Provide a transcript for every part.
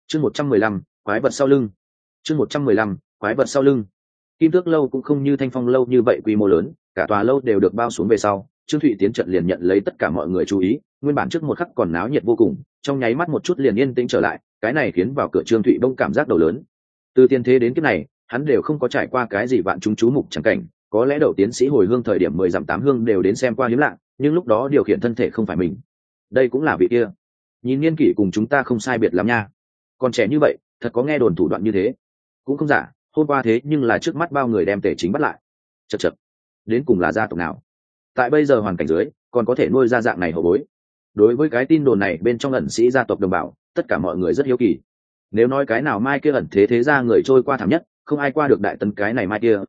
chương 115, quái vật sau lưng. chương 115, quái vật sau lưng. Kim Tước lâu cũng không như Thanh Phong lâu như vậy quy mô lớn, cả tòa lâu đều được bao xuống về sau, Trương Thụy tiến trận liền nhận lấy tất cả mọi người chú ý, nguyên bản trước một khắc còn náo nhiệt vô cùng, trong nháy mắt một chút liền yên tĩnh trở lại, cái này khiến vào cửa Trương Thụy bỗng cảm giác đầu lớn. Từ tiên thế đến kiếp này, hắn đều không có trải qua cái gì vạn chúng chú mục chẳng cảnh, có lẽ đầu tiến sĩ hồi hương thời điểm 10 dặm 8 hương đều đến xem qua hiếm lạ, nhưng lúc đó điều khiển thân thể không phải mình. Đây cũng là vị kia. Nhìn niên kỷ cùng chúng ta không sai biệt lắm nha. Còn trẻ như vậy, thật có nghe đồn thủ đoạn như thế. Cũng không giả, hôm qua thế nhưng là trước mắt bao người đem Tề Chính bắt lại. Chậc chậc, đến cùng là gia tộc nào? Tại bây giờ hoàn cảnh dưới, còn có thể nuôi ra dạng này hậu bối. Đối với cái tin đồn này bên trong ẩn sĩ gia tộc đồng bào, tất cả mọi người rất hiếu kỳ. Nếu nói cái nào mai kia ẩn thế ra người trôi qua thảm nhất, không ai qua được Đại Tấn cái này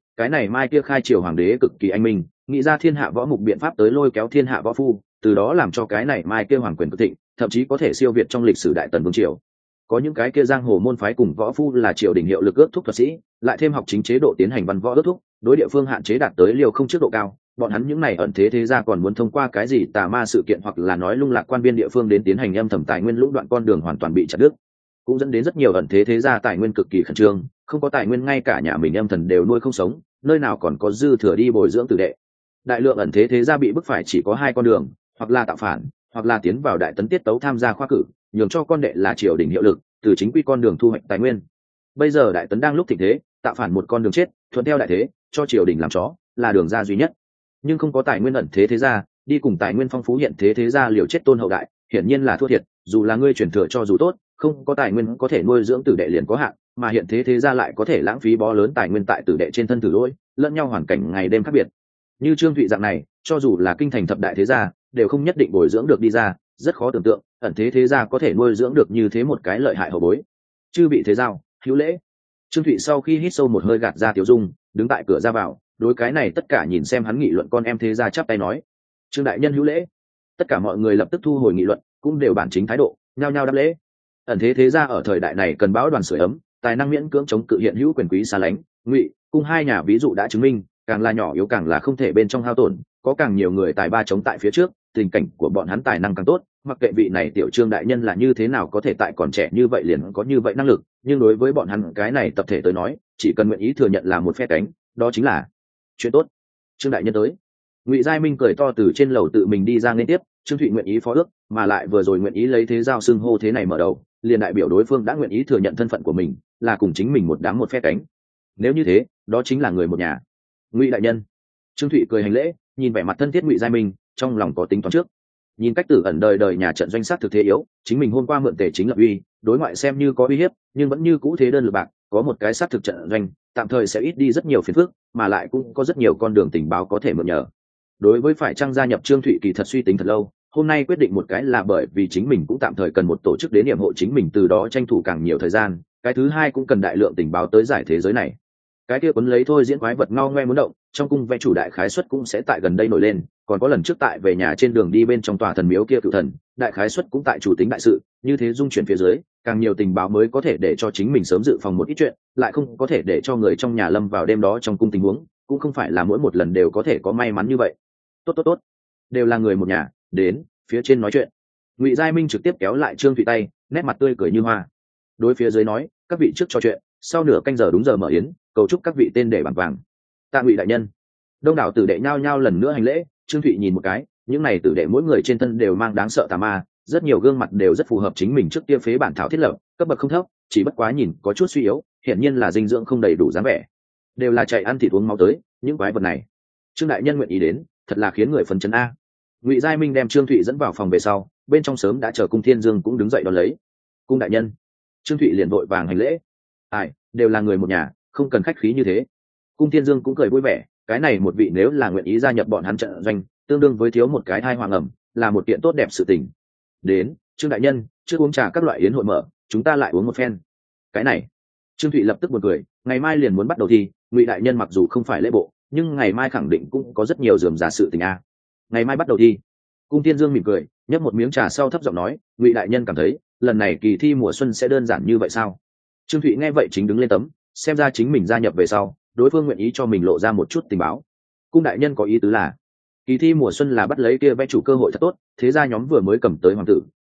mai kia khai triều hoàng đế cực kỳ anh minh, nghĩ ra thiên hạ võ mục biện pháp tới lôi kéo thiên hạ võ phu, từ đó làm cho cái này mai kia hoàng quyền cực thịnh, thậm chí có thể siêu việt trong lịch sử Đại Tần vương triều. Có những cái kia giang hồ môn phái cùng võ phu là triều đình hiệu lực ước thúc thuật sĩ, lại thêm học chính chế độ tiến hành văn võ ước thúc, đối địa phương hạn chế đạt tới liều không trước độ cao, bọn hắn những này ẩn thế gia còn muốn thông qua cái gì tà ma sự kiện hoặc là nói lung lạc quan biên địa phương đến tiến hành âm thầm tài nguyên lũng đoạn con đường hoàn toàn bị chặt đứt, cũng dẫn đến rất nhiều ẩn thế gia tài nguyên cực kỳ khẩn trương, không có tài nguyên ngay cả nhà mình âm thần đều nuôi không sống, nơi nào còn có dư thừa đi bồi dưỡng tử đệ. Đại lượng ẩn thế gia bị bức phải chỉ có hai con đường, hoặc là tạo phản, hoặc là tiến vào Đại Tấn tiết tấu tham gia khoa cử, nhường cho con đệ là triều đình hiệu lực, từ chính quy con đường thu hoạch tài nguyên. Bây giờ Đại Tấn đang lúc thịnh thế, tạo phản một con đường chết, thuận theo đại thế, cho triều đình làm chó, là đường ra duy nhất. Nhưng không có tài nguyên ẩn thế gia, đi cùng tài nguyên phong phú hiện thế gia liều chết tôn hậu đại, hiển nhiên là thua thiệt, dù là ngươi truyền thừa cho dù tốt, không có tài nguyên có thể nuôi dưỡng tử đệ liền có hạn, mà hiện thế gia lại có thể lãng phí bó lớn tài nguyên tại tử đệ trên thân tử lỗi, lẫn nhau hoàn cảnh ngày đêm khác biệt. Như Trương Thụy dạng này, cho dù là kinh thành thập đại thế gia, đều không nhất định bồi dưỡng được đi ra, rất khó tưởng tượng ẩn thế gia có thể nuôi dưỡng được như thế một cái lợi hại hậu bối. Chư vị thế giao, hữu lễ. Trương Thụy sau khi hít sâu một hơi gạt ra tiểu dung, đứng tại cửa ra vào, đối cái này tất cả nhìn xem hắn nghị luận con em thế gia chắp tay nói: Trương đại nhân hữu lễ. Tất cả mọi người lập tức thu hồi nghị luận, cũng đều bản chính thái độ, nhao nhao đáp lễ. Ẩn thế gia ở thời đại này cần bão đoàn sưởi ấm, tài năng miễn cưỡng chống cự hiện hữu quyền quý xa lánh, Ngụy cùng hai nhà ví dụ đã chứng minh, càng là nhỏ yếu càng là không thể bên trong hao tổn, có càng nhiều người tài ba chống tại phía trước, tình cảnh của bọn hắn tài năng càng tốt. Mặc kệ vị này tiểu Trương đại nhân là như thế nào có thể tại còn trẻ như vậy liền có như vậy năng lực, nhưng đối với bọn hắn cái này tập thể tới nói, chỉ cần nguyện ý thừa nhận là một phe cánh, đó chính là chuyện tốt. Trương đại nhân tới. Ngụy Giai Minh cười to từ trên lầu tự mình đi ra liên tiếp, Trương Thụy nguyện ý phó ước, mà lại vừa rồi nguyện ý lấy thế giao xưng hô thế này mở đầu, liền đại biểu đối phương đã nguyện ý thừa nhận thân phận của mình, là cùng chính mình một đám một phe cánh. Nếu như thế, đó chính là người một nhà. Ngụy đại nhân. Trương Thụy cười hành lễ, nhìn vẻ mặt thân thiết Ngụy Giai Minh, trong lòng có tính toán trước. Nhìn cách Tử Ẩn đời nhà trận doanh sát thực thế yếu, chính mình hôm qua mượn Tề Chính lập uy, đối ngoại xem như có uy hiếp, nhưng vẫn như cũ thế đơn lực bạc, có một cái sát thực trận doanh, tạm thời sẽ ít đi rất nhiều phiền phức, mà lại cũng có rất nhiều con đường tình báo có thể mượn nhờ. Đối với phải trang gia nhập Trương Thụy kỳ thật suy tính thật lâu, hôm nay quyết định một cái là bởi vì chính mình cũng tạm thời cần một tổ chức đến điểm hộ chính mình, từ đó tranh thủ càng nhiều thời gian, cái thứ hai cũng cần đại lượng tình báo tới giải thế giới này. Cái kia cuốn lấy thôi diễn quái vật ngao ngoe muốn động, trong cung vẽ chủ đại khái suất cũng sẽ tại gần đây nổi lên, còn có lần trước tại về nhà trên đường đi bên trong tòa thần miếu kia cựu thần, đại khái suất cũng tại chủ tính đại sự, như thế dung chuyển phía dưới, càng nhiều tình báo mới có thể để cho chính mình sớm dự phòng một ít chuyện, lại không có thể để cho người trong nhà lâm vào đêm đó trong cung tình huống, cũng không phải là mỗi một lần đều có thể có may mắn như vậy. Tốt, đều là người một nhà, đến phía trên nói chuyện. Ngụy Giai Minh trực tiếp kéo lại Trương Thụy tay, nét mặt tươi cười như hoa. Đối phía dưới nói, các vị trước trò chuyện, sau nửa canh giờ đúng giờ mở yến, cầu chúc các vị tên để bằng vàng. Tạ Ngụy đại nhân. Đông đảo tử đệ nhao nhao lần nữa hành lễ. Trương Thụy nhìn một cái, những này tử đệ mỗi người trên thân đều mang đáng sợ tà ma, rất nhiều gương mặt đều rất phù hợp chính mình trước kia phế bản thảo thiết lập, cấp bậc không thấp, chỉ bất quá nhìn có chút suy yếu, hiển nhiên là dinh dưỡng không đầy đủ dáng vẻ, đều là chạy ăn thịt uống máu tới, những quái vật này. Trương đại nhân nguyện ý đến, thật là khiến người phấn chấn a. Ngụy Giai Minh đem Trương Thụy dẫn vào phòng về sau, bên trong sớm đã chờ Cung Thiên Dương cũng đứng dậy đón lấy. Cung đại nhân. Trương Thụy liền vội vàng hành lễ. Ai, đều là người một nhà, không cần khách khí như thế. Cung Thiên Dương cũng cười vui vẻ, cái này một vị nếu là nguyện ý gia nhập bọn hắn trận doanh, tương đương với thiếu một cái thai hoàng ẩm, là một kiện tốt đẹp sự tình. Đến, Trương đại nhân, trước uống trà các loại yến hội mở, chúng ta lại uống một phen. Cái này. Trương Thụy lập tức buồn cười, ngày mai liền muốn bắt đầu thi, Ngụy đại nhân mặc dù không phải lễ bộ, nhưng ngày mai khẳng định cũng có rất nhiều rườm rà sự tình a. Ngày mai bắt đầu thi. Cung Thiên Dương mỉm cười, nhấp một miếng trà sau thấp giọng nói, Ngụy đại nhân cảm thấy lần này kỳ thi mùa xuân sẽ đơn giản như vậy sao? Trương Thụy nghe vậy chính đứng lên tấm, xem ra chính mình gia nhập về sau, đối phương nguyện ý cho mình lộ ra một chút tình báo. Cung đại nhân có ý tứ là kỳ thi mùa xuân là bắt lấy kia vẽ chủ cơ hội thật tốt, thế ra nhóm vừa mới cầm tới hoàng tử,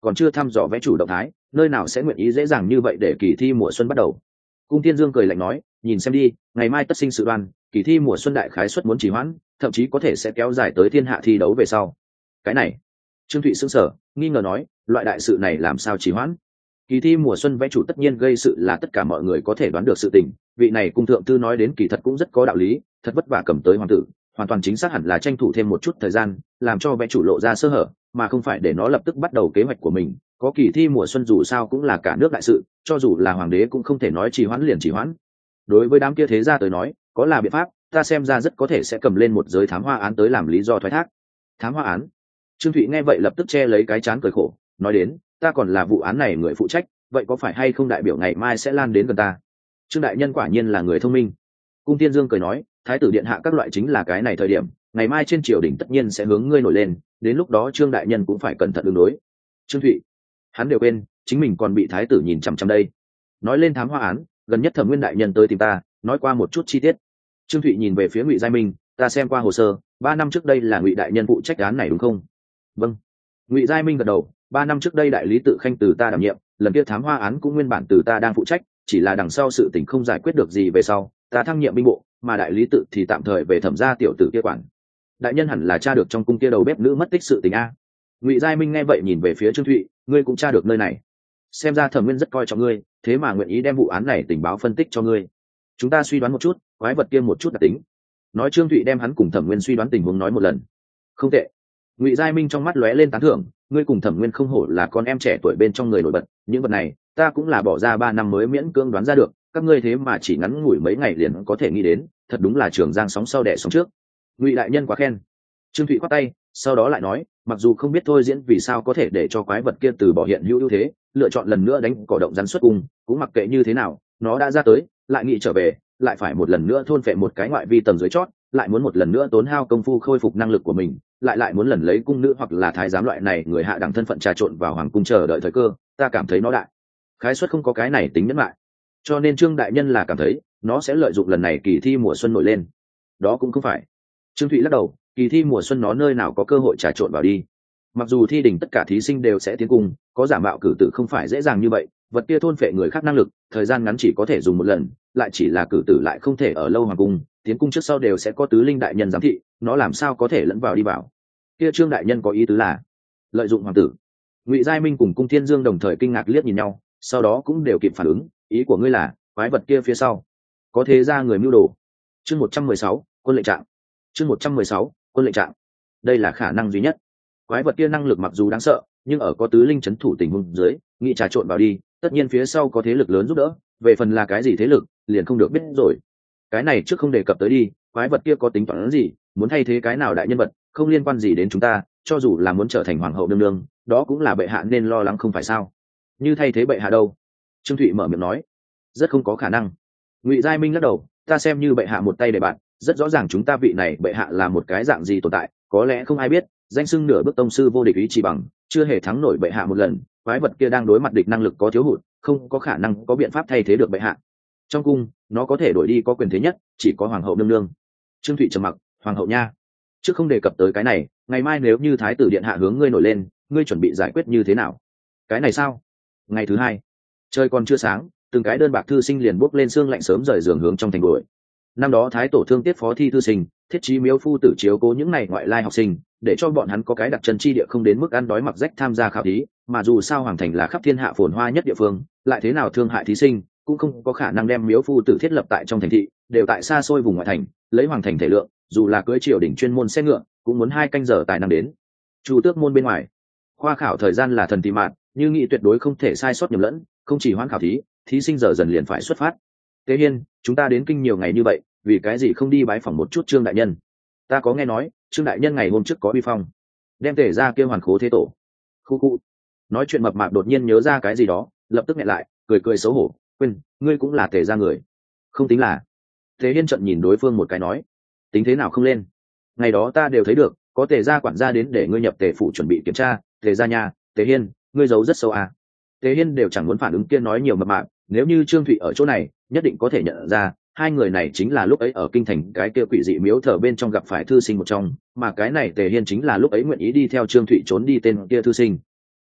còn chưa thăm dò vẽ chủ động thái, nơi nào sẽ nguyện ý dễ dàng như vậy để kỳ thi mùa xuân bắt đầu. Cung Thiên Dương cười lạnh nói, nhìn xem đi, ngày mai tất sinh sự đoan, kỳ thi mùa xuân đại khái suất muốn trì hoãn, thậm chí có thể sẽ kéo dài tới thiên hạ thi đấu về sau. Cái này, Trương Thụy sững sờ, nghi ngờ nói, loại đại sự này làm sao trì hoãn? Kỳ thi mùa xuân vẽ chủ tất nhiên gây sự là tất cả mọi người có thể đoán được sự tình, vị này cung thượng tư nói đến kỳ thật cũng rất có đạo lý, thật vất vả cầm tới hoàng tử, hoàn toàn chính xác hẳn là tranh thủ thêm một chút thời gian, làm cho vẽ chủ lộ ra sơ hở, mà không phải để nó lập tức bắt đầu kế hoạch của mình. Có kỳ thi mùa xuân dù sao cũng là cả nước đại sự, cho dù là hoàng đế cũng không thể nói trì hoãn liền trì hoãn. Đối với đám kia thế gia tới nói, có là biện pháp, ta xem ra rất có thể sẽ cầm lên một giới thám hoa án tới làm lý do thoái thác. Thám hoa án? Trương Thụy nghe vậy lập tức che lấy cái trán cười khổ, nói đến, ta còn là vụ án này người phụ trách, vậy có phải hay không đại biểu ngày mai sẽ lan đến gần ta? Trương đại nhân quả nhiên là người thông minh. Cung Thiên Dương cười nói, thái tử điện hạ các loại chính là cái này thời điểm, ngày mai trên triều đình tất nhiên sẽ hướng ngươi nổi lên, đến lúc đó Trương đại nhân cũng phải cẩn thận ứng đối. Trương Thụy, hắn đều quên, chính mình còn bị thái tử nhìn chằm chằm đây. Nói lên thám hoa án, gần nhất Thẩm Nguyên đại nhân tới tìm ta, nói qua một chút chi tiết. Trương Thụy nhìn về phía Ngụy Giai Minh, ta xem qua hồ sơ, 3 năm trước đây là Ngụy đại nhân phụ trách án này đúng không? Vâng. Ngụy Giai Minh gật đầu, 3 năm trước đây đại lý tự khanh từ ta đảm nhiệm, lần kia thám hoa án cũng nguyên bản từ ta đang phụ trách, chỉ là đằng sau sự tình không giải quyết được gì về sau, ta thăng nhiệm binh bộ, mà đại lý tự thì tạm thời về Thẩm gia tiểu tử kia quản. Đại nhân hẳn là tra được trong cung kia đầu bếp nữ mất tích sự tình a. Ngụy Giai Minh nghe vậy nhìn về phía Trương Thụy, ngươi cũng tra được nơi này. Xem ra Thẩm Nguyên rất coi trọng ngươi, thế mà nguyện ý đem vụ án này tình báo phân tích cho ngươi. Chúng ta suy đoán một chút, quái vật kia một chút đặc tính. Nói Trương Thụy đem hắn cùng Thẩm Nguyên suy đoán tình huống nói một lần. Không tệ. Ngụy Giai Minh trong mắt lóe lên tán thưởng, ngươi cùng Thẩm Nguyên không hổ là con em trẻ tuổi bên trong người nổi bật, những vật này ta cũng là bỏ ra 3 năm mới miễn cưỡng đoán ra được, các ngươi thế mà chỉ ngắn ngủi mấy ngày liền có thể nghĩ đến, thật đúng là Trường Giang sóng sau đẻ sóng trước. Ngụy đại nhân quá khen. Trương Thụy khoát tay, sau đó lại nói, mặc dù không biết thôi diễn vì sao có thể để cho quái vật kia từ bỏ hiện hữu ưu thế, lựa chọn lần nữa đánh cỏ động rắn xuất cung, cũng mặc kệ như thế nào, nó đã ra tới, lại nghĩ trở về, lại phải một lần nữa thôn phệ một cái ngoại vi tầng dưới chót, lại muốn một lần nữa tốn hao công phu khôi phục năng lực của mình, lại muốn lần lấy cung nữ hoặc là thái giám loại này người hạ đẳng thân phận trà trộn vào hoàng cung chờ đợi thời cơ, ta cảm thấy nó đại khái suất không có cái này tính nhẫn lại, cho nên Trương đại nhân là cảm thấy nó sẽ lợi dụng lần này kỳ thi mùa xuân nổi lên. Đó cũng không phải. Trương Thụy lắc đầu, kỳ thi mùa xuân nó nơi nào có cơ hội trà trộn vào đi. Mặc dù thi đình tất cả thí sinh đều sẽ tiến cung, có giả mạo cử tử không phải dễ dàng như vậy, vật kia thôn phệ người khác năng lực, thời gian ngắn chỉ có thể dùng một lần, lại chỉ là cử tử lại không thể ở lâu hoàng cung, tiến cung trước sau đều sẽ có tứ linh đại nhân giám thị, nó làm sao có thể lẫn vào đi vào. Kia Trương đại nhân có ý tứ là lợi dụng hoàng tử. Ngụy Giai Minh cùng Cung Thiên Dương đồng thời kinh ngạc liếc nhìn nhau, sau đó cũng đều kịp phản ứng, ý của ngươi là quái vật kia phía sau có thế ra người mưu đồ. Chương 116, quân lệnh trạng. Chương 116, quân lệnh trạng. Đây là khả năng duy nhất. Quái vật kia năng lực mặc dù đáng sợ, nhưng ở có tứ linh chấn thủ tình huống dưới, nghĩ trà trộn vào đi, tất nhiên phía sau có thế lực lớn giúp đỡ, về phần là cái gì thế lực, liền không được biết rồi. Cái này trước không đề cập tới đi, quái vật kia có tính toán gì, muốn thay thế cái nào đại nhân vật, không liên quan gì đến chúng ta, cho dù là muốn trở thành hoàng hậu nương nương, đó cũng là bệ hạ nên lo lắng không phải sao? Như thay thế bệ hạ đâu? Trương Thụy mở miệng nói, rất không có khả năng. Ngụy Giai Minh lắc đầu, ta xem như bệ hạ một tay để bạn, rất rõ ràng chúng ta vị này bệ hạ là một cái dạng gì tồn tại, có lẽ không ai biết, danh xưng nửa bước tông sư vô địch ý chỉ bằng, chưa hề thắng nổi bệ hạ một lần, quái vật kia đang đối mặt địch năng lực có thiếu hụt, không có khả năng có biện pháp thay thế được bệ hạ. Trong cung, nó có thể đổi đi có quyền thế nhất, chỉ có hoàng hậu nương nương. Trương Thụy trầm mặc, hoàng hậu nha. Trước không đề cập tới cái này, ngày mai nếu như thái tử điện hạ hướng ngươi nổi lên, ngươi chuẩn bị giải quyết như thế nào? Cái này sao? Ngày thứ 2, trời còn chưa sáng, từng cái đơn bạc thư sinh liền bốc lên sương lạnh sớm rời giường hướng trong thành đuổi. Năm đó thái tổ thương tiết phó thi thư sinh, thiết trí miếu phu tử chiếu cố những này ngoại lai học sinh, để cho bọn hắn có cái đặt chân chi địa không đến mức ăn đói mặc rách tham gia khảo thí, mà dù sao hoàng thành là khắp thiên hạ phồn hoa nhất địa phương, lại thế nào thương hại thí sinh, cũng không có khả năng đem miếu phu tử thiết lập tại trong thành thị, đều tại xa xôi vùng ngoại thành, lấy hoàng thành thể lượng, dù là cưới triều đỉnh chuyên môn xe ngựa, cũng muốn 2 canh giờ tài năng đến. Chu tước môn bên ngoài, khoa khảo thời gian là thần tì mạn, như nghị tuyệt đối không thể sai sót nhầm lẫn, không chỉ hoãn khảo thí, thí sinh giờ dần liền phải xuất phát. Tế Hiên, chúng ta đến kinh nhiều ngày như vậy, vì cái gì không đi bái phỏng một chút Trương đại nhân? Ta có nghe nói, Trương đại nhân ngày hôm trước có uy phong, đem Tề ra kêu hoàn khố thế tổ. Khu khu. Nói chuyện mập mạp đột nhiên nhớ ra cái gì đó, lập tức nghẹn lại, cười cười xấu hổ, quên, ngươi cũng là Tề ra người. Không tính là. Tế Hiên trận nhìn đối phương một cái nói, tính thế nào không lên? Ngày đó ta đều thấy được, có Tề gia quản gia đến để ngươi nhập Tề phủ chuẩn bị kiểm tra, Tề gia nhà, Tế Hiên, ngươi giấu rất sâu à? Tế Hiên đều chẳng muốn phản ứng kia nói nhiều mập mạp, nếu như Trương Thụy ở chỗ này, nhất định có thể nhận ra, hai người này chính là lúc ấy ở kinh thành cái kia quỷ dị miếu thờ bên trong gặp phải thư sinh một trong, mà cái này Tề Hiên chính là lúc ấy nguyện ý đi theo Trương Thụy trốn đi tên kia thư sinh.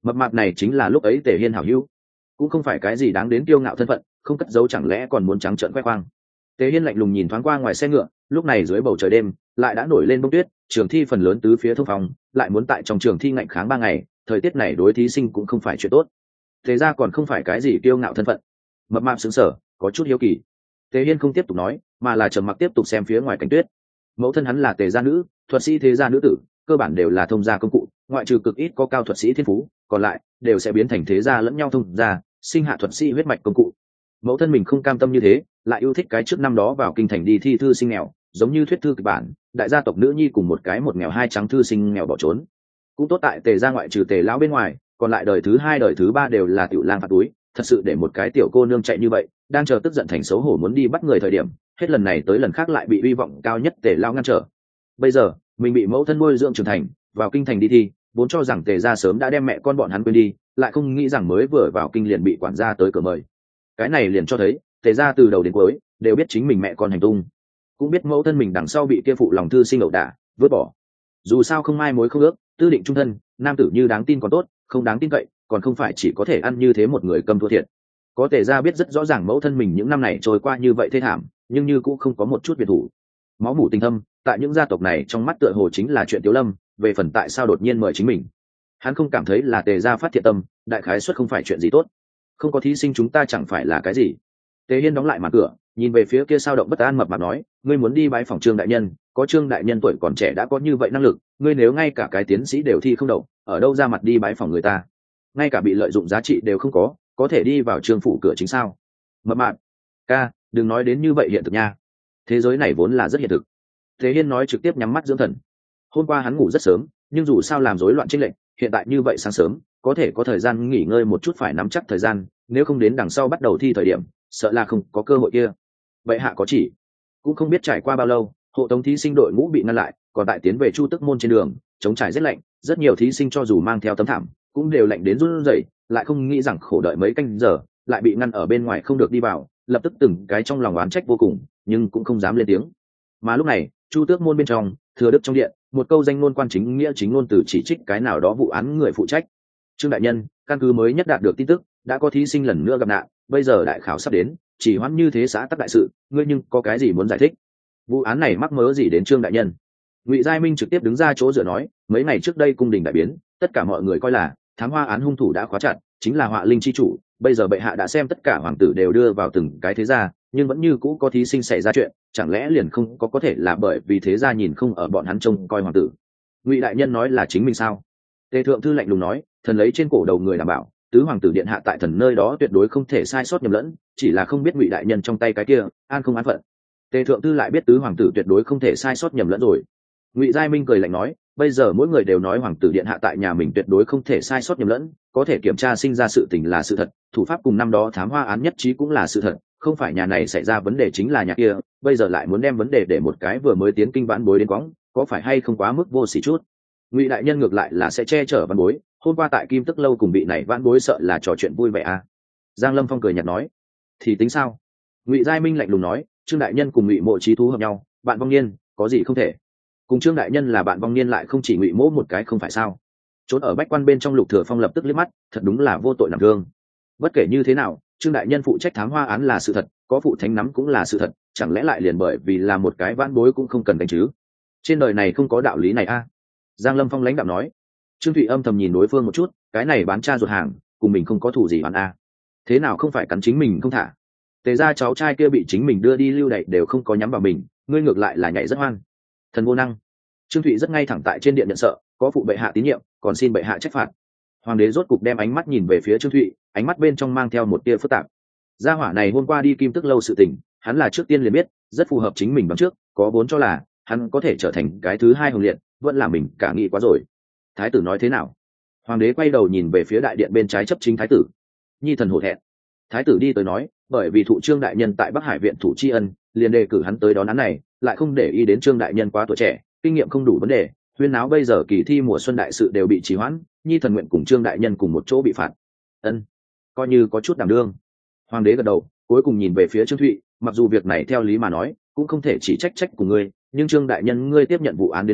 Mập mạp này chính là lúc ấy Tề Hiên hảo hữu, cũng không phải cái gì đáng đến kiêu ngạo thân phận, không cất giấu chẳng lẽ còn muốn trắng trợn khoe khoang. Tề Hiên lạnh lùng nhìn thoáng qua ngoài xe ngựa, lúc này dưới bầu trời đêm lại đã nổi lên bông tuyết, trường thi phần lớn tứ phía thông phòng, lại muốn tại trong trường thi ngạnh kháng 3 ngày, thời tiết này đối thí sinh cũng không phải chuyện tốt. Thế ra còn không phải cái gì kiêu ngạo thân phận. Mập mạp sững sờ, có chút hiếu kỳ. Tề Hiên không tiếp tục nói, mà là trầm mặc tiếp tục xem phía ngoài cảnh tuyết. Mẫu thân hắn là Tề gia nữ, thuật sĩ thế gia nữ tử, cơ bản đều là thông gia công cụ, ngoại trừ cực ít có cao thuật sĩ thiên phú, còn lại đều sẽ biến thành thế gia lẫn nhau thông gia, sinh hạ thuật sĩ huyết mạch công cụ. Mẫu thân mình không cam tâm như thế, lại yêu thích cái trước năm đó vào kinh thành đi thi thư sinh nghèo, giống như thuyết thư kịch bản, đại gia tộc nữ nhi cùng một cái một nghèo hai trắng thư sinh nghèo bỏ trốn. Cũng tốt tại Tề gia ngoại trừ Tề lão bên ngoài, còn lại đời thứ hai đời thứ ba đều là tiểu lang phạt túi, thật sự để một cái tiểu cô nương chạy như vậy, đang chờ tức giận thành xấu hổ muốn đi bắt người thời điểm, hết lần này tới lần khác lại bị hy vọng cao nhất Tề lão ngăn trở. Bây giờ mình bị mẫu thân nuôi dưỡng trưởng thành, vào kinh thành đi thi, vốn cho rằng Tề gia sớm đã đem mẹ con bọn hắn quên đi, lại không nghĩ rằng mới vừa vào kinh liền bị quản gia tới cửa mời. Cái này liền cho thấy Tề gia từ đầu đến cuối đều biết chính mình mẹ con hành tung, cũng biết mẫu thân mình đằng sau bị kia phụ lòng thư sinh ẩu đả vứt bỏ. Dù sao không mai mối không ước, tư định trung thân, nam tử như đáng tin còn tốt, không đáng tin cậy còn không phải chỉ có thể ăn như thế một người câm thua thiệt. Có Tề gia biết rất rõ ràng mẫu thân mình những năm này trôi qua như vậy thê thảm, nhưng như cũng không có một chút biệt thủ. Máu mủ tình thâm tại những gia tộc này trong mắt tựa hồ chính là chuyện Tiếu Lâm, về phần tại sao đột nhiên mời chính mình, hắn không cảm thấy là Tề gia phát thiện tâm, đại khái suất không phải chuyện gì tốt. Không có thí sinh chúng ta chẳng phải là cái gì. Tề Hiên đóng lại màn cửa, nhìn về phía kia sao động bất an mập mạp nói, ngươi muốn đi bái phỏng Trương đại nhân, có Trương đại nhân tuổi còn trẻ đã có như vậy năng lực, ngươi nếu ngay cả cái tiến sĩ đều thi không đậu, ở đâu ra mặt đi bái phỏng người ta, ngay cả bị lợi dụng giá trị đều không có thể đi vào Trương phủ cửa chính sao? Mập mạp ca, đừng nói đến như vậy hiện thực nha, thế giới này vốn là rất hiện thực. Tề Hiên nói trực tiếp nhắm mắt dưỡng thần. Hôm qua hắn ngủ rất sớm, nhưng dù sao làm rối loạn chênh lệch, hiện tại như vậy sáng sớm có thể có thời gian nghỉ ngơi một chút, phải nắm chắc thời gian, nếu không đến đằng sau bắt đầu thi thời điểm sợ là không có cơ hội kia. Vậy hạ có chỉ, cũng không biết trải qua bao lâu, hộ tống thí sinh đội ngũ bị ngăn lại, còn tại tiến về Chu Tức môn trên đường chống trải rét lạnh, rất nhiều thí sinh cho dù mang theo tấm thảm cũng đều lạnh đến run rẩy, lại không nghĩ rằng khổ đợi mấy canh giờ lại bị ngăn ở bên ngoài không được đi vào, lập tức từng cái trong lòng oán trách vô cùng, nhưng cũng không dám lên tiếng. Mà lúc này Chu Tước môn bên trong, Thừa Đức trong điện, một câu danh ngôn quan chính nghĩa chính ngôn từ chỉ trích cái nào đó vụ án người phụ trách. Trương đại nhân, căn cứ mới nhất đạt được tin tức, đã có thí sinh lần nữa gặp nạn, bây giờ đại khảo sắp đến, chỉ hoãn như thế xã tắc đại sự, ngươi nhưng có cái gì muốn giải thích? Vụ án này mắc mớ gì đến Trương đại nhân? Ngụy Giai Minh trực tiếp đứng ra chỗ dựa nói, mấy ngày trước đây cung đình đại biến, tất cả mọi người coi là thám hoa án hung thủ đã khóa chặt, chính là Họa Linh chi chủ, bây giờ bệ hạ đã xem tất cả hoàng tử đều đưa vào từng cái thế gia, nhưng vẫn như cũ có thí sinh xảy ra chuyện, chẳng lẽ liền không có thể là bởi vì thế gia nhìn không ở bọn hắn trông coi hoàng tử? Ngụy đại nhân nói là chính mình sao? Tề thượng thư lạnh lùng nói, thần lấy trên cổ đầu người đảm bảo, tứ hoàng tử điện hạ tại thần nơi đó tuyệt đối không thể sai sót nhầm lẫn, chỉ là không biết Ngụy đại nhân trong tay cái kia an không an phận. Tề thượng thư lại biết tứ hoàng tử tuyệt đối không thể sai sót nhầm lẫn rồi. Ngụy Giai Minh cười lạnh nói, bây giờ mỗi người đều nói hoàng tử điện hạ tại nhà mình tuyệt đối không thể sai sót nhầm lẫn, có thể kiểm tra sinh ra sự tình là sự thật, thủ pháp cùng năm đó thám hoa án nhất trí cũng là sự thật, không phải nhà này xảy ra vấn đề chính là nhà kia, bây giờ lại muốn đem vấn đề để một cái vừa mới tiến kinh vãn bối đến quõng, có phải hay không quá mức vô sỉ chút? Ngụy đại nhân ngược lại là sẽ che chở vãn bối, hôm qua tại Kim Tức lâu cùng vị này vãn bối sợ là trò chuyện vui vẻ à? Giang Lâm Phong cười nhạt nói, thì tính sao? Ngụy Giai Minh lạnh lùng nói, Trương đại nhân cùng Ngụy Mộ Chí thú hợp nhau, bạn vong niên, có gì không thể? Cùng Trương đại nhân là bạn vong niên lại không chỉ Ngụy Mỗ một cái không phải sao? Trốn ở bách quan bên trong Lục Thừa Phong lập tức liếc mắt, thật đúng là vô tội nằm thương. Bất kể như thế nào, Trương đại nhân phụ trách thám hoa án là sự thật, có phụ thánh nắm cũng là sự thật, chẳng lẽ lại liền bởi vì là một cái vãn bối cũng không cần đánh chứ? Trên đời này không có đạo lý này a. Giang Lâm Phong lãnh đạm nói. Trương Thụy âm thầm nhìn đối phương một chút, cái này bán cha ruột hàng, cùng mình không có thù gì hoàn a. Thế nào không phải cắn chính mình không thả? Tề ra cháu trai kia bị chính mình đưa đi lưu đày đều không có nhắm vào mình, ngươi ngược lại là nhảy rất hoan. Thần vô năng. Trương Thụy rất ngay thẳng tại trên điện nhận sợ, có phụ bệ hạ tín nhiệm, còn xin bệ hạ trách phạt. Hoàng đế rốt cục đem ánh mắt nhìn về phía Trương Thụy, ánh mắt bên trong mang theo một tia phức tạp. Gia hỏa này hôm qua đi Kim Tức lâu sự tình, hắn là trước tiên liền biết, rất phù hợp chính mình bằng trước, có vốn cho là hắn có thể trở thành cái thứ hai hồng liệt, vẫn là mình cả nghĩ quá rồi. Thái tử nói thế nào? Hoàng đế quay đầu nhìn về phía đại điện bên trái chấp chính thái tử. Nhi thần hổ thẹn. Thái tử đi tới nói, bởi vì thụ Trương đại nhân tại Bắc Hải viện thủ tri ân, liền đề cử hắn tới đón án này, lại không để ý đến Trương đại nhân quá tuổi trẻ, kinh nghiệm không đủ vấn đề, huyên náo bây giờ kỳ thi mùa xuân đại sự đều bị trì hoãn, Nhi thần nguyện cùng Trương đại nhân cùng một chỗ bị phạt. Ân, coi như có chút đảm đương. Hoàng đế gật đầu, cuối cùng nhìn về phía Trương Thụy, mặc dù việc này theo lý mà nói cũng không thể chỉ trách cùng ngươi, nhưng Trương đại nhân ngươi tiếp nhận vụ án đến nay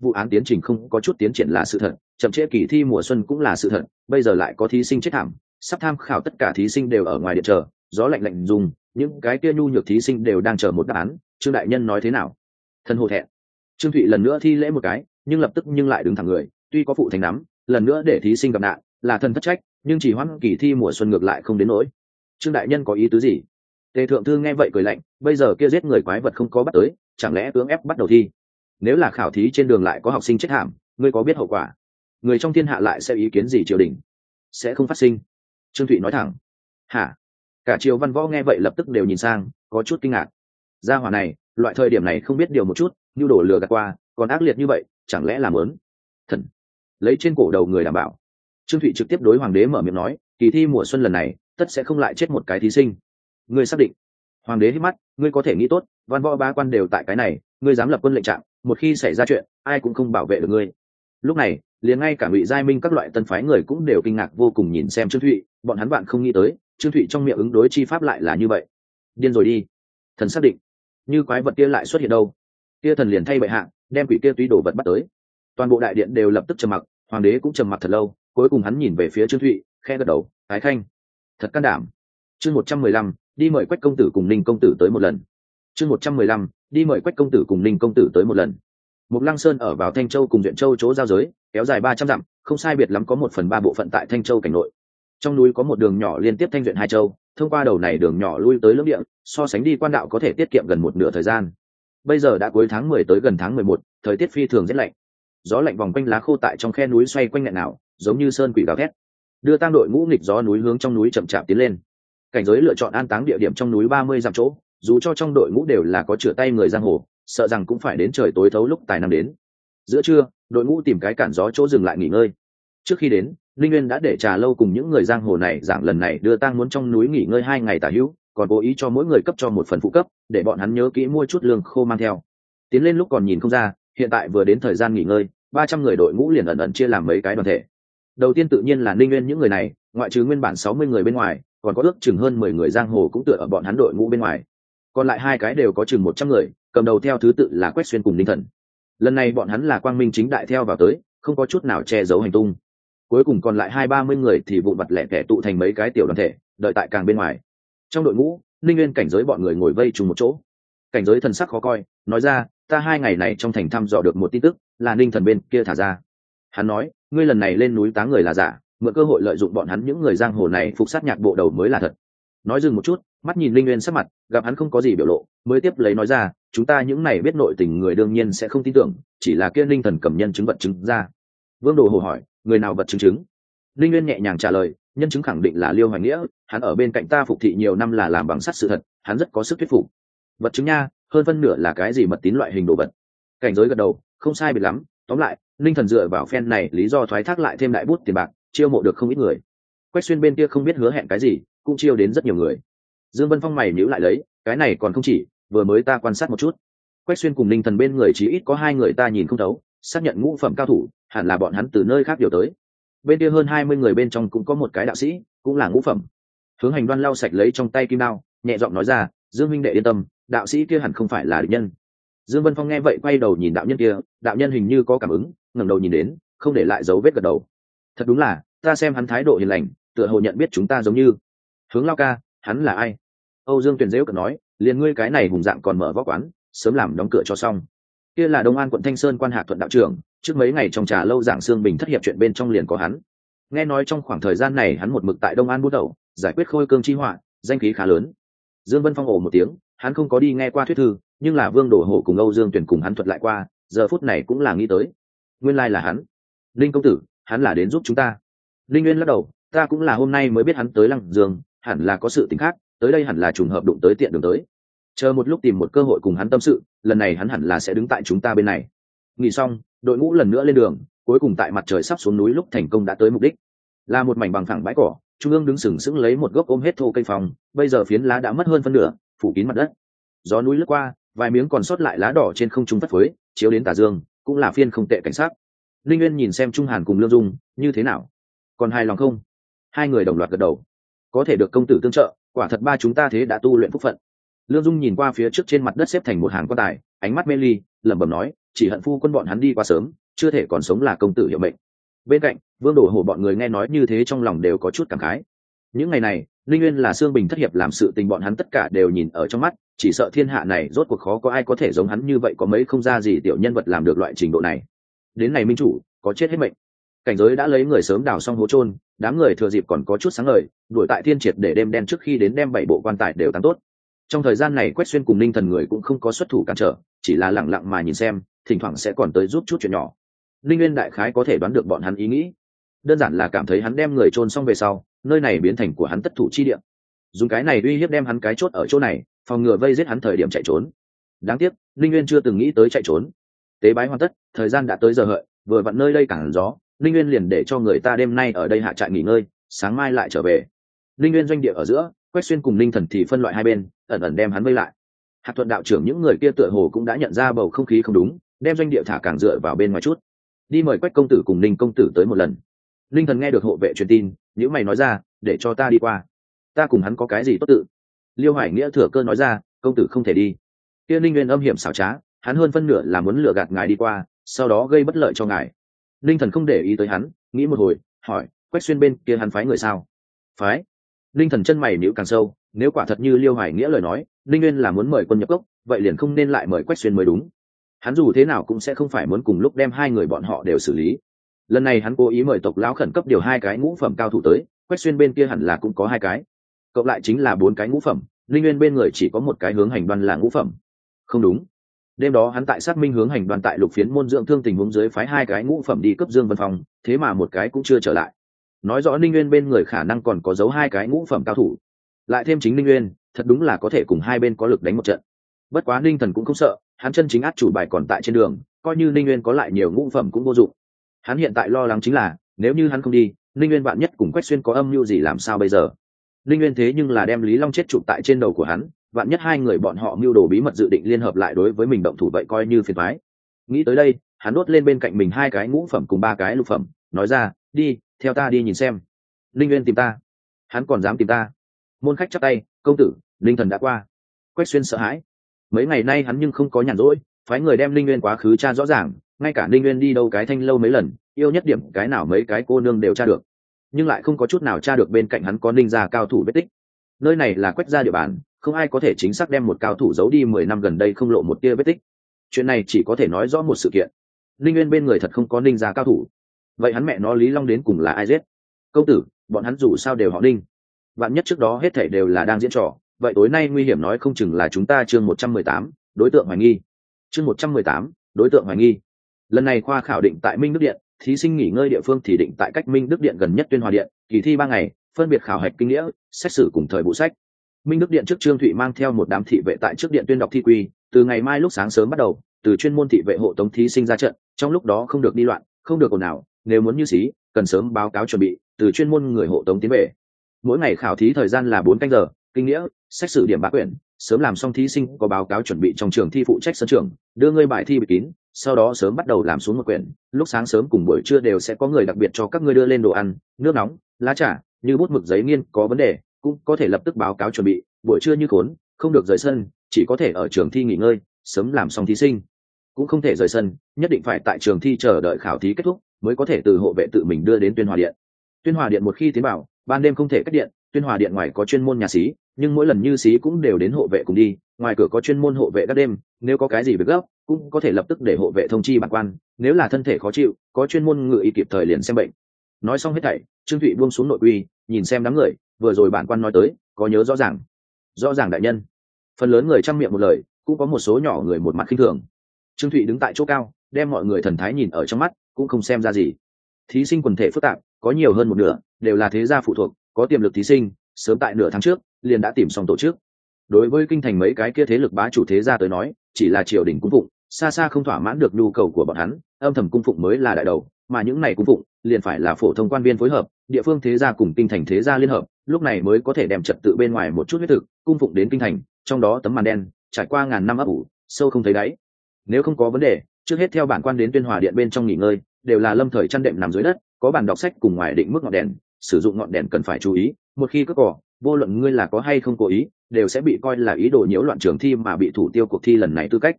vụ án tiến trình không có chút tiến triển là sự thật, chậm trễ kỳ thi mùa xuân cũng là sự thật, bây giờ lại có thí sinh chết thảm, sắp tham khảo tất cả thí sinh đều ở ngoài điện chờ, gió lạnh lạnh dùng, những cái kia nhu nhược thí sinh đều đang chờ một đáp án. Trương đại nhân nói thế nào? Thân hổ thẹn. Trương Thụy lần nữa thi lễ một cái, nhưng lập tức lại đứng thẳng người, tuy có phụ thành nắm, lần nữa để thí sinh gặp nạn, là thần thất trách, nhưng chỉ hoãn kỳ thi mùa xuân ngược lại không đến nỗi. Trương đại nhân có ý tứ gì? Tề thượng thư nghe vậy cười lạnh, bây giờ kia giết người quái vật không có bắt tới, chẳng lẽ cưỡng ép bắt đầu thi? Nếu là khảo thí trên đường lại có học sinh chết thảm, ngươi có biết hậu quả? Người trong thiên hạ lại sẽ ý kiến gì triều đình? Sẽ không phát sinh. Trương Thụy nói thẳng. Hả? Cả triều văn võ nghe vậy lập tức đều nhìn sang, có chút kinh ngạc. Gia hỏa này, loại thời điểm này không biết điều một chút, nhu đổ lừa gạt qua, còn ác liệt như vậy, chẳng lẽ là mớn? Thần. Lấy trên cổ đầu người đảm bảo. Trương Thụy trực tiếp đối hoàng đế mở miệng nói, kỳ thi mùa xuân lần này, tất sẽ không lại chết một cái thí sinh. Ngươi xác định? Hoàng đế hít mắt, ngươi có thể nghĩ tốt, văn võ bá quan đều tại cái này, ngươi dám lập quân lệnh trạng, một khi xảy ra chuyện, ai cũng không bảo vệ được ngươi. Lúc này, liền ngay cả Ngụy Giai Minh các loại tân phái người cũng đều kinh ngạc vô cùng nhìn xem Trương Thụy, bọn hắn bạn không nghĩ tới, Trương Thụy trong miệng ứng đối chi pháp lại là như vậy. Điên rồi đi. Thần xác định. Như quái vật kia lại xuất hiện đâu? Kia thần liền thay bệ hạ, đem quỷ kia túy đồ vật bắt tới. Toàn bộ đại điện đều lập tức trầm mặc, hoàng đế cũng trầm mặc thật lâu, cuối cùng hắn nhìn về phía Trương Thụy, khẽ gật đầu, "Ái khanh, thật can đảm." Chương 115, đi mời Quách công tử cùng Ninh công tử tới một lần. Chương 115, đi mời Quách công tử cùng Ninh công tử tới một lần. Mục Lăng Sơn ở vào Thanh Châu cùng Duyện Châu chỗ giao giới, kéo dài 300 dặm, không sai biệt lắm có 1/3 bộ phận tại Thanh Châu cảnh nội. Trong núi có một đường nhỏ liên tiếp Thanh Duyện hai châu, thông qua đầu này đường nhỏ lui tới lưỡng địa, so sánh đi quan đạo có thể tiết kiệm gần một nửa thời gian. Bây giờ đã cuối tháng 10 tới gần tháng 11, thời tiết phi thường rất lạnh. Gió lạnh vòng quanh lá khô tại trong khe núi xoay quanh nghẹn nào, giống như sơn quỷ gào thét. Đưa tang đội ngũ nghịch gió núi hướng trong núi chậm chạp tiến lên. Cảnh giới lựa chọn an táng địa điểm trong núi 30 dặm chỗ, dù cho trong đội ngũ đều là có chửa tay người giang hồ, sợ rằng cũng phải đến trời tối thấu lúc tài năng đến. Giữa trưa, đội ngũ tìm cái cản gió chỗ dừng lại nghỉ ngơi. Trước khi đến, Linh Nguyên đã để Trà Lâu cùng những người giang hồ này giảng lần này đưa tang muốn trong núi nghỉ ngơi 2 ngày tả hữu, còn cố ý cho mỗi người cấp cho một phần phụ cấp, để bọn hắn nhớ kỹ mua chút lương khô mang theo. Tiến lên lúc còn nhìn không ra, hiện tại vừa đến thời gian nghỉ ngơi, 300 người đội ngũ liền ẩn ẩn chia làm mấy cái đoàn thể. Đầu tiên tự nhiên là Linh Nguyên những người này, ngoại trừ nguyên bản 60 người bên ngoài, còn có ước chừng hơn 10 người giang hồ cũng tựa ở bọn hắn đội ngũ bên ngoài. Còn lại hai cái đều có chừng 100 người, cầm đầu theo thứ tự là Quách Xuyên cùng Ninh Thần. Lần này bọn hắn là quang minh chính đại theo vào tới, không có chút nào che giấu hành tung. Cuối cùng còn lại 20-30 người thì vụn vặt lẻ tẻ tụ thành mấy cái tiểu đoàn thể, đợi tại càng bên ngoài. Trong đội ngũ, Ninh Nguyên cảnh giới bọn người ngồi vây chung một chỗ. Cảnh giới thần sắc khó coi, nói ra, ta 2 ngày này trong thành thăm dò được một tin tức, là Ninh Thần bên kia thả ra. Hắn nói, ngươi lần này lên núi táng người là giả, mượn cơ hội lợi dụng bọn hắn những người giang hồ này phục sát nhạc bộ đầu mới là thật. Nói dừng một chút, mắt nhìn Linh Nguyên sắc mặt, gặp hắn không có gì biểu lộ, mới tiếp lấy nói ra, chúng ta những này biết nội tình người đương nhiên sẽ không tin tưởng, chỉ là kia Linh Thần cầm nhân chứng vật chứng ra. Vương Đồ Hồ hỏi, người nào vật chứng chứng? Linh Nguyên nhẹ nhàng trả lời, nhân chứng khẳng định là Liêu Hoài Nghĩa, hắn ở bên cạnh ta phục thị nhiều năm là làm bằng sắt sự thật, hắn rất có sức thuyết phục. Vật chứng nha, hơn phân nửa là cái gì mật tín loại hình đồ vật. Cảnh giới gật đầu, không sai biệt lắm, tóm lại, Linh Thần dựa vào phen này lý do thoái thác lại thêm đại bút tiền bạc, chiêu mộ được không ít người. Quách Xuyên bên kia không biết hứa hẹn cái gì, cũng chiêu đến rất nhiều người. Dương Vân Phong mày nhíu lại lấy, cái này còn không chỉ, vừa mới ta quan sát một chút. Quách Xuyên cùng Ninh Thần bên người chí ít có 2 người ta nhìn không thấu, xác nhận ngũ phẩm cao thủ, hẳn là bọn hắn từ nơi khác điều tới. Bên kia hơn 20 người bên trong cũng có một cái đạo sĩ, cũng là ngũ phẩm. Hướng Hành Đoan lau sạch lấy trong tay kim đao, nhẹ giọng nói ra, Dương huynh đệ yên tâm, đạo sĩ kia hẳn không phải là địch nhân. Dương Vân Phong nghe vậy quay đầu nhìn đạo nhân kia, đạo nhân hình như có cảm ứng, ngẩng đầu nhìn đến, không để lại dấu vết gật đầu. Thật đúng là, ta xem hắn thái độ hiền lành, tựa hồ nhận biết chúng ta giống như. Hướng Lao ca, hắn là ai? Âu Dương Tuyền dễu cợt nói, liền ngươi cái này hùng dạng còn mở võ quán, sớm làm đóng cửa cho xong. Kia là Đông An quận Thanh Sơn quan Hạc Thuận đạo trưởng, trước mấy ngày trong Trà Lâu giảng xương bình thất hiệp chuyện bên trong liền có hắn. Nghe nói trong khoảng thời gian này hắn một mực tại Đông An buôn đầu, giải quyết khôi cương chi họa, danh khí khá lớn. Dương Vân Phong ồ một tiếng, hắn không có đi nghe qua thuyết thư, nhưng là Vương Đồ Hổ cùng Âu Dương Tuyền cùng hắn thuật lại qua, giờ phút này cũng là nghĩ tới. Nguyên lai là hắn. Linh công tử, hắn là đến giúp chúng ta. Linh Nguyên lắc đầu, ta cũng là hôm nay mới biết hắn tới Lăng Dương, hẳn là có sự tình khác, tới đây hẳn là trùng hợp đụng tới tiện đường tới. Chờ một lúc tìm một cơ hội cùng hắn tâm sự, lần này hắn hẳn là sẽ đứng tại chúng ta bên này. Nghỉ xong, đội ngũ lần nữa lên đường, cuối cùng tại mặt trời sắp xuống núi lúc thành công đã tới mục đích. Là một mảnh bằng phẳng bãi cỏ, trung ương đứng sừng sững lấy một gốc ôm hết thô cây phong, bây giờ phiến lá đã mất hơn phân nửa, phủ kín mặt đất. Gió núi lướt qua, vài miếng còn sót lại lá đỏ trên không trung phất phới, chiếu đến tà dương, cũng là phiên không tệ cảnh sát. Linh Nguyên nhìn xem Trung Hàn cùng Lương Dung, như thế nào? Còn hài lòng không? 2 người đồng loạt gật đầu. Có thể được công tử tương trợ, quả thật ba chúng ta thế đã tu luyện phúc phận. Lương Dung nhìn qua phía trước trên mặt đất xếp thành một hàng quan tài, ánh mắt mê ly, lẩm bẩm nói chỉ hận phu quân bọn hắn đi quá sớm, chưa thể còn sống là công tử hiệu mệnh. Bên cạnh Vương Đồ Hổ bọn người nghe nói như thế trong lòng đều có chút cảm khái. Những ngày này linh nguyên là Sương Bình thất hiệp làm sự tình bọn hắn tất cả đều nhìn ở trong mắt, chỉ sợ thiên hạ này rốt cuộc khó có ai có thể giống hắn như vậy, có mấy không ra gì tiểu nhân vật làm được loại trình độ này. Đến ngày minh chủ có chết hết mệnh, cảnh giới đã lấy người sớm đào xong hố chôn, đám người thừa dịp còn có chút sáng ngời đuổi tại thiên triệt để đêm đen trước khi đến đem 7 bộ quan tài đều tăng tốt. Trong thời gian này Quách Xuyên cùng Ninh Thần người cũng không có xuất thủ cản trở, chỉ là lặng lặng mà nhìn xem, thỉnh thoảng sẽ còn tới giúp chút chuyện nhỏ. Linh Nguyên đại khái có thể đoán được bọn hắn ý nghĩ, đơn giản là cảm thấy hắn đem người chôn xong về sau, nơi này biến thành của hắn tất thủ chi địa, dùng cái này uy hiếp đem hắn cái chốt ở chỗ này, phòng ngừa vây giết hắn thời điểm chạy trốn. Đáng tiếc Linh Nguyên chưa từng nghĩ tới chạy trốn. Tế bái hoàn tất, thời gian đã tới giờ hợi, vừa vặn nơi đây cản gió, Linh Nguyên liền để cho người ta đêm nay ở đây hạ trại nghỉ ngơi, sáng mai lại trở về. Linh Nguyên doanh địa ở giữa, Quách Xuyên cùng Ninh Thần thì phân loại hai bên, ẩn ẩn đem hắn vây lại. Hạc Thuận đạo trưởng những người kia tựa hồ cũng đã nhận ra bầu không khí không đúng, đem doanh địa thả càng dựa vào bên ngoài chút. Đi mời Quách công tử cùng Ninh công tử tới một lần. Ninh Thần nghe được hộ vệ truyền tin, nếu mày nói ra, để cho ta đi qua. Ta cùng hắn có cái gì tốt tự? Liêu Hải Nghĩa thừa cơ nói ra, công tử không thể đi. Kia Ninh Nguyên âm hiểm xảo trá, hắn hơn phân nửa là muốn lừa gạt ngài đi qua, sau đó gây bất lợi cho ngài. Ninh Thần không để ý tới hắn, nghĩ một hồi, hỏi, Quách Xuyên bên kia hắn phái người sao? Phái. Ninh Thần chân mày nhíu càng sâu, nếu quả thật như Liêu Hải Nghĩa lời nói, Ninh Nguyên là muốn mời quân nhập cốc, vậy liền không nên lại mời Quách Xuyên mới đúng. Hắn dù thế nào cũng sẽ không phải muốn cùng lúc đem hai người bọn họ đều xử lý. Lần này hắn cố ý mời tộc lão khẩn cấp điều 2 cái ngũ phẩm cao thủ tới, Quách Xuyên bên kia hẳn là cũng có 2 cái, cộng lại chính là 4 cái ngũ phẩm. Linh Nguyên bên người chỉ có một cái hướng hành đoan là ngũ phẩm. Không đúng, đêm đó hắn tại xác minh hướng hành đoàn tại lục phiến môn dưỡng thương tình huống dưới phái 2 cái ngũ phẩm đi cấp Dương Vân Phong, thế mà một cái cũng chưa trở lại, nói rõ Ninh Nguyên bên người khả năng còn có giấu 2 cái ngũ phẩm cao thủ, lại thêm chính Ninh Nguyên, thật đúng là có thể cùng hai bên có lực đánh một trận. Bất quá Ninh Thần cũng không sợ, hắn chân chính át chủ bài còn tại trên đường, coi như Ninh Nguyên có lại nhiều ngũ phẩm cũng vô dụng. Hắn hiện tại lo lắng chính là nếu như hắn không đi, Ninh Nguyên bạn nhất cùng Quách Xuyên có âm mưu gì làm sao bây giờ. Ninh Nguyên thế nhưng là đem Lý Long chết chụp tại trên đầu của hắn, vạn nhất hai người bọn họ mưu đồ bí mật dự định liên hợp lại đối với mình động thủ, vậy coi như phiền toái. Nghĩ tới đây, hắn đốt lên bên cạnh mình 2 cái ngũ phẩm cùng 3 cái lục phẩm, nói ra, đi theo ta đi nhìn xem. Linh Nguyên tìm ta? Hắn còn dám tìm ta? Môn khách chắp tay, công tử, Linh Thần đã qua. Quách Xuyên sợ hãi, mấy ngày nay hắn nhưng không có nhàn rỗi, phái người đem Linh Nguyên quá khứ tra rõ ràng, ngay cả Linh Nguyên đi đâu cái thanh lâu mấy lần, yêu nhất điểm cái nào mấy cái cô nương đều tra được, nhưng lại không có chút nào tra được bên cạnh hắn có Ninh gia cao thủ vết tích. Nơi này là Quách gia địa bàn, không ai có thể chính xác đem một cao thủ giấu đi 10 năm gần đây không lộ một tia vết tích. Chuyện này chỉ có thể nói rõ một sự kiện, Linh Nguyên bên người thật không có Ninh gia cao thủ. Vậy hắn mẹ nó Lý Long đến cùng là ai giết? Công tử, bọn hắn dù sao đều họ Ninh, vạn nhất trước đó hết thảy đều là đang diễn trò, vậy tối nay nguy hiểm nói không chừng là chúng ta. Chương 118, đối tượng hoài nghi. Chương 118, đối tượng hoài nghi. Lần này khoa khảo định tại Minh Đức Điện, thí sinh nghỉ ngơi địa phương thì định tại cách Minh Đức Điện gần nhất Tuyên Hòa Điện, kỳ thi 3 ngày, phân biệt khảo hạch kinh nghĩa, xét xử cùng thời vụ sách. Minh Đức Điện trước Trương Thụy mang theo một đám thị vệ tại trước điện tuyên đọc thi quy, từ ngày mai lúc sáng sớm bắt đầu, từ chuyên môn thị vệ hộ tống thí sinh ra trận, trong lúc đó không được đi loạn, không được ồn ào, nếu muốn như xí, cần sớm báo cáo chuẩn bị, từ chuyên môn người hộ tống tiến về. Mỗi ngày khảo thí thời gian là 4 canh giờ, kinh nghĩa, xét xử điểm 3 quyển, sớm làm xong thí sinh có báo cáo chuẩn bị trong trường thi phụ trách sân trường, đưa ngươi bài thi bịt kín, sau đó sớm bắt đầu làm xuống một quyển, lúc sáng sớm cùng buổi trưa đều sẽ có người đặc biệt cho các ngươi đưa lên đồ ăn, nước nóng, lá trà, như bút mực giấy nghiên có vấn đề cũng có thể lập tức báo cáo chuẩn bị, buổi trưa như khốn không được rời sân, chỉ có thể ở trường thi nghỉ ngơi, sớm làm xong thí sinh cũng không thể rời sân, nhất định phải tại trường thi chờ đợi khảo thí kết thúc mới có thể từ hộ vệ tự mình đưa đến Tuyên Hòa Điện. Tuyên Hòa Điện một khi tiến vào, ban đêm không thể cách điện, Tuyên Hòa Điện ngoài có chuyên môn nhà xí, nhưng mỗi lần như xí cũng đều đến hộ vệ cùng đi, ngoài cửa có chuyên môn hộ vệ các đêm, nếu có cái gì việc gấp cũng có thể lập tức để hộ vệ thông chi bản quan, nếu là thân thể khó chịu có chuyên môn ngự y kịp thời liền xem bệnh. Nói xong hết thảy, Trương Thụy buông xuống nội quy, nhìn xem đám người, vừa rồi bản quan nói tới có nhớ rõ ràng? Rõ ràng đại nhân. Phần lớn người trăm miệng một lời, cũng có một số nhỏ người một mặt khinh thường. Trương Thụy đứng tại chỗ cao, đem mọi người thần thái nhìn ở trong mắt, cũng không xem ra gì. Thí sinh quần thể phức tạp, có nhiều hơn một nửa đều là thế gia phụ thuộc, có tiềm lực thí sinh sớm tại nửa tháng trước liền đã tìm xong tổ chức. Đối với kinh thành mấy cái kia thế lực bá chủ thế gia tới nói, chỉ là triều đình cung phụng, xa xa không thỏa mãn được nhu cầu của bọn hắn, âm thầm cung phụng mới là đại đầu, mà những này cung phụng liền phải là phổ thông quan viên phối hợp, địa phương thế gia cùng kinh thành thế gia liên hợp, lúc này mới có thể đem trật tự bên ngoài một chút huyết thực cung phụng đến kinh thành, trong đó tấm màn đen trải qua ngàn năm ấp ủ, sâu không thấy đáy. Nếu không có vấn đề, trước hết theo bản quan đến Tuyên Hòa Điện bên trong nghỉ ngơi, đều là lâm thời chăn đệm nằm dưới đất, có bàn đọc sách cùng ngoài định mức ngọn đèn, sử dụng ngọn đèn cần phải chú ý, một khi cướp cỏ, vô luận ngươi là có hay không cố ý, đều sẽ bị coi là ý đồ nhiễu loạn trường thi mà bị thủ tiêu cuộc thi lần này tư cách.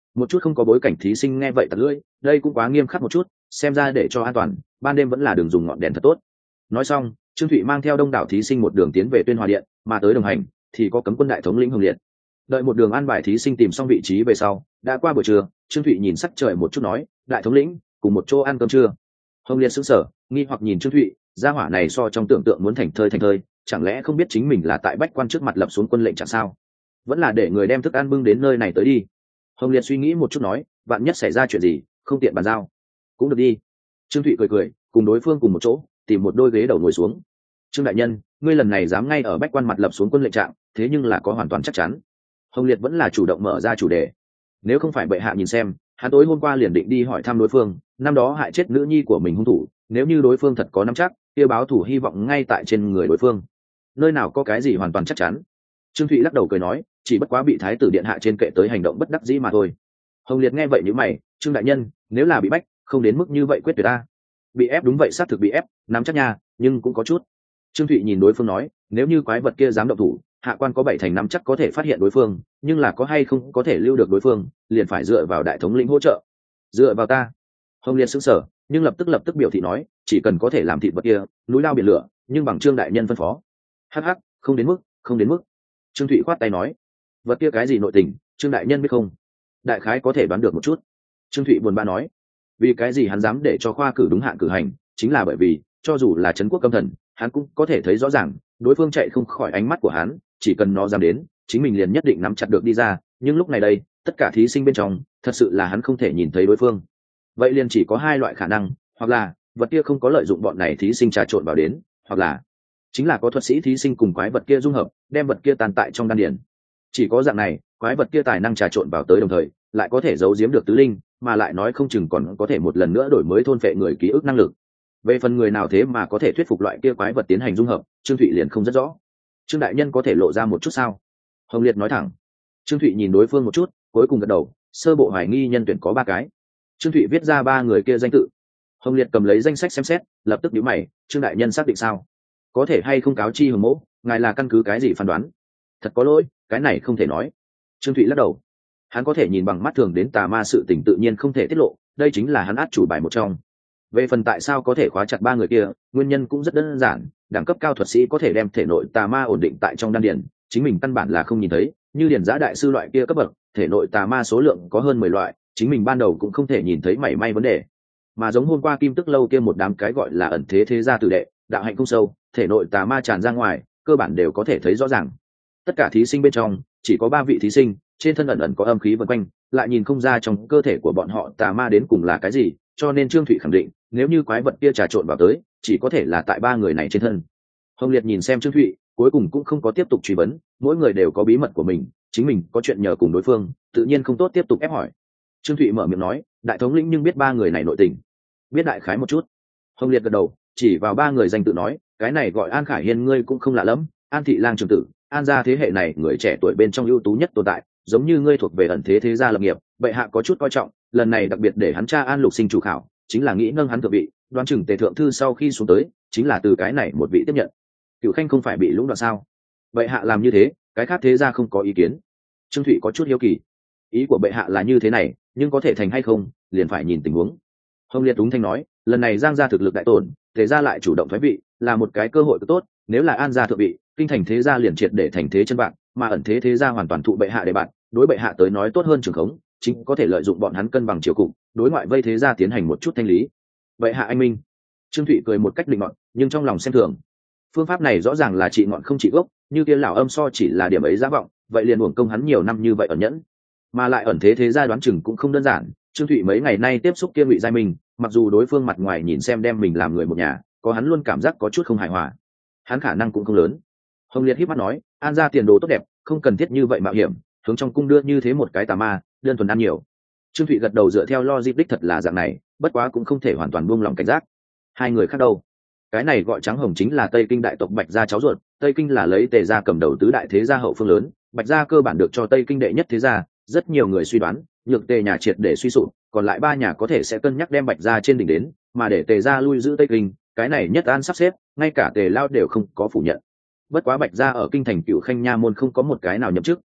Một chút không có bối cảnh thí sinh nghe vậy tặc lưỡi, đây cũng quá nghiêm khắc một chút, xem ra để cho an toàn ban đêm vẫn là đường dùng ngọn đèn thật tốt. Nói xong, Trương Thụy mang theo đông đảo thí sinh một đường tiến về Tuyên Hòa Điện, mà tới đồng hành thì có cấm quân đại thống lĩnh Hồng Liệt. Đợi một đường an bài thí sinh tìm xong vị trí về sau, đã qua buổi trưa, Trương Thụy nhìn sắc trời một chút nói, đại thống lĩnh, cùng một chỗ ăn cơm trưa. Hồng Liệt sững sờ, nghi hoặc nhìn Trương Thụy, gia hỏa này so trong tưởng tượng muốn thành thơi, chẳng lẽ không biết chính mình là tại bách quan trước mặt lập xuống quân lệnh chẳng sao? Vẫn là để người đem thức ăn bưng đến nơi này tới đi. Hồng Liệt suy nghĩ một chút nói, vạn nhất xảy ra chuyện gì, không tiện bàn giao. Cũng được đi. Trương Thụy cười, cùng đối phương cùng một chỗ, tìm một đôi ghế đầu ngồi xuống. Trương đại nhân, ngươi lần này dám ngay ở bách quan mặt lập xuống quân lệnh trạng, thế nhưng là có hoàn toàn chắc chắn. Hồng Liệt vẫn là chủ động mở ra chủ đề. Nếu không phải bệ hạ nhìn xem, hắn tối hôm qua liền định đi hỏi thăm đối phương, năm đó hại chết nữ nhi của mình hung thủ, nếu như đối phương thật có nắm chắc, kia báo thủ hy vọng ngay tại trên người đối phương. Nơi nào có cái gì hoàn toàn chắc chắn. Trương Thụy lắc đầu cười nói, chỉ bất quá bị thái tử điện hạ trên kệ tới hành động bất đắc dĩ mà thôi. Hồng Liệt nghe vậy nhíu mày, Trương đại nhân, nếu là bị bách, không đến mức như vậy quyết tuyệt ta. Bị ép đúng vậy, xác thực bị ép, nắm chắc nha, nhưng cũng có chút. Trương Thụy nhìn đối phương nói, nếu như quái vật kia dám động thủ, hạ quan có 7 thành nắm chắc có thể phát hiện đối phương, nhưng là có hay không có thể lưu được đối phương, liền phải dựa vào đại thống lĩnh hỗ trợ. Dựa vào ta? Hồng Liệt sững sờ, nhưng lập tức biểu thị nói, chỉ cần có thể làm thịt vật kia, núi lao biển lửa, nhưng bằng Trương đại nhân phân phó. Hắc, không đến mức. Trương Thụy khoát tay nói, vật kia cái gì nội tình, Trương đại nhân biết không? Đại khái có thể đoán được một chút. Trương Thụy buồn bã nói, vì cái gì hắn dám để cho khoa cử đúng hạn cử hành, chính là bởi vì cho dù là trấn quốc cấm thần, hắn cũng có thể thấy rõ ràng đối phương chạy không khỏi ánh mắt của hắn, chỉ cần nó dám đến, chính mình liền nhất định nắm chặt được đi ra. Nhưng lúc này đây, tất cả thí sinh bên trong, thật sự là hắn không thể nhìn thấy đối phương. Vậy liền chỉ có hai loại khả năng, hoặc là vật kia không có lợi dụng bọn này thí sinh trà trộn vào đến, hoặc là chính là có thuật sĩ thí sinh cùng quái vật kia dung hợp, đem vật kia tàn tại trong đan điền. Chỉ có dạng này, quái vật kia tài năng trà trộn vào tới, đồng thời lại có thể giấu giếm được tứ linh, mà lại nói không chừng còn có thể một lần nữa đổi mới thôn phệ người ký ức năng lực. Về phần người nào thế mà có thể thuyết phục loại kia quái vật tiến hành dung hợp, Trương Thụy liền không rất rõ. Trương đại nhân có thể lộ ra một chút sao? Hồng Liệt nói thẳng. Trương Thụy nhìn đối phương một chút, cuối cùng gật đầu, sơ bộ hoài nghi nhân tuyển có 3 cái. Trương Thụy viết ra 3 người kia danh tự. Hồng Liệt cầm lấy danh sách xem xét, lập tức nhíu mày, Trương đại nhân xác định sao? Có thể hay không cáo chi Hồng mỗ, ngài là căn cứ cái gì phán đoán? Thật có lỗi, cái này không thể nói. Trương Thụy lắc đầu. Hắn có thể nhìn bằng mắt thường đến tà ma sự tình tự nhiên không thể tiết lộ, đây chính là hắn át chủ bài một trong. Về phần tại sao có thể khóa chặt 3 người kia, nguyên nhân cũng rất đơn giản, đẳng cấp cao thuật sĩ có thể đem thể nội tà ma ổn định tại trong đan điền, chính mình căn bản là không nhìn thấy, như điển giã đại sư loại kia cấp bậc, thể nội tà ma số lượng có hơn 10 loại, chính mình ban đầu cũng không thể nhìn thấy mảy may vấn đề. Mà giống hôm qua Kim Tức lâu kia một đám cái gọi là ẩn thế gia tử đệ, đạo hạnh không sâu, thể nội tà ma tràn ra ngoài, cơ bản đều có thể thấy rõ ràng. Tất cả thí sinh bên trong, chỉ có 3 vị thí sinh, trên thân ẩn có âm khí vần quanh, lại nhìn không ra trong cơ thể của bọn họ tà ma đến cùng là cái gì, cho nên Trương Thụy khẳng định, nếu như quái vật kia trà trộn vào tới, chỉ có thể là tại 3 người này trên thân. Hồng Liệt nhìn xem Trương Thụy, cuối cùng cũng không có tiếp tục truy vấn, mỗi người đều có bí mật của mình, chính mình có chuyện nhờ cùng đối phương, tự nhiên không tốt tiếp tục ép hỏi. Trương Thụy mở miệng nói, đại thống lĩnh nhưng biết 3 người này nội tình. Biết đại khái một chút. Hồng Liệt gật đầu, chỉ vào 3 người danh tự nói, cái này gọi An Khải Hiên ngươi cũng không lạ lắm, An Thị Lang trưởng tử, An gia thế hệ này người trẻ tuổi bên trong ưu tú nhất tồn tại, giống như ngươi thuộc về ẩn thế gia lập nghiệp, bệ hạ có chút coi trọng, lần này đặc biệt để hắn cha An Lục Sinh chủ khảo, chính là nghĩ nâng hắn thượng vị, đoán chừng Tề thượng thư sau khi xuống tới, chính là từ cái này một vị tiếp nhận. Cửu Khanh không phải bị lũng đoạn sao? Bệ hạ làm như thế, cái khác thế gia không có ý kiến. Trương Thụy có chút hiếu kỳ. Ý của bệ hạ là như thế này, nhưng có thể thành hay không, liền phải nhìn tình huống. Hồng Liệt đúng thanh nói, lần này Giang gia thực lực đại tổn, Tề gia lại chủ động thoái vị, là một cái cơ hội tốt, nếu là An gia thượng vị, kinh thành thế gia liền triệt để thành thế chân bạn, mà ẩn thế gia hoàn toàn thụ bệ hạ để bạn, đối bệ hạ tới nói tốt hơn trường khống, chính có thể lợi dụng bọn hắn cân bằng triều cục, đối ngoại vây thế gia tiến hành một chút thanh lý. Bệ hạ anh minh. Trương Thụy cười một cách định ngọn, nhưng trong lòng xem thường. Phương pháp này rõ ràng là trị ngọn không trị gốc, như kia lão âm so chỉ là điểm ấy giá vọng, vậy liền uổng công hắn nhiều năm như vậy ẩn nhẫn, mà lại ẩn thế gia đoán chừng cũng không đơn giản. Trương Thụy mấy ngày nay tiếp xúc kia Ngụy Giai Minh, mặc dù đối phương mặt ngoài nhìn xem đem mình làm người một nhà, có hắn luôn cảm giác có chút không hài hòa. Hắn khả năng cũng không lớn. Hồng Liệt híp mắt nói, An gia tiền đồ tốt đẹp, không cần thiết như vậy mạo hiểm, hướng trong cung đưa như thế một cái tà ma, đơn thuần ăn nhiều. Trương Thụy gật đầu, dựa theo logic đích thật là dạng này, bất quá cũng không thể hoàn toàn buông lòng cảnh giác. 2 người khác đâu? Cái này gọi Trắng Hồng chính là Tây Kinh đại tộc Bạch gia cháu ruột, Tây Kinh là lấy Tề gia cầm đầu tứ đại thế gia hậu phương lớn, Bạch gia cơ bản được cho Tây Kinh đệ nhất thế gia, rất nhiều người suy đoán, nhược Tề nhà triệt để suy sụp, còn lại 3 nhà có thể sẽ cân nhắc đem Bạch gia trên đỉnh đến, mà để Tề gia lui giữ Tây Kinh, cái này nhất an sắp xếp, ngay cả Tề Lao đều không có phủ nhận. Bất quá Bạch gia ở kinh thành Cửu Khanh nha môn không có một cái nào nhậm chức,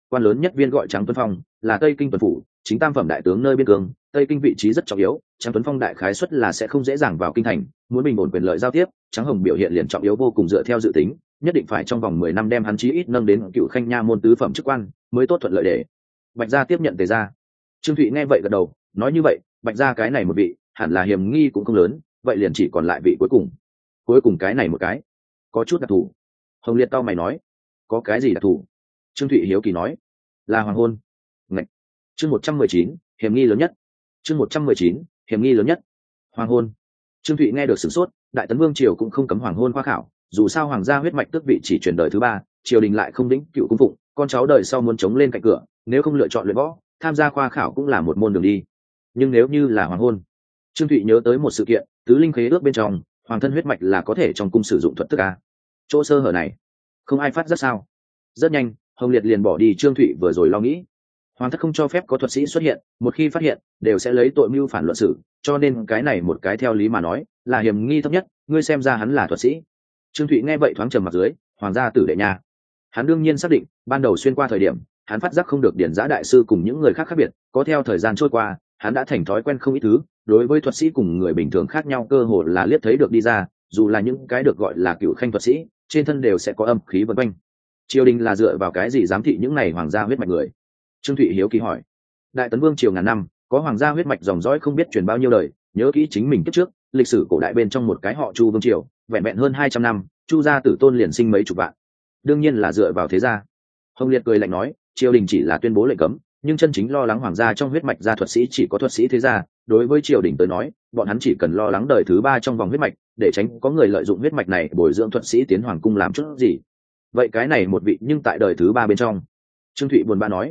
quan lớn nhất viên gọi Tráng Tuấn Phong, là Tây Kinh tuần phủ, chính tam phẩm đại tướng nơi biên cương, Tây Kinh vị trí rất trọng yếu, Tráng Tuấn Phong đại khái suất là sẽ không dễ dàng vào kinh thành, muốn bình ổn quyền lợi giao tiếp, Tráng Hồng biểu hiện liền trọng yếu vô cùng, dựa theo dự tính, nhất định phải trong vòng 10 năm đem hắn chí ít nâng đến cựu khanh nha môn tứ phẩm chức quan, mới tốt thuận lợi để Bạch gia tiếp nhận Tề gia. Trương Thụy nghe vậy gật đầu, nói như vậy, Bạch gia cái này một vị, hẳn là hiểm nghi cũng không lớn, vậy liền chỉ còn lại vị cuối cùng. Cuối cùng cái này một cái, có chút đặc thù. Hồng Liệt cau mày nói, có cái gì đặc thù? Trương Thụy hiếu kỳ nói, là hoàng hôn. Ngạch. Chương 119, hiểm nghi lớn nhất. Chương 119, hiểm nghi lớn nhất. Hoàng hôn. Trương Thụy nghe được sửng sốt, Đại Tấn Vương triều cũng không cấm hoàng hôn khoa khảo, dù sao hoàng gia huyết mạch tước vị chỉ truyền đời thứ ba, triều đình lại không đĩnh cựu cung phụng, con cháu đời sau muốn chống lên cạnh cửa, nếu không lựa chọn luyện võ, tham gia khoa khảo cũng là một môn đường đi. Nhưng nếu như là hoàng hôn, Trương Thụy nhớ tới một sự kiện, tứ linh khế ước bên trong, hoàng thân huyết mạch là có thể trong cung sử dụng thuật thức a. Chỗ sơ hở này, không ai phát rất sao? Rất nhanh, Hồng Liệt liền bỏ đi Trương Thụy vừa rồi lo nghĩ. Hoàng thất không cho phép có thuật sĩ xuất hiện, một khi phát hiện, đều sẽ lấy tội mưu phản luận xử, cho nên cái này một cái theo lý mà nói, là hiểm nghi thấp nhất, ngươi xem ra hắn là thuật sĩ. Trương Thụy nghe vậy thoáng trầm mặt dưới, hoàng gia tử đệ nha. Hắn đương nhiên xác định, ban đầu xuyên qua thời điểm, hắn phát giác không được điển giã đại sư cùng những người khác khác biệt, có theo thời gian trôi qua, hắn đã thành thói quen không ít thứ, đối với thuật sĩ cùng người bình thường khác nhau cơ hồ là liếc thấy được đi ra, dù là những cái được gọi là cựu khanh thuật sĩ, trên thân đều sẽ có âm khí vần quanh. Triều đình là dựa vào cái gì giám thị những này hoàng gia huyết mạch người? Trương Thụy hiếu kỳ hỏi. Đại Tấn Vương triều ngàn năm, có hoàng gia huyết mạch dòng dõi không biết truyền bao nhiêu đời, nhớ kỹ chính mình kiếp trước, lịch sử cổ đại bên trong một cái họ Chu vương triều, vẹn vẹn hơn 200 năm, Chu gia tử tôn liền sinh mấy chục vạn. Đương nhiên là dựa vào thế gia. Hồng Liệt cười lạnh nói, triều đình chỉ là tuyên bố lệnh cấm, nhưng chân chính lo lắng hoàng gia trong huyết mạch gia thuật sĩ chỉ có thuật sĩ thế gia, đối với triều đình tới nói, bọn hắn chỉ cần lo lắng đời thứ ba trong vòng huyết mạch, để tránh có người lợi dụng huyết mạch này bồi dưỡng thuật sĩ tiến hoàng cung làm chút gì. Vậy cái này một vị nhưng tại đời thứ ba bên trong. Trương Thụy buồn bã nói.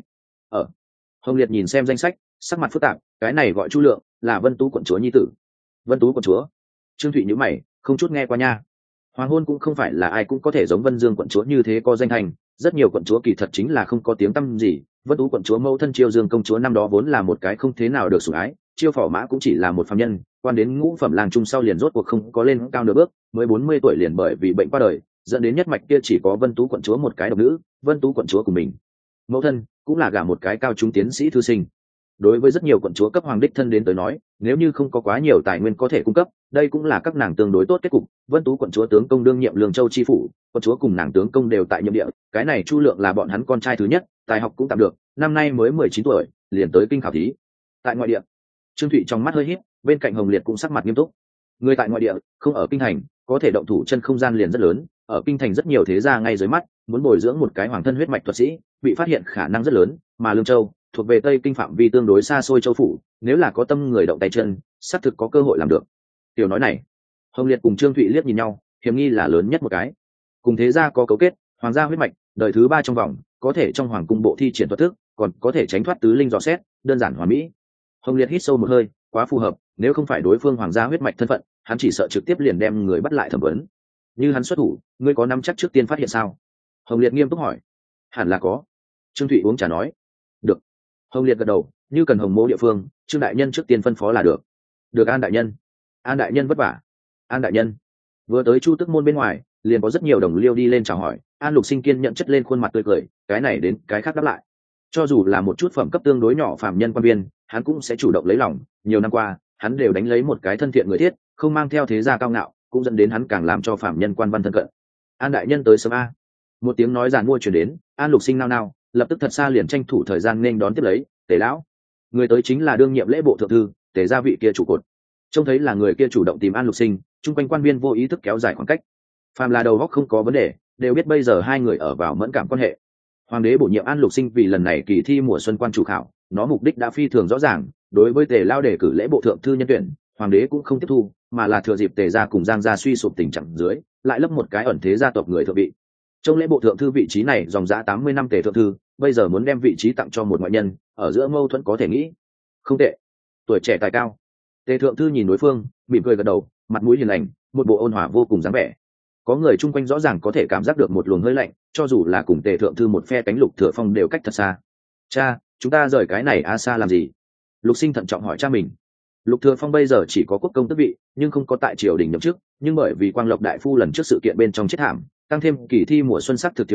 Hồng Liệt nhìn xem danh sách, sắc mặt phức tạp, cái này gọi Chu Lượng, là Vân Tú quận chúa nhi tử. Vân Tú quận chúa? Trương Thụy nhíu mày, không chút nghe qua nha. Hoàng hôn cũng không phải là ai cũng có thể giống Vân Dương quận chúa như thế có danh thành, rất nhiều quận chúa kỳ thật chính là không có tiếng tăm gì. Vân Tú quận chúa mẫu thân Chiêu Dương công chúa năm đó vốn là một cái không thế nào được sủng ái, Chiêu Phò Mã cũng chỉ là một phàm nhân, quan đến ngũ phẩm làng trung sau liền rốt cuộc không có lên cao nửa bước, mới 40 tuổi liền bởi vì bệnh qua đời, dẫn đến nhất mạch kia chỉ có Vân Tú quận chúa một cái độc nữ, Vân Tú quận chúa của mình. Mẫu thân cũng là gả một cái cao trung tiến sĩ thư sinh. Đối với rất nhiều quận chúa cấp hoàng đích thân đến tới nói, nếu như không có quá nhiều tài nguyên có thể cung cấp, đây cũng là các nàng tương đối tốt kết cục. Vân Tú quận chúa tướng công đương nhiệm Lương Châu chi phủ, quận chúa cùng nàng tướng công đều tại nhiệm địa, cái này Chu Lượng là bọn hắn con trai thứ nhất, tài học cũng tạm được, năm nay mới 19 tuổi, liền tới kinh khảo thí. Tại ngoại địa, Trương Thụy trong mắt hơi híp, bên cạnh Hồng Liệt cũng sắc mặt nghiêm túc. Người tại ngoại địa, không ở kinh thành, có thể động thủ chân không gian liền rất lớn, ở kinh thành rất nhiều thế gia ngay dưới mắt, muốn bồi dưỡng một cái hoàng thân huyết mạch thuật sĩ, bị phát hiện khả năng rất lớn, mà Lương Châu thuộc về Tây Kinh phạm vi tương đối xa xôi châu phủ, nếu là có tâm người động tay chân, xác thực có cơ hội làm được. Tiểu nói này, Hồng Liệt cùng Trương Thụy liếc nhìn nhau, hiểm nghi là lớn nhất một cái. Cùng thế gia có cấu kết, hoàng gia huyết mạch, đời thứ ba trong vòng, có thể trong hoàng cung bộ thi triển thuật thức, còn có thể tránh thoát tứ linh dò xét, đơn giản hoàn mỹ. Hồng Liệt hít sâu một hơi, quá phù hợp, nếu không phải đối phương hoàng gia huyết mạch thân phận, hắn chỉ sợ trực tiếp liền đem người bắt lại thẩm vấn. Như hắn xuất thủ, ngươi có nắm chắc trước tiên phát hiện sao? Hồng Liệt nghiêm túc hỏi. Hẳn là có. Trương Thụy uống trà nói. Được. Hồng Liệt gật đầu, như cần hồng mỗ địa phương, Trương đại nhân trước tiên phân phó là được. Được An đại nhân. An đại nhân vất vả. An đại nhân. Vừa tới Chu Tức môn bên ngoài, liền có rất nhiều đồng liêu đi lên chào hỏi. An Lục Sinh kiên nhận chất lên khuôn mặt tươi cười, cái này đến cái khác đáp lại. Cho dù là một chút phẩm cấp tương đối nhỏ phàm nhân quan viên, hắn cũng sẽ chủ động lấy lòng. Nhiều năm qua, hắn đều đánh lấy một cái thân thiện người thiết, không mang theo thế gia cao ngạo, cũng dẫn đến hắn càng làm cho phàm nhân quan văn thân cận. An đại nhân tới sớm a. Một tiếng nói giàn mua truyền đến, An Lục Sinh nao nao, lập tức thật xa liền tranh thủ thời gian nên đón tiếp lấy. Tề lão. Người tới chính là đương nhiệm lễ bộ thượng thư, Tề gia vị kia trụ cột. Trông thấy là người kia chủ động tìm An Lục Sinh, chung quanh quan viên vô ý thức kéo dài khoảng cách. Phàm là đầu óc không có vấn đề, đều biết bây giờ hai người ở vào mẫn cảm quan hệ. Hoàng đế bổ nhiệm An Lục Sinh vì lần này kỳ thi mùa xuân quan chủ khảo, nó mục đích đã phi thường rõ ràng, đối với Tề lao đề cử lễ bộ thượng thư nhân tuyển, hoàng đế cũng không tiếp thu, mà là thừa dịp Tề gia cùng Giang gia suy sụp tình trạng dưới, lại lấp một cái ẩn thế gia tộc người thượng vị. Trong lễ bộ thượng thư vị trí này dòng dã 80 năm Tề thượng thư, bây giờ muốn đem vị trí tặng cho một ngoại nhân, ở giữa mâu thuẫn có thể nghĩ. Không tệ, tuổi trẻ tài cao. Tề thượng thư nhìn đối phương, mỉm cười gật đầu, mặt mũi hiền lành, một bộ ôn hòa vô cùng dáng vẻ. Có người chung quanh rõ ràng có thể cảm giác được một luồng hơi lạnh, cho dù là cùng Tề thượng thư một phe cánh Lục Thừa Phong đều cách thật xa. Cha, chúng ta rời cái này xa làm gì? Lục Sinh thận trọng hỏi cha mình. Lục Thừa Phong bây giờ chỉ có quốc công tước vị, nhưng không có tại triều đình nhậm chức, nhưng bởi vì Quang Lộc đại phu lần trước sự kiện bên trong chết thảm, tăng thêm kỳ thi mùa xuân sắc thực thiếu người,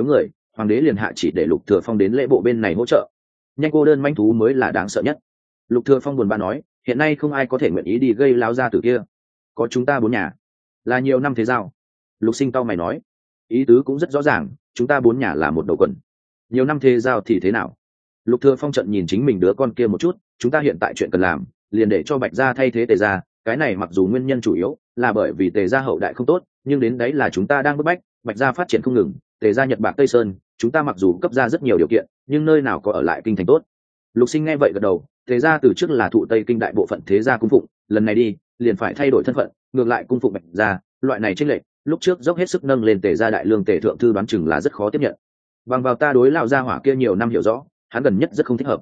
hoàng đế liền hạ chỉ để Lục Thừa Phong đến lễ bộ bên này hỗ trợ. Nhanh cô đơn manh thú mới là đáng sợ nhất. Lục Thừa Phong buồn bã nói, hiện nay không ai có thể nguyện ý đi gây láo gia tử kia. Có chúng ta 4 nhà, là nhiều năm thế giao. Lục Sinh tao mày nói, ý tứ cũng rất rõ ràng, chúng ta 4 nhà là một đầu quần. Nhiều năm thế giao thì thế nào? Lục Thừa Phong trận nhìn chính mình đứa con kia một chút, chúng ta hiện tại chuyện cần làm, liền để cho Bạch gia thay thế Tề gia, cái này mặc dù nguyên nhân chủ yếu là bởi vì Tề gia hậu đại không tốt, nhưng đến đấy là chúng ta đang bức bách, Bạch gia phát triển không ngừng, Tề gia Nhật Bạc Tây Sơn, chúng ta mặc dù cấp ra rất nhiều điều kiện, nhưng nơi nào có ở lại kinh thành tốt. Lục Sinh nghe vậy gật đầu, Tề gia từ trước là thụ Tây kinh đại bộ phận thế gia cung phụng, lần này đi, liền phải thay đổi thân phận, ngược lại cung phụng Bạch gia, loại này chênh lệch, lúc trước dốc hết sức nâng lên Tề gia đại lương Tề thượng thư đoán chừng là rất khó tiếp nhận. Bằng vào ta đối lão gia hỏa kia nhiều năm hiểu rõ, hắn gần nhất rất không thích hợp.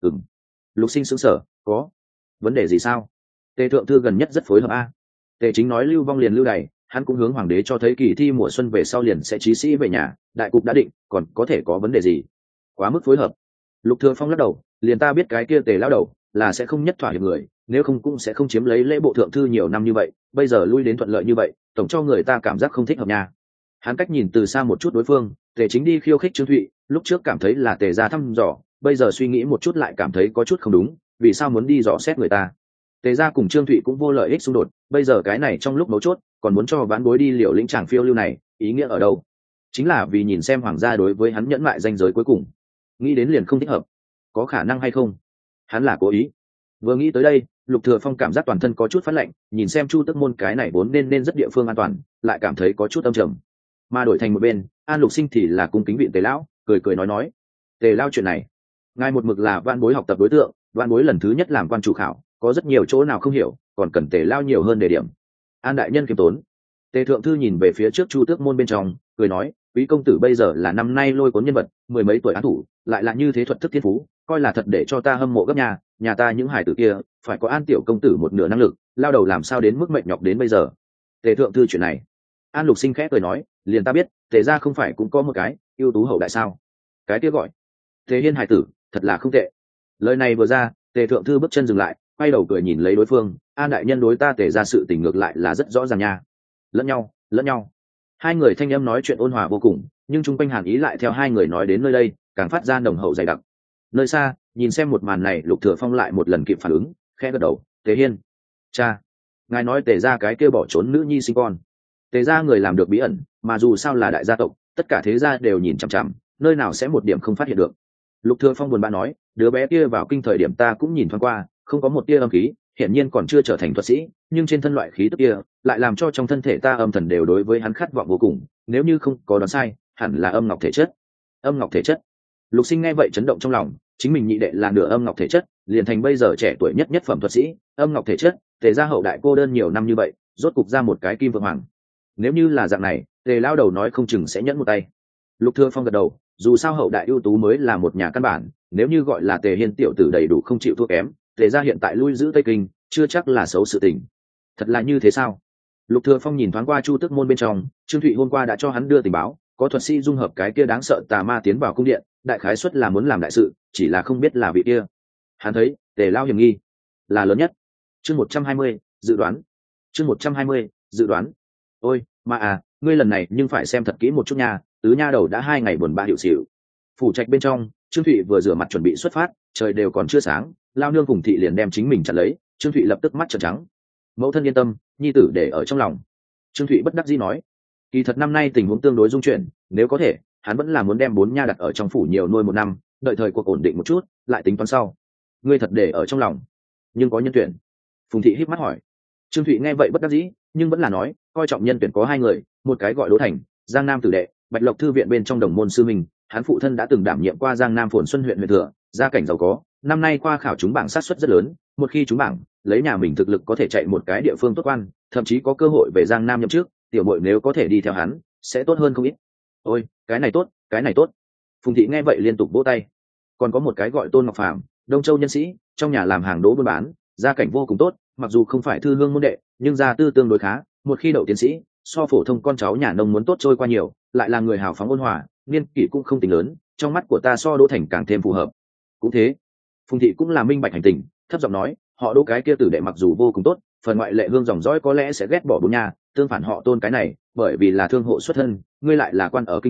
Lục Sinh sững sờ, có vấn đề gì sao? Tề thượng thư gần nhất rất phối hợp a. Tề Chính nói lưu vong liền lưu đày, hắn cũng hướng hoàng đế cho thấy kỳ thi mùa xuân về sau liền sẽ chí sĩ về nhà, đại cục đã định, còn có thể có vấn đề gì? Quá mức phối hợp. Lục Thừa Phong lắc đầu, liền ta biết cái kia Tề lão đầu là sẽ không nhất thỏa hiệp người, nếu không cũng sẽ không chiếm lấy lễ bộ thượng thư nhiều năm như vậy, bây giờ lui đến thuận lợi như vậy, tổng cho người ta cảm giác không thích hợp nha. Hắn cách nhìn từ xa một chút đối phương, Tề Chính đi khiêu khích Trương Thụy, lúc trước cảm thấy là Tề gia thăm dò, bây giờ suy nghĩ một chút lại cảm thấy có chút không đúng, vì sao muốn đi dò xét người ta? Tề gia cùng Trương Thụy cũng vô lợi ích xung đột, bây giờ cái này trong lúc mấu chốt, còn muốn cho vãn bối đi liều lĩnh chàng phiêu lưu này, ý nghĩa ở đâu? Chính là vì nhìn xem hoàng gia đối với hắn nhẫn mại danh giới cuối cùng. Nghĩ đến liền không thích hợp, có khả năng hay không? Hắn là cố ý. Vừa nghĩ tới đây, Lục Thừa Phong cảm giác toàn thân có chút phát lạnh, nhìn xem Chu Tức Môn cái này vốn nên rất địa phương an toàn, lại cảm thấy có chút âm trầm. Mà đổi thành một bên, An Lục Sinh thì là cung kính viện Tề lão, cười nói, Tề lão chuyện này, ngài một mực là vãn bối học tập đối tượng, vãn bối lần thứ nhất làm quan chủ khảo, có rất nhiều chỗ nào không hiểu, còn cần Tề lão nhiều hơn đề điểm. An đại nhân kiêm tốn. Tề thượng thư nhìn về phía trước Chu Tước Môn bên trong, cười nói, quý công tử bây giờ là năm nay lôi cuốn nhân vật, 10 mấy tuổi án thủ, lại là như thế thuật thức thiên phú, coi là thật để cho ta hâm mộ gấp nhà ta những hài tử kia, phải có An tiểu công tử một nửa năng lực, lao đầu làm sao đến mức mệt nhọc đến bây giờ. Tề thượng thư chuyện này, An Lục Sinh khẽ cười nói, liền ta biết, Tề gia không phải cũng có một cái ưu tú hậu đại sao? Cái kia gọi Tề Hiên hài tử, thật là không tệ. Lời này vừa ra, Tề thượng thư bước chân dừng lại, quay đầu cười nhìn lấy đối phương, An đại nhân đối ta Tề gia sự tình ngược lại là rất rõ ràng nha. Lẫn nhau. Hai người thanh âm nói chuyện ôn hòa vô cùng, nhưng chung quanh hàn ý lại theo hai người nói đến nơi đây, càng phát ra nồng hậu dày đặc. Nơi xa, nhìn xem một màn này, Lục Thừa Phong lại một lần kịp phản ứng, khẽ gật đầu, Tề Hiên, cha, ngài nói Tề gia cái kia bỏ trốn nữ nhi sinh con. Tề gia người làm được bí ẩn, mà dù sao là đại gia tộc, tất cả thế gia đều nhìn chằm chằm, nơi nào sẽ một điểm không phát hiện được. Lục Thừa Phong buồn bã nói, đứa bé kia vào kinh thời điểm ta cũng nhìn thoáng qua, không có một tia âm khí, hiển nhiên còn chưa trở thành thuật sĩ, nhưng trên thân loại khí tức kia lại làm cho trong thân thể ta âm thần đều đối với hắn khát vọng vô cùng, nếu như không có đoán sai, hẳn là âm ngọc thể chất. Âm ngọc thể chất. Lục Sinh nghe vậy chấn động trong lòng, chính mình nhị đệ là nửa âm ngọc thể chất, liền thành bây giờ trẻ tuổi nhất phẩm thuật sĩ, âm ngọc thể chất, Tề gia hậu đại cô đơn nhiều năm như vậy, rốt cục ra một cái kim vượng hoàng. Nếu như là dạng này, Tề lao đầu nói không chừng sẽ nhẫn một tay. Lục Thừa Phong gật đầu, dù sao hậu đại ưu tú mới là một nhà căn bản, nếu như gọi là Tề Hiên tiểu tử đầy đủ không chịu thua kém, Tề gia hiện tại lui giữ Tây Kinh, chưa chắc là xấu sự tình. Thật là như thế sao? Lục Thừa Phong nhìn thoáng qua Chu Tước Môn bên trong, Trương Thụy hôm qua đã cho hắn đưa tình báo, có thuật sĩ dung hợp cái kia đáng sợ tà ma tiến vào cung điện, đại khái suất là muốn làm đại sự, chỉ là không biết là vị kia. Hắn thấy, Tề lao hiểm nghi là lớn nhất. Chương 120, dự đoán. Chương 120, dự đoán. Ôi, mà ngươi lần này nhưng phải xem thật kỹ một chút nha, tứ nha đầu đã 2 ngày buồn bã hiệu xỉu. Phủ trạch bên trong, Trương Thụy vừa rửa mặt chuẩn bị xuất phát, trời đều còn chưa sáng, lao nương cùng thị liền đem chính mình chặn lấy, Trương Thụy lập tức mắt trợn trắng. Mẫu thân yên tâm, nhi tử để ở trong lòng. Trương Thụy bất đắc dĩ nói, kỳ thật năm nay tình huống tương đối dung chuyển, nếu có thể, hắn vẫn là muốn đem 4 nha đặt ở trong phủ nhiều nuôi 1 năm, đợi thời cuộc ổn định một chút, lại tính toán sau. Ngươi thật để ở trong lòng, nhưng có nhân tuyển. Phùng thị híp mắt hỏi. Trương Thụy nghe vậy bất đắc dĩ, nhưng vẫn là nói, coi trọng nhân tuyển có 2 người, một cái gọi Đỗ Thành, Giang Nam tử đệ, Bạch Lộc thư viện bên trong đồng môn sư mình, hắn phụ thân đã từng đảm nhiệm qua Giang Nam Phồn Xuân huyện thừa, gia cảnh giàu có, năm nay qua khảo trúng bảng sát suất rất lớn, một khi trúng bảng, lấy nhà mình thực lực có thể chạy một cái địa phương tốt quan, thậm chí có cơ hội về Giang Nam nhậm chức, tiểu muội nếu có thể đi theo hắn, sẽ tốt hơn không ít. Ôi, cái này tốt, cái này tốt. Phùng thị nghe vậy liên tục vỗ tay. Còn có một cái gọi Tôn Ngọc Phàm, Đông Châu nhân sĩ, trong nhà làm hàng đỗ buôn bán, gia cảnh vô cùng tốt, mặc dù không phải thư hương môn đệ, nhưng gia tư tương đối khá, một khi đậu tiến sĩ, so phổ thông con cháu nhà nông muốn tốt trôi qua nhiều, lại là người hào phóng ôn hòa, niên kỷ cũng không tính lớn, trong mắt của ta so Đỗ Thành càng thêm phù hợp. Cũng thế, Phùng thị cũng là minh bạch hành tình, thấp giọng nói, họ Đỗ cái kia tử đệ mặc dù vô cùng tốt, phần ngoại lệ hương dòng dõi có lẽ sẽ ghét bỏ bốn nhà, tương phản họ Tôn cái này, bởi vì là thương hộ xuất thân, ngươi lại là quan ở kinh thành,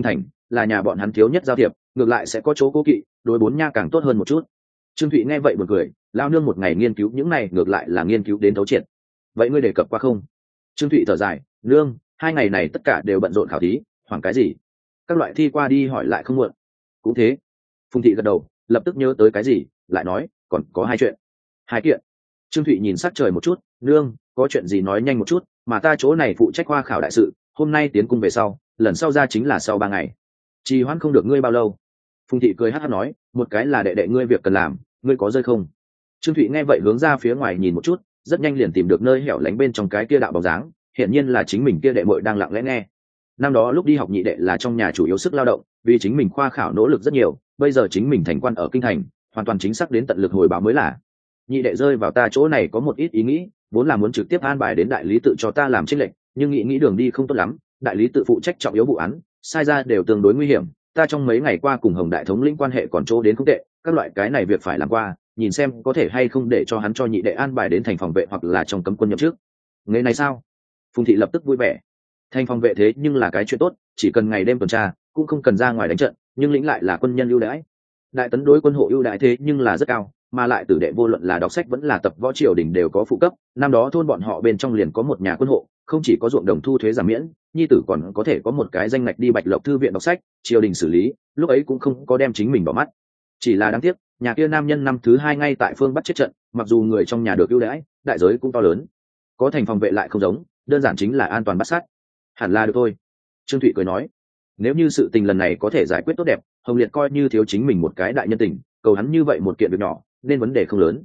là nhà bọn hắn thiếu nhất giao thiệp, ngược lại sẽ có chỗ cố kỵ, đối bốn nha càng tốt hơn một chút. Trương Thụy nghe vậy buồn cười, lao nương một ngày nghiên cứu những này ngược lại là nghiên cứu đến thấu triệt. Vậy ngươi đề cập qua không? Trương Thụy thở dài, nương, 2 ngày này tất cả đều bận rộn khảo thí, hoảng cái gì? Các loại thi qua đi hỏi lại không muộn. Cũng thế. Phùng thị gật đầu, lập tức nhớ tới cái gì, lại nói, còn có 2 chuyện. 2 kiện. Trương Thụy nhìn sát trời một chút, nương, có chuyện gì nói nhanh một chút, mà ta chỗ này phụ trách khoa khảo đại sự, hôm nay tiến cung về sau, lần sau ra chính là sau 3 ngày. Trì hoãn không được ngươi bao lâu. Phùng thị cười hắt hắt nói, một cái là đệ đệ ngươi việc cần làm, ngươi có rơi không? Trương Thụy nghe vậy hướng ra phía ngoài nhìn một chút, rất nhanh liền tìm được nơi hẻo lánh bên trong cái kia đạo bóng dáng, hiển nhiên là chính mình kia đệ muội đang lặng lẽ nghe. Năm đó lúc đi học nhị đệ là trong nhà chủ yếu sức lao động, vì chính mình khoa khảo nỗ lực rất nhiều, bây giờ chính mình thành quan ở kinh thành, hoàn toàn chính xác đến tận lực hồi báo mới là. Nhị đệ rơi vào ta chỗ này có một ít ý nghĩ, vốn là muốn trực tiếp an bài đến đại lý tự cho ta làm chênh lệnh, nhưng nghĩ đường đi không tốt lắm, đại lý tự phụ trách trọng yếu vụ án, sai ra đều tương đối nguy hiểm, ta trong mấy ngày qua cùng Hồng đại thống lĩnh quan hệ còn chỗ đến không tệ, các loại cái này việc phải làm qua, nhìn xem có thể hay không để cho hắn cho nhị đệ an bài đến thành phòng vệ hoặc là trong cấm quân nhậm trước. Ngày này sao? Phùng thị lập tức vui vẻ. Thành phòng vệ thế nhưng là cái chuyện tốt, chỉ cần ngày đêm tuần tra, cũng không cần ra ngoài đánh trận, nhưng lĩnh lại là quân nhân ưu đãi. Đại tấn đối quân hộ ưu đãi thế nhưng là rất cao, mà lại tử đệ vô luận là đọc sách vẫn là tập võ triều đình đều có phụ cấp. Năm đó thôn bọn họ bên trong liền có một nhà quân hộ, không chỉ có ruộng đồng thu thuế giảm miễn, nhi tử còn có thể có một cái danh ngạch đi Bạch Lộc thư viện đọc sách, triều đình xử lý, lúc ấy cũng không có đem chính mình bỏ mắt. Chỉ là đáng tiếc, nhà kia nam nhân năm thứ 2 ngay tại phương Bắc chết trận, mặc dù người trong nhà được ưu đãi, đại giới cũng to lớn. Có thành phòng vệ lại không giống, đơn giản chính là an toàn bắt sát. Hẳn là được thôi. Trương Thụy cười nói, nếu như sự tình lần này có thể giải quyết tốt đẹp, Hồng Liệt coi như thiếu chính mình một cái đại nhân tình, cầu hắn như vậy một kiện việc nhỏ, nên vấn đề không lớn.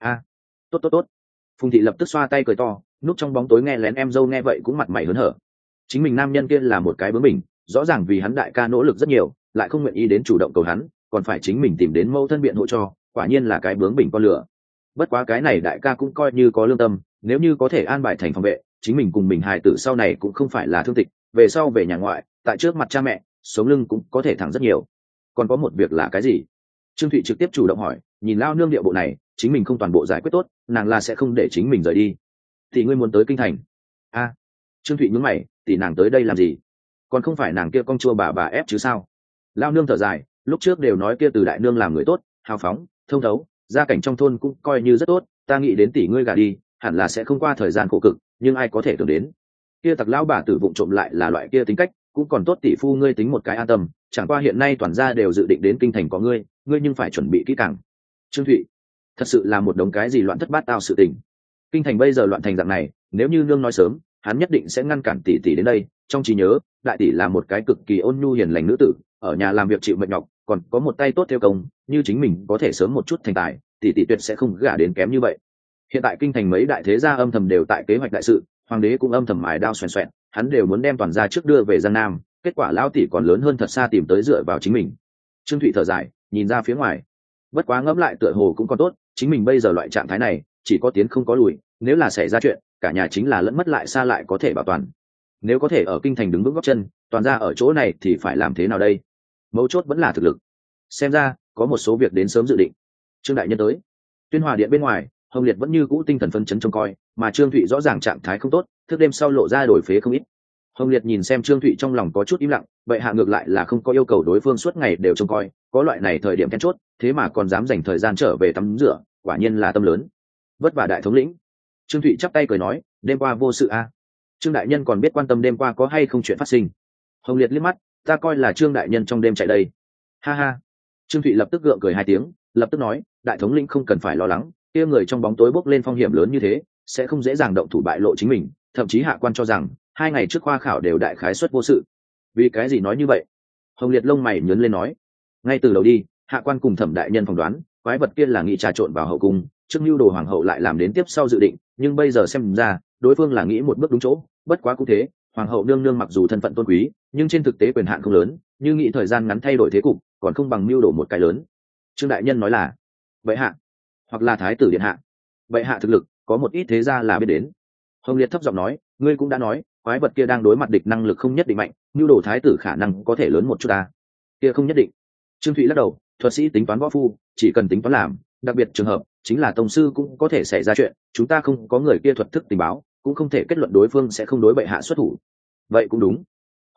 Tốt tốt tốt. Phùng thị lập tức xoa tay cười to, núp trong bóng tối nghe lén em dâu nghe vậy cũng mặt mày hớn hở. Chính mình nam nhân kia là một cái bướng bỉnh, rõ ràng vì hắn đại ca nỗ lực rất nhiều, lại không nguyện ý đến chủ động cầu hắn, còn phải chính mình tìm đến mâu thân biện hộ cho, quả nhiên là cái bướng bỉnh con lửa. Bất quá cái này đại ca cũng coi như có lương tâm, nếu như có thể an bài thành phòng vệ, chính mình cùng mình hài tử sau này cũng không phải là thương tịch, về sau về nhà ngoại, tại trước mặt cha mẹ, sống lưng cũng có thể thẳng rất nhiều. Còn có một việc là cái gì? Trương Thụy trực tiếp chủ động hỏi, nhìn lao nương điệu bộ này, chính mình không toàn bộ giải quyết tốt, nàng là sẽ không để chính mình rời đi. Thì ngươi muốn tới kinh thành? Trương Thụy nhướng mày, tỷ nàng tới đây làm gì? Còn không phải nàng kia con chua bà ép chứ sao? Lao nương thở dài, lúc trước đều nói kia từ đại nương làm người tốt, hào phóng, thông thấu, gia cảnh trong thôn cũng coi như rất tốt, ta nghĩ đến tỷ ngươi gả đi, hẳn là sẽ không qua thời gian khổ cực, nhưng ai có thể tưởng đến kia tặc lão bà tử vụng trộm lại là loại kia tính cách, cũng còn tốt tỷ phu ngươi tính một cái an tâm, chẳng qua hiện nay toàn gia đều dự định đến kinh thành có ngươi nhưng phải chuẩn bị kỹ càng. Trương Thụy, thật sự là một đống cái gì loạn thất bát tao sự tình. Kinh thành bây giờ loạn thành dạng này, nếu như nương nói sớm, hắn nhất định sẽ ngăn cản tỷ tỷ đến đây. Trong trí nhớ, đại tỷ là một cái cực kỳ ôn nhu hiền lành nữ tử, ở nhà làm việc chịu mệt nhọc, còn có một tay tốt theo công, như chính mình có thể sớm một chút thành tài, tỷ tỷ tuyệt sẽ không gả đến kém như vậy. Hiện tại kinh thành mấy đại thế gia âm thầm đều tại kế hoạch đại sự, hoàng đế cũng âm thầm mài đao xoèn xoẹn, hắn đều muốn đem toàn gia trước đưa về Giang Nam, kết quả lao tỷ còn lớn hơn thật xa tìm tới dựa vào chính mình. Trương Thụy thở dài, nhìn ra phía ngoài, bất quá ngẫm lại tựa hồ cũng còn tốt, chính mình bây giờ loại trạng thái này chỉ có tiến không có lùi, nếu là xảy ra chuyện cả nhà chính là lẫn mất lại xa lại có thể bảo toàn. Nếu có thể ở kinh thành đứng vững gót chân, toàn ra ở chỗ này thì phải làm thế nào đây? Mấu chốt vẫn là thực lực. Xem ra có một số việc đến sớm dự định. Trương đại nhân tới. Tuyên Hòa điện bên ngoài, Hồng Liệt vẫn như cũ tinh thần phân chấn trông coi, mà Trương Thụy rõ ràng trạng thái không tốt, thức đêm sau lộ ra đổi phế không ít. Hồng Liệt nhìn xem Trương Thụy trong lòng có chút im lặng, vậy hạ ngược lại là không có yêu cầu đối phương suốt ngày đều trông coi, có loại này thời điểm then chốt, thế mà còn dám dành thời gian trở về tắm rửa, quả nhiên là tâm lớn. Vất vả đại thống lĩnh. Trương Thụy chắp tay cười nói, đêm qua vô sự a. Trương đại nhân còn biết quan tâm đêm qua có hay không chuyện phát sinh. Hồng Liệt liếc mắt, ta coi là Trương đại nhân trong đêm chạy đây. Ha ha. Trương Thụy lập tức gượng cười 2 tiếng, lập tức nói, đại thống lĩnh không cần phải lo lắng, kia người trong bóng tối bốc lên phong hiểm lớn như thế, sẽ không dễ dàng động thủ bại lộ chính mình, thậm chí hạ quan cho rằng 2 ngày trước khoa khảo đều đại khái suất vô sự. Vì cái gì nói như vậy? Hồng Liệt lông mày nhướng lên nói, ngay từ đầu đi, hạ quan cùng Thẩm đại nhân phỏng đoán, quái vật kia là nghĩ trà trộn vào hậu cung, trước mưu đồ hoàng hậu lại làm đến tiếp sau dự định, nhưng bây giờ xem ra, đối phương là nghĩ một bước đúng chỗ, bất quá cũng thế, hoàng hậu nương nương mặc dù thân phận tôn quý, nhưng trên thực tế quyền hạn không lớn, như nghĩ thời gian ngắn thay đổi thế cục, còn không bằng mưu đồ một cái lớn. Trương đại nhân nói là, vậy hạ, hoặc là thái tử điện hạ. Vậy hạ thực lực, có một ít thế gia là biết đến. Hồng Liệt thấp giọng nói, ngươi cũng đã nói, quái vật kia đang đối mặt địch năng lực không nhất định mạnh, mưu đồ thái tử khả năng có thể lớn một chút ta. Kia không nhất định. Trương Thụy lắc đầu, thuật sĩ tính toán võ phu, chỉ cần tính toán làm, đặc biệt trường hợp chính là tông sư cũng có thể xảy ra chuyện, chúng ta không có người kia thuật thức tình báo, cũng không thể kết luận đối phương sẽ không đối bệ hạ xuất thủ. Vậy cũng đúng.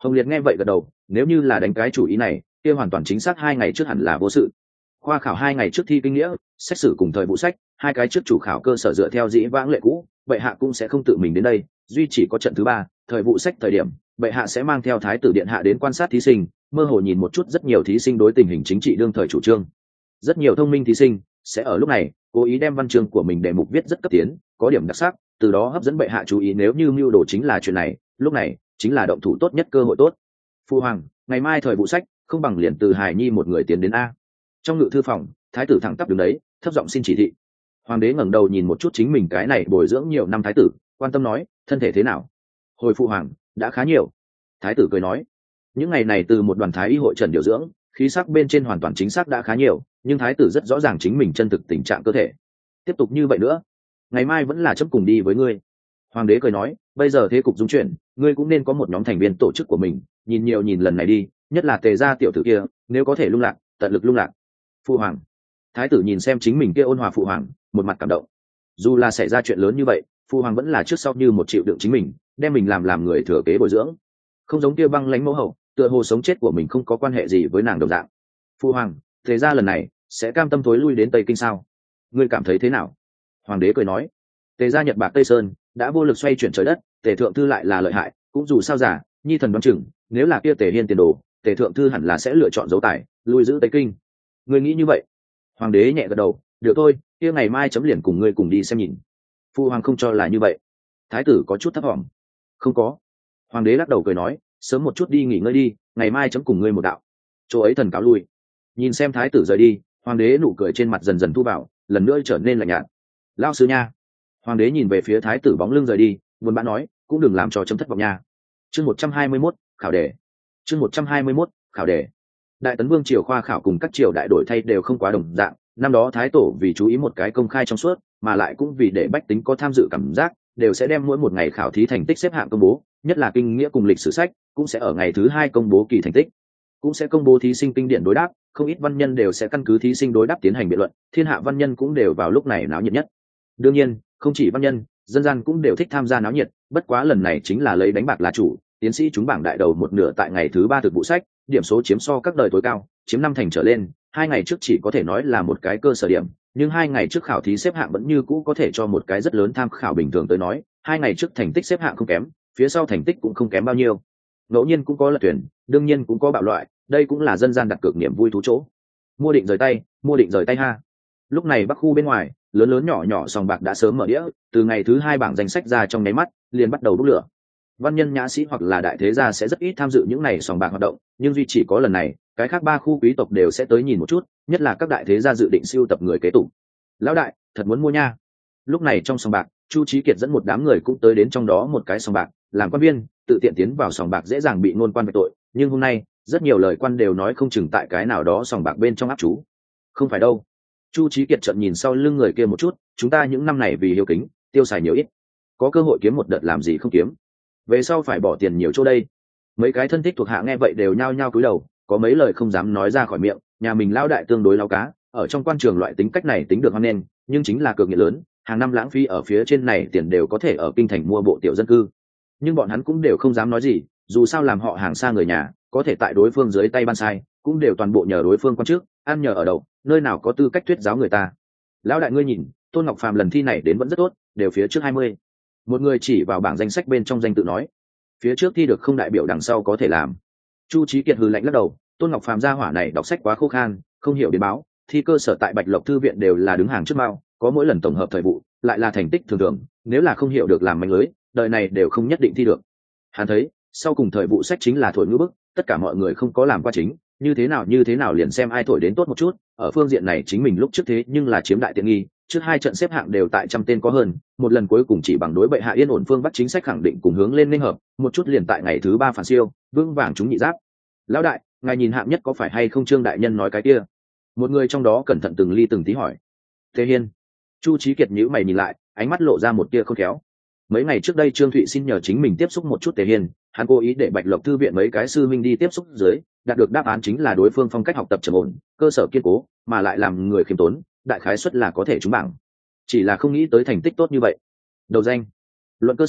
Hồng Liệt nghe vậy gật đầu, nếu như là đánh cái chủ ý này kia hoàn toàn chính xác 2 ngày trước hẳn là vô sự. Khoa khảo 2 ngày trước thi kinh nghĩa, xét xử cùng thời vụ sách, 2 cái trước chủ khảo cơ sở dựa theo dĩ vãng lệ cũ, bệ hạ cũng sẽ không tự mình đến đây, duy chỉ có trận thứ 3, thời vụ sách thời điểm, bệ hạ sẽ mang theo thái tử điện hạ đến quan sát thí sinh, mơ hồ nhìn một chút rất nhiều thí sinh đối tình hình chính trị đương thời chủ trương. Rất nhiều thông minh thí sinh sẽ ở lúc này cố ý đem văn chương của mình đề mục viết rất cấp tiến, có điểm đặc sắc, từ đó hấp dẫn bệ hạ chú ý. Nếu như mưu đồ chính là chuyện này, lúc này chính là động thủ tốt nhất, cơ hội tốt. Phu hoàng, ngày mai thời vụ sách không bằng liền từ Hải Nhi một người tiến đến a. Trong ngự thư phòng, thái tử thẳng tắp đứng đấy, thấp giọng xin chỉ thị. Hoàng đế ngẩng đầu nhìn một chút chính mình cái này bồi dưỡng nhiều năm thái tử, quan tâm nói, thân thể thế nào? Hồi phụ hoàng, đã khá nhiều. Thái tử cười nói, những ngày này từ một đoàn thái y hội trần điều dưỡng, khí sắc bên trên hoàn toàn chính xác đã khá nhiều, nhưng thái tử rất rõ ràng chính mình chân thực tình trạng cơ thể. Tiếp tục như vậy nữa, ngày mai vẫn là chấp cùng đi với ngươi. Hoàng đế cười nói, bây giờ thế cục dung chuyển, ngươi cũng nên có một nhóm thành viên tổ chức của mình, nhìn nhiều nhìn lần này đi, nhất là Tề gia tiểu tử kia, nếu có thể lung lạc, tận lực lung lạc. Phụ hoàng. Thái tử nhìn xem chính mình kia ôn hòa phụ hoàng, một mặt cảm động. Dù là xảy ra chuyện lớn như vậy, phụ hoàng vẫn là trước sau như một chịu đựng chính mình, đem mình làm người thừa kế bồi dưỡng, không giống kia băng lãnh mẫu hậu, tựa hồ sống chết của mình không có quan hệ gì với nàng đồng dạng. Phụ hoàng, Tề gia lần này sẽ cam tâm thối lui đến Tây Kinh sao? Ngươi cảm thấy thế nào? Hoàng đế cười nói, Tề gia Nhật Bạc Tây Sơn đã vô lực xoay chuyển trời đất, Tề thượng thư lại là lợi hại, cũng dù sao giả, nhi thần đoán chừng, nếu là kia Tề Hiên tiền đồ, Tề thượng thư hẳn là sẽ lựa chọn dấu tài, lui giữ Tây Kinh. Ngươi nghĩ như vậy? Hoàng đế nhẹ gật đầu, được thôi, kia ngày mai chấm liền cùng ngươi cùng đi xem nhìn. Phụ hoàng không cho là như vậy. Thái tử có chút thấp vọng. Không có. Hoàng đế lắc đầu cười nói, sớm một chút đi nghỉ ngơi đi, ngày mai chấm cùng ngươi một đạo. Chỗ ấy thần cáo lui. Nhìn xem thái tử rời đi, hoàng đế nụ cười trên mặt dần dần thu vào, lần nữa trở nên lạnh nhạt. Lao sứ nha. Hoàng đế nhìn về phía thái tử bóng lưng rời đi, buồn bã nói, cũng đừng làm cho chấm thất vọng nha. Chương 121, khảo đề. Chương 121, khảo đề. Đại tấn vương triều khoa khảo cùng các triều đại đổi thay đều không quá đồng dạng. Năm đó thái tổ vì chú ý một cái công khai trong suốt, mà lại cũng vì để bách tính có tham dự cảm giác, đều sẽ đem mỗi một ngày khảo thí thành tích xếp hạng công bố, nhất là kinh nghĩa cùng lịch sử sách cũng sẽ ở ngày thứ 2 công bố kỳ thành tích, cũng sẽ công bố thí sinh kinh điển đối đáp, không ít văn nhân đều sẽ căn cứ thí sinh đối đáp tiến hành biện luận, thiên hạ văn nhân cũng đều vào lúc này náo nhiệt nhất. Đương nhiên, không chỉ văn nhân, dân gian cũng đều thích tham gia náo nhiệt, bất quá lần này chính là lấy đánh bạc là chủ, tiến sĩ trúng bảng đại đầu một nửa tại ngày thứ 3 thực vụ sách, điểm số chiếm so các đời tối cao, chiếm 5 thành trở lên, 2 ngày trước chỉ có thể nói là một cái cơ sở điểm, nhưng 2 ngày trước khảo thí xếp hạng vẫn như cũ có thể cho một cái rất lớn tham khảo bình thường tới nói, 2 ngày trước thành tích xếp hạng không kém, phía sau thành tích cũng không kém bao nhiêu. Ngẫu nhiên cũng có lật tuyển, đương nhiên cũng có bạo loại, đây cũng là dân gian đặt cược niềm vui thú chỗ. Mua định rời tay ha. Lúc này bắc khu bên ngoài, lớn lớn nhỏ nhỏ sòng bạc đã sớm mở đĩa, từ ngày thứ 2 bảng danh sách ra trong nháy mắt, liền bắt đầu đốt lửa. Văn nhân nhã sĩ hoặc là đại thế gia sẽ rất ít tham dự những này sòng bạc hoạt động, nhưng duy chỉ có lần này, cái khác 3 khu quý tộc đều sẽ tới nhìn một chút, nhất là các đại thế gia dự định sưu tập người kế tục. Lão đại, thật muốn mua nha. Lúc này trong sòng bạc, Chu Chí Kiệt dẫn một đám người cũng tới đến trong đó một cái sòng bạc, làm quan viên, tự tiện tiến vào sòng bạc dễ dàng bị ngôn quan về tội, nhưng hôm nay, rất nhiều lời quan đều nói không chừng tại cái nào đó sòng bạc bên trong áp chú. Không phải đâu. Chu Chí Kiệt trợn nhìn sau lưng người kia một chút, chúng ta những năm này vì hiếu kính, tiêu xài nhiều ít, có cơ hội kiếm một đợt làm gì không kiếm, về sau phải bỏ tiền nhiều chỗ đây. Mấy cái thân thích thuộc hạ nghe vậy đều nhao nhao cúi đầu, có mấy lời không dám nói ra khỏi miệng, nhà mình lão đại tương đối lão cá, ở trong quan trường loại tính cách này tính được hoan nên, nhưng chính là cược nghiện lớn, hàng năm lãng phí ở phía trên này tiền đều có thể ở kinh thành mua bộ tiểu dân cư. Nhưng bọn hắn cũng đều không dám nói gì, dù sao làm họ hàng xa người nhà, có thể tại đối phương dưới tay ban sai, cũng đều toàn bộ nhờ đối phương quan trước, ăn nhờ ở đậu, nơi nào có tư cách thuyết giáo người ta. Lão đại ngươi nhìn, Tôn Ngọc Phàm lần thi này đến vẫn rất tốt, đều phía trước 20. Một người chỉ vào bảng danh sách bên trong danh tự nói, phía trước thi được không đại biểu đằng sau có thể làm. Chu Chí Kiệt hừ lạnh lắc đầu, Tôn Ngọc Phàm gia hỏa này đọc sách quá khô khan, không hiểu biến báo, thi cơ sở tại Bạch Lộc thư viện đều là đứng hàng trước mao, có mỗi lần tổng hợp thời vụ, lại là thành tích thường thường, nếu là không hiểu được làm manh lưới, đời này đều không nhất định thi được. Hắn thấy, sau cùng thời vụ sách chính là thổi ngữ bức, tất cả mọi người không có làm qua chính, như thế nào liền xem ai thổi đến tốt một chút, ở phương diện này chính mình lúc trước thế nhưng là chiếm đại tiện nghi, trước 2 trận xếp hạng đều tại trăm tên có hơn, một lần cuối cùng chỉ bằng đối bệ hạ yên ổn phương Bắc chính sách khẳng định cùng hướng lên nên hợp, một chút liền tại ngày thứ 3 phản siêu, vững vàng chúng nhị giáp. Lão đại, ngài nhìn hạng nhất có phải hay không Trương đại nhân nói cái kia? Một người trong đó cẩn thận từng ly từng tí hỏi. Thế Hiên. Chu Chí Kiệt nhíu mày nhìn lại, ánh mắt lộ ra một tia không khéo. Mấy ngày trước đây Trương Thụy xin nhờ chính mình tiếp xúc một chút Tề Hiên, hắn cố ý để Bạch Lộc thư viện mấy cái sư minh đi tiếp xúc dưới, đạt được đáp án chính là đối phương phong cách học tập trầm ổn, cơ sở kiên cố, mà lại làm người khiêm tốn, đại khái suất là có thể trúng bảng. Chỉ là không nghĩ tới thành tích tốt như vậy. Đầu danh, luận cơ sở,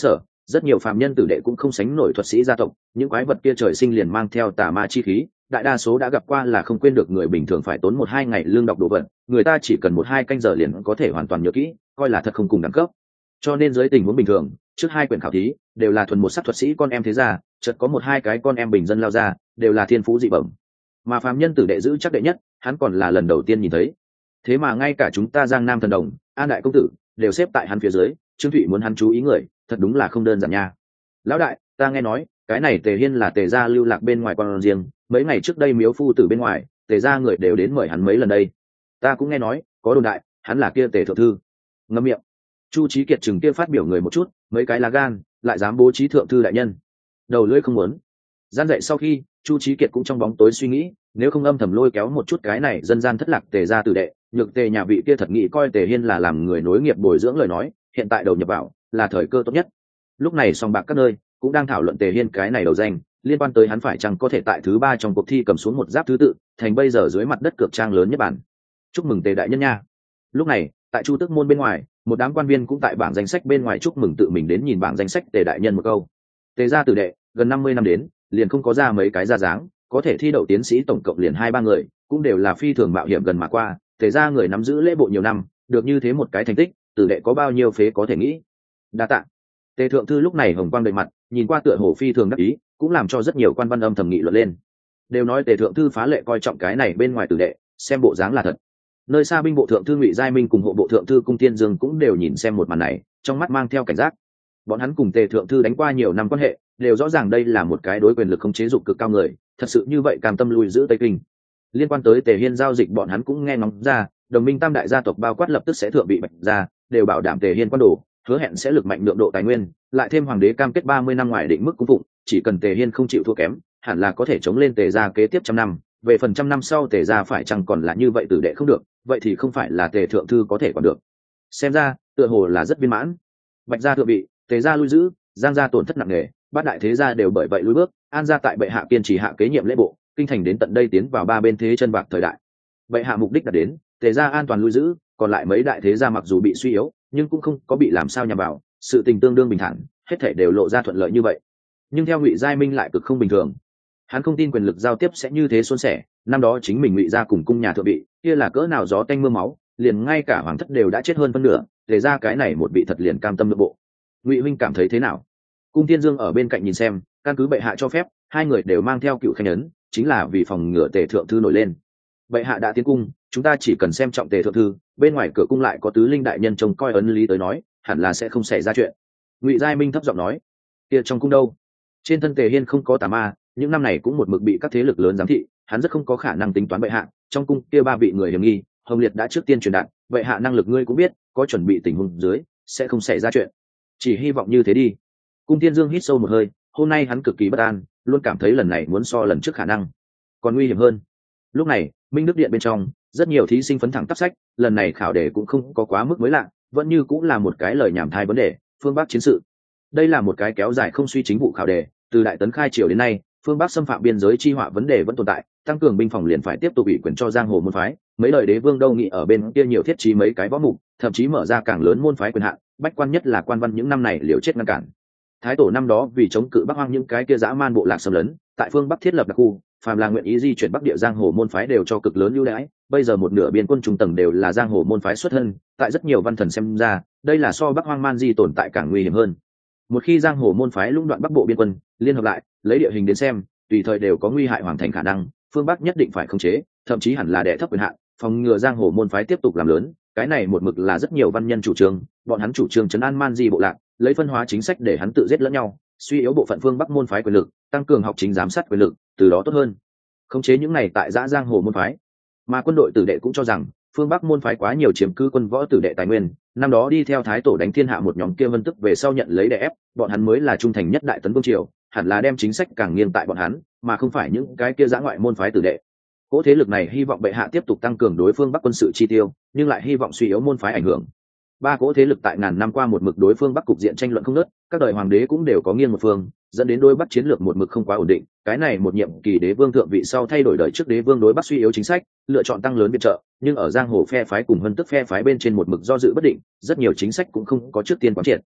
rất nhiều phàm nhân tử đệ cũng không sánh nổi thuật sĩ gia tộc, những quái vật kia trời sinh liền mang theo tà ma chi khí, đại đa số đã gặp qua là không quên được người bình thường phải tốn 1-2 ngày lương đọc đồ vật, người ta chỉ cần 1-2 canh giờ liền có thể hoàn toàn nhớ kỹ, coi là thật không cùng đẳng cấp. Cho nên dưới tình huống bình thường, trước 2 quyển khảo thí đều là thuần một sắc thuật sĩ con em thế gia, chợt có 1-2 cái con em bình dân lao ra, đều là thiên phú dị bẩm. Mà phàm nhân tử đệ giữ chắc đệ nhất, hắn còn là lần đầu tiên nhìn thấy. Thế mà ngay cả chúng ta Giang Nam thần đồng, An đại công tử đều xếp tại hắn phía dưới, Trương Thụy muốn hắn chú ý người, thật đúng là không đơn giản nha. Lão đại, ta nghe nói, cái này Tề Hiên là Tề gia lưu lạc bên ngoài con riêng, mấy ngày trước đây miếu phu tử bên ngoài, Tề gia người đều đến mời hắn mấy lần đây. Ta cũng nghe nói, có đồn đại, hắn là kia Tề thượng thư. Ngậm miệng. Chu Chí Kiệt chừng kia phát biểu người một chút, mấy cái lá gan, lại dám bố trí thượng thư đại nhân. Đầu lưỡi không muốn. Gian dậy sau khi, Chu Chí Kiệt cũng trong bóng tối suy nghĩ, nếu không âm thầm lôi kéo một chút cái này dân gian thất lạc Tề gia tử đệ, nhược Tề nhà vị kia thật nghĩ coi Tề Hiên là làm người nối nghiệp bồi dưỡng lời nói, hiện tại đầu nhập vào là thời cơ tốt nhất. Lúc này song bạc các nơi cũng đang thảo luận Tề Hiên cái này đầu danh, liên quan tới hắn phải chăng có thể tại thứ 3 trong cuộc thi cầm xuống một giáp thứ tự, thành bây giờ dưới mặt đất cược trang lớn nhất bản. Chúc mừng Tề đại nhân nha. Lúc này, tại Chu Tước môn bên ngoài, một đám quan viên cũng tại bảng danh sách bên ngoài chúc mừng tự mình đến nhìn bảng danh sách Tề đại nhân một câu. Tề gia tử đệ, gần 50 năm đến, liền không có ra mấy cái ra dáng, có thể thi đậu tiến sĩ tổng cộng liền 2-3 người, cũng đều là phi thường mạo hiểm gần mà qua, Tề gia người nắm giữ lễ bộ nhiều năm, được như thế một cái thành tích, tử đệ có bao nhiêu phế có thể nghĩ. Đa tạ. Tề thượng thư lúc này hồng quang đầy mặt, nhìn qua tựa hồ phi thường đắc ý, cũng làm cho rất nhiều quan văn âm thầm nghị luận lên. Đều nói Tề thượng thư phá lệ coi trọng cái này bên ngoài tử đệ, xem bộ dáng là thật. Nơi xa binh bộ thượng thư Ngụy Giai Minh cùng hộ bộ thượng thư Cung Thiên Dương cũng đều nhìn xem một màn này, trong mắt mang theo cảnh giác. Bọn hắn cùng Tề thượng thư đánh qua nhiều năm quan hệ, đều rõ ràng đây là một cái đối quyền lực khống chế dục cực cao người, thật sự như vậy cam tâm lui giữ Tây Kinh. Liên quan tới Tề Hiên giao dịch bọn hắn cũng nghe ngóng ra, đồng minh tam đại gia tộc bao quát lập tức sẽ thượng bị Bạch gia, đều bảo đảm Tề Hiên quan đồ, hứa hẹn sẽ lực mạnh lượng độ tài nguyên, lại thêm hoàng đế cam kết 30 năm ngoài định mức cung phụng, chỉ cần Tề Hiên không chịu thua kém, hẳn là có thể chống lên Tề gia kế tiếp 100 năm. Về phần 100 năm sau Tề gia phải chăng còn là như vậy tử đệ không được, vậy thì không phải là Tề thượng thư có thể quản được. Xem ra, tựa hồ là rất viên mãn. Bạch gia thượng vị, Tề gia lui giữ, Giang gia tổn thất nặng nề, bát đại thế gia đều bởi vậy lùi bước, An gia tại bệ hạ kiên trì hạ kế nhiệm lễ bộ, kinh thành đến tận đây tiến vào 3 bên thế chân bạc thời đại. Bệ hạ mục đích đạt đến, Tề gia an toàn lui giữ, còn lại mấy đại thế gia mặc dù bị suy yếu, nhưng cũng không có bị làm sao nhằm vào, sự tình tương đương bình thản, hết thảy đều lộ ra thuận lợi như vậy. Nhưng theo Ngụy Giai Minh lại cực không bình thường. Hắn không tin quyền lực giao tiếp sẽ như thế suôn sẻ, năm đó chính mình Ngụy gia cùng cung nhà thượng vị, kia là cỡ nào gió tanh mưa máu, liền ngay cả hoàng thất đều đã chết hơn phân nửa, Tề gia cái này một vị thật liền cam tâm nội bộ. Ngụy huynh cảm thấy thế nào? Cung Thiên Dương ở bên cạnh nhìn xem, căn cứ bệ hạ cho phép, hai người đều mang theo cựu khanh ấn, chính là vì phòng ngừa Tề thượng thư nổi lên. Bệ hạ đã tiến cung, chúng ta chỉ cần xem trọng Tề thượng thư, bên ngoài cửa cung lại có tứ linh đại nhân trông coi ấn lý tới nói, hẳn là sẽ không xảy ra chuyện. Ngụy Giai Minh thấp giọng nói, kia trong cung đâu? Trên thân Tề Hiên không có tà ma, những năm này cũng một mực bị các thế lực lớn giám thị, hắn rất không có khả năng tính toán bệ hạ. Trong cung kia 3 vị người hiểm nghi, Hồng Liệt đã trước tiên truyền đạt, bệ hạ năng lực ngươi cũng biết, có chuẩn bị tình huống dưới, sẽ không xảy ra chuyện. Chỉ hy vọng như thế đi. Cung Thiên Dương hít sâu một hơi, hôm nay hắn cực kỳ bất an, luôn cảm thấy lần này muốn so lần trước khả năng còn nguy hiểm hơn. Lúc này, Minh Đức Điện bên trong, rất nhiều thí sinh phấn thẳng tắp sách, lần này khảo đề cũng không có quá mức mới lạ, vẫn như cũng là một cái lời nhảm thai vấn đề, phương Bắc chiến sự. Đây là một cái kéo dài không suy chính vụ khảo đề, từ Đại Tấn khai triều đến nay, phương Bắc xâm phạm biên giới chi họa vấn đề vẫn tồn tại, tăng cường binh phòng liền phải tiếp tục ủy quyền cho giang hồ môn phái, mấy đời đế vương đâu nghị ở bên kia nhiều thiết trí mấy cái võ mục, thậm chí mở ra càng lớn môn phái quyền hạn, bách quan nhất là quan văn những năm này liều chết ngăn cản. Thái tổ năm đó vì chống cự Bắc Hoang những cái kia dã man bộ lạc xâm lấn, tại phương Bắc thiết lập đặc khu, phàm là nguyện ý di chuyển Bắc địa giang hồ môn phái đều cho cực lớn ưu đãi, bây giờ một nửa biên quân trung tầng đều là giang hồ môn phái xuất thân, tại rất nhiều văn thần xem ra, đây là so Bắc Hoang man di tồn tại càng nguy hiểm hơn. Một khi giang hồ môn phái lũng đoạn Bắc bộ biên quân, liên hợp lại, lấy địa hình đến xem, tùy thời đều có nguy hại hoàn thành khả năng, phương Bắc nhất định phải khống chế, thậm chí hẳn là đè thấp quyền hạn, phòng ngừa giang hồ môn phái tiếp tục làm lớn. Cái này một mực là rất nhiều văn nhân chủ trương, bọn hắn chủ trương trấn an man di bộ lạc, lấy phân hóa chính sách để hắn tự giết lẫn nhau, suy yếu bộ phận phương Bắc môn phái quyền lực, tăng cường học chính giám sát quyền lực, từ đó tốt hơn khống chế những này tại giã giang hồ môn phái. Mà quân đội tử đệ cũng cho rằng phương Bắc môn phái quá nhiều chiếm cứ quân võ tử đệ tài nguyên, năm đó đi theo thái tổ đánh thiên hạ một nhóm kia vân tức về sau nhận lấy đè ép, bọn hắn mới là trung thành nhất Đại Tấn vương triều, hẳn là đem chính sách càng nghiêng tại bọn hắn, mà không phải những cái kia giã ngoại môn phái tử đệ. Cỗ thế lực này hy vọng bệ hạ tiếp tục tăng cường đối phương Bắc quân sự chi tiêu, nhưng lại hy vọng suy yếu môn phái ảnh hưởng. 3 cỗ thế lực tại ngàn năm qua một mực đối phương Bắc cục diện tranh luận không ngớt, các đời hoàng đế cũng đều có nghiêng một phương, dẫn đến đối Bắc chiến lược một mực không quá ổn định. Cái này một nhiệm kỳ đế vương thượng vị sau thay đổi đời trước đế vương đối Bắc suy yếu chính sách, lựa chọn tăng lớn viện trợ, nhưng ở giang hồ phe phái cùng hơn tức phe phái bên trên một mực do dự bất định, rất nhiều chính sách cũng không có trước tiên quán triệt.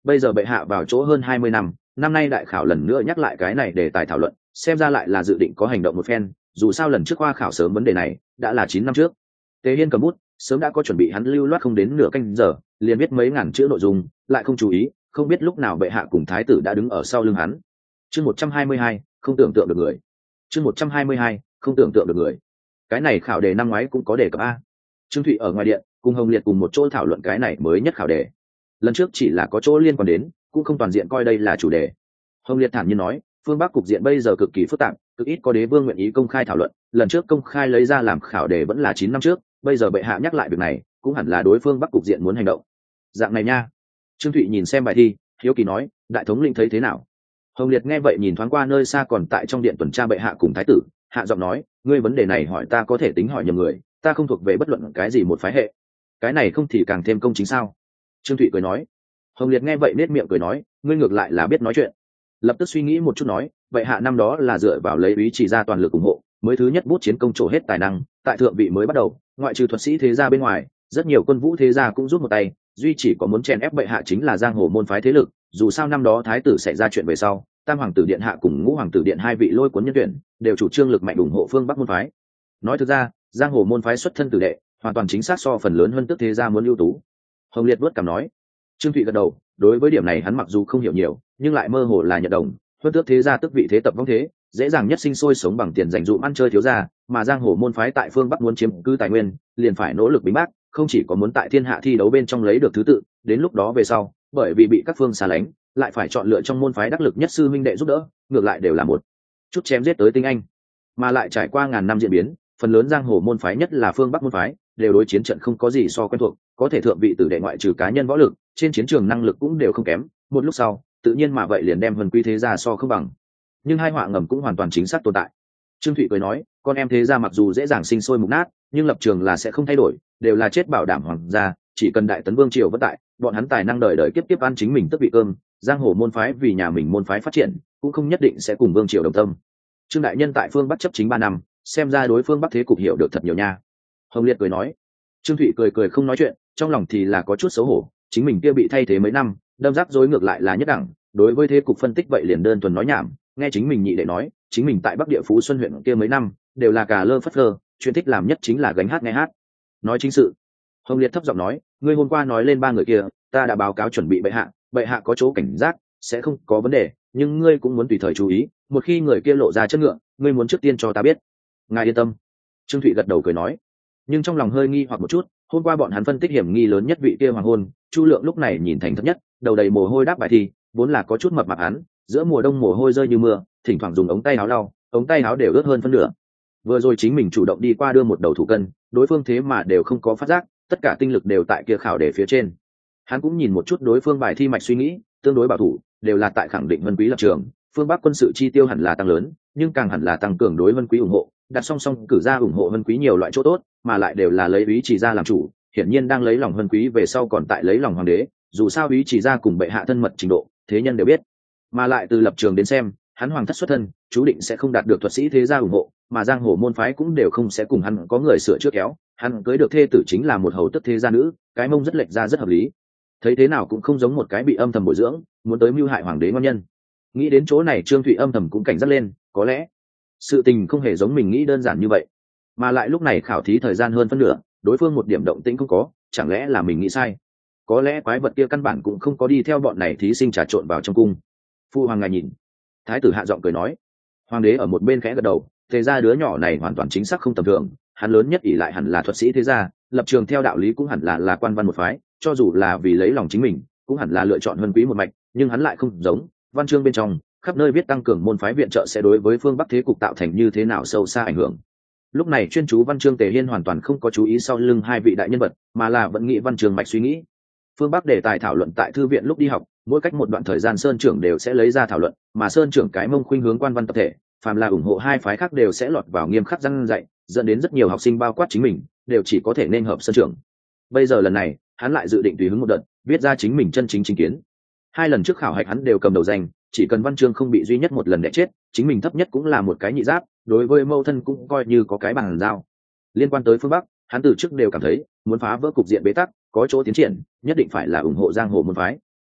bây giờ bệ hạ vào chỗ hơn 20 năm, năm nay đại khảo lần nữa nhắc lại cái này để tài thảo luận, xem ra lại là dự định có hành động một phen, dù sao lần trước khoa khảo sớm vấn đề này đã là 9 năm trước. Tế Hiên cầm bút, sớm đã có chuẩn bị, hắn lưu loát không đến nửa canh giờ, liền viết mấy ngàn chữ nội dung, lại không chú ý, không biết lúc nào bệ hạ cùng thái tử đã đứng ở sau lưng hắn. Chương 122, không tưởng tượng được người. Chương 122, không tưởng tượng được người. Cái này khảo đề năm ngoái cũng có đề cập a. Trương Thụy ở ngoài điện, cùng Hồng Liệt cùng một chỗ thảo luận cái này mới nhất khảo đề. Lần trước chỉ là có chỗ liên quan đến, cũng không toàn diện coi đây là chủ đề. Hồng Liệt thản nhiên nói, phương Bắc cục diện bây giờ cực kỳ phức tạp, cực ít có đế vương nguyện ý công khai thảo luận, lần trước công khai lấy ra làm khảo đề vẫn là 9 năm trước, bây giờ bệ hạ nhắc lại việc này, cũng hẳn là đối phương Bắc cục diện muốn hành động. Dạng này nha. Trương Thụy nhìn xem bài thi, hiếu kỳ nói, đại thống lĩnh thấy thế nào? Hồng Liệt nghe vậy nhìn thoáng qua nơi xa còn tại trong điện tuần tra bệ hạ cùng thái tử, hạ giọng nói, ngươi vấn đề này hỏi ta có thể tính hỏi nhầm người, ta không thuộc về bất luận cái gì một phái hệ, cái này không thì càng thêm công chính sao? Trương Thụy cười nói. Hồng Liệt nghe vậy nết miệng cười nói, ngươi ngược lại là biết nói chuyện. Lập tức suy nghĩ một chút nói, vậy hạ năm đó là dựa vào lấy ý chỉ ra toàn lực ủng hộ, mới thứ nhất bút chiến công trổ hết tài năng, tại thượng vị mới bắt đầu, ngoại trừ thuật sĩ thế gia bên ngoài, rất nhiều quân vũ thế gia cũng rút một tay, duy chỉ có muốn chen ép bệ hạ chính là giang hồ môn phái thế lực, dù sao năm đó thái tử xảy ra chuyện về sau, tam hoàng tử điện hạ cùng ngũ hoàng tử điện hai vị lôi cuốn nhân tuyển đều chủ trương lực mạnh ủng hộ phương Bắc môn phái. Nói thực ra, giang hồ môn phái xuất thân tử đệ, hoàn toàn chính xác so phần lớn hơn tức thế gia muốn ưu tú. Hồng Liệt vớt cằm nói. Trương Thụy gật đầu, đối với điểm này hắn mặc dù không hiểu nhiều, nhưng lại mơ hồ là nhận đồng, huân tước thế gia tức vị thế tập vong thế, dễ dàng nhất sinh sôi sống bằng tiền dành dụm ăn chơi thiếu gia, mà giang hồ môn phái tại phương Bắc muốn chiếm cư tài nguyên, liền phải nỗ lực bính bác, không chỉ có muốn tại thiên hạ thi đấu bên trong lấy được thứ tự, đến lúc đó về sau, bởi vì bị các phương xa lánh, lại phải chọn lựa trong môn phái đắc lực nhất sư minh đệ giúp đỡ, ngược lại đều là một chút chém giết tới tinh anh, mà lại trải qua ngàn năm diễn biến, phần lớn giang hồ môn phái nhất là phương Bắc môn phái, đều đối chiến trận không có gì so quen thuộc, có thể thượng vị tử đệ ngoại trừ cá nhân võ lực, trên chiến trường năng lực cũng đều không kém, một lúc sau, tự nhiên mà vậy liền đem vân quy thế gia so không bằng. Nhưng hai họa ngầm cũng hoàn toàn chính xác tồn tại. Trương Thụy cười nói, con em thế gia mặc dù dễ dàng sinh sôi mục nát, nhưng lập trường là sẽ không thay đổi, đều là chết bảo đảm hoàng gia, chỉ cần đại tấn vương triều vất tại, bọn hắn tài năng đời đời kiếp kiếp ăn chính mình tức vị cơm, giang hồ môn phái vì nhà mình môn phái phát triển, cũng không nhất định sẽ cùng vương triều đồng tâm. Trương đại nhân tại phương Bắc chấp chính 3 năm, xem ra đối phương Bắc thế cục hiểu được thật nhiều nha. Hồng Liệt cười nói. Trương Thụy cười không nói chuyện, trong lòng thì là có chút xấu hổ, chính mình kia bị thay thế mấy năm, đâm rắc rối ngược lại là nhất đẳng, đối với thế cục phân tích vậy liền đơn thuần nói nhảm, nghe chính mình nhị đệ nói, chính mình tại Bắc Địa Phú Xuân huyện kia mấy năm, đều là cà lơ phất lơ, chuyện thích làm nhất chính là gánh hát nghe hát. Nói chính sự. Hồng Liệt thấp giọng nói, ngươi hôm qua nói lên 3 người kia, ta đã báo cáo chuẩn bị bệ hạ có chỗ cảnh giác, sẽ không có vấn đề, nhưng ngươi cũng muốn tùy thời chú ý, một khi người kia lộ ra chất ngựa, ngươi muốn trước tiên cho ta biết. Ngài yên tâm. Trương Thụy gật đầu cười nói, nhưng trong lòng hơi nghi hoặc một chút, hôm qua bọn hắn phân tích hiểm nghi lớn nhất vị kia hoàng hôn, Chu Lượng lúc này nhìn thành thấp nhất, đầu đầy mồ hôi đáp bài thi, vốn là có chút mập mạp hắn, giữa mùa đông mồ hôi rơi như mưa, thỉnh thoảng dùng ống tay áo lau, ống tay áo đều ướt hơn phân nửa. Vừa rồi chính mình chủ động đi qua đưa một đầu thủ cân, đối phương thế mà đều không có phát giác, tất cả tinh lực đều tại kia khảo đề phía trên. Hắn cũng nhìn một chút đối phương bài thi mạch suy nghĩ, tương đối bảo thủ, đều là tại khẳng định Vân Quý lập trường, phương Bắc quân sự chi tiêu hẳn là tăng lớn, nhưng càng hẳn là tăng cường đối Vân Quý ủng hộ, đặt song song cử ra ủng hộ Vân Quý nhiều loại chỗ tốt, mà lại đều là lấy ý chỉ ra làm chủ, hiển nhiên đang lấy lòng Vân Quý về sau còn tại lấy lòng hoàng đế, dù sao ý chỉ ra cùng bệ hạ thân mật trình độ, thế nhân đều biết. Mà lại từ lập trường đến xem, hắn hoàng thất xuất thân, chú định sẽ không đạt được thuật sĩ thế gia ủng hộ, mà giang hồ môn phái cũng đều không sẽ cùng hắn có người sửa trước kéo, hắn cưới được thê tử chính là một hầu tức thế gia nữ, cái mông rất lệch ra rất hợp lý. Thấy thế nào cũng không giống một cái bị âm thầm bồi dưỡng, muốn tới mưu hại hoàng đế ngon nhân. Nghĩ đến chỗ này Trương Thụy âm thầm cũng cảnh giác lên, có lẽ sự tình không hề giống mình nghĩ đơn giản như vậy, mà lại lúc này khảo thí thời gian hơn phân nửa, đối phương một điểm động tĩnh không có, chẳng lẽ là mình nghĩ sai? Có lẽ quái vật kia căn bản cũng không có đi theo bọn này thí sinh trà trộn vào trong cung. Phu hoàng ngài nhìn. Thái tử hạ giọng cười nói. Hoàng đế ở một bên khẽ gật đầu, thế ra đứa nhỏ này hoàn toàn chính xác không tầm thường, hắn lớn nhất ỷ lại hẳn là thuật sĩ thế gia, lập trường theo đạo lý cũng hẳn là quan văn một phái, cho dù là vì lấy lòng chính mình, cũng hẳn là lựa chọn Vân Quý một mạch, nhưng hắn lại không giống, văn chương bên trong khắp nơi viết tăng cường môn phái viện trợ sẽ đối với phương Bắc thế cục tạo thành như thế nào sâu xa ảnh hưởng. Lúc này chuyên chú văn chương Tề Hiên hoàn toàn không có chú ý sau lưng hai vị đại nhân vật, mà là vẫn nghĩ văn chương mạch suy nghĩ. Phương Bắc đề tài thảo luận tại thư viện lúc đi học, mỗi cách một đoạn thời gian sơn trưởng đều sẽ lấy ra thảo luận, mà sơn trưởng cái mông khuynh hướng quan văn tập thể, phàm là ủng hộ hai phái khác đều sẽ lọt vào nghiêm khắc răn dạy, dẫn đến rất nhiều học sinh bao quát chính mình đều chỉ có thể nên hợp sơn trưởng. Bây giờ lần này hắn lại dự định tùy hứng một đợt, viết ra chính mình chân chính chính kiến. 2 lần trước khảo hạch hắn đều cầm đầu danh, chỉ cần văn chương không bị duy nhất một lần đẻ chết, chính mình thấp nhất cũng là một cái nhị giáp, đối với mâu thân cũng coi như có cái bằng giao. Liên quan tới phương Bắc, hắn từ trước đều cảm thấy muốn phá vỡ cục diện bế tắc, có chỗ tiến triển, nhất định phải là ủng hộ giang hồ môn phái.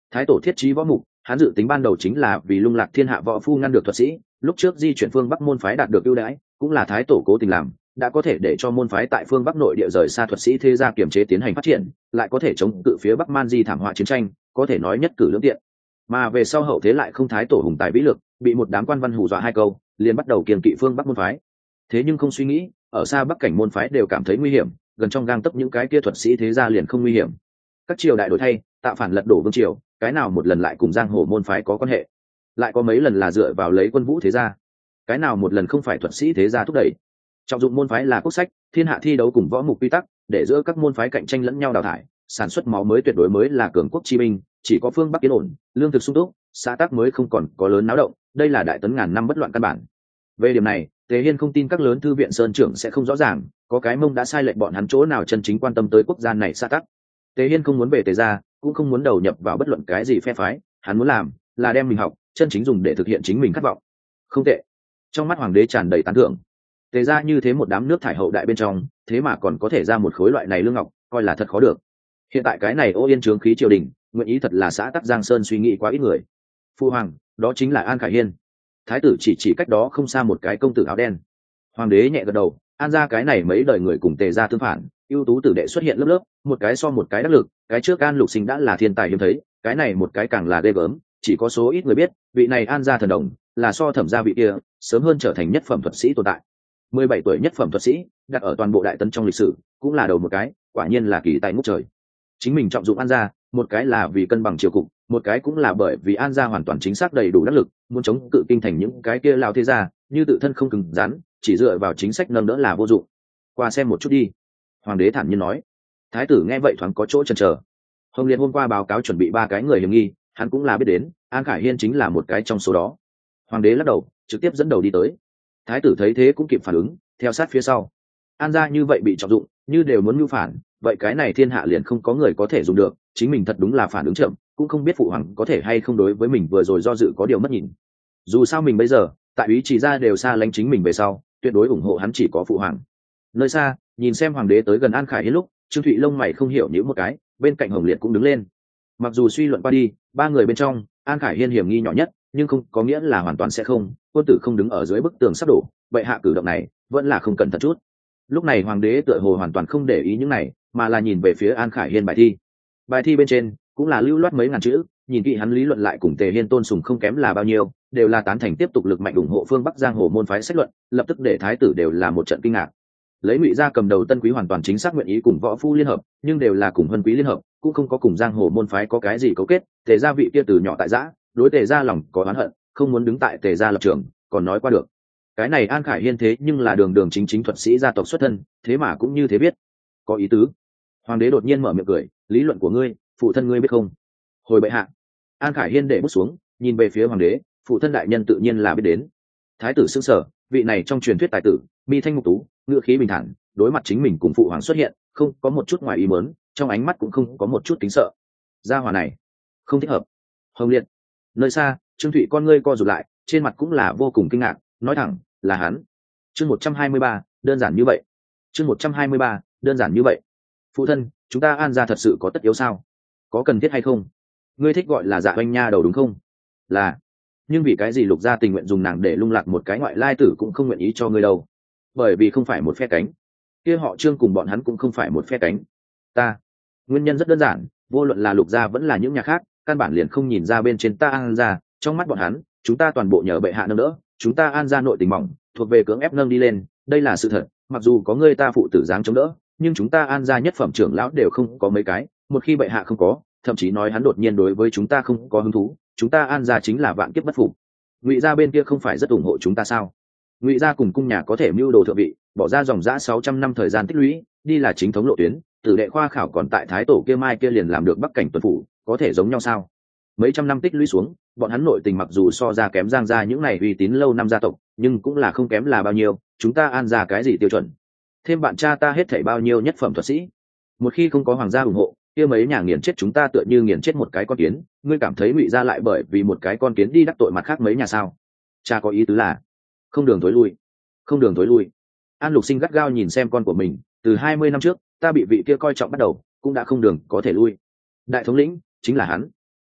Thái tổ thiết trí võ mục, hắn dự tính ban đầu chính là vì lung lạc thiên hạ võ phu ngăn được thuật sĩ, lúc trước di chuyển phương bắc môn phái đạt được ưu đãi cũng là thái tổ cố tình làm, đã có thể để cho môn phái tại phương bắc nội địa rời xa thuật sĩ thế gia kiểm chế tiến hành phát triển, lại có thể chống cự phía bắc man di thảm họa chiến tranh, có thể nói nhất cử lưỡng tiện. Mà về sau hậu thế lại không thái tổ hùng tài vĩ lực, bị một đám quan văn hù dọa hai câu, liền bắt đầu kiềm kỵ phương bắc môn phái. Thế nhưng không suy nghĩ, ở xa bắc cảnh môn phái đều cảm thấy nguy hiểm, gần trong gang tấc những cái kia thuật sĩ thế gia liền không nguy hiểm. Các triều đại đổi thay, tạo phản lật đổ vương triều, cái nào một lần lại cùng giang hồ môn phái có quan hệ, lại có mấy lần là dựa vào lấy quân vũ thế gia, cái nào một lần không phải thuật sĩ thế gia thúc đẩy. Trọng dụng môn phái là quốc sách, thiên hạ thi đấu cùng võ mục quy tắc, để giữa các môn phái cạnh tranh lẫn nhau đào thải, sản xuất máu mới tuyệt đối mới là cường quốc chi binh. Chỉ có phương bắc yên ổn, lương thực sung túc, xã tắc mới không còn có lớn náo động, đây là đại tấn ngàn năm bất loạn căn bản. Về điểm này, Tề Hiên không tin các lớn thư viện sơn trưởng sẽ không rõ ràng, có cái mông đã sai lệch bọn hắn chỗ nào chân chính quan tâm tới quốc gia này xã tắc. Tề Hiên không muốn về Tề gia, cũng không muốn đầu nhập vào bất luận cái gì phe phái, hắn muốn làm là đem mình học chân chính dùng để thực hiện chính mình khát vọng. Không tệ. Trong mắt hoàng đế tràn đầy tán thưởng. Tề ra như thế một đám nước thải hậu đại bên trong, thế mà còn có thể ra một khối loại này lương ngọc, coi là thật khó được. Hiện tại cái này ô yên trướng khí triều đình, nguyện ý thật là xã tắc Giang Sơn suy nghĩ quá ít người. Phu hoàng, đó chính là An Khải Hiên. Thái tử chỉ cách đó không xa một cái công tử áo đen. Hoàng đế nhẹ gật đầu, An ra cái này mấy đời người cùng Tề ra tương phản, ưu tú tử đệ xuất hiện lớp lớp, một cái so một cái đắc lực, cái trước An Lục Sinh đã là thiên tài hiếm thấy, cái này một cái càng là ghê gớm, chỉ có số ít người biết, vị này An gia thần đồng, là so Thẩm gia vị kia, sớm hơn trở thành nhất phẩm thuật sĩ tồn tại. 17 tuổi nhất phẩm thuật sĩ, đặt ở toàn bộ đại tấn trong lịch sử, cũng là đầu một cái, quả nhiên là kỳ tài ngút trời. Chính mình trọng dụng An gia, một cái là vì cân bằng triều cục, một cái cũng là bởi vì An gia hoàn toàn chính xác đầy đủ đắc lực, muốn chống cự kinh thành những cái kia lao thế gia, như tự thân không cứng rắn, chỉ dựa vào chính sách nâng đỡ là vô dụng. Qua xem một chút đi. Hoàng đế thản nhiên nói. Thái tử nghe vậy thoáng có chỗ chần chờ. Hồng Liên hôm qua báo cáo chuẩn bị 3 cái người hiểm nghi, hắn cũng là biết đến, An Khải Hiên chính là một cái trong số đó. Hoàng đế lắc đầu, trực tiếp dẫn đầu đi tới. Thái tử thấy thế cũng kịp phản ứng, theo sát phía sau. An gia như vậy bị trọng dụng, như đều muốn mưu phản, vậy cái này thiên hạ liền không có người có thể dùng được, chính mình thật đúng là phản ứng chậm, cũng không biết phụ hoàng có thể hay không đối với mình vừa rồi do dự có điều mất nhìn. Dù sao mình bây giờ, tại ý chỉ ra đều xa lánh chính mình về sau, tuyệt đối ủng hộ hắn chỉ có phụ hoàng. Nơi xa, nhìn xem hoàng đế tới gần An Khải Hiên lúc, Trương Thụy lông mày không hiểu nhíu một cái, bên cạnh Hồng Liệt cũng đứng lên. Mặc dù suy luận qua đi, 3 người bên trong, An Khải Hiên hiểm nghi nhỏ nhất, nhưng không có nghĩa là hoàn toàn sẽ không, quân tử không đứng ở dưới bức tường sắp đổ, vậy hạ cử động này vẫn là không cẩn thận chút. Lúc này hoàng đế tựa hồ hoàn toàn không để ý những này, mà là nhìn về phía An Khải Hiên bài thi. Bài thi bên trên cũng là lưu loát mấy ngàn chữ, nhìn kỹ hắn lý luận lại cùng Tề Hiên tôn sùng không kém là bao nhiêu, đều là tán thành tiếp tục lực mạnh ủng hộ phương Bắc giang hồ môn phái sách luận, lập tức để thái tử đều là một trận kinh ngạc. Lấy Ngụy gia cầm đầu Tân Quý hoàn toàn chính xác nguyện ý cùng võ phu liên hợp, nhưng đều là cùng Vân Quý liên hợp, cũng không có cùng giang hồ môn phái có cái gì cấu kết. Tề gia vị kia từ nhỏ tại giã, đối Tề gia lòng có oán hận, không muốn đứng tại Tề gia lập trường, còn nói qua được. Cái này An Khải Hiên thế nhưng là đường đường chính chính thuật sĩ gia tộc xuất thân, thế mà cũng như thế biết, có ý tứ. Hoàng đế đột nhiên mở miệng cười, lý luận của ngươi, phụ thân ngươi biết không? Hồi bệ hạ. An Khải Hiên để bút xuống, nhìn về phía hoàng đế, phụ thân đại nhân tự nhiên là biết đến. Thái tử sững sờ, vị này trong truyền thuyết tài tử, mi thanh mục tú, ngữ khí bình thản, đối mặt chính mình cùng phụ hoàng xuất hiện, không có một chút ngoài ý muốn, trong ánh mắt cũng không có một chút kính sợ. Gia hỏa này, không thích hợp. Hồng Liệt. Nơi xa, Trương Thụy con ngươi co rụt lại, trên mặt cũng là vô cùng kinh ngạc, nói thẳng, là hắn. Chương 123, đơn giản như vậy. Chương 123, đơn giản như vậy. Phụ thân, chúng ta An gia thật sự có tất yếu sao? Có cần thiết hay không? Ngươi thích gọi là Dạ Oanh nha đầu đúng không? Là. Nhưng vì cái gì Lục gia tình nguyện dùng nàng để lung lạc một cái ngoại lai tử cũng không nguyện ý cho ngươi đâu? Bởi vì không phải một phe cánh. Kia họ Trương cùng bọn hắn cũng không phải một phe cánh. Ta. Nguyên nhân rất đơn giản, vô luận là Lục gia vẫn là những nhà khác, căn bản liền không nhìn ra bên trên ta An gia, trong mắt bọn hắn, chúng ta toàn bộ nhờ bệ hạ nâng đỡ, chúng ta An gia nội tình mỏng, thuộc về cưỡng ép nâng đi lên, đây là sự thật. Mặc dù có ngươi ta phụ tử dáng chống đỡ, nhưng chúng ta An gia nhất phẩm trưởng lão đều không có mấy cái, một khi bệ hạ không có, thậm chí nói hắn đột nhiên đối với chúng ta không có hứng thú, chúng ta An gia chính là vạn kiếp bất phục. Ngụy gia bên kia không phải rất ủng hộ chúng ta sao? Ngụy gia cùng cung nhà có thể mưu đồ thượng vị, bỏ ra dòng dã 600 năm thời gian tích lũy, đi là chính thống lộ tuyến, tử đệ khoa khảo còn tại thái tổ kia mai kia liền làm được bắc cảnh tuần phủ, có thể giống nhau sao? Mấy trăm năm tích lũy xuống, bọn hắn nội tình mặc dù so ra kém Giang gia những này uy tín lâu năm gia tộc, nhưng cũng là không kém là bao nhiêu, chúng ta An gia cái gì tiêu chuẩn? Thêm bạn cha ta hết thảy bao nhiêu nhất phẩm thuật sĩ? Một khi không có hoàng gia ủng hộ, kia mấy nhà nghiền chết chúng ta tựa như nghiền chết một cái con kiến, ngươi cảm thấy Ngụy gia lại bởi vì một cái con kiến đi đắc tội mặt khác mấy nhà sao? Cha có ý tứ là không đường tối lui, không đường tối lui. An Lục Sinh gắt gao nhìn xem con của mình, từ 20 năm trước, ta bị vị kia coi trọng bắt đầu, cũng đã không đường có thể lui. Đại thống lĩnh chính là hắn.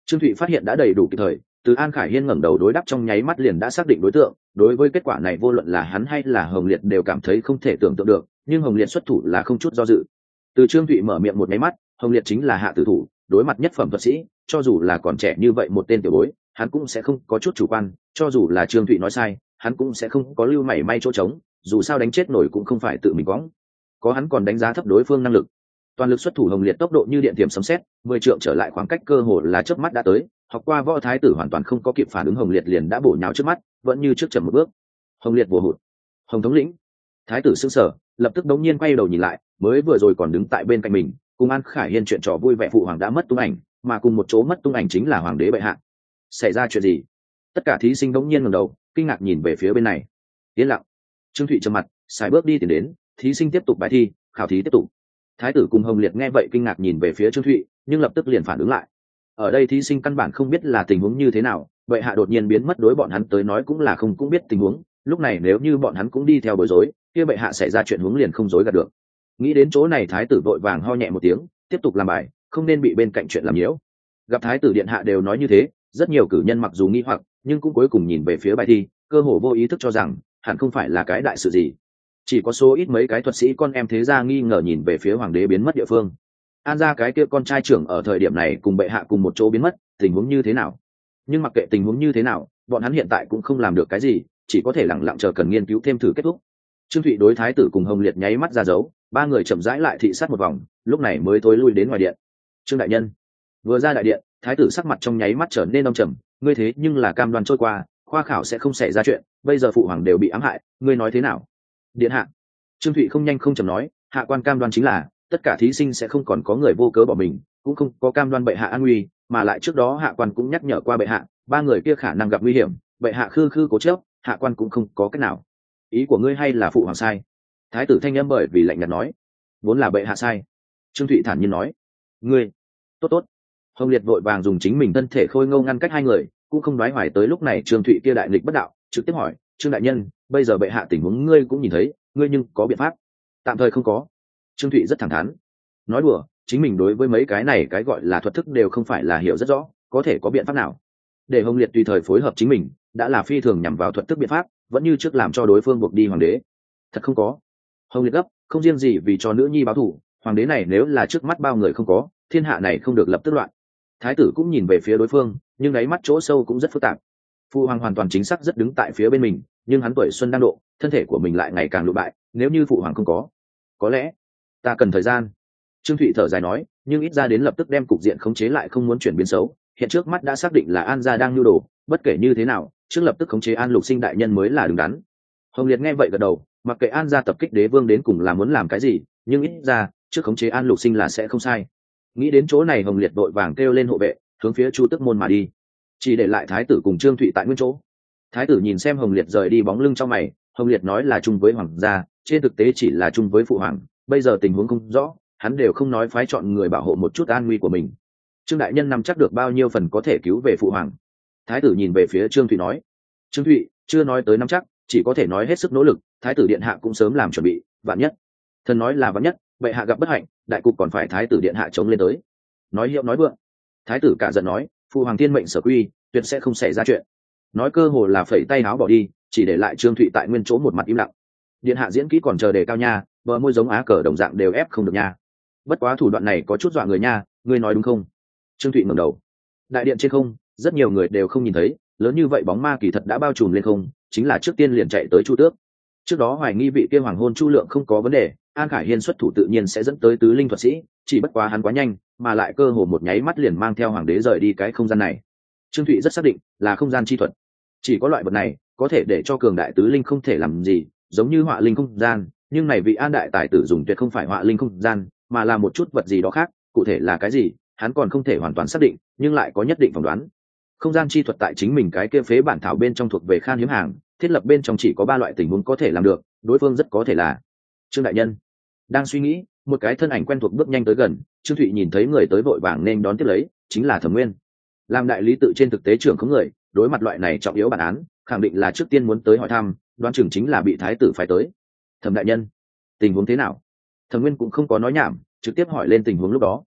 Trương Thụy phát hiện đã đầy đủ kịp thời, từ An Khải Hiên ngẩng đầu đối đáp trong nháy mắt liền đã xác định đối tượng. Đối với kết quả này vô luận là hắn hay là Hồng Liệt đều cảm thấy không thể tưởng tượng được, nhưng Hồng Liệt xuất thủ là không chút do dự. Từ Trương Thụy mở miệng một nháy mắt, Hồng Liệt chính là hạ tử thủ, đối mặt nhất phẩm thuật sĩ, cho dù là còn trẻ như vậy một tên tiểu bối, hắn cũng sẽ không có chút chủ quan, cho dù là Trương Thụy nói sai, hắn cũng sẽ không có lưu mảy may chỗ trống, dù sao đánh chết nổi cũng không phải tự mình quõng. Có hắn còn đánh giá thấp đối phương năng lực. Toàn lực xuất thủ Hồng Liệt tốc độ như điện tiềm sấm sét, 10 trượng trở lại khoảng cách cơ hồ là chớp mắt đã tới, học qua võ thái tử hoàn toàn không có kịp phản ứng Hồng Liệt liền đã bổ nhào trước mắt, vẫn như trước chậm một bước. Hồng Liệt vồ hụt. Hồng thống lĩnh. Thái tử sững sờ, lập tức đống nhiên quay đầu nhìn lại, mới vừa rồi còn đứng tại bên cạnh mình, cùng An Khải Hiên chuyện trò vui vẻ phụ hoàng đã mất tung ảnh, mà cùng một chỗ mất tung ảnh chính là hoàng đế bệ hạ. Xảy ra chuyện gì? Tất cả thí sinh đống nhiên ngẩng đầu, kinh ngạc nhìn về phía bên này. Yên lặng. Trương Thụy trầm mặt, sải bước đi tiến đến, thí sinh tiếp tục bài thi, khảo thí tiếp tục. Thái tử cùng Hồng Liệt nghe vậy kinh ngạc nhìn về phía Trương Thụy, nhưng lập tức liền phản ứng lại. Ở đây thí sinh căn bản không biết là tình huống như thế nào, bệ hạ đột nhiên biến mất đối bọn hắn tới nói cũng là không cũng biết tình huống, lúc này nếu như bọn hắn cũng đi theo bối rối, kia bệ hạ xảy ra chuyện huống liền không dối gạt được. Nghĩ đến chỗ này thái tử vội vàng ho nhẹ một tiếng, tiếp tục làm bài, không nên bị bên cạnh chuyện làm nhiễu. Gặp thái tử điện hạ đều nói như thế, rất nhiều cử nhân mặc dù nghi hoặc, nhưng cũng cuối cùng nhìn về phía bài thi, cơ hồ vô ý thức cho rằng hẳn không phải là cái đại sự gì. Chỉ có số ít mấy cái thuật sĩ con em thế gia nghi ngờ nhìn về phía hoàng đế biến mất địa phương. An gia cái kia con trai trưởng ở thời điểm này cùng bệ hạ cùng một chỗ biến mất, tình huống như thế nào? Nhưng mặc kệ tình huống như thế nào, bọn hắn hiện tại cũng không làm được cái gì, chỉ có thể lẳng lặng chờ cần nghiên cứu thêm thử kết thúc. Trương Thụy đối thái tử cùng Hồng Liệt nháy mắt ra dấu, ba người chậm rãi lại thị sát một vòng, lúc này mới thối lui đến ngoài điện. Trương đại nhân. Vừa ra đại điện, thái tử sắc mặt trong nháy mắt trở nên âm trầm, ngươi thế nhưng là cam đoan trôi qua, khoa khảo sẽ không xảy ra chuyện, bây giờ phụ hoàng đều bị ám hại, ngươi nói thế nào? Điện hạ. Trương Thụy không nhanh không chậm nói, hạ quan cam đoan chính là tất cả thí sinh sẽ không còn có người vô cớ bỏ mình, cũng không có cam đoan bệ hạ an nguy, mà lại trước đó hạ quan cũng nhắc nhở qua bệ hạ, ba người kia khả năng gặp nguy hiểm, bệ hạ khư khư cố chấp, hạ quan cũng không có cách nào. Ý của ngươi hay là phụ hoàng sai? Thái tử thanh âm bởi vì lạnh nhạt nói, vốn là bệ hạ sai. Trương Thụy thản nhiên nói, ngươi, tốt tốt. Hồng Liệt vội vàng dùng chính mình thân thể khôi ngô ngăn cách hai người, cũng không đoái hoài tới lúc này Trương Thụy kia đại nghịch bất đạo, trực tiếp hỏi, Trương đại nhân, bây giờ bệ hạ tình huống ngươi cũng nhìn thấy, ngươi nhưng có biện pháp? Tạm thời không có. Trương Thụy rất thẳng thắn. Nói đùa, chính mình đối với mấy cái này cái gọi là thuật thức đều không phải là hiểu rất rõ, có thể có biện pháp nào? Để Hồng Liệt tùy thời phối hợp chính mình, đã là phi thường nhằm vào thuật thức biện pháp, vẫn như trước làm cho đối phương buộc đi hoàng đế. Thật không có. Hồng Liệt gấp, không riêng gì vì cho nữ nhi báo thù, hoàng đế này nếu là trước mắt bao người không có, thiên hạ này không được lập tức loạn. Thái tử cũng nhìn về phía đối phương, nhưng đáy mắt chỗ sâu cũng rất phức tạp. Phụ hoàng hoàn toàn chính xác rất đứng tại phía bên mình, nhưng hắn tuổi xuân đang độ, thân thể của mình lại ngày càng lụ bại, nếu như phụ hoàng không có lẽ ta cần thời gian. Trương Thụy thở dài nói, nhưng ít ra đến lập tức đem cục diện khống chế lại, không muốn chuyển biến xấu. Hiện trước mắt đã xác định là An gia đang nhu đồ, bất kể như thế nào, trước lập tức khống chế An Lục Sinh đại nhân mới là đứng đắn. Hồng Liệt nghe vậy gật đầu, mặc kệ An gia tập kích đế vương đến cùng là muốn làm cái gì, nhưng ít ra trước khống chế An Lục Sinh là sẽ không sai. Nghĩ đến chỗ này, Hồng Liệt đội vàng kêu lên hộ vệ, hướng phía Chu Tức môn mà đi, chỉ để lại thái tử cùng Trương Thụy tại nguyên chỗ. Thái tử nhìn xem Hồng Liệt rời đi bóng lưng trong mày, Hồng Liệt nói là chung với hoàng gia, trên thực tế chỉ là chung với phụ hoàng, bây giờ tình huống không rõ, hắn đều không nói phái chọn người bảo hộ một chút an nguy của mình. Trương đại nhân nắm chắc được bao nhiêu phần có thể cứu về phụ hoàng? Thái tử nhìn về phía Trương Thụy nói. Trương Thụy chưa nói tới nắm chắc, chỉ có thể nói hết sức nỗ lực. Thái tử điện hạ cũng sớm làm chuẩn bị, vạn nhất. Thần nói là vạn nhất, bệ hạ gặp bất hạnh, đại cục còn phải thái tử điện hạ chống lên tới. Nói hiệu nói vượng. Thái tử cả giận nói, phụ hoàng thiên mệnh sở quy, tuyệt sẽ không xảy ra chuyện. Nói cơ hồ là phẩy tay áo bỏ đi, chỉ để lại Trương Thụy tại nguyên chỗ một mặt im lặng. Điện hạ diễn kỹ còn chờ đề cao nha, bờ môi giống á cờ đồng dạng đều ép không được nha. Bất quá thủ đoạn này có chút dọa người nha, ngươi nói đúng không? Trương Thụy ngẩng đầu. Đại điện trên không, rất nhiều người đều không nhìn thấy, lớn như vậy bóng ma kỳ thật đã bao trùm lên không, chính là trước tiên liền chạy tới Chu Tước. Trước đó hoài nghi vị kia hoàng hôn Chu Lượng không có vấn đề, An Khải Hiên xuất thủ tự nhiên sẽ dẫn tới tứ linh thuật sĩ, chỉ bất quá hắn quá nhanh, mà lại cơ hồ một nháy mắt liền mang theo hoàng đế rời đi cái không gian này. Trương Thụy rất xác định là không gian chi thuật, chỉ có loại vật này có thể để cho cường đại tứ linh không thể làm gì, giống như họa linh không gian, nhưng này vị An đại tài tử dùng tuyệt không phải họa linh không gian, mà là một chút vật gì đó khác, cụ thể là cái gì, hắn còn không thể hoàn toàn xác định, nhưng lại có nhất định phỏng đoán. Không gian chi thuật tại chính mình cái kia phế bản thảo bên trong thuộc về khan hiếm hàng, thiết lập bên trong chỉ có 3 loại tình huống có thể làm được, đối phương rất có thể là Trương đại nhân. Đang suy nghĩ, một cái thân ảnh quen thuộc bước nhanh tới gần, Trương Thụy nhìn thấy người tới vội vàng nên đón tiếp lấy, chính là Thẩm Nguyên. Làm đại lý tự trên thực tế trưởng không người, đối mặt loại này trọng yếu bản án, khẳng định là trước tiên muốn tới hỏi thăm, đoán chừng chính là bị thái tử phái tới. Thẩm đại nhân, tình huống thế nào? Thẩm Nguyên cũng không có nói nhảm, trực tiếp hỏi lên tình huống lúc đó.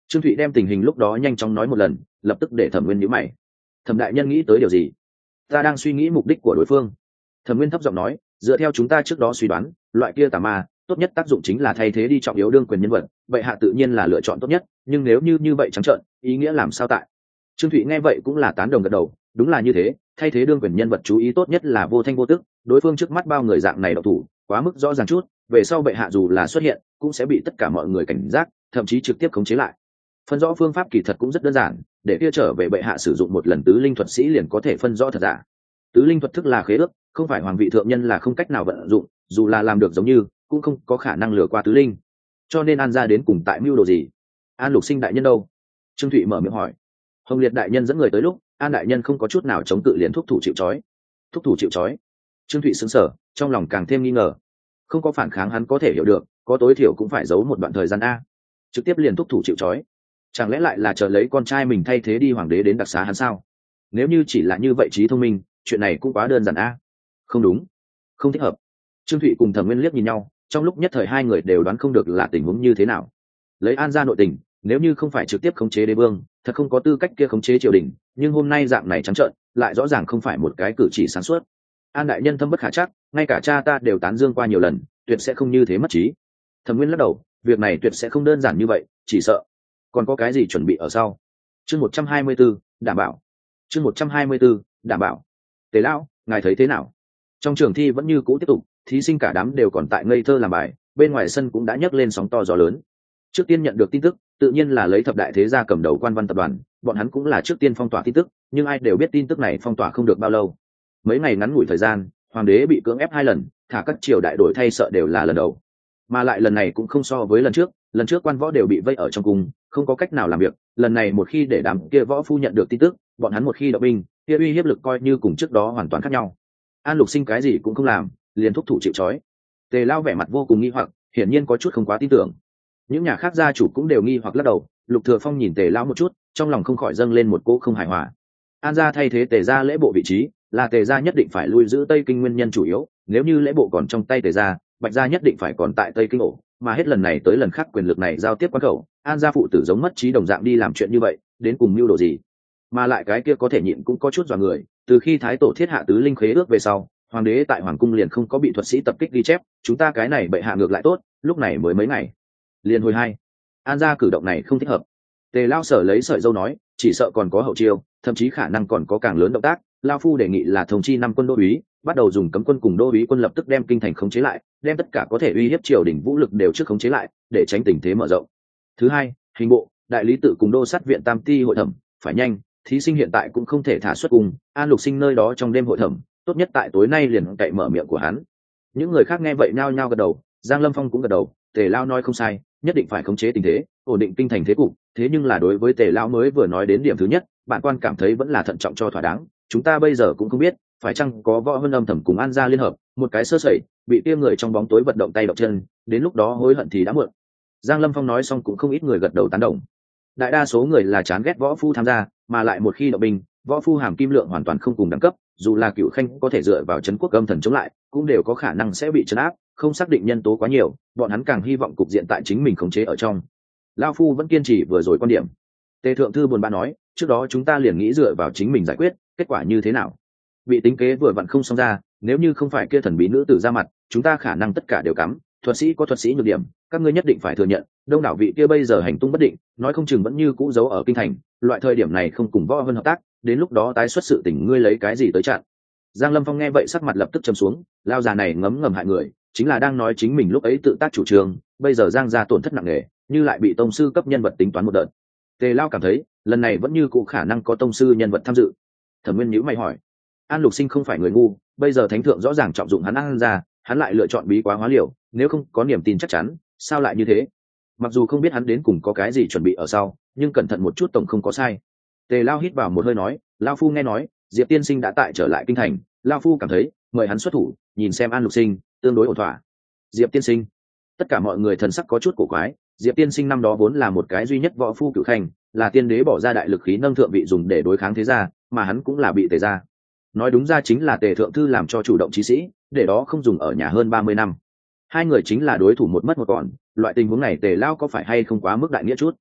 Trương Thụy đem tình hình lúc đó nhanh chóng nói một lần, lập tức để Thẩm Nguyên nhíu mày. Thẩm đại nhân nghĩ tới điều gì? Ta đang suy nghĩ mục đích của đối phương. Thẩm Nguyên thấp giọng nói, dựa theo chúng ta trước đó suy đoán, loại kia tà ma tốt nhất tác dụng chính là thay thế đi trọng yếu đương quyền nhân vật, vậy hạ tự nhiên là lựa chọn tốt nhất, nhưng nếu như vậy trắng trợn, ý nghĩa làm sao tại? Trương Thụy nghe vậy cũng là tán đồng gật đầu, đúng là như thế, thay thế đương quyền nhân vật chú ý tốt nhất là vô thanh vô tức, đối phương trước mắt bao người dạng này độc thủ, quá mức rõ ràng chút, về sau bệ hạ dù là xuất hiện, cũng sẽ bị tất cả mọi người cảnh giác, thậm chí trực tiếp khống chế lại. Phân rõ phương pháp kỳ thật cũng rất đơn giản, để kia trở về bệ hạ sử dụng một lần tứ linh thuật sĩ liền có thể phân rõ thật giả. Tứ linh thuật thức là khế ước, không phải hoàng vị thượng nhân là không cách nào vận dụng, dù là làm được giống như, cũng không có khả năng lừa qua tứ linh. Cho nên An gia đến cùng tại mưu đồ gì? An Lục Sinh đại nhân đâu? Trương Thụy mở miệng hỏi. Hồng Liệt đại nhân dẫn người tới lúc, An đại nhân không có chút nào chống cự, liền thúc thủ chịu trói. Thúc thủ chịu trói? Trương Thụy sững sờ, trong lòng càng thêm nghi ngờ. Không có phản kháng hắn có thể hiểu được, có tối thiểu cũng phải giấu một đoạn thời gian a. Trực tiếp liền thúc thủ chịu trói, chẳng lẽ lại là chờ lấy con trai mình thay thế đi hoàng đế đến đặc xá hắn sao? Nếu như chỉ là như vậy trí thông minh, chuyện này cũng quá đơn giản a. Không đúng, không thích hợp. Trương Thụy cùng Thẩm Nguyên liếc nhìn nhau, trong lúc nhất thời hai người đều đoán không được là tình huống như thế nào. Lấy An gia nội tình, nếu như không phải trực tiếp khống chế đế vương, thật không có tư cách kia khống chế triều đình, nhưng hôm nay dạng này trắng trợn, lại rõ ràng không phải một cái cử chỉ sáng suốt. An đại nhân thâm bất khả trắc, ngay cả cha ta đều tán dương qua nhiều lần, tuyệt sẽ không như thế mất trí. Thẩm Nguyên lắc đầu, việc này tuyệt sẽ không đơn giản như vậy, chỉ sợ còn có cái gì chuẩn bị ở sau. Chương 124, đảm bảo. Chương 124, đảm bảo. Tề lão, ngài thấy thế nào? Trong trường thi vẫn như cũ tiếp tục, thí sinh cả đám đều còn tại ngây thơ làm bài, bên ngoài sân cũng đã nhấc lên sóng to gió lớn. Trước tiên nhận được tin tức, tự nhiên là lấy thập đại thế gia cầm đầu Quan Văn tập đoàn, bọn hắn cũng là trước tiên phong tỏa tin tức, nhưng ai đều biết tin tức này phong tỏa không được bao lâu. Mấy ngày ngắn ngủi thời gian, hoàng đế bị cưỡng ép 2 lần, thả các triều đại đổi thay sợ đều là lần đầu. Mà lại lần này cũng không so với lần trước quan võ đều bị vây ở trong cung, không có cách nào làm việc, lần này một khi để đám kia võ phu nhận được tin tức, bọn hắn một khi động binh, kia uy hiếp lực coi như cùng trước đó hoàn toàn khác nhau. An Lục Sinh cái gì cũng không làm, liền thúc thủ chịu trói. Tề Lao vẻ mặt vô cùng nghi hoặc, hiển nhiên có chút không quá tin tưởng. Những nhà khác gia chủ cũng đều nghi hoặc lắc đầu. Lục Thừa Phong nhìn Tề Lao một chút, trong lòng không khỏi dâng lên một cỗ không hài hòa. An gia thay thế Tề gia lễ bộ vị trí, là Tề gia nhất định phải lui giữ Tây Kinh nguyên nhân chủ yếu. Nếu như lễ bộ còn trong tay Tề gia, Bạch gia nhất định phải còn tại Tây Kinh ổ, mà hết lần này tới lần khác quyền lực này giao tiếp quan khẩu, An gia phụ tử giống mất trí đồng dạng đi làm chuyện như vậy, đến cùng mưu đồ gì? Mà lại cái kia có thể nhịn cũng có chút dọa người, từ khi thái tổ thiết hạ tứ linh khế ước về sau, hoàng đế tại hoàng cung liền không có bị thuật sĩ tập kích ghi chép, chúng ta cái này bệ hạ ngược lại tốt, lúc này mới mấy ngày liền hồi 2. An gia cử động này không thích hợp. Tề Lao sở lấy sợi dâu nói, chỉ sợ còn có hậu chiêu, thậm chí khả năng còn có càng lớn động tác. Lao phu đề nghị là thông chi 5 quân đô úy, bắt đầu dùng cấm quân cùng đô úy quân lập tức đem kinh thành khống chế lại, đem tất cả có thể uy hiếp triều đình vũ lực đều trước khống chế lại, để tránh tình thế mở rộng. Thứ hai, hình bộ, đại lý tự cùng đô sát viện tam ti hội thẩm, phải nhanh, thí sinh hiện tại cũng không thể thả xuất cùng, An Lục Sinh nơi đó trong đêm hội thẩm, tốt nhất tại tối nay liền cậy mở miệng của hắn. Những người khác nghe vậy nhao nhao gật đầu, Giang Lâm Phong cũng gật đầu, Tề Lao nói không sai, nhất định phải khống chế tình thế, ổn định kinh thành thế cục. Thế nhưng là đối với Tề Lao mới vừa nói đến điểm thứ nhất, bản quan cảm thấy vẫn là thận trọng cho thỏa đáng. Chúng ta bây giờ cũng không biết phải chăng có Võ Vân âm thầm cùng An gia liên hợp, một cái sơ sẩy, bị kia người trong bóng tối vận động tay động chân, đến lúc đó hối hận thì đã muộn. Giang Lâm Phong nói xong cũng không ít người gật đầu tán đồng. Đại đa số người là chán ghét võ phu tham gia, mà lại một khi động binh, võ phu hàm kim lượng hoàn toàn không cùng đẳng cấp, dù là Cửu Khanh có thể dựa vào trấn quốc âm thần chống lại, cũng đều có khả năng sẽ bị trấn áp, không xác định nhân tố quá nhiều, bọn hắn càng hy vọng cục diện tại chính mình khống chế ở trong. Lao phu vẫn kiên trì vừa rồi quan điểm. Tề thượng thư buồn bã nói, trước đó chúng ta liền nghĩ dựa vào chính mình giải quyết, kết quả như thế nào? Bị tính kế vừa vặn không xong ra, nếu như không phải kia thần bí nữ tử ra mặt, chúng ta khả năng tất cả đều cắm. Thuật sĩ có thuật sĩ nhược điểm, các ngươi nhất định phải thừa nhận, đông đảo vị kia bây giờ hành tung bất định, nói không chừng vẫn như cũ giấu ở kinh thành, loại thời điểm này không cùng Võ Vân hợp tác, đến lúc đó tái xuất sự tình ngươi lấy cái gì tới chặn? Giang Lâm Phong nghe vậy sắc mặt lập tức trầm xuống, lao già này ngấm ngầm hại người, chính là đang nói chính mình lúc ấy tự tác chủ trương, bây giờ Giang gia tổn thất nặng nề, như lại bị tông sư cấp nhân vật tính toán một đợt. Tề Lao cảm thấy, lần này vẫn như cũ khả năng có tông sư nhân vật tham dự. Thẩm Nguyên nhíu mày hỏi, An Lục Sinh không phải người ngu, bây giờ thánh thượng rõ ràng trọng dụng hắn An gia, hắn lại lựa chọn bí quá hóa liều, nếu không có niềm tin chắc chắn, sao lại như thế? Mặc dù không biết hắn đến cùng có cái gì chuẩn bị ở sau, nhưng cẩn thận một chút tổng không có sai. Tề Lao hít vào một hơi nói, Lao phu nghe nói Diệp tiên sinh đã tại trở lại kinh thành, Lao phu cảm thấy mời hắn xuất thủ, nhìn xem An Lục Sinh tương đối ổn thỏa. Diệp tiên sinh? Tất cả mọi người thần sắc có chút cổ quái. Diệp tiên sinh năm đó vốn là một cái duy nhất võ phu Cửu Khanh, là tiên đế bỏ ra đại lực khí nâng thượng vị dùng để đối kháng thế gia, mà hắn cũng là bị Tề gia, nói đúng ra chính là Tề thượng thư làm cho chủ động chí sĩ, để đó không dùng ở nhà hơn 30 năm. Hai người chính là đối thủ một mất một còn, loại tình huống này Tề Lao có phải hay không quá mức đại nghĩa chút?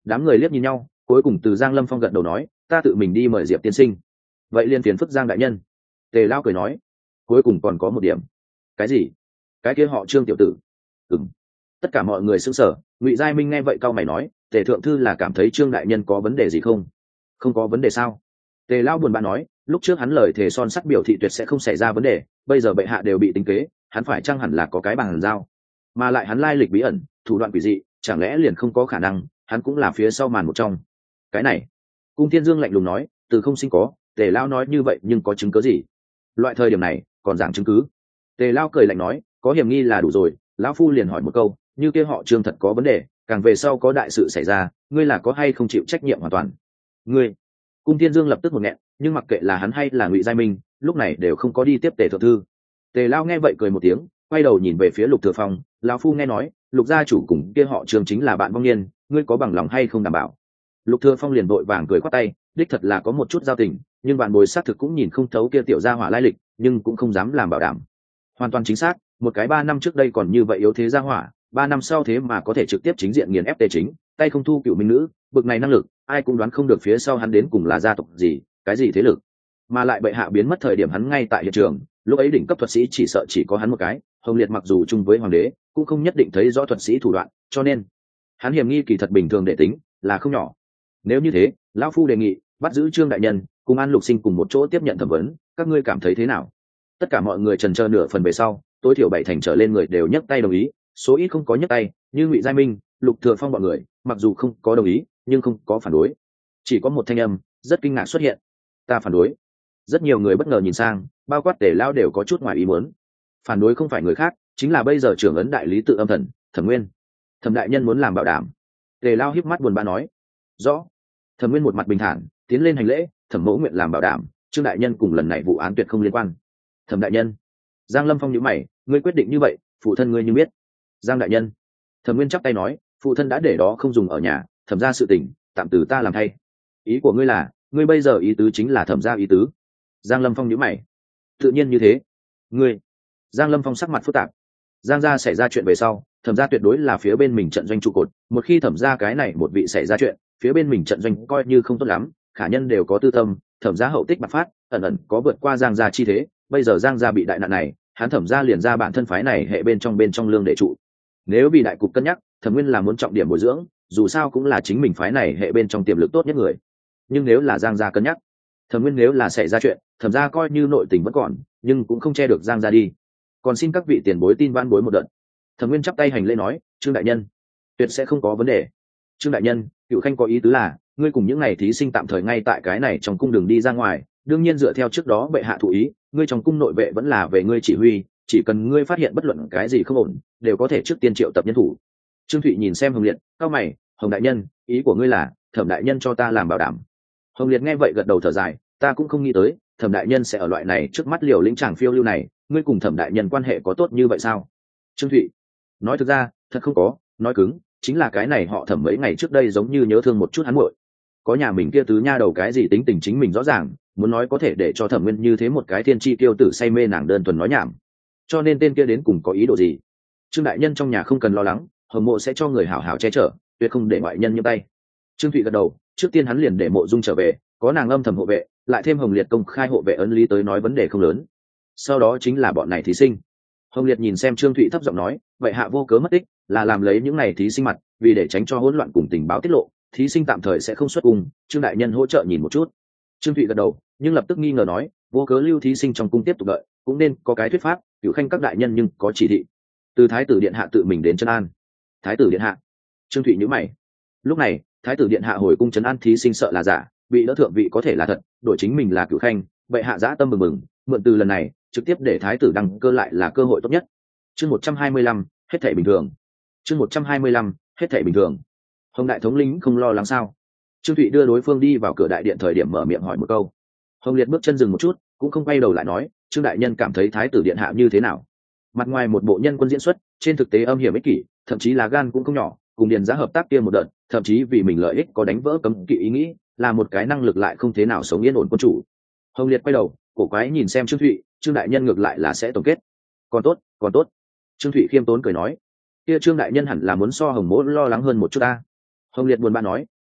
Đám người liếc nhìn nhau, cuối cùng từ Giang Lâm Phong gật đầu nói, ta tự mình đi mời Diệp tiên sinh. Vậy liền phiền phức Giang đại nhân. Tề Lao cười nói, cuối cùng còn có một điểm. Cái gì? Cái kia họ Trương tiểu tử. Ừm. Tất cả mọi người sững sờ. Ngụy Giai Minh nghe vậy cau mày nói, Tề thượng thư là cảm thấy Trương đại nhân có vấn đề gì không? Không có vấn đề sao? Tề Lao buồn bã nói, lúc trước hắn lời thề son sắt biểu thị tuyệt sẽ không xảy ra vấn đề, bây giờ bệ hạ đều bị tính kế, hắn phải chăng hẳn là có cái bằng giao, mà lại hắn lai lịch bí ẩn, thủ đoạn quỷ dị, chẳng lẽ liền không có khả năng hắn cũng là phía sau màn một trong? Cái này, Cung Thiên Dương lạnh lùng nói, từ không sinh có. Tề Lao nói như vậy nhưng có chứng cứ gì? Loại thời điểm này còn giảng chứng cứ? Tề Lao cười lạnh nói, có hiểm nghi là đủ rồi, lão phu liền hỏi một câu, như kia họ Trương thật có vấn đề, càng về sau có đại sự xảy ra, ngươi là có hay không chịu trách nhiệm hoàn toàn? Ngươi? Cung Thiên Dương lập tức một nghẹn, nhưng mặc kệ là hắn hay là Ngụy Giai Minh, lúc này đều không có đi tiếp Tề thượng thư. Tề Lao nghe vậy cười một tiếng, quay đầu nhìn về phía Lục Thừa Phong, lão phu nghe nói, Lục gia chủ cùng kia họ Trương chính là bạn vong niên, ngươi có bằng lòng hay không đảm bảo? Lục Thừa Phong liền vội vàng cười khoát tay, đích thật là có một chút giao tình, nhưng bạn bồi xác thực cũng nhìn không thấu kia tiểu gia hỏa lai lịch, nhưng cũng không dám làm bảo đảm. Hoàn toàn chính xác, một cái 3 năm trước đây còn như vậy yếu thế gia hỏa, 3 năm sau thế mà có thể trực tiếp chính diện nghiền ép Tề Chính, tay không thu cựu minh nữ, bực này năng lực, ai cũng đoán không được phía sau hắn đến cùng là gia tộc gì, cái gì thế lực. Mà lại bệ hạ biến mất thời điểm hắn ngay tại hiện trường, lúc ấy đỉnh cấp thuật sĩ chỉ sợ chỉ có hắn một cái, Hồng Liệt mặc dù chung với hoàng đế, cũng không nhất định thấy rõ thuật sĩ thủ đoạn, cho nên hắn hiểm nghi kỳ thật bình thường để tính, là không nhỏ. Nếu như thế, lão phu đề nghị bắt giữ Trương đại nhân, cùng An Lục Sinh cùng một chỗ tiếp nhận thẩm vấn, các ngươi cảm thấy thế nào? Tất cả mọi người chần chờ nửa phần về sau, tối thiểu 7 thành trở lên người đều nhấc tay đồng ý, số ít không có nhấc tay, như Ngụy Giai Minh, Lục Thừa Phong bọn người, mặc dù không có đồng ý, nhưng không có phản đối. Chỉ có một thanh âm rất kinh ngạc xuất hiện, ta phản đối. Rất nhiều người bất ngờ nhìn sang, bao quát Tề Lao đều có chút ngoài ý muốn. Phản đối không phải người khác, chính là bây giờ trưởng ấn đại lý tự âm thần, Thẩm Nguyên. Thẩm đại nhân muốn làm bảo đảm. Tề Lao híp mắt buồn bã nói, rõ. Thẩm Nguyên một mặt bình thản tiến lên hành lễ, Thẩm mẫu nguyện làm bảo đảm, Trương đại nhân cùng lần này vụ án tuyệt không liên quan. Thẩm đại nhân. Giang Lâm Phong nhíu mày, ngươi quyết định như vậy, phụ thân ngươi như biết. Giang đại nhân. Thẩm Nguyên chắp tay nói, phụ thân đã để đó không dùng ở nhà, Thẩm gia sự tình tạm từ ta làm thay. Ý của ngươi là, ngươi bây giờ ý tứ chính là Thẩm gia ý tứ? Giang Lâm Phong nhíu mày. Tự nhiên như thế. Ngươi. Giang Lâm Phong sắc mặt phức tạp. Giang gia xảy ra chuyện về sau, Thẩm gia tuyệt đối là phía bên mình trận doanh trụ cột, một khi Thẩm gia cái này một vị xảy ra chuyện, phía bên mình trận doanh coi như không tốt lắm, khả nhân đều có tư tâm, Thẩm gia hậu tích bạc phát, ẩn ẩn có vượt qua Giang gia chi thế, bây giờ Giang gia bị đại nạn này, hắn Thẩm gia liền ra bản thân phái này hệ bên trong lương để trụ. Nếu vì đại cục cân nhắc, Thẩm Nguyên là muốn trọng điểm bồi dưỡng, dù sao cũng là chính mình phái này hệ bên trong tiềm lực tốt nhất người. Nhưng nếu là Giang gia cân nhắc, Thẩm Nguyên nếu là xảy ra chuyện, Thẩm gia coi như nội tình vẫn còn, nhưng cũng không che được Giang gia đi. Còn xin các vị tiền bối tin van bối một đợt. Thẩm Nguyên chắp tay hành lễ nói, Trương đại nhân, tuyệt sẽ không có vấn đề. Trương đại nhân, Cựu Khanh có ý tứ là, ngươi cùng những ngày thí sinh tạm thời ngay tại cái này trong cung đường đi ra ngoài, đương nhiên dựa theo trước đó bệ hạ thụ ý, ngươi trong cung nội vệ vẫn là về ngươi chỉ huy, chỉ cần ngươi phát hiện bất luận cái gì không ổn, đều có thể trước tiên triệu tập nhân thủ. Trương Thụy nhìn xem Hồng Liệt, cao mày, Hồng đại nhân, ý của ngươi là, Thẩm đại nhân cho ta làm bảo đảm. Hồng Liệt nghe vậy gật đầu thở dài, ta cũng không nghĩ tới, Thẩm đại nhân sẽ ở loại này trước mắt liều lĩnh chàng phiêu lưu này, ngươi cùng Thẩm đại nhân quan hệ có tốt như vậy sao? Trương Thụy nói, thực ra thật không có, nói cứng chính là cái này họ Thẩm mấy ngày trước đây giống như nhớ thương một chút hắn muội, có nhà mình kia tứ nha đầu cái gì tính tình chính mình rõ ràng, muốn nói có thể để cho Thẩm Nguyên như thế một cái thiên chi tiêu tử say mê nàng đơn thuần nói nhảm, cho nên tên kia đến cùng có ý đồ gì? Trương đại nhân trong nhà không cần lo lắng, Hồng mộ sẽ cho người hảo hảo che chở, tuyệt không để ngoại nhân nhiễm tay. Trương Thụy gật đầu, trước tiên hắn liền để Mộ Dung trở về, có nàng âm thầm hộ vệ, lại thêm Hồng Liệt công khai hộ vệ ấn lý tới nói vấn đề không lớn. Sau đó chính là bọn này thí sinh. Hồng Liệt nhìn xem Trương Thụy thấp giọng nói, vậy hạ vô cớ mất tích, là làm lấy những này thí sinh mặt, vì để tránh cho hỗn loạn cùng tình báo tiết lộ, thí sinh tạm thời sẽ không xuất cung, Trương đại nhân hỗ trợ nhìn một chút. Trương Thụy gật đầu, nhưng lập tức nghi ngờ nói, vô cớ lưu thí sinh trong cung tiếp tục đợi, cũng nên có cái thuyết pháp, Cửu Khanh các đại nhân nhưng có chỉ thị. Từ thái tử điện hạ tự mình đến trấn an. Thái tử điện hạ? Trương Thụy nhíu mày. Lúc này, thái tử điện hạ hồi cung trấn an thí sinh sợ là giả, bị đỡ thượng vị có thể là thật, đổi chính mình là Cửu Khanh, vậy hạ dã tâm mừng mừng, mượn từ lần này, trực tiếp để thái tử đăng cơ lại là cơ hội tốt nhất. Chương 125, hết thảy bình thường. Chương 125, hết thảy bình thường. Hồng đại thống lĩnh không lo lắng sao? Trương Thụy đưa đối phương đi vào cửa đại điện thời điểm mở miệng hỏi một câu. Hồng Liệt bước chân dừng một chút, cũng không quay đầu lại nói, Trương đại nhân cảm thấy thái tử điện hạ như thế nào? Mặt ngoài một bộ nhân quân diễn xuất, trên thực tế âm hiểm ích kỷ, thậm chí là gan cũng không nhỏ, cùng Điền Giá hợp tác kia một đợt, thậm chí vì mình lợi ích có đánh vỡ cấm kỵ ý nghĩ, là một cái năng lực lại không thế nào sống yên ổn quân chủ. Hồng Liệt quay đầu, cổ quái nhìn xem Trương Thụy, Trương đại nhân ngược lại là sẽ tổng kết. Còn tốt, còn tốt. Trương Thụy khiêm tốn cười nói, kia Trương đại nhân hẳn là muốn so Hồng mỗ lo lắng hơn một chút ta. Hồng Liệt buồn bã nói,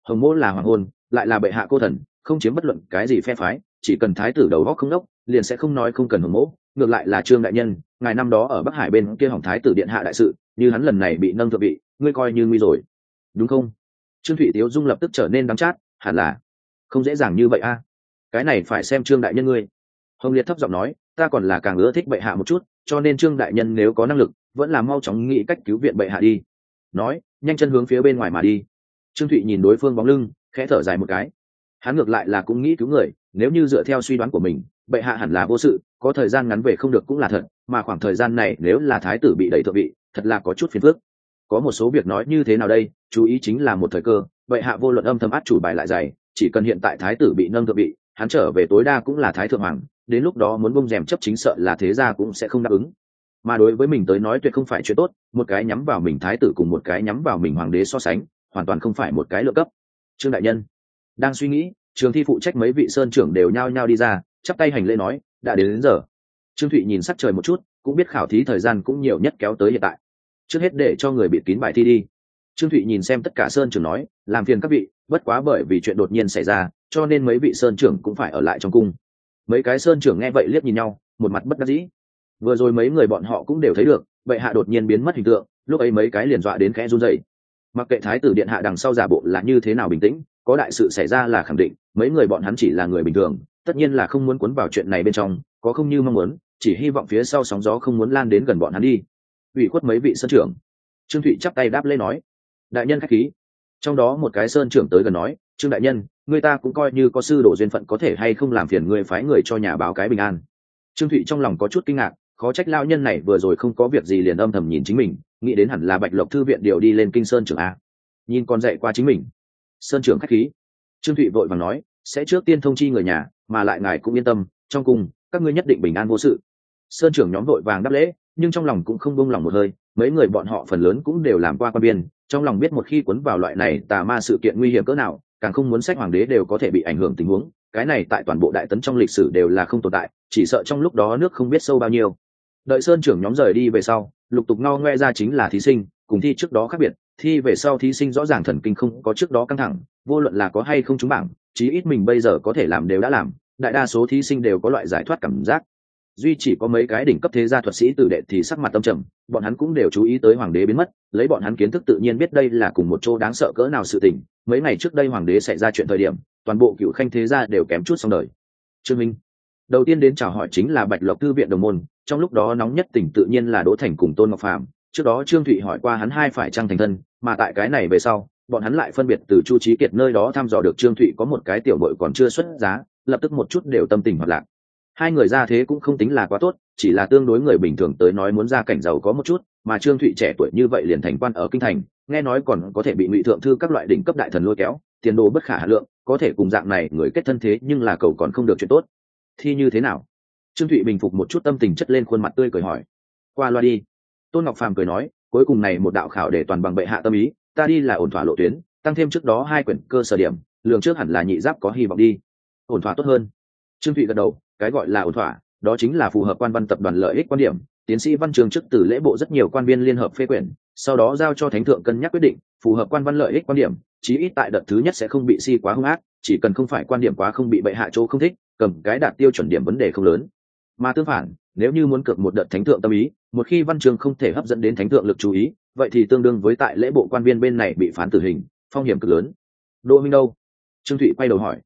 hồng mỗ là hoàng hôn, lại là bệ hạ cô thần, không chiếm bất luận cái gì phe phái, chỉ cần thái tử đầu góc không đốc liền sẽ không nói không cần hồng mỗ. Ngược lại là Trương đại nhân, ngài năm đó ở Bắc Hải bên kia hỏng thái tử điện hạ đại sự, như hắn lần này bị nâng thượng vị, ngươi coi như nguy rồi, đúng không? Trương Thụy Tiếu Dung lập tức trở nên đắng chát, hẳn là không dễ dàng như vậy a. Cái này phải xem Trương đại nhân ngươi. Hồng Liệt thấp giọng nói, ta còn là càng ưa thích bệ hạ một chút, cho nên Trương đại nhân nếu có năng lực, vẫn là mau chóng nghĩ cách cứu viện bệ hạ đi. Nói, nhanh chân hướng phía bên ngoài mà đi. Trương Thụy nhìn đối phương bóng lưng, khẽ thở dài một cái. Hắn ngược lại là cũng nghĩ cứu người, nếu như dựa theo suy đoán của mình, bệ hạ hẳn là vô sự, có thời gian ngắn về không được cũng là thật, mà khoảng thời gian này nếu là thái tử bị đẩy thượng vị, thật là có chút phiền phức. Có một số việc nói như thế nào đây, chú ý chính là một thời cơ, bệ hạ vô luận âm thầm át chủ bài lại dày, chỉ cần hiện tại thái tử bị nâng thượng vị, hắn trở về tối đa cũng là thái thượng hoàng, đến lúc đó muốn bung rèm chấp chính sợ là thế gia cũng sẽ không đáp ứng. Mà đối với mình tới nói tuyệt không phải chuyện tốt, một cái nhắm vào mình thái tử cùng một cái nhắm vào mình hoàng đế so sánh, hoàn toàn không phải một cái lựa cấp. Trương đại nhân đang suy nghĩ, trường thi phụ trách mấy vị sơn trưởng đều nhao nhao đi ra, chắp tay hành lễ nói, đã đến giờ. Trương Thụy nhìn sắc trời một chút, cũng biết khảo thí thời gian cũng nhiều nhất kéo tới hiện tại, trước hết để cho người bịt kín bài thi đi. Trương Thụy nhìn xem tất cả sơn trưởng nói, làm phiền các vị, bất quá bởi vì chuyện đột nhiên xảy ra, cho nên mấy vị sơn trưởng cũng phải ở lại trong cung. Mấy cái sơn trưởng nghe vậy liếc nhìn nhau, một mặt bất đắc dĩ. Vừa rồi mấy người bọn họ cũng đều thấy được, bệ hạ đột nhiên biến mất hình tượng, lúc ấy mấy cái liền dọa đến khẽ run rẩy. Mặc kệ thái tử điện hạ đằng sau giả bộ là như thế nào bình tĩnh, có đại sự xảy ra là khẳng định, mấy người bọn hắn chỉ là người bình thường, tất nhiên là không muốn cuốn vào chuyện này bên trong, có không như mong muốn, chỉ hy vọng phía sau sóng gió không muốn lan đến gần bọn hắn đi. Ủy khuất mấy vị sơn trưởng. Trương Thụy chắp tay đáp lễ nói, đại nhân khách khí. Trong đó một cái sơn trưởng tới gần nói, Trương đại nhân, người ta cũng coi như có sư đồ duyên phận, có thể hay không làm phiền người phái người cho nhà báo cái bình an. Trương Thụy trong lòng có chút kinh ngạc, khó trách lao nhân này vừa rồi không có việc gì liền âm thầm nhìn chính mình, nghĩ đến hẳn là Bạch Lộc thư viện điều đi lên kinh sơn trưởng a. Nhìn con dạy qua chính mình. Sơn trưởng khách khí. Trương Thụy vội vàng nói, sẽ trước tiên thông chi người nhà, mà lại ngài cũng yên tâm, trong cung các ngươi nhất định bình an vô sự. Sơn trưởng nhóm vội vàng đáp lễ, nhưng trong lòng cũng không buông lòng một hơi, mấy người bọn họ phần lớn cũng đều làm qua quan biên, trong lòng biết một khi cuốn vào loại này tà ma sự kiện nguy hiểm cỡ nào, càng không muốn sách hoàng đế đều có thể bị ảnh hưởng tình huống, cái này tại toàn bộ đại tấn trong lịch sử đều là không tồn tại, chỉ sợ trong lúc đó nước không biết sâu bao nhiêu. Đợi sơn trưởng nhóm rời đi về sau, lục tục ngao ngoe ra chính là thí sinh, cùng thi trước đó khác biệt, thi về sau thí sinh rõ ràng thần kinh không có trước đó căng thẳng, vô luận là có hay không trúng bảng, chí ít mình bây giờ có thể làm đều đã làm, đại đa số thí sinh đều có loại giải thoát cảm giác. Duy chỉ có mấy cái đỉnh cấp thế gia thuật sĩ tử đệ thì sắc mặt tâm trầm, bọn hắn cũng đều chú ý tới hoàng đế biến mất, lấy bọn hắn kiến thức tự nhiên biết đây là cùng một chỗ đáng sợ cỡ nào sự tình. Mấy ngày trước đây hoàng đế xảy ra chuyện thời điểm, toàn bộ cựu khanh thế gia đều kém chút xong đời. Trương Minh đầu tiên đến chào hỏi chính là Bạch Lộc thư viện đồng môn, trong lúc đó nóng nhất tỉnh tự nhiên là Đỗ Thành cùng Tôn Ngọc Phạm. Trước đó Trương Thụy hỏi qua hắn hai phải chăng thành thân, mà tại cái này về sau, bọn hắn lại phân biệt từ Chu Chí Kiệt nơi đó thăm dò được Trương Thụy có một cái tiểu bội còn chưa xuất giá, lập tức một chút đều tâm tình hoạt lạc. Hai người ra thế cũng không tính là quá tốt, chỉ là tương đối người bình thường tới nói muốn ra cảnh giàu có một chút, mà Trương Thụy trẻ tuổi như vậy liền thành quan ở kinh thành, nghe nói còn có thể bị ngụy thượng thư các loại đỉnh cấp đại thần lôi kéo, tiền đồ bất khả hà lượng, có thể cùng dạng này người kết thân thế nhưng là cầu còn không được chuyện tốt. Thi như thế nào? Trương Thụy bình phục một chút tâm tình chất lên khuôn mặt tươi cười hỏi. Qua loa đi. Tôn Ngọc Phàm cười nói, cuối cùng này một đạo khảo để toàn bằng bệ hạ tâm ý, ta đi là ổn thỏa lộ tuyến, tăng thêm trước đó hai quyển cơ sở điểm, lường trước hẳn là nhị giáp có hy vọng đi. Ổn thỏa tốt hơn. Trương Thụy gật đầu, cái gọi là ổn thỏa, đó chính là phù hợp quan văn tập đoàn lợi ích quan điểm. Tiến sĩ Văn Trường trước từ lễ bộ rất nhiều quan viên liên hợp phê quyển, sau đó giao cho thánh thượng cân nhắc quyết định, phù hợp quan văn lợi ích quan điểm, chí ít tại đợt thứ nhất sẽ không bị si quá hung ác, chỉ cần không phải quan điểm quá không bị bệ hạ chỗ không thích, cầm cái đạt tiêu chuẩn điểm vấn đề không lớn. Mà tương phản, nếu như muốn cược một đợt thánh thượng tâm ý, một khi Văn Trường không thể hấp dẫn đến thánh thượng lực chú ý, vậy thì tương đương với tại lễ bộ quan viên bên này bị phán tử hình, phong hiểm cực lớn. Đỗ Minh đâu? Trương Thụy quay đầu hỏi.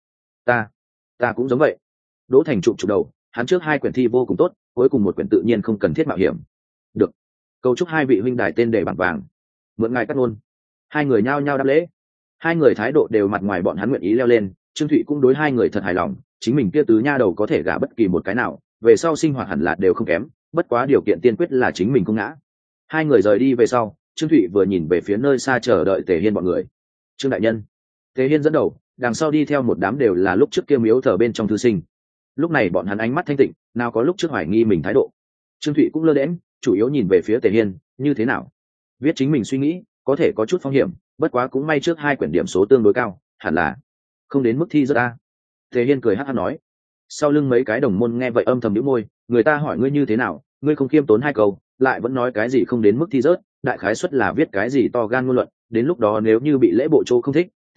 Ta cũng giống vậy. Đỗ Thành chụp đầu, hắn trước hai quyển thi vô cùng tốt, cuối cùng một quyển tự nhiên không cần thiết mạo hiểm. Được, cầu chúc hai vị huynh đài tên đề bảng vàng, mượn ngài cắt ngôn. Hai người nhao nhao đáp lễ, hai người thái độ đều mặt ngoài bọn hắn nguyện ý leo lên. Trương Thụy cũng đối hai người thật hài lòng, chính mình kia tứ nha đầu có thể gả bất kỳ một cái nào, về sau sinh hoạt hẳn là đều không kém, bất quá điều kiện tiên quyết là chính mình không ngã. Hai người rời đi về sau, Trương Thụy vừa nhìn về phía nơi xa chờ đợi Tề Hiên bọn người. Trương đại nhân. Tề Hiên dẫn đầu, đằng sau đi theo một đám đều là lúc trước kia miếu thờ bên trong thư sinh. Lúc này bọn hắn ánh mắt thanh tịnh, nào có lúc trước hoài nghi mình thái độ. Trương Thụy cũng lơ đễnh, chủ yếu nhìn về phía Tề Hiên, như thế nào? Viết chính mình suy nghĩ, có thể có chút phong hiểm, bất quá cũng may trước hai quyển điểm số tương đối cao, hẳn là không đến mức thi rớt a. Tề Hiên cười hắc hắc nói. Sau lưng mấy cái đồng môn nghe vậy âm thầm nhíu môi, người ta hỏi ngươi như thế nào, ngươi không khiêm tốn hai câu, lại vẫn nói cái gì không đến mức thi rớt, đại khái suất là viết cái gì to gan ngôn luận, đến lúc đó nếu như bị lễ bộ châu không thích, thi rớt,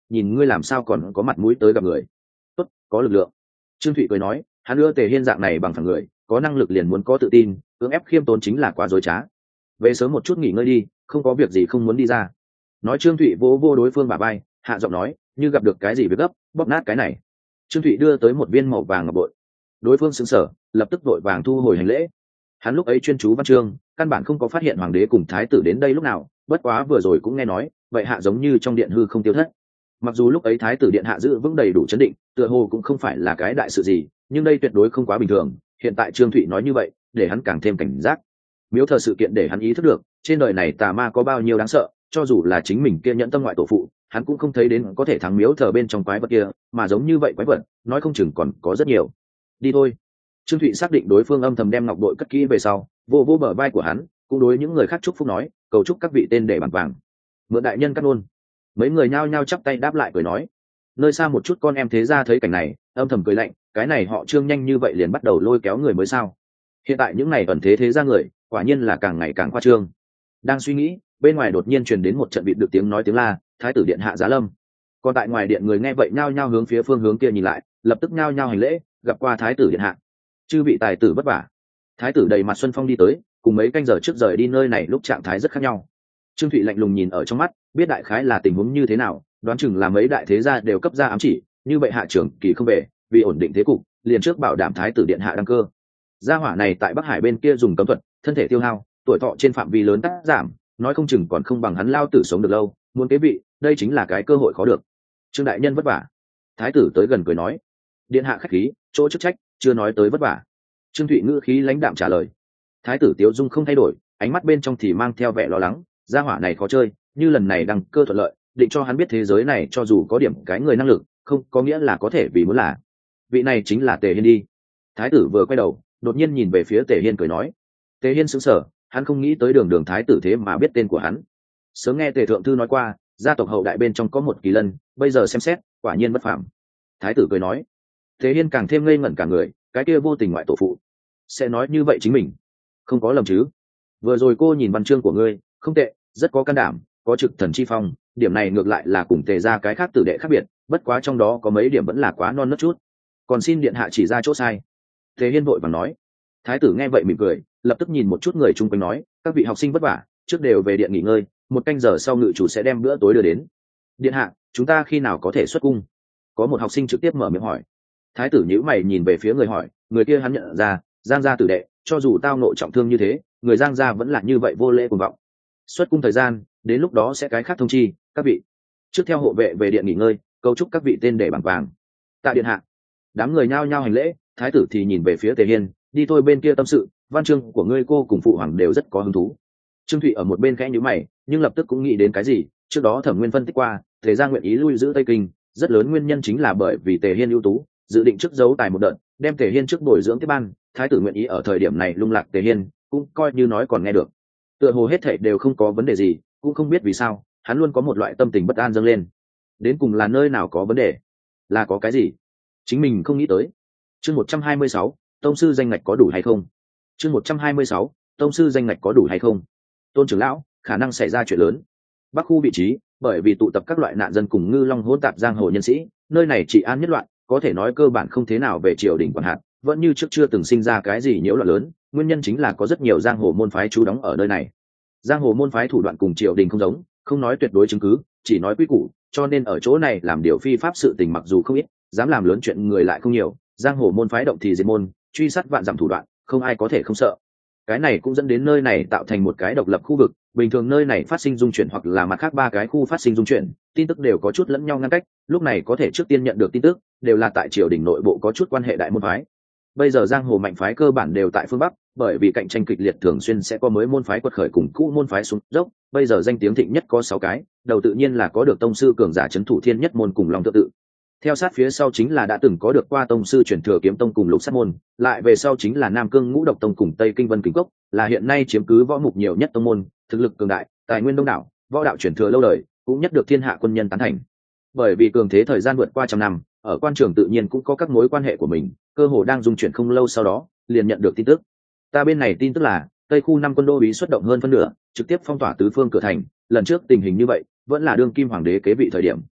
nhìn ngươi làm sao còn có mặt mũi tới gặp người. Tốt, có lực lượng. Trương Thụy cười nói, hắn ưa Tề Hiên dạng này bằng phẳng người, có năng lực liền muốn có tự tin, cưỡng ép khiêm tốn chính là quá dối trá. Về sớm một chút nghỉ ngơi đi, không có việc gì không muốn đi ra. Nói Trương Thụy vỗ vô đối phương bả vai, hạ giọng nói, như gặp được cái gì việc gấp, bóp nát cái này. Trương Thụy đưa tới một viên màu vàng ngọc bội. Đối phương sững sờ, lập tức vội vàng thu hồi hành lễ. Hắn lúc ấy chuyên chú văn chương, căn bản không có phát hiện hoàng đế cùng thái tử đến đây lúc nào, bất quá vừa rồi cũng nghe nói, vậy hạ giống như trong điện hư không tiêu thất. Mặc dù lúc ấy thái tử điện hạ giữ vững đầy đủ chấn định, tựa hồ cũng không phải là cái đại sự gì, nhưng đây tuyệt đối không quá bình thường. Hiện tại Trương Thụy nói như vậy, để hắn càng thêm cảnh giác. Miếu thờ sự kiện để hắn ý thức được, trên đời này tà ma có bao nhiêu đáng sợ, cho dù là chính mình kia nhẫn tâm ngoại tổ phụ, hắn cũng không thấy đến có thể thắng miếu thờ bên trong quái vật kia, mà giống như vậy quái vật, nói không chừng còn có rất nhiều. Đi thôi. Trương Thụy xác định đối phương âm thầm đem ngọc bội cất kỹ về sau, vô vô bờ vai của hắn, cũng đối những người khác chúc phúc nói, cầu chúc các vị tên để bằng vàng. Mượn đại nhân cắt luôn. Mấy người nhao nhao chắp tay đáp lại cười nói. Nơi xa một chút con em thế gia thấy cảnh này, âm thầm cười lạnh, cái này họ Trương nhanh như vậy liền bắt đầu lôi kéo người mới sao? Hiện tại những này ẩn thế gia người, quả nhiên là càng ngày càng khoa trương. Đang suy nghĩ, bên ngoài đột nhiên truyền đến một trận vịt được tiếng nói tiếng la, thái tử điện hạ giá lâm. Còn tại ngoài điện người nghe vậy nhao nhao hướng phía phương hướng kia nhìn lại, lập tức nhao nhao hành lễ, gặp qua thái tử điện hạ. Chư vị tài tử vất vả. Thái tử đầy mặt xuân phong đi tới, cùng mấy canh giờ trước rời đi nơi này lúc trạng thái rất khác nhau. Trương Thụy lạnh lùng nhìn ở trong mắt, biết đại khái là tình huống như thế nào, đoán chừng là mấy đại thế gia đều cấp ra ám chỉ, như vậy hạ trưởng kỳ không về, vì ổn định thế cục, liền trước bảo đảm thái tử điện hạ đăng cơ. Gia hỏa này tại Bắc Hải bên kia dùng cấm thuật, thân thể tiêu hao, tuổi thọ trên phạm vi lớn cắt giảm, nói không chừng còn không bằng hắn lao tử sống được lâu, muốn kế vị, đây chính là cái cơ hội khó được. Trương đại nhân vất vả. Thái tử tới gần cười nói, điện hạ khách khí, chỗ chức trách, chưa nói tới vất vả. Trương Thụy ngữ khí lãnh đạm trả lời. Thái tử Tiếu Dung không thay đổi, ánh mắt bên trong thì mang theo vẻ lo lắng, gia hỏa này khó chơi, như lần này đăng cơ thuận lợi, định cho hắn biết thế giới này cho dù có điểm cái người năng lực, không có nghĩa là có thể vì muốn là. Vị này chính là Tề Hiên đi. Thái tử vừa quay đầu, đột nhiên nhìn về phía Tề Hiên cười nói. Tề Hiên sững sờ, hắn không nghĩ tới đường đường thái tử thế mà biết tên của hắn. Sớm nghe Tề thượng thư nói qua, gia tộc hậu đại bên trong có một kỳ lân, bây giờ xem xét, quả nhiên bất phàm. Thái tử cười nói. Tề Hiên càng thêm ngây ngẩn cả người, cái kia vô tình ngoại tổ phụ sẽ nói như vậy chính mình không có lầm chứ? Vừa rồi cô nhìn văn chương của ngươi, không tệ, rất có can đảm, có trực thần chi phong, điểm này ngược lại là cùng Tề ra cái khác tử đệ khác biệt, bất quá trong đó có mấy điểm vẫn là quá non nớt chút, còn xin điện hạ chỉ ra chỗ sai. Tề Hiên vội vàng nói. Thái tử nghe vậy mỉm cười, lập tức nhìn một chút người chung quanh nói, các vị học sinh vất vả, trước đều về điện nghỉ ngơi, một canh giờ sau ngự chủ sẽ đem bữa tối đưa đến. Điện hạ, chúng ta khi nào có thể xuất cung? Có một học sinh trực tiếp mở miệng hỏi. Thái tử nhíu mày nhìn về phía người hỏi, người kia hắn nhận ra, Giang gia tử đệ, cho dù tao nội trọng thương như thế, người Giang gia vẫn là như vậy vô lễ cuồng vọng. Xuất cung thời gian, đến lúc đó sẽ cái khác thông chi, các vị trước theo hộ vệ về điện nghỉ ngơi, cầu chúc các vị tên để bằng vàng. Tạ điện hạ. Đám người nhao nhao hành lễ, thái tử thì nhìn về phía Tề Hiên, đi thôi bên kia tâm sự, văn chương của ngươi cô cùng phụ hoàng đều rất có hứng thú. Trương Thụy ở một bên khẽ nhíu mày, nhưng lập tức cũng nghĩ đến cái gì, trước đó Thẩm Nguyên phân tích qua, Tề gia nguyện ý lui giữ Tây Kinh, rất lớn nguyên nhân chính là bởi vì Tề Hiên ưu tú, dự định trước giấu tài một đợt, đem Tề Hiên trước bồi dưỡng tiếp ban, thái tử nguyện ý ở thời điểm này lung lạc Tề Hiên, cũng coi như nói còn nghe được. Tựa hồ hết thảy đều không có vấn đề gì, cũng không biết vì sao, hắn luôn có một loại tâm tình bất an dâng lên. Đến cùng là nơi nào có vấn đề? Là có cái gì? Chính mình không nghĩ tới. Chương 126, tông sư danh ngạch có đủ hay không? Chương 126, tông sư danh ngạch có đủ hay không? Tôn trưởng lão, khả năng xảy ra chuyện lớn. Bắc khu vị trí, bởi vì tụ tập các loại nạn dân cùng ngư long hỗn tạp giang hồ nhân sĩ, nơi này trị an nhất loạn, có thể nói cơ bản không thế nào về triều đình quản hạt, vẫn như trước chưa từng sinh ra cái gì nhiễu loạn lớn, nguyên nhân chính là có rất nhiều giang hồ môn phái trú đóng ở nơi này. Giang hồ môn phái thủ đoạn cùng triều đình không giống, không nói tuyệt đối chứng cứ, chỉ nói quy củ, cho nên ở chỗ này làm điều phi pháp sự tình mặc dù không ít, dám làm lớn chuyện người lại không nhiều, giang hồ môn phái động thì diệt môn, truy sát vạn dặm thủ đoạn, không ai có thể không sợ. Cái này cũng dẫn đến nơi này tạo thành một cái độc lập khu vực, bình thường nơi này phát sinh dung chuyển hoặc là mặt khác ba cái khu phát sinh dung chuyển, tin tức đều có chút lẫn nhau ngăn cách, lúc này có thể trước tiên nhận được tin tức, đều là tại triều đình nội bộ có chút quan hệ đại môn phái. Bây giờ giang hồ mạnh phái cơ bản đều tại phương Bắc, bởi vì cạnh tranh kịch liệt thường xuyên sẽ có mới môn phái quật khởi cùng cũ môn phái xuống dốc, bây giờ danh tiếng thịnh nhất có 6 cái, đầu tự nhiên là có được tông sư cường giả trấn thủ thiên nhất môn cùng Long Tự tự. Theo sát phía sau chính là đã từng có được qua tông sư truyền thừa kiếm tông cùng lục sát môn, lại về sau chính là Nam Cương Ngũ Độc tông cùng Tây Kinh Vân Kính Cốc, là hiện nay chiếm cứ võ mục nhiều nhất tông môn, thực lực cường đại, tài nguyên đông đảo, võ đạo truyền thừa lâu đời, cũng nhất được thiên hạ quân nhân tán thành. Bởi vì cường thế thời gian vượt qua trăm năm, ở quan trường tự nhiên cũng có các mối quan hệ của mình, cơ hồ đang dung chuyển không lâu sau đó, liền nhận được tin tức. Ta bên này tin tức là Tây khu 5 quân đô bí xuất động hơn phân nửa, trực tiếp phong tỏa tứ phương cửa thành, lần trước tình hình như vậy, vẫn là đương kim hoàng đế kế vị thời điểm.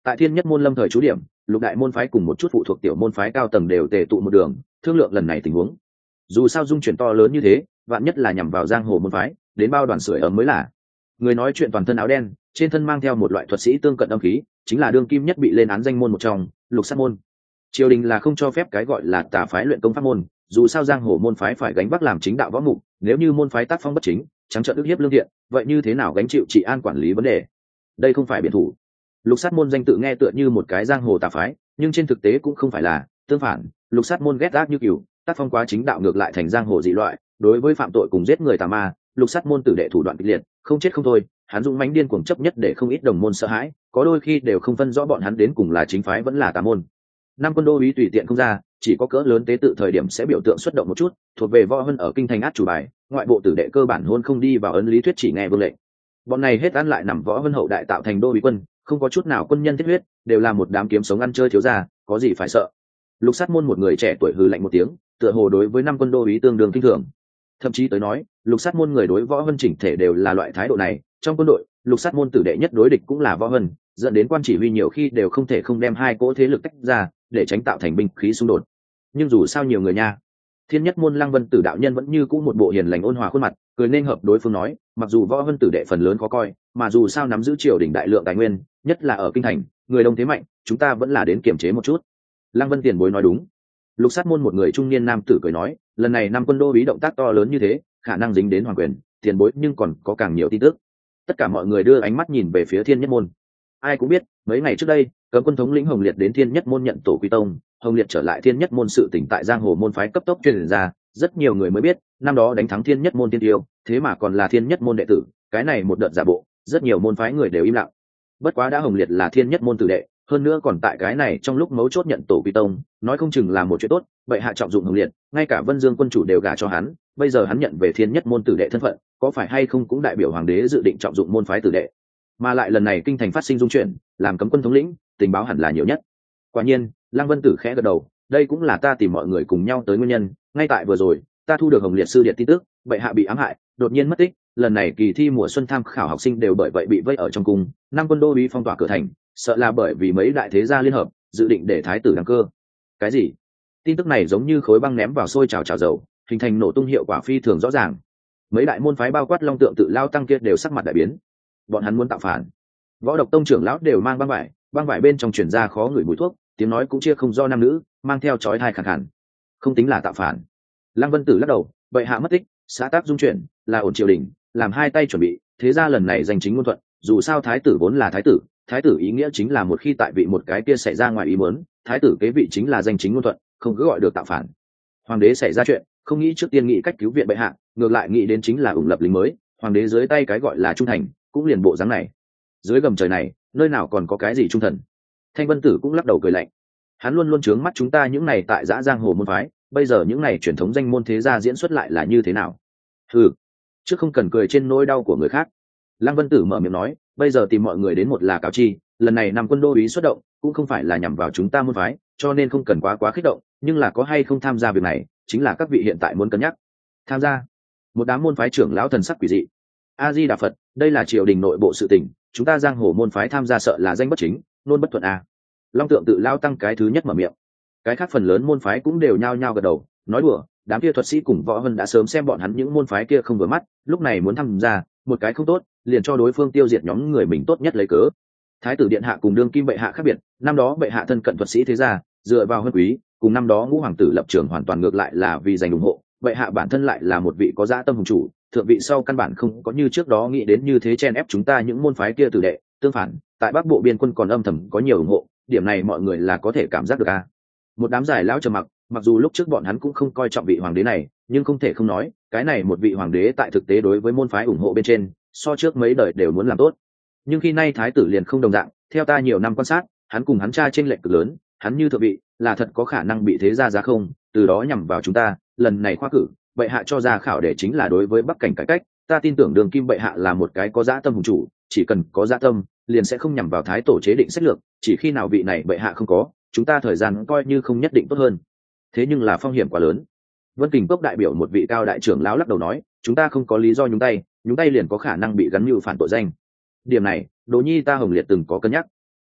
Tại thiên nhất môn lâm thời trú điểm, lục đại môn phái cùng một chút phụ thuộc tiểu môn phái cao tầng đều tề tụ một đường, thương lượng lần này tình huống. Dù sao dung chuyển to lớn như thế, vạn nhất là nhằm vào giang hồ môn phái, đến bao đoàn sưởi ấm mới là. Người nói chuyện toàn thân áo đen, trên thân mang theo một loại thuật sĩ tương cận âm khí, chính là đương kim nhất bị lên án danh môn một trong, lục sát môn. Triều đình là không cho phép cái gọi là tà phái luyện công pháp môn, dù sao giang hồ môn phái phải gánh vác làm chính đạo võ mục, nếu như môn phái tác phong bất chính, trắng trợn ức hiếp lương thiện, vậy như thế nào gánh chịu trị an quản lý vấn đề? Đây không phải biện thủ. Lục sát môn danh tự nghe tựa như một cái giang hồ tà phái, nhưng trên thực tế cũng không phải là, tương phản, lục sát môn ghét ác như cừu, tác phong quá chính đạo ngược lại thành giang hồ dị loại, đối với phạm tội cùng giết người tà ma, lục sát môn tử đệ thủ đoạn kịch liệt, không chết không thôi, hắn dũng mãnh điên cuồng chấp nhất để không ít đồng môn sợ hãi, có đôi khi đều không phân rõ bọn hắn đến cùng là chính phái vẫn là tà môn. Năm quân đô úy tùy tiện không ra, chỉ có cỡ lớn tế tự thời điểm sẽ biểu tượng xuất động một chút, thuộc về võ hơn ở kinh thành át chủ bài, ngoại bộ tử đệ cơ bản hôn không đi vào ấn lý thuyết chỉ nghe vương lệnh. Bọn này hết ăn lại nằm võ hơn hậu đại tạo thành đô úy quân, không có chút nào quân nhân thiết huyết, đều là một đám kiếm sống ăn chơi thiếu gia, có gì phải sợ. Lục sát môn một người trẻ tuổi hừ lạnh một tiếng, tựa hồ đối với năm quân đô úy tương đương kinh thường. Thậm chí tới nói, lục sát môn người đối võ hơn chỉnh thể đều là loại thái độ này, trong quân đội, lục sát môn tử đệ nhất đối địch cũng là võ hơn, dẫn đến quan chỉ huy nhiều khi đều không thể không đem hai cỗ thế lực tách ra, để tránh tạo thành binh khí xung đột. Nhưng dù sao nhiều người nha, thiên nhất môn Lăng Vân Tử đạo nhân vẫn như cũ một bộ hiền lành ôn hòa khuôn mặt, cười nên hợp đối phương nói, mặc dù võ vân tử đệ phần lớn khó coi, mà dù sao nắm giữ triều đình đại lượng tài nguyên, nhất là ở kinh thành, người đông thế mạnh, chúng ta vẫn là đến kiềm chế một chút. Lăng Vân tiền bối nói đúng. Lục sát môn một người trung niên nam tử cười nói, lần này năm quân đô úy động tác to lớn như thế, khả năng dính đến hoàng quyền, tiền bối nhưng còn có càng nhiều tin tức. Tất cả mọi người đưa ánh mắt nhìn về phía thiên nhất môn. Ai cũng biết, mấy ngày trước đây, cấm quân thống lĩnh Hồng Liệt đến thiên nhất môn nhận tổ quy tông, Hồng Liệt trở lại thiên nhất môn sự tỉnh tại giang hồ môn phái cấp tốc truyền ra, rất nhiều người mới biết, năm đó đánh thắng thiên nhất môn tiên tiêu, thế mà còn là thiên nhất môn đệ tử, cái này một đợt giả bộ, rất nhiều môn phái người đều im lặng. Bất quá đã Hồng Liệt là thiên nhất môn tử đệ, hơn nữa còn tại cái này trong lúc mấu chốt nhận tổ quy tông, nói không chừng là một chuyện tốt, vậy hạ trọng dụng Hồng Liệt, ngay cả Vân Dương quân chủ đều gả cho hắn, bây giờ hắn nhận về thiên nhất môn tử đệ thân phận, có phải hay không cũng đại biểu hoàng đế dự định trọng dụng môn phái tử đệ. Mà lại lần này kinh thành phát sinh dung chuyển, làm cấm quân thống lĩnh, tình báo hẳn là nhiều nhất. Quả nhiên, Lăng Vân Tử khẽ gật đầu, đây cũng là ta tìm mọi người cùng nhau tới nguyên nhân, ngay tại vừa rồi, ta thu được Hồng Liệt sư điện tin tức, bệ hạ bị ám hại, đột nhiên mất tích, lần này kỳ thi mùa xuân tham khảo học sinh đều bởi vậy bị vây ở trong cung, năm quân đô úy phong tỏa cửa thành, sợ là bởi vì mấy đại thế gia liên hợp, dự định để thái tử đăng cơ. Cái gì? Tin tức này giống như khối băng ném vào sôi trào dầu, hình thành nổ tung hiệu quả phi thường rõ ràng. Mấy đại môn phái bao quát Long Tượng Tự Lao tăng kia đều sắc mặt đại biến. Bọn hắn muốn tạo phản. Võ Độc Tông trưởng lão đều mang băng vải bên trong truyền ra khó ngửi mùi thuốc, tiếng nói cũng chia không do nam nữ, mang theo chói tai khàn khàn. Không tính là tạo phản. Lăng Vân Tử lắc đầu, bệ hạ mất tích, xã tác dung chuyển, là ổn triều đình, làm hai tay chuẩn bị, thế ra lần này giành chính ngôn thuận, dù sao thái tử vốn là thái tử ý nghĩa chính là một khi tại vị một cái kia xảy ra ngoài ý muốn, thái tử kế vị chính là danh chính ngôn thuận, không cứ gọi được tạo phản. Hoàng đế xảy ra chuyện, không nghĩ trước tiên nghĩ cách cứu viện bệ hạ, ngược lại nghĩ đến chính là ủng lập lính mới, hoàng đế dưới tay cái gọi là trung thành, cũng liền bộ dáng này. Dưới gầm trời này, nơi nào còn có cái gì trung thần? Thanh Vân Tử cũng lắc đầu cười lạnh. Hắn luôn luôn trướng mắt chúng ta những này tại dã giang hồ môn phái, bây giờ những này truyền thống danh môn thế gia diễn xuất lại là như thế nào? Ừ, chứ không cần cười trên nỗi đau của người khác. Lăng Vân Tử mở miệng nói, bây giờ tìm mọi người đến một là cáo chi, lần này năm quân đô úy xuất động, cũng không phải là nhằm vào chúng ta môn phái, cho nên không cần quá kích động, nhưng là có hay không tham gia việc này, chính là các vị hiện tại muốn cân nhắc. Tham gia? Một đám môn phái trưởng lão thần sắc quỷ dị. A Di Đà Phật, đây là triều đình nội bộ sự tình, chúng ta giang hồ môn phái tham gia sợ là danh bất chính, nôn bất thuận a. Long Tượng Tự Lao tăng cái thứ nhất mở miệng. Cái khác phần lớn môn phái cũng đều nhao nhao gật đầu, nói đùa, đám kia thuật sĩ cùng võ hân đã sớm xem bọn hắn những môn phái kia không vừa mắt, lúc này muốn tham gia, một cái không tốt, liền cho đối phương tiêu diệt nhóm người mình tốt nhất lấy cớ. Thái tử điện hạ cùng đương kim bệ hạ khác biệt, năm đó bệ hạ thân cận thuật sĩ thế gia, dựa vào huân quý, cùng năm đó ngũ hoàng tử lập trường hoàn toàn ngược lại là vì giành ủng hộ, bệ hạ bản thân lại là một vị có dã tâm hùng chủ, thượng vị sau căn bản không có như trước đó nghĩ đến như thế chen ép chúng ta những môn phái kia tử đệ, tương phản, tại Bắc Bộ biên quân còn âm thầm có nhiều ủng hộ, điểm này mọi người là có thể cảm giác được a. Một đám giải lão trầm mặc dù lúc trước bọn hắn cũng không coi trọng vị hoàng đế này, nhưng không thể không nói, cái này một vị hoàng đế tại thực tế đối với môn phái ủng hộ bên trên, so trước mấy đời đều muốn làm tốt. Nhưng khi nay thái tử liền không đồng dạng, theo ta nhiều năm quan sát, hắn cùng hắn cha chênh lệch cực lớn, hắn như thượng vị, là thật có khả năng bị thế gia giá không, từ đó nhằm vào chúng ta, lần này khoa cử, bệ hạ cho ra khảo để chính là đối với Bắc cảnh cải cách, ta tin tưởng đường kim bệ hạ là một cái có dã tâm hùng chủ, chỉ cần có dã tâm, liền sẽ không nhằm vào thái tổ chế định sách lược, chỉ khi nào vị này bệ hạ không có, chúng ta thời gian coi như không nhất định tốt hơn. Thế nhưng là phong hiểm quá lớn. Vân Kình Cốc đại biểu một vị cao đại trưởng lão lắc đầu nói, chúng ta không có lý do nhúng tay liền có khả năng bị gắn mưu phản tội danh. Điểm này, Đỗ Nhi ta Hồng Liệt từng có cân nhắc.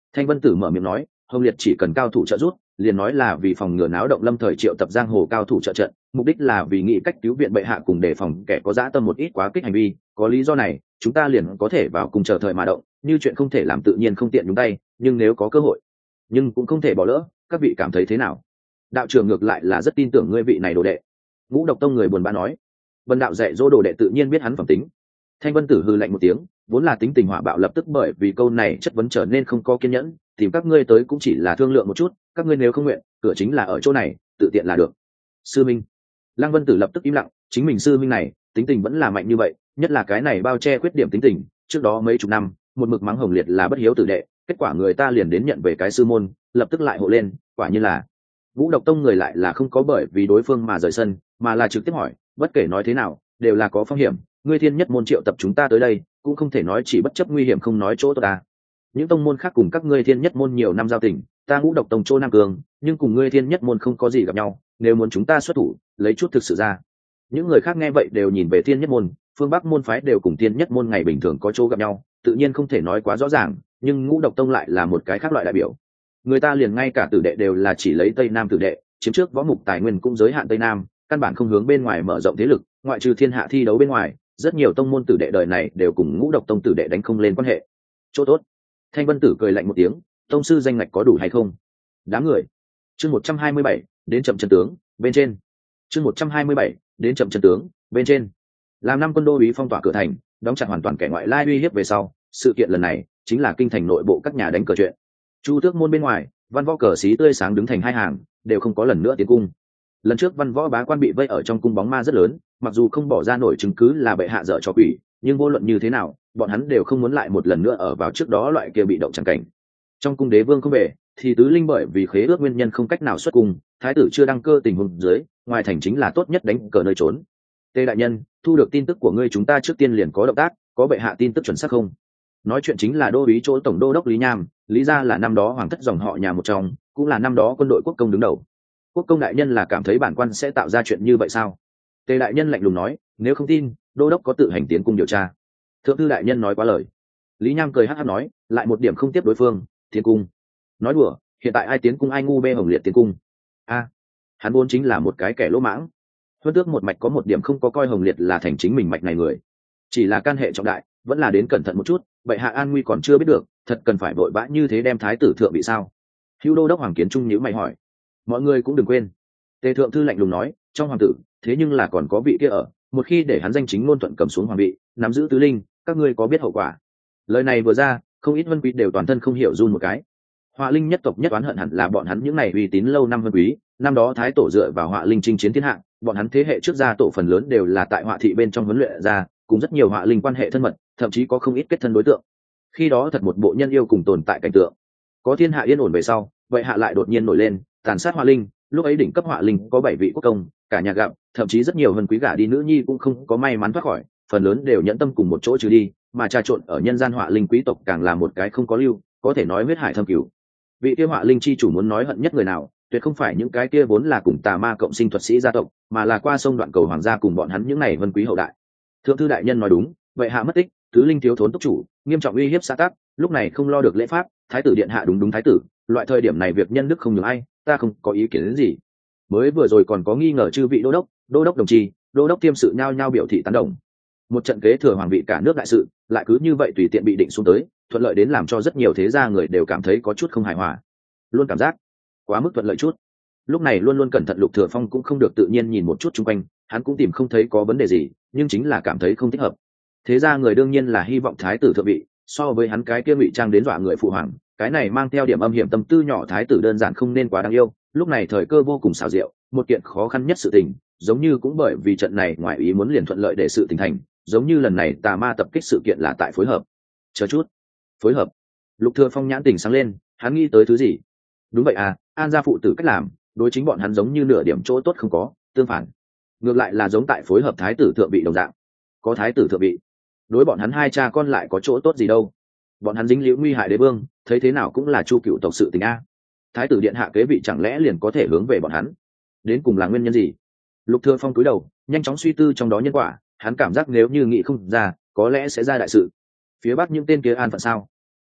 Thanh Vân Tử mở miệng nói, Hồng Liệt chỉ cần cao thủ trợ giúp, liền nói là vì phòng ngừa náo động lâm thời triệu tập giang hồ cao thủ trợ trận, mục đích là vì nghĩ cách cứu viện bệ hạ cùng đề phòng kẻ có dã tâm một ít quá kích hành vi, có lý do này chúng ta liền có thể vào cùng chờ thời mà động, như chuyện không thể làm tự nhiên không tiện nhúng tay, nhưng nếu có cơ hội nhưng cũng không thể bỏ lỡ. Các vị cảm thấy thế nào? Đạo trưởng ngược lại là rất tin tưởng ngươi vị này đồ đệ. Ngũ Độc Tông người buồn bã nói. Vân đạo dạy dỗ đồ đệ tự nhiên biết hắn phẩm tính. Thanh Vân Tử hừ lạnh một tiếng, vốn là tính tình hỏa bạo lập tức bởi vì câu này chất vấn trở nên không có kiên nhẫn, tìm các ngươi tới cũng chỉ là thương lượng một chút, các ngươi nếu không nguyện, cửa chính là ở chỗ này, tự tiện là được. Sư minh. Lăng Vân Tử lập tức im lặng, chính mình sư minh này tính tình vẫn là mạnh như vậy, nhất là cái này bao che khuyết điểm tính tình, trước đó mấy chục năm một mực mắng Hồng Liệt là bất hiếu tử đệ, kết quả người ta liền đến nhận về cái sư môn, lập tức lại hộ lên, quả như là Vũ Độc Tông người lại là không có bởi vì đối phương mà rời sân, mà là trực tiếp hỏi, bất kể nói thế nào đều là có phong hiểm, ngươi Thiên Nhất môn triệu tập chúng ta tới đây cũng không thể nói chỉ bất chấp nguy hiểm không nói chỗ tốt ta. Những tông môn khác cùng các ngươi Thiên Nhất môn nhiều năm giao tình, ta Ngũ Độc Tông chỗ Nam Cường, nhưng cùng ngươi Thiên Nhất môn không có gì gặp nhau, nếu muốn chúng ta xuất thủ lấy chút thực sự ra. Những người khác nghe vậy đều nhìn về Thiên Nhất môn, phương Bắc môn phái đều cùng Thiên Nhất môn ngày bình thường có chỗ gặp nhau, tự nhiên không thể nói quá rõ ràng, nhưng Ngũ Độc Tông lại là một cái khác loại đại biểu. Người ta liền ngay cả tử đệ đều là chỉ lấy Tây Nam tử đệ, chiếm trước võ mục tài nguyên cũng giới hạn Tây Nam, căn bản không hướng bên ngoài mở rộng thế lực, ngoại trừ thiên hạ thi đấu bên ngoài, rất nhiều tông môn tử đệ đời này đều cùng Ngũ Độc Tông tử đệ đánh không lên quan hệ. Chỗ tốt. Thanh Vân Tử cười lạnh một tiếng, tông sư danh ngạch có đủ hay không? Đám người. Chương 127, đến chậm chân tướng, bên trên. Chương 127, đến chậm chân tướng, bên trên. Làm năm quân đô úy phong tỏa cửa thành, đóng chặt hoàn toàn kẻ ngoại lai uy hiếp về sau, sự kiện lần này chính là kinh thành nội bộ các nhà đánh cờ chuyện. Chu Tước môn bên ngoài, văn võ cờ xí tươi sáng đứng thành hai hàng, đều không có lần nữa tiến cung. Lần trước văn võ bá quan bị vây ở trong cung bóng ma rất lớn, mặc dù không bỏ ra nổi chứng cứ là bệ hạ dở trò quỷ, nhưng vô luận như thế nào bọn hắn đều không muốn lại một lần nữa ở vào trước đó loại kia bị động chẳng cảnh. Trong cung đế vương không về thì tứ linh bởi vì khế ước nguyên nhân không cách nào xuất cung, thái tử chưa đăng cơ tình huống dưới, ngoài thành chính là tốt nhất đánh cờ nơi trốn. Tề đại nhân, thu được tin tức của ngươi, chúng ta trước tiên liền có động tác, có bệ hạ tin tức chuẩn xác không? Nói chuyện chính là đô úy chỗ tổng đô đốc Lý Nham, lý ra là năm đó hoàng thất dòng họ nhà một trong, cũng là năm đó quân đội quốc công đứng đầu. Quốc công đại nhân là cảm thấy bản quan sẽ tạo ra chuyện như vậy sao? Tề đại nhân lạnh lùng nói, nếu không tin đô đốc có tự hành tiến cung điều tra. Thượng thư đại nhân nói quá lời. Lý Nham cười hắc hắc nói, lại một điểm không tiếp đối phương, tiến cung. Nói đùa, hiện tại ai tiến cung ai ngu bê Hồng Liệt tiến cung. Hắn vốn chính là một cái kẻ lỗ mãng. Huân Tước một mạch có một điểm không có coi Hồng Liệt là thành chính mình mạch này người, chỉ là can hệ trọng đại, vẫn là đến cẩn thận một chút, bệ hạ an nguy còn chưa biết được, thật cần phải vội vã như thế đem thái tử thượng bị sao? Hữu đô đốc Hoàng Kiến Trung nhíu mày hỏi. Mọi người cũng đừng quên, Tề thượng thư lạnh lùng nói, trong hoàng tử thế nhưng là còn có vị kia ở, một khi để hắn danh chính ngôn thuận cầm xuống hoàng vị, nắm giữ tứ linh, các ngươi có biết hậu quả? Lời này vừa ra, không ít vân quý đều toàn thân không hiểu run một cái. Họa linh nhất tộc nhất oán hận hẳn là bọn hắn những này uy tín lâu năm vân quý, năm đó thái tổ dựa vào Họa linh chinh chiến thiên hạ, bọn hắn thế hệ trước gia tổ phần lớn đều là tại Họa thị bên trong huấn luyện ra, cùng rất nhiều Họa linh quan hệ thân mật, thậm chí có không ít kết thân đối tượng. Khi đó thật một bộ nhân yêu cùng tồn tại cảnh tượng. Có thiên hạ yên ổn về sau, vậy hạ lại đột nhiên nổi lên, tàn sát Họa linh, lúc ấy đỉnh cấp Họa linh có 7 vị quốc công, cả nhà gặp, thậm chí rất nhiều vân quý gả đi nữ nhi cũng không có may mắn thoát khỏi, phần lớn đều nhẫn tâm cùng một chỗ trừ đi, mà trà trộn ở nhân gian Họa linh quý tộc càng là một cái không có lưu, có thể nói huyết hải thâm cửu. Vị kia Họa linh chi chủ muốn nói hận nhất người nào, tuyệt không phải những cái kia vốn là cùng tà ma cộng sinh thuật sĩ gia tộc, mà là qua sông đoạn cầu hoàng gia cùng bọn hắn những này vân quý hậu đại. Thượng thư đại nhân nói đúng, vậy hạ mất tích, tứ linh thiếu thốn túc chủ, nghiêm trọng uy hiếp xã tắc, lúc này không lo được lễ pháp, thái tử điện hạ đúng thái tử, loại thời điểm này việc nhân đức không nhường ai, ta không có ý kiến đến gì. Mới vừa rồi còn có nghi ngờ chư vị đô đốc đồng chi, đô đốc tiêm sự nhao nhao biểu thị tán đồng. Một trận kế thừa hoàng vị cả nước đại sự, lại cứ như vậy tùy tiện bị định xuống tới, thuận lợi đến làm cho rất nhiều thế gia người đều cảm thấy có chút không hài hòa, luôn cảm giác quá mức thuận lợi chút. Lúc này luôn luôn cẩn thận Lục Thừa Phong cũng không được tự nhiên nhìn một chút xung quanh, hắn cũng tìm không thấy có vấn đề gì, nhưng chính là cảm thấy không thích hợp. Thế ra người đương nhiên là hy vọng thái tử thượng vị, so với hắn cái kia ngụy trang đến dọa người phụ hoàng, cái này mang theo điểm âm hiểm tâm tư nhỏ thái tử đơn giản không nên quá đáng yêu. Lúc này thời cơ vô cùng xảo diệu, một kiện khó khăn nhất sự tình, giống như cũng bởi vì trận này ngoài ý muốn liền thuận lợi để sự tình thành, giống như lần này tà ma tập kích sự kiện là tại phối hợp. Chờ chút, phối hợp. Lục Thừa Phong nhãn tỉnh sáng lên, hắn nghĩ tới thứ gì? Đúng vậy à, An gia phụ tử cách làm, đối chính bọn hắn giống như nửa điểm chỗ tốt không có, tương phản, ngược lại là giống tại phối hợp thái tử thượng vị đồng dạng. Có thái tử thượng vị, đối bọn hắn hai cha con lại có chỗ tốt gì đâu? Bọn hắn dính liễu nguy hại đế vương, thấy thế nào cũng là chu cựu tộc sự tình a. Thái tử điện hạ kế vị chẳng lẽ liền có thể hướng về bọn hắn? Đến cùng là nguyên nhân gì? Lục Thừa Phong cúi đầu, nhanh chóng suy tư trong đó nhân quả. Hắn cảm giác nếu như nghĩ không ra, có lẽ sẽ ra đại sự. Phía bắc những tên kia an phận sao?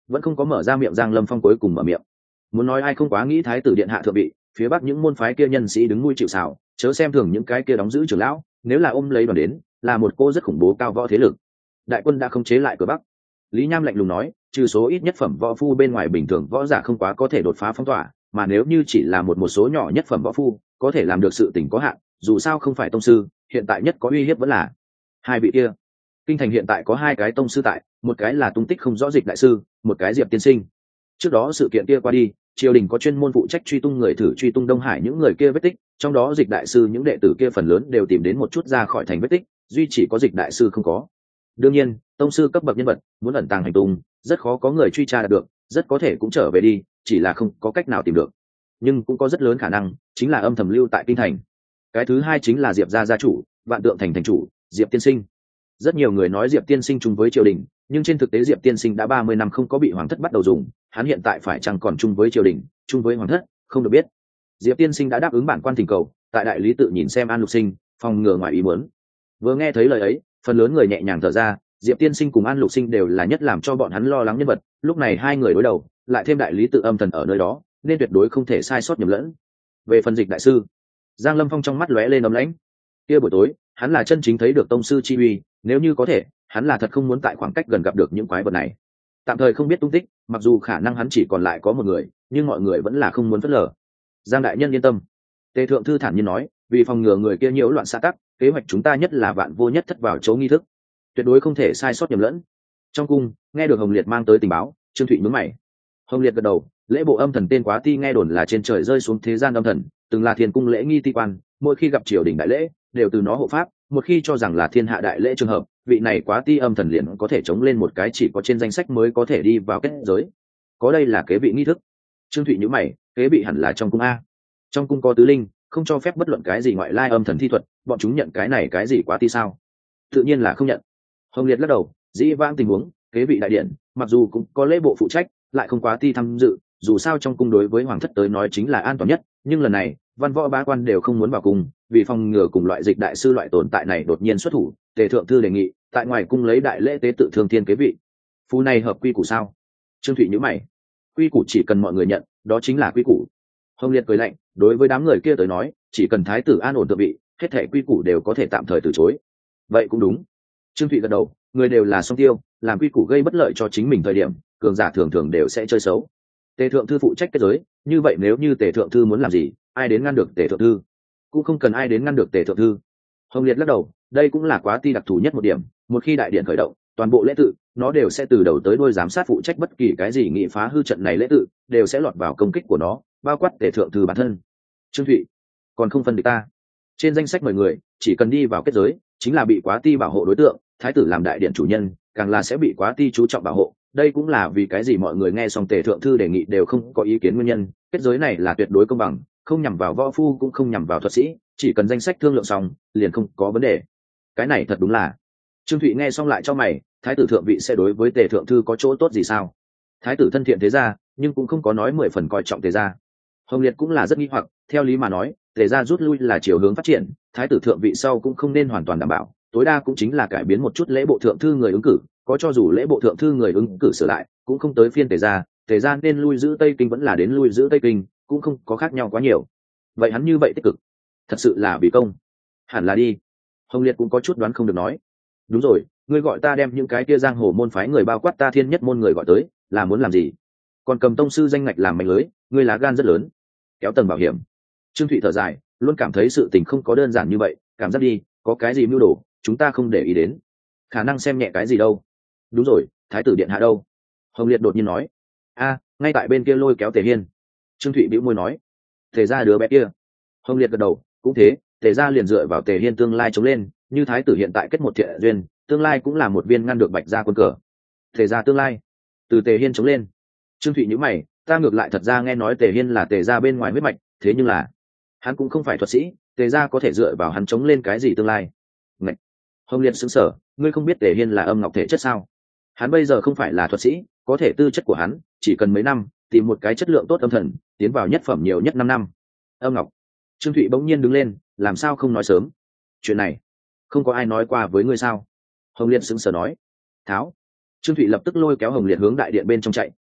vẫn không có mở ra miệng. Giang Lâm Phong cuối cùng mở miệng, muốn nói ai không quá nghĩ thái tử điện hạ thượng vị, phía bắc những môn phái kia nhân sĩ đứng nuôi chịu sào, chớ xem thường những cái kia đóng giữ trưởng lão, nếu là ôm lấy đoàn đến, là một cô rất khủng bố cao võ thế lực. Đại quân đã khống chế lại cửa bắc. Lý Nham lạnh lùng nói, trừ số ít nhất phẩm võ phu bên ngoài, bình thường võ giả không quá có thể đột phá phong tỏa, mà nếu như chỉ là một số nhỏ nhất phẩm võ phu, có thể làm được sự tình có hạn, dù sao không phải tông sư, hiện tại nhất có uy hiếp vẫn là hai vị kia. Kinh thành hiện tại có hai cái tông sư tại, một cái là tung tích không rõ Dịch đại sư, một cái Diệp tiên sinh. Trước đó sự kiện kia qua đi, triều đình có chuyên môn phụ trách truy tung người, thử truy tung Đông Hải những người kia vết tích, trong đó Dịch đại sư những đệ tử kia phần lớn đều tìm đến một chút ra khỏi thành vết tích, duy chỉ có Dịch đại sư không có. Đương nhiên, tông sư cấp bậc nhân vật muốn ẩn tàng hành tung, rất khó có người truy tra được, rất có thể cũng trở về đi, chỉ là không có cách nào tìm được. Nhưng cũng có rất lớn khả năng chính là âm thầm lưu tại kinh thành. Cái thứ hai chính là Diệp gia gia chủ, Vạn Tượng thành thành chủ, Diệp tiên sinh. Rất nhiều người nói Diệp tiên sinh chung với triều đình, nhưng trên thực tế Diệp tiên sinh đã 30 năm không có bị hoàng thất bắt đầu dùng, hắn hiện tại phải chăng còn chung với triều đình, chung với hoàng thất, không được biết. Diệp tiên sinh đã đáp ứng bản quan thỉnh cầu, tại đại lý tự nhìn xem An Lục Sinh, phòng ngừa ngoài ý muốn. Vừa nghe thấy lời ấy, phần lớn người nhẹ nhàng thở ra. Diệp tiên sinh cùng An Lục Sinh đều là nhất làm cho bọn hắn lo lắng nhân vật, lúc này hai người đối đầu, lại thêm đại lý tự âm thần ở nơi đó, nên tuyệt đối không thể sai sót nhầm lẫn. Về phần Dịch đại sư, Giang Lâm Phong trong mắt lóe lên ấm lãnh. Kia buổi tối, hắn là chân chính thấy được tông sư chi uy, nếu như có thể, hắn là thật không muốn tại khoảng cách gần gặp được những quái vật này. Tạm thời không biết tung tích, mặc dù khả năng hắn chỉ còn lại có một người, nhưng mọi người vẫn là không muốn phớt lờ. Giang đại nhân yên tâm, Tề thượng thư thản nhiên nói, vì phòng ngừa người kia nhiễu loạn xã tắc, kế hoạch chúng ta nhất là vạn vô nhất thất vào chỗ nghi thức, tuyệt đối không thể sai sót nhầm lẫn. Trong cung, nghe được Hồng Liệt mang tới tình báo, Trương Thụy nhướng mày. Hồng Liệt gật đầu, lễ bộ âm thần tên Quá Ti nghe đồn là trên trời rơi xuống thế gian âm thần, từng là thiên cung lễ nghi ti quan, mỗi khi gặp triều đình đại lễ, đều từ nó hộ pháp, một khi cho rằng là thiên hạ đại lễ trường hợp, vị này Quá Ti âm thần liền có thể chống lên một cái chỉ có trên danh sách mới có thể đi vào kết giới. Có đây là kế vị nghi thức. Trương Thụy nhíu mày, kế vị hẳn là trong cung a. Trong cung có tứ linh, không cho phép bất luận cái gì ngoại lai âm thần thi thuật, bọn chúng nhận cái này cái gì Quá Ti sao? Tự nhiên là không nhận. Hồng Liệt lắc đầu, dĩ vãng tình huống, kế vị đại điện, mặc dù cũng có lễ bộ phụ trách, lại không Quá Ti tham dự, dù sao trong cung đối với hoàng thất tới nói chính là an toàn nhất, nhưng lần này, văn võ bá quan đều không muốn vào cung, vì phòng ngừa cùng loại Dịch đại sư loại tồn tại này đột nhiên xuất thủ, Tề thượng thư đề nghị, tại ngoài cung lấy đại lễ tế tự thương thiên kế vị. Phú này hợp quy củ sao? Trương Thụy nhíu mày. Quy củ chỉ cần mọi người nhận, đó chính là quy củ. Hồng Liệt cười lạnh, đối với đám người kia tới nói, chỉ cần thái tử an ổn thượng vị, hết thảy quy củ đều có thể tạm thời từ chối. Vậy cũng đúng. Trương Thụy gật đầu, người đều là song tiêu, làm quy củ gây bất lợi cho chính mình thời điểm, cường giả thường thường đều sẽ chơi xấu. Tề thượng thư phụ trách kết giới, như vậy nếu như Tề thượng thư muốn làm gì, ai đến ngăn được Tề thượng thư? Cũng không cần ai đến ngăn được Tề thượng thư. Hồng Liệt lắc đầu, đây cũng là Quá Ti đặc thù nhất một điểm, một khi đại điện khởi động, toàn bộ lễ tự, nó đều sẽ từ đầu tới đuôi giám sát phụ trách bất kỳ cái gì nghị phá hư trận này lễ tự, đều sẽ lọt vào công kích của nó, bao quát Tề thượng thư bản thân. Trương Thụy, còn không phân địch ta. Trên danh sách 10 người, chỉ cần đi vào kết giới, chính là bị Quá Ti bảo hộ đối tượng, thái tử làm đại điện chủ nhân, càng là sẽ bị Quá Ti chú trọng bảo hộ. Đây cũng là vì cái gì mọi người nghe xong Tề thượng thư đề nghị đều không có ý kiến nguyên nhân, kết giới này là tuyệt đối công bằng, không nhằm vào võ phu cũng không nhằm vào thuật sĩ, chỉ cần danh sách thương lượng xong, liền không có vấn đề. Cái này thật đúng là. Trương Thụy nghe xong lại cho mày, thái tử thượng vị sẽ đối với Tề thượng thư có chỗ tốt gì sao? Thái tử thân thiện thế gia, nhưng cũng không có nói 10 phần coi trọng Tề gia. Hồng Liệt cũng là rất nghi hoặc, theo lý mà nói, Tề gia rút lui là chiều hướng phát triển, thái tử thượng vị sau cũng không nên hoàn toàn đảm bảo, tối đa cũng chính là cải biến một chút lễ bộ thượng thư người ứng cử, có cho dù lễ bộ thượng thư người ứng cử sửa lại, cũng không tới phiên Tề gia nên lui giữ Tây Kinh vẫn là đến lui giữ Tây Kinh, cũng không có khác nhau quá nhiều. Vậy hắn như vậy tích cực, thật sự là vì công? Hẳn là đi. Hồng Liệt cũng có chút đoán không được nói. Đúng rồi, ngươi gọi ta đem những cái kia giang hồ môn phái người bao quát ta Thiên Nhất môn người gọi tới, là muốn làm gì? Còn cầm tông sư danh ngạch làm mánh lưới, ngươi lá gan rất lớn. Kéo tầng bảo hiểm. Trương Thụy thở dài, luôn cảm thấy sự tình không có đơn giản như vậy, cảm giác đi, có cái gì mưu đồ, chúng ta không để ý đến. Khả năng xem nhẹ cái gì đâu. Đúng rồi, thái tử điện hạ đâu? Hồng Liệt đột nhiên nói. Ngay tại bên kia lôi kéo Tề Hiên. Trương Thụy bĩu môi nói. Tề ra đứa bé kia. Hồng Liệt gật đầu, cũng thế, Tề ra liền dựa vào Tề Hiên tương lai chống lên, như thái tử hiện tại kết một thiện duyên, tương lai cũng là một viên ngăn được Bạch gia quân cờ. Tề ra tương lai, từ Tề Hiên chống lên. Trương Thụy nhíu mày, ta ngược lại thật ra nghe nói Tề Hiên là Tề ra bên ngoài huyết mạch, thế nhưng là hắn cũng không phải thuật sĩ, Tề ra có thể dựa vào hắn chống lên cái gì tương lai? Ngậy. Hồng Liệt sững sờ, ngươi không biết Tề Hiên là âm ngọc thể chất sao? Hắn bây giờ không phải là thuật sĩ, có thể tư chất của hắn chỉ cần mấy năm tìm một cái chất lượng tốt âm thần, tiến vào nhất phẩm nhiều nhất 5 năm. Âm ngọc. Trương Thụy bỗng nhiên đứng lên, làm sao không nói sớm? Chuyện này không có ai nói qua với ngươi sao? Hồng Liệt sững sờ nói. Tháo. Trương Thụy lập tức lôi kéo Hồng Liệt hướng đại điện bên trong chạy,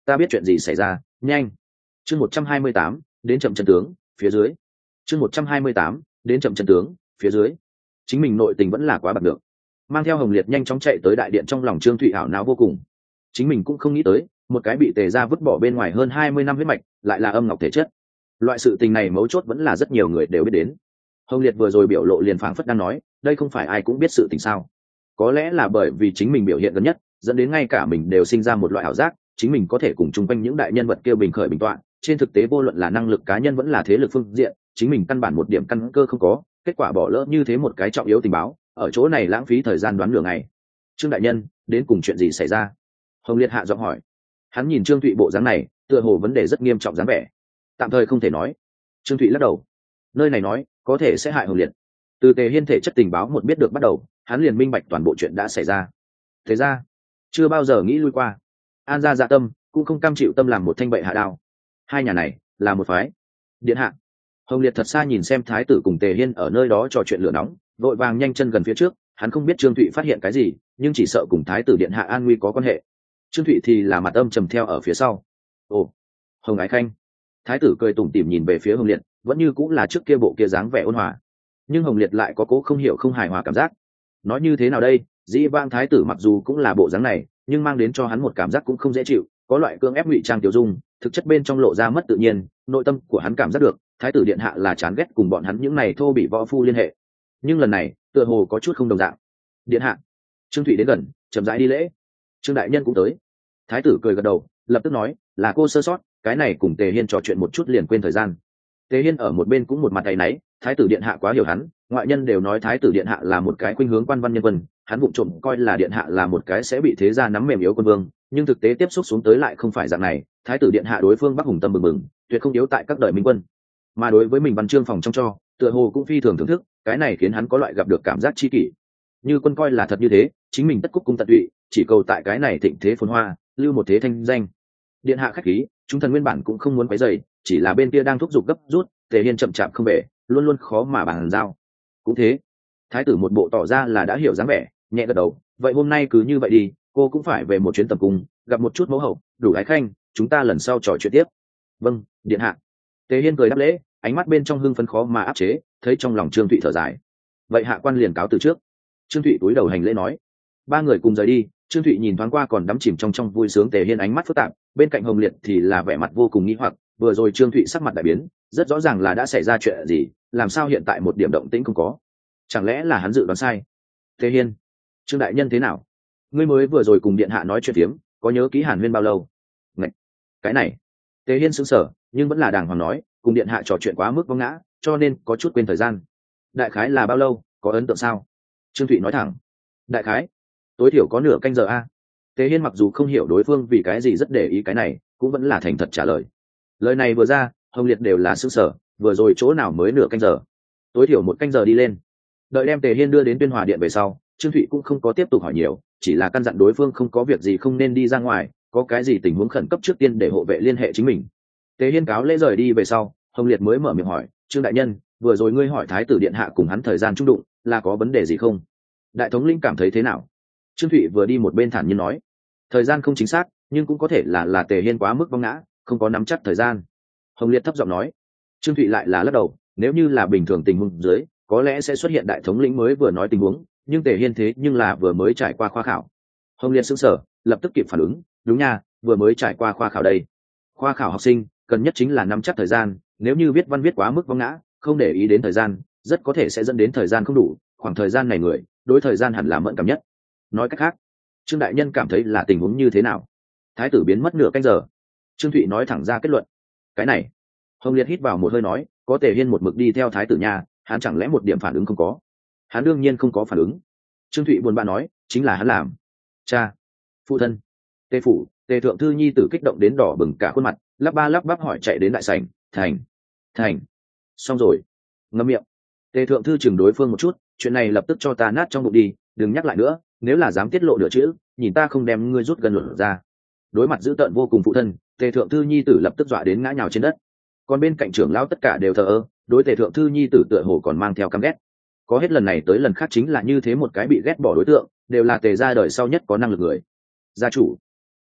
ta biết chuyện gì xảy ra, nhanh. Chương 128, đến chậm chân tướng, phía dưới. Chương 128, đến chậm chân tướng, phía dưới. Chính mình nội tình vẫn là quá bạc được. Mang theo Hồng Liệt nhanh chóng chạy tới đại điện, trong lòng Trương Thụy ảo não vô cùng. Chính mình cũng không nghĩ tới, một cái bị Tề gia vứt bỏ bên ngoài hơn 20 năm huyết mạch, lại là âm ngọc thể chất. Loại sự tình này mấu chốt vẫn là rất nhiều người đều biết đến. Hồng Liệt vừa rồi biểu lộ liền phảng phất đang nói, đây không phải ai cũng biết sự tình sao? Có lẽ là bởi vì chính mình biểu hiện gần nhất, dẫn đến ngay cả mình đều sinh ra một loại ảo giác, chính mình có thể cùng chung quanh những đại nhân vật kia bình khởi bình tọa. Trên thực tế vô luận là năng lực cá nhân vẫn là thế lực phương diện, chính mình căn bản một điểm căn cơ không có, kết quả bỏ lỡ như thế một cái trọng yếu tình báo, ở chỗ này lãng phí thời gian đoán nửa ngày. Trương đại nhân, đến cùng chuyện gì xảy ra? Hồng Liệt hạ giọng hỏi. Hắn nhìn Trương Thụy bộ dáng này, tựa hồ vấn đề rất nghiêm trọng dáng vẻ. Tạm thời không thể nói. Trương Thụy lắc đầu. Nơi này nói, có thể sẽ hại Hồng Liệt. Từ Tề Hiên thể chất tình báo một biết được bắt đầu, hắn liền minh bạch toàn bộ chuyện đã xảy ra. Thế ra, chưa bao giờ nghĩ lui qua. An gia dạ tâm, cũng không cam chịu tâm làm một thanh bệ hạ đao. Hai nhà này là một phái. Điện hạ. Hồng Liệt thật xa nhìn xem thái tử cùng Tề Hiên ở nơi đó trò chuyện lửa nóng, vội vàng nhanh chân gần phía trước. Hắn không biết Trương Thụy phát hiện cái gì, nhưng chỉ sợ cùng thái tử điện hạ an nguy có quan hệ. Trương Thụy thì là mặt âm trầm theo ở phía sau. Ồ, Hồng Ái Khanh. Thái tử cười tủm tỉm nhìn về phía Hồng Liệt, vẫn như cũng là trước kia bộ kia dáng vẻ ôn hòa, nhưng Hồng Liệt lại có cố không hiểu không hài hòa cảm giác. Nói như thế nào đây, dĩ vãng thái tử mặc dù cũng là bộ dáng này, nhưng mang đến cho hắn một cảm giác cũng không dễ chịu, có loại cưỡng ép ngụy trang tiểu dung, thực chất bên trong lộ ra mất tự nhiên. Nội tâm của hắn cảm giác được thái tử điện hạ là chán ghét cùng bọn hắn những này thô bị võ phu liên hệ, nhưng lần này tựa hồ có chút không đồng dạng. Điện hạ. Trương Thụy đến gần, chậm rãi đi lễ. Trương đại nhân cũng tới. Thái tử cười gật đầu, lập tức nói, là cô sơ sót, cái này cùng Tề Hiên trò chuyện một chút liền quên thời gian. Tề Hiên ở một bên cũng một mặt áy náy, thái tử điện hạ quá hiểu hắn, ngoại nhân đều nói thái tử điện hạ là một cái khuynh hướng quan văn nhân quân, hắn vụng trộm coi là điện hạ là một cái sẽ bị thế gia nắm mềm yếu quân vương, nhưng thực tế tiếp xúc xuống tới lại không phải dạng này. Thái tử điện hạ đối phương Bắc hùng tâm bừng bừng, tuyệt không yếu tại các đời minh quân, mà đối với mình văn chương phòng trong cho, tựa hồ cũng phi thường thưởng thức, cái này khiến hắn có loại gặp được cảm giác chi kỷ. Như quân coi là thật như thế, chính mình tất cúc cung tận tụy, chỉ cầu tại cái này thịnh thế phồn hoa, lưu một thế thanh danh. Điện hạ khách khí, chúng thần nguyên bản cũng không muốn quấy rầy, chỉ là bên kia đang thúc giục gấp rút, Tề Hiên chậm chạp không về, luôn luôn khó mà bàn giao. Cũng thế. Thái tử một bộ tỏ ra là đã hiểu dáng vẻ, nhẹ gật đầu, vậy hôm nay cứ như vậy đi, cô cũng phải về một chuyến tầm cung, gặp một chút mẫu hậu, đủ Ái Khanh, chúng ta lần sau trò chuyện tiếp. Vâng, điện hạ. Tề Hiên cười đáp lễ, ánh mắt bên trong hưng phấn khó mà áp chế, thấy trong lòng Trương Thụy thở dài. Vậy hạ quan liền cáo từ trước. Trương Thụy cúi đầu hành lễ nói. Ba người cùng rời đi. Trương Thụy nhìn thoáng qua còn đắm chìm trong vui sướng Tề Hiên, ánh mắt phức tạp, bên cạnh Hồng Liệt thì là vẻ mặt vô cùng nghi hoặc, vừa rồi Trương Thụy sắc mặt đại biến, rất rõ ràng là đã xảy ra chuyện gì, làm sao hiện tại một điểm động tĩnh không có? Chẳng lẽ là hắn dự đoán sai? Tề Hiên, Trương đại nhân thế nào? Ngươi mới vừa rồi cùng điện hạ nói chuyện tiếm, có nhớ ký Hàn Huyên bao lâu? Ngậy, cái này. Tề Hiên sững sờ, nhưng vẫn là đàng hoàng nói, cùng điện hạ trò chuyện quá mức vong ngã, cho nên có chút quên thời gian. Đại khái là bao lâu, có ấn tượng sao? Trương Thụy nói thẳng. Đại khái, tối thiểu có nửa canh giờ a. Tề Hiên mặc dù không hiểu đối phương vì cái gì rất để ý cái này, cũng vẫn là thành thật trả lời. Lời này vừa ra, Hồng Liệt đều là sững sờ, vừa rồi chỗ nào mới nửa canh giờ? Tối thiểu một canh giờ đi lên. Đợi đem Tề Hiên đưa đến Tuyên Hòa điện về sau, Trương Thụy cũng không có tiếp tục hỏi nhiều, chỉ là căn dặn đối phương không có việc gì không nên đi ra ngoài, có cái gì tình huống khẩn cấp trước tiên để hộ vệ liên hệ chính mình. Tề Hiên cáo lễ rời đi về sau, Hồng Liệt mới mở miệng hỏi, Trương đại nhân, vừa rồi ngươi hỏi thái tử điện hạ cùng hắn thời gian trung đụng, là có vấn đề gì không? Đại thống lĩnh cảm thấy thế nào? Trương Thụy vừa đi một bên thản nhiên nói, thời gian không chính xác, nhưng cũng có thể là Tề Hiên quá mức vong ngã, không có nắm chắc thời gian. Hồng Liệt thấp giọng nói. Trương Thụy lại là lắc đầu, nếu như là bình thường tình huống dưới, có lẽ sẽ xuất hiện đại thống lĩnh mới vừa nói tình huống, nhưng Tề Hiên thế nhưng là vừa mới trải qua khoa khảo. Hồng Liệt sững sờ, lập tức kịp phản ứng, đúng nha, vừa mới trải qua khoa khảo đây. Khoa khảo học sinh cần nhất chính là nắm chắc thời gian, nếu như viết văn viết quá mức vong ngã, không để ý đến thời gian, rất có thể sẽ dẫn đến thời gian không đủ, khoảng thời gian này người đối thời gian hẳn là mẫn cảm nhất. Nói cách khác, Trương đại nhân cảm thấy là tình huống như thế nào? Thái tử biến mất nửa canh giờ. Trương Thụy nói thẳng ra kết luận. Cái này. Hồng Liệt hít vào một hơi nói, có Tề Hiên một mực đi theo thái tử nhà, hắn chẳng lẽ một điểm phản ứng không có? Hắn đương nhiên không có phản ứng. Trương Thụy buồn bã nói, chính là hắn làm. Cha, phụ thân, Tề phủ, Tề thượng thư nhi tử kích động đến đỏ bừng cả khuôn mặt, lắp ba lắp bắp hỏi chạy đến đại sảnh, thành, xong rồi, ngậm miệng. Tề thượng thư chừng đối phương một chút, chuyện này lập tức cho ta nát trong bụng đi, đừng nhắc lại nữa, nếu là dám tiết lộ nửa chữ, nhìn ta không đem ngươi rút gần luận ra. Đối mặt dữ tợn vô cùng phụ thân, Tề thượng thư nhi tử lập tức dọa đến ngã nhào trên đất. Còn bên cạnh trưởng lão tất cả đều thờ ơ, đối Tề thượng thư nhi tử tựa hồ còn mang theo căm ghét. Có hết lần này tới lần khác chính là như thế một cái bị ghét bỏ đối tượng, đều là Tề gia đời sau nhất có năng lực người. Gia chủ.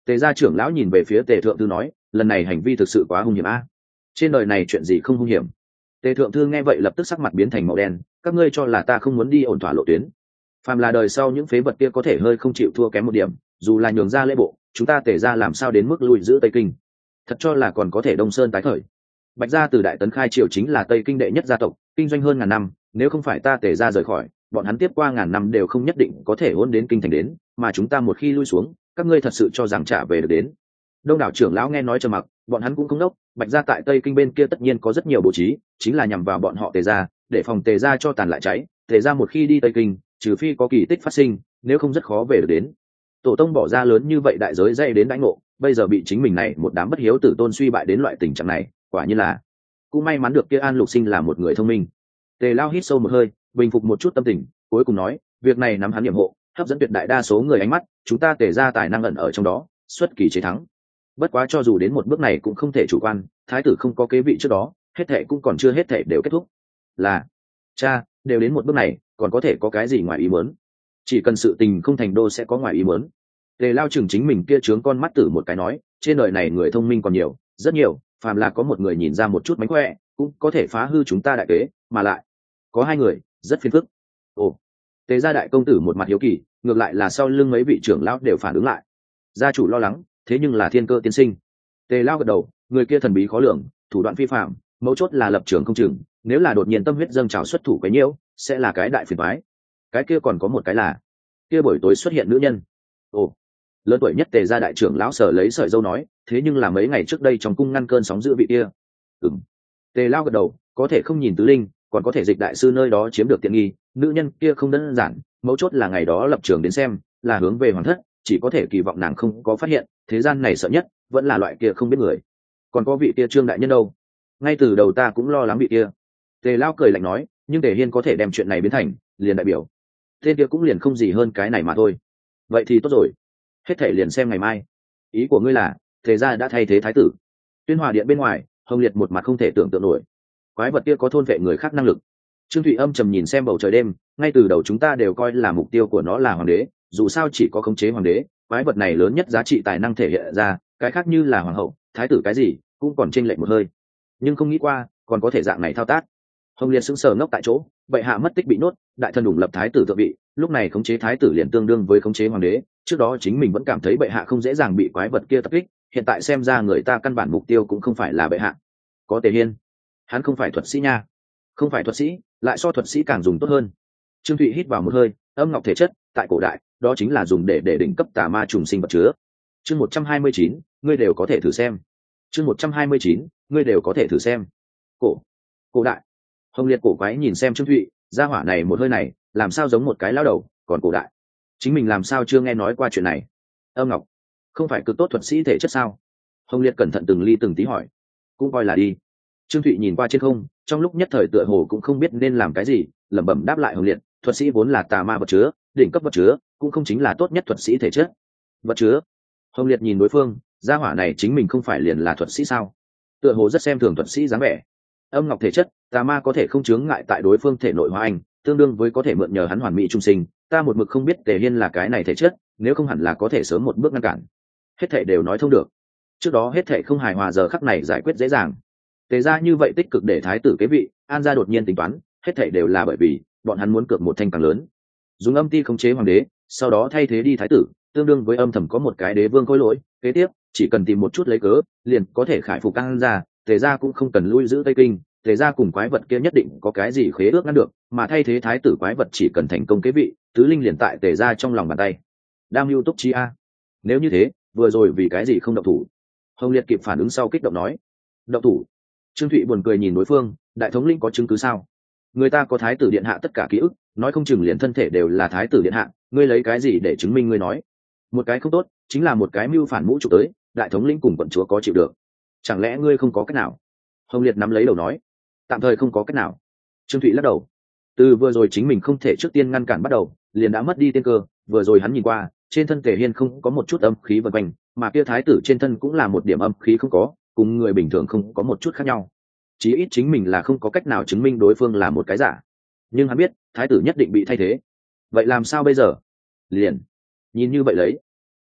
Tề gia trưởng lão nhìn về phía Tề thượng thư nói, lần này hành vi thực sự quá hung hiểm a. Trên đời này chuyện gì không hung hiểm? Tề thượng thư nghe vậy lập tức sắc mặt biến thành màu đen, các ngươi cho là ta không muốn đi ổn thỏa lộ tuyến? Phàm là đời sau những phế vật kia có thể hơi không chịu thua kém một điểm, dù là nhường ra lễ bộ, chúng ta Tề gia làm sao đến mức lui giữ Tây Kinh? Thật cho là còn có thể Đông Sơn tái khởi? Bạch gia từ đại tấn khai triều chính là Tây Kinh đệ nhất gia tộc, kinh doanh hơn ngàn năm, nếu không phải ta Tề gia rời khỏi, bọn hắn tiếp qua ngàn năm đều không nhất định có thể hôn đến kinh thành đến, mà chúng ta một khi lui xuống, các ngươi thật sự cho rằng trả về được đến? Đông đảo trưởng lão nghe nói trầm mặc, bọn hắn cũng không đốc, Bạch gia tại Tây Kinh bên kia tất nhiên có rất nhiều bố trí, chính là nhằm vào bọn họ Tề gia, để phòng Tề gia cho tàn lại cháy. Tề gia một khi đi Tây Kinh, trừ phi có kỳ tích phát sinh, nếu không rất khó về được đến. Tổ tông bỏ ra lớn như vậy đại giới dây đến đãi ngộ, bây giờ bị chính mình này một đám bất hiếu tử tôn suy bại đến loại tình trạng này, quả như là cũng may mắn được kia An Lục Sinh là một người thông minh. Tề Lao hít sâu một hơi, bình phục một chút tâm tình, cuối cùng nói, việc này nắm hắn nhiệm hộ, hấp dẫn tuyệt đại đa số người ánh mắt, chúng ta Tề gia tài năng ẩn ở trong đó, xuất kỳ chế thắng. Bất quá cho dù đến một bước này cũng không thể chủ quan, thái tử không có kế vị trước đó, hết thệ cũng còn chưa hết thệ đều kết thúc. Là cha, đều đến một bước này, còn có thể có cái gì ngoài ý muốn? Chỉ cần sự tình không thành đô sẽ có ngoài ý muốn. Tề Lao chừng chính mình kia trướng con mắt tử một cái nói, trên đời này người thông minh còn nhiều, rất nhiều, phàm là có một người nhìn ra một chút mánh khỏe, cũng có thể phá hư chúng ta đại kế, mà lại có hai người rất phiền phức. Ồ. Tề gia đại công tử một mặt hiếu kỳ, ngược lại là sau lưng mấy vị trưởng lão đều phản ứng lại. Gia chủ lo lắng, thế nhưng là thiên cơ tiên sinh. Tề Lao gật đầu, người kia thần bí khó lường, thủ đoạn phi phạm, mấu chốt là lập trường không chừng, nếu là đột nhiên tâm huyết dâng trào xuất thủ quấy nhiễu, sẽ là cái đại phiền toái. Cái kia còn có một cái là, kia buổi tối xuất hiện nữ nhân. Ồ. Lớn tuổi nhất Tề gia đại trưởng lão sở lấy sợi dâu nói, thế nhưng là mấy ngày trước đây trong cung ngăn cơn sóng dữ vị kia. Tề Lao gật đầu, có thể không nhìn tứ linh, còn có thể dịch đại sư nơi đó chiếm được tiện nghi, nữ nhân kia không đơn giản, mấu chốt là ngày đó lập trường đến xem, là hướng về hoàng thất, chỉ có thể kỳ vọng nàng không có phát hiện, thế gian này sợ nhất vẫn là loại kia không biết người. Còn có vị kia Trương đại nhân đâu? Ngay từ đầu ta cũng lo lắng vị kia. Tề Lao cười lạnh nói, nhưng Tề Hiên có thể đem chuyện này biến thành, liền đại biểu. Tên kia cũng liền không gì hơn cái này mà thôi. Vậy thì tốt rồi. Hết thể liền xem ngày mai. Ý của ngươi là, Tề gia đã thay thế thái tử. Tuyên Hòa điện bên ngoài, Hồng Liệt một mặt không thể tưởng tượng nổi. Quái vật kia có thôn vệ người khác năng lực. Trương Thụy âm trầm nhìn xem bầu trời đêm, ngay từ đầu chúng ta đều coi là mục tiêu của nó là hoàng đế, dù sao chỉ có khống chế hoàng đế, quái vật này lớn nhất giá trị tài năng thể hiện ra, cái khác như là hoàng hậu, thái tử cái gì, cũng còn chênh lệch một hơi. Nhưng không nghĩ qua, còn có thể dạng này thao tác. Hồng Liệt sững sờ ngốc tại chỗ, bệ hạ mất tích bị nuốt, đại thần đủng lập thái tử thượng vị, lúc này khống chế thái tử liền tương đương với khống chế hoàng đế, trước đó chính mình vẫn cảm thấy bệ hạ không dễ dàng bị quái vật kia tập kích, hiện tại xem ra người ta căn bản mục tiêu cũng không phải là bệ hạ. Có Tề Hiên, hắn không phải thuật sĩ nha. Không phải thuật sĩ, lại so thuật sĩ càng dùng tốt hơn. Trương Thụy hít vào một hơi, âm ngọc thể chất, tại cổ đại, đó chính là dùng để đỉnh cấp tà ma trùng sinh vật chứa. Chương 129, ngươi đều có thể thử xem. Chương 129, ngươi đều có thể thử xem. Cổ đại. Hồng Liệt cổ quái nhìn xem Trương Thụy, gia hỏa này một hơi này, làm sao giống một cái lão đầu, còn cổ đại. Chính mình làm sao chưa nghe nói qua chuyện này. Âm ngọc, không phải cực tốt thuật sĩ thể chất sao? Hồng Liệt cẩn thận từng ly từng tí hỏi. Cũng coi là đi. Trương Thụy nhìn qua trên không, trong lúc nhất thời tựa hồ cũng không biết nên làm cái gì, lẩm bẩm đáp lại Hồng Liệt, thuật sĩ vốn là tà ma vật chứa, đỉnh cấp vật chứa, cũng không chính là tốt nhất thuật sĩ thể chất. Vật chứa. Hồng Liệt nhìn đối phương, gia hỏa này chính mình không phải liền là thuật sĩ sao? Tựa hồ rất xem thường thuật sĩ dáng vẻ. Âm ngọc thể chất, tà ma có thể không chướng ngại tại đối phương thể nội hóa anh, tương đương với có thể mượn nhờ hắn hoàn mỹ trung sinh, ta một mực không biết Tề Hiên là cái này thể chất, nếu không hẳn là có thể sớm một bước ngăn cản. Hết thảy đều nói thông được. Trước đó hết thảy không hài hòa giờ khắc này giải quyết dễ dàng. Tề ra như vậy tích cực để thái tử kế vị, An gia đột nhiên tính toán, hết thảy đều là bởi vì bọn hắn muốn cược một thanh càng lớn. Dùng âm ti khống chế hoàng đế, sau đó thay thế đi thái tử, tương đương với âm thầm có một cái đế vương khối lỗi, kế tiếp, chỉ cần tìm một chút lấy cớ, liền có thể khải phục An gia, Tề gia cũng không cần lui giữ Tây Kinh, Tề gia cùng quái vật kia nhất định có cái gì khế ước ngăn được, mà thay thế thái tử quái vật chỉ cần thành công kế vị, tứ linh liền tại Tề gia trong lòng bàn tay. Đam mưu túc trí a. Nếu như thế, vừa rồi vì cái gì không động thủ? Hồng Liệt kịp phản ứng sau kích động nói. Động thủ? Trương Thụy buồn cười nhìn đối phương, đại thống lĩnh có chứng cứ sao? Người ta có thái tử điện hạ tất cả ký ức, nói không chừng liền thân thể đều là thái tử điện hạ, ngươi lấy cái gì để chứng minh ngươi nói? Một cái không tốt, chính là một cái mưu phản mũ chụp tới, đại thống lĩnh cùng quận chúa có chịu được? Chẳng lẽ ngươi không có cách nào? Hồng Liệt nắm lấy đầu nói, tạm thời không có cách nào. Trương Thụy lắc đầu. Từ vừa rồi chính mình không thể trước tiên ngăn cản bắt đầu, liền đã mất đi tiên cơ, vừa rồi hắn nhìn qua, trên thân Tề Hiên không có một chút âm khí vần quanh, mà kia thái tử trên thân cũng là một điểm âm khí không có, cùng người bình thường không có một chút khác nhau. Chí ít chính mình là không có cách nào chứng minh đối phương là một cái giả. Nhưng hắn biết, thái tử nhất định bị thay thế. Vậy làm sao bây giờ? Liền nhìn như vậy lấy.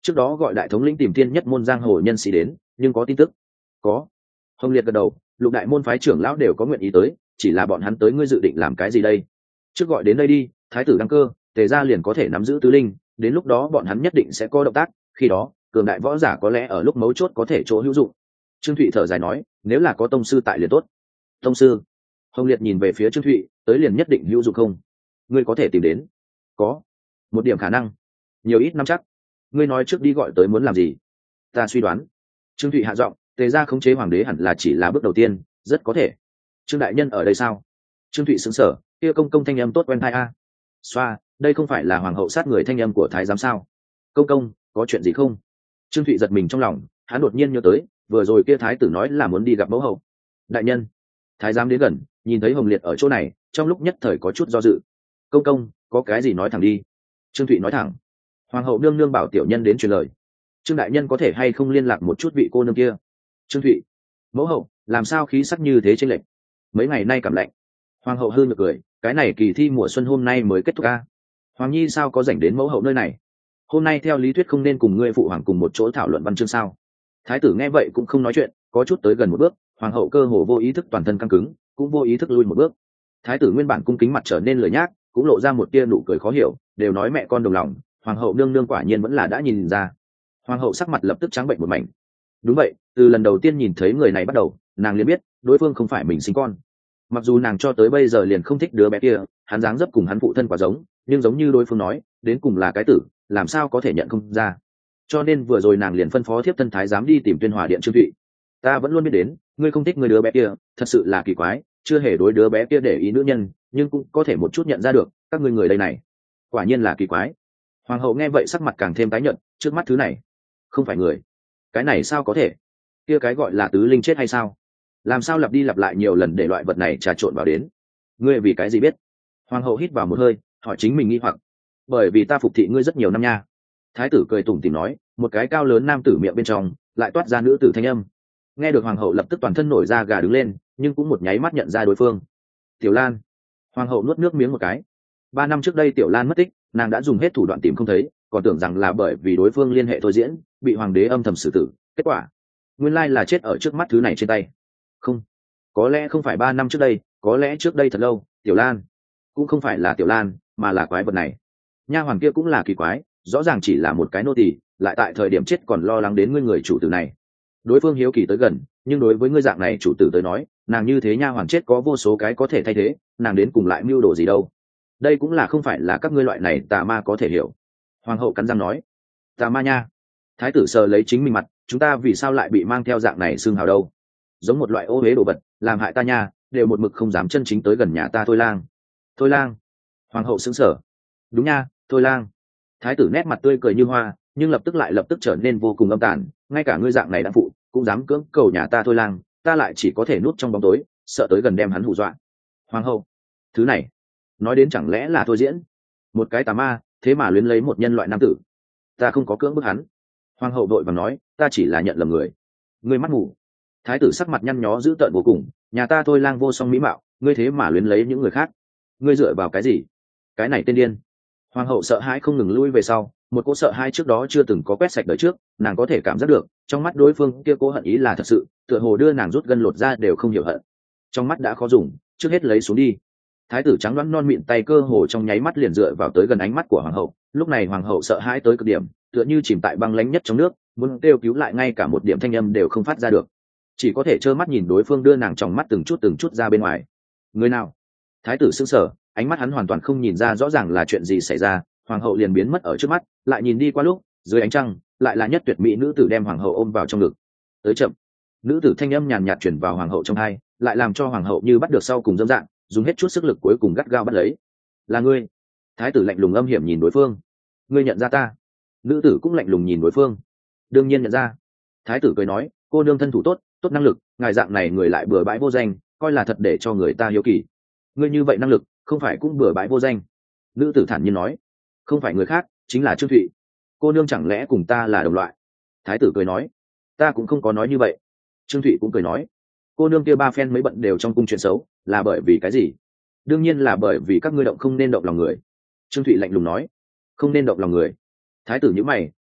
trước đó gọi đại thống lĩnh tìm tiên nhất môn giang hồ nhân sĩ đến, nhưng có tin tức? Có. Hồng Liệt gật đầu, lục đại môn phái trưởng lão đều có nguyện ý tới, chỉ là bọn hắn tới ngươi dự định làm cái gì đây? Trước gọi đến đây đi, thái tử đăng cơ, Tề gia liền có thể nắm giữ tứ linh, đến lúc đó bọn hắn nhất định sẽ có động tác, khi đó cường đại võ giả có lẽ ở lúc mấu chốt có thể chỗ hữu dụng. Trương Thụy thở dài nói, nếu là có tông sư tại liền tốt. Tông sư? Hồng Liệt nhìn về phía Trương Thụy, tới liền nhất định hữu dụng không? Ngươi có thể tìm đến? Có một điểm khả năng, nhiều ít năm chắc. Ngươi nói trước đi gọi tới muốn làm gì? Ta suy đoán. Trương Thụy hạ giọng, Tề gia khống chế hoàng đế hẳn là chỉ là bước đầu tiên, rất có thể. Trương đại nhân ở đây sao? Trương Thụy sững sờ, kia công công thanh âm tốt quen tai a. Xoa, đây không phải là hoàng hậu sát người thanh âm của thái giám sao? Công công, có chuyện gì không? Trương Thụy giật mình trong lòng, hắn đột nhiên nhớ tới, vừa rồi kia thái tử nói là muốn đi gặp mẫu hậu. Đại nhân. Thái giám đến gần, nhìn thấy Hồng Liệt ở chỗ này, trong lúc nhất thời có chút do dự. Công công, có cái gì nói thẳng đi. Trương Thụy nói thẳng. Hoàng hậu nương nương bảo tiểu nhân đến truyền lời. Trương đại nhân có thể hay không liên lạc một chút vị cô nương kia? Trương Thụy. Mẫu hậu, làm sao khí sắc như thế chênh lệch? Mấy ngày nay cảm lạnh. Hoàng hậu hư nhược cười, cái này kỳ thi mùa xuân hôm nay mới kết thúc a. Hoàng nhi sao có rảnh đến mẫu hậu nơi này? Hôm nay theo lý thuyết không nên cùng ngươi phụ hoàng cùng một chỗ thảo luận văn chương sao? Thái tử nghe vậy cũng không nói chuyện, có chút tới gần một bước, hoàng hậu cơ hồ vô ý thức toàn thân căng cứng, cũng vô ý thức lui một bước. Thái tử nguyên bản cung kính mặt trở nên lười nhác, cũng lộ ra một tia nụ cười khó hiểu, đều nói mẹ con đồng lòng, hoàng hậu nương nương quả nhiên vẫn là đã nhìn ra. Hoàng hậu sắc mặt lập tức trắng bệnh một mảnh. Đúng vậy, từ lần đầu tiên nhìn thấy người này bắt đầu, nàng liền biết đối phương không phải mình sinh con. Mặc dù nàng cho tới bây giờ liền không thích đứa bé kia, hắn dáng dấp cùng hắn phụ thân quá giống, nhưng giống như đối phương nói, đến cùng là cái tử, làm sao có thể nhận không ra. Cho nên vừa rồi nàng liền phân phó thiếp thân thái giám đi tìm Tuyên Hòa điện Trương Thụy. Ta vẫn luôn biết đến, ngươi không thích người đứa bé kia, thật sự là kỳ quái, chưa hề đối đứa bé kia để ý nữ nhân, nhưng cũng có thể một chút nhận ra được, các ngươi người đây này, quả nhiên là kỳ quái. Hoàng hậu nghe vậy sắc mặt càng thêm tái nhợt, trước mắt thứ này, không phải người, cái này sao có thể? Kia cái gọi là tứ linh chết hay sao? Làm sao lặp đi lặp lại nhiều lần để loại vật này trà trộn vào đến? Ngươi vì cái gì biết? Hoàng hậu hít vào một hơi, hỏi chính mình nghi hoặc. Bởi vì ta phục thị ngươi rất nhiều năm nha. Thái tử cười tủm tỉm nói, một cái cao lớn nam tử miệng bên trong lại toát ra nữ tử thanh âm. Nghe được hoàng hậu lập tức toàn thân nổi da gà đứng lên, nhưng cũng một nháy mắt nhận ra đối phương. Tiểu Lan. Hoàng hậu nuốt nước miếng một cái. 3 năm trước đây Tiểu Lan mất tích, nàng đã dùng hết thủ đoạn tìm không thấy, còn tưởng rằng là bởi vì đối phương liên hệ thôi diễn, bị hoàng đế âm thầm xử tử. Kết quả, nguyên lai là chết ở trước mắt thứ này trên tay. Không, có lẽ không phải 3 năm trước đây, có lẽ trước đây thật lâu. Tiểu Lan cũng không phải là Tiểu Lan, mà là quái vật này. Nha hoàn kia cũng là kỳ quái, rõ ràng chỉ là một cái nô tỳ, lại tại thời điểm chết còn lo lắng đến ngươi người chủ tử này. Đối phương hiếu kỳ tới gần, nhưng đối với ngươi dạng này chủ tử tới nói, nàng như thế nha hoàn chết có vô số cái có thể thay thế, nàng đến cùng lại mưu đồ gì đâu. Đây cũng là không phải là các ngươi loại này tà ma có thể hiểu. Hoàng hậu cắn răng nói. Tà ma nha. Thái tử sờ lấy chính mình mặt, chúng ta vì sao lại bị mang theo dạng này xương hào đâu? Giống một loại ô uế đồ vật, làm hại ta nha, đều một mực không dám chân chính tới gần nhà ta. Thôi Lang. Thôi Lang. Hoàng hậu sững sờ. Đúng nha, Thôi Lang. Thái tử nét mặt tươi cười như hoa, nhưng lập tức trở nên vô cùng âm tàn, ngay cả ngươi dạng này đã phụ cũng dám cưỡng cầu nhà ta. Thôi Lang, ta lại chỉ có thể núp trong bóng tối, sợ tới gần đem hắn hù dọa. Hoàng hậu, thứ này nói đến chẳng lẽ là thôi diễn? Một cái tà ma thế mà luyến lấy một nhân loại nam tử. Ta không có cưỡng bức hắn. Hoàng hậu đội và nói, ta chỉ là nhận lầm người. Ngươi mắt mù. Thái tử sắc mặt nhăn nhó dữ tợn vô cùng, nhà ta Thôi Lang vô song mỹ mạo, ngươi thế mà luyến lấy những người khác, ngươi dựa vào cái gì? Cái này tên điên. Hoàng hậu sợ hãi không ngừng lui về sau, một cỗ sợ hãi trước đó chưa từng có quét sạch đời trước, nàng có thể cảm giác được trong mắt đối phương kia cố hận ý là thật sự, tựa hồ đưa nàng rút gân lột ra đều không hiểu hận. Trong mắt đã khó dùng, trước hết lấy xuống đi. Thái tử trắng đoán non mịn tay cơ hồ trong nháy mắt liền dựa vào tới gần ánh mắt của hoàng hậu, lúc này hoàng hậu sợ hãi tới cực điểm, tựa như chìm tại băng lãnh nhất trong nước, muốn kêu cứu lại ngay cả một điểm thanh âm đều không phát ra được, chỉ có thể trơ mắt nhìn đối phương đưa nàng trong mắt từng chút ra bên ngoài. Người nào? Thái tử sững sờ, ánh mắt hắn hoàn toàn không nhìn ra rõ ràng là chuyện gì xảy ra, hoàng hậu liền biến mất ở trước mắt, lại nhìn đi qua lúc, dưới ánh trăng, lại là nhất tuyệt mỹ nữ tử đem hoàng hậu ôm vào trong ngực. Tới chậm. Nữ tử thanh âm nhàn nhạt chuyển vào hoàng hậu trong tai, lại làm cho hoàng hậu như bắt được sau cùng dâm dạng, dùng hết chút sức lực cuối cùng gắt gao bắt lấy. Là ngươi? Thái tử lạnh lùng âm hiểm nhìn đối phương. Ngươi nhận ra ta? Nữ tử cũng lạnh lùng nhìn đối phương. Đương nhiên nhận ra. Thái tử cười nói, cô nương thân thủ tốt, tốt năng lực, ngài dạng này người lại bừa bãi vô danh, coi là thật để cho người ta hiếu kỳ. Ngươi như vậy năng lực, không phải cũng bừa bãi vô danh? Nữ tử thản nhiên nói. Không phải người khác, chính là Trương Thụy. Cô nương chẳng lẽ cùng ta là đồng loại? Thái tử cười nói. Ta cũng không có nói như vậy. Trương Thụy cũng cười nói. Cô nương kia 3 phen mấy bận đều trong cung chuyện xấu, là bởi vì cái gì? Đương nhiên là bởi vì các ngươi động không nên động lòng người. Trương Thụy lạnh lùng nói. Không nên động lòng người. Thái tử nhíu mày,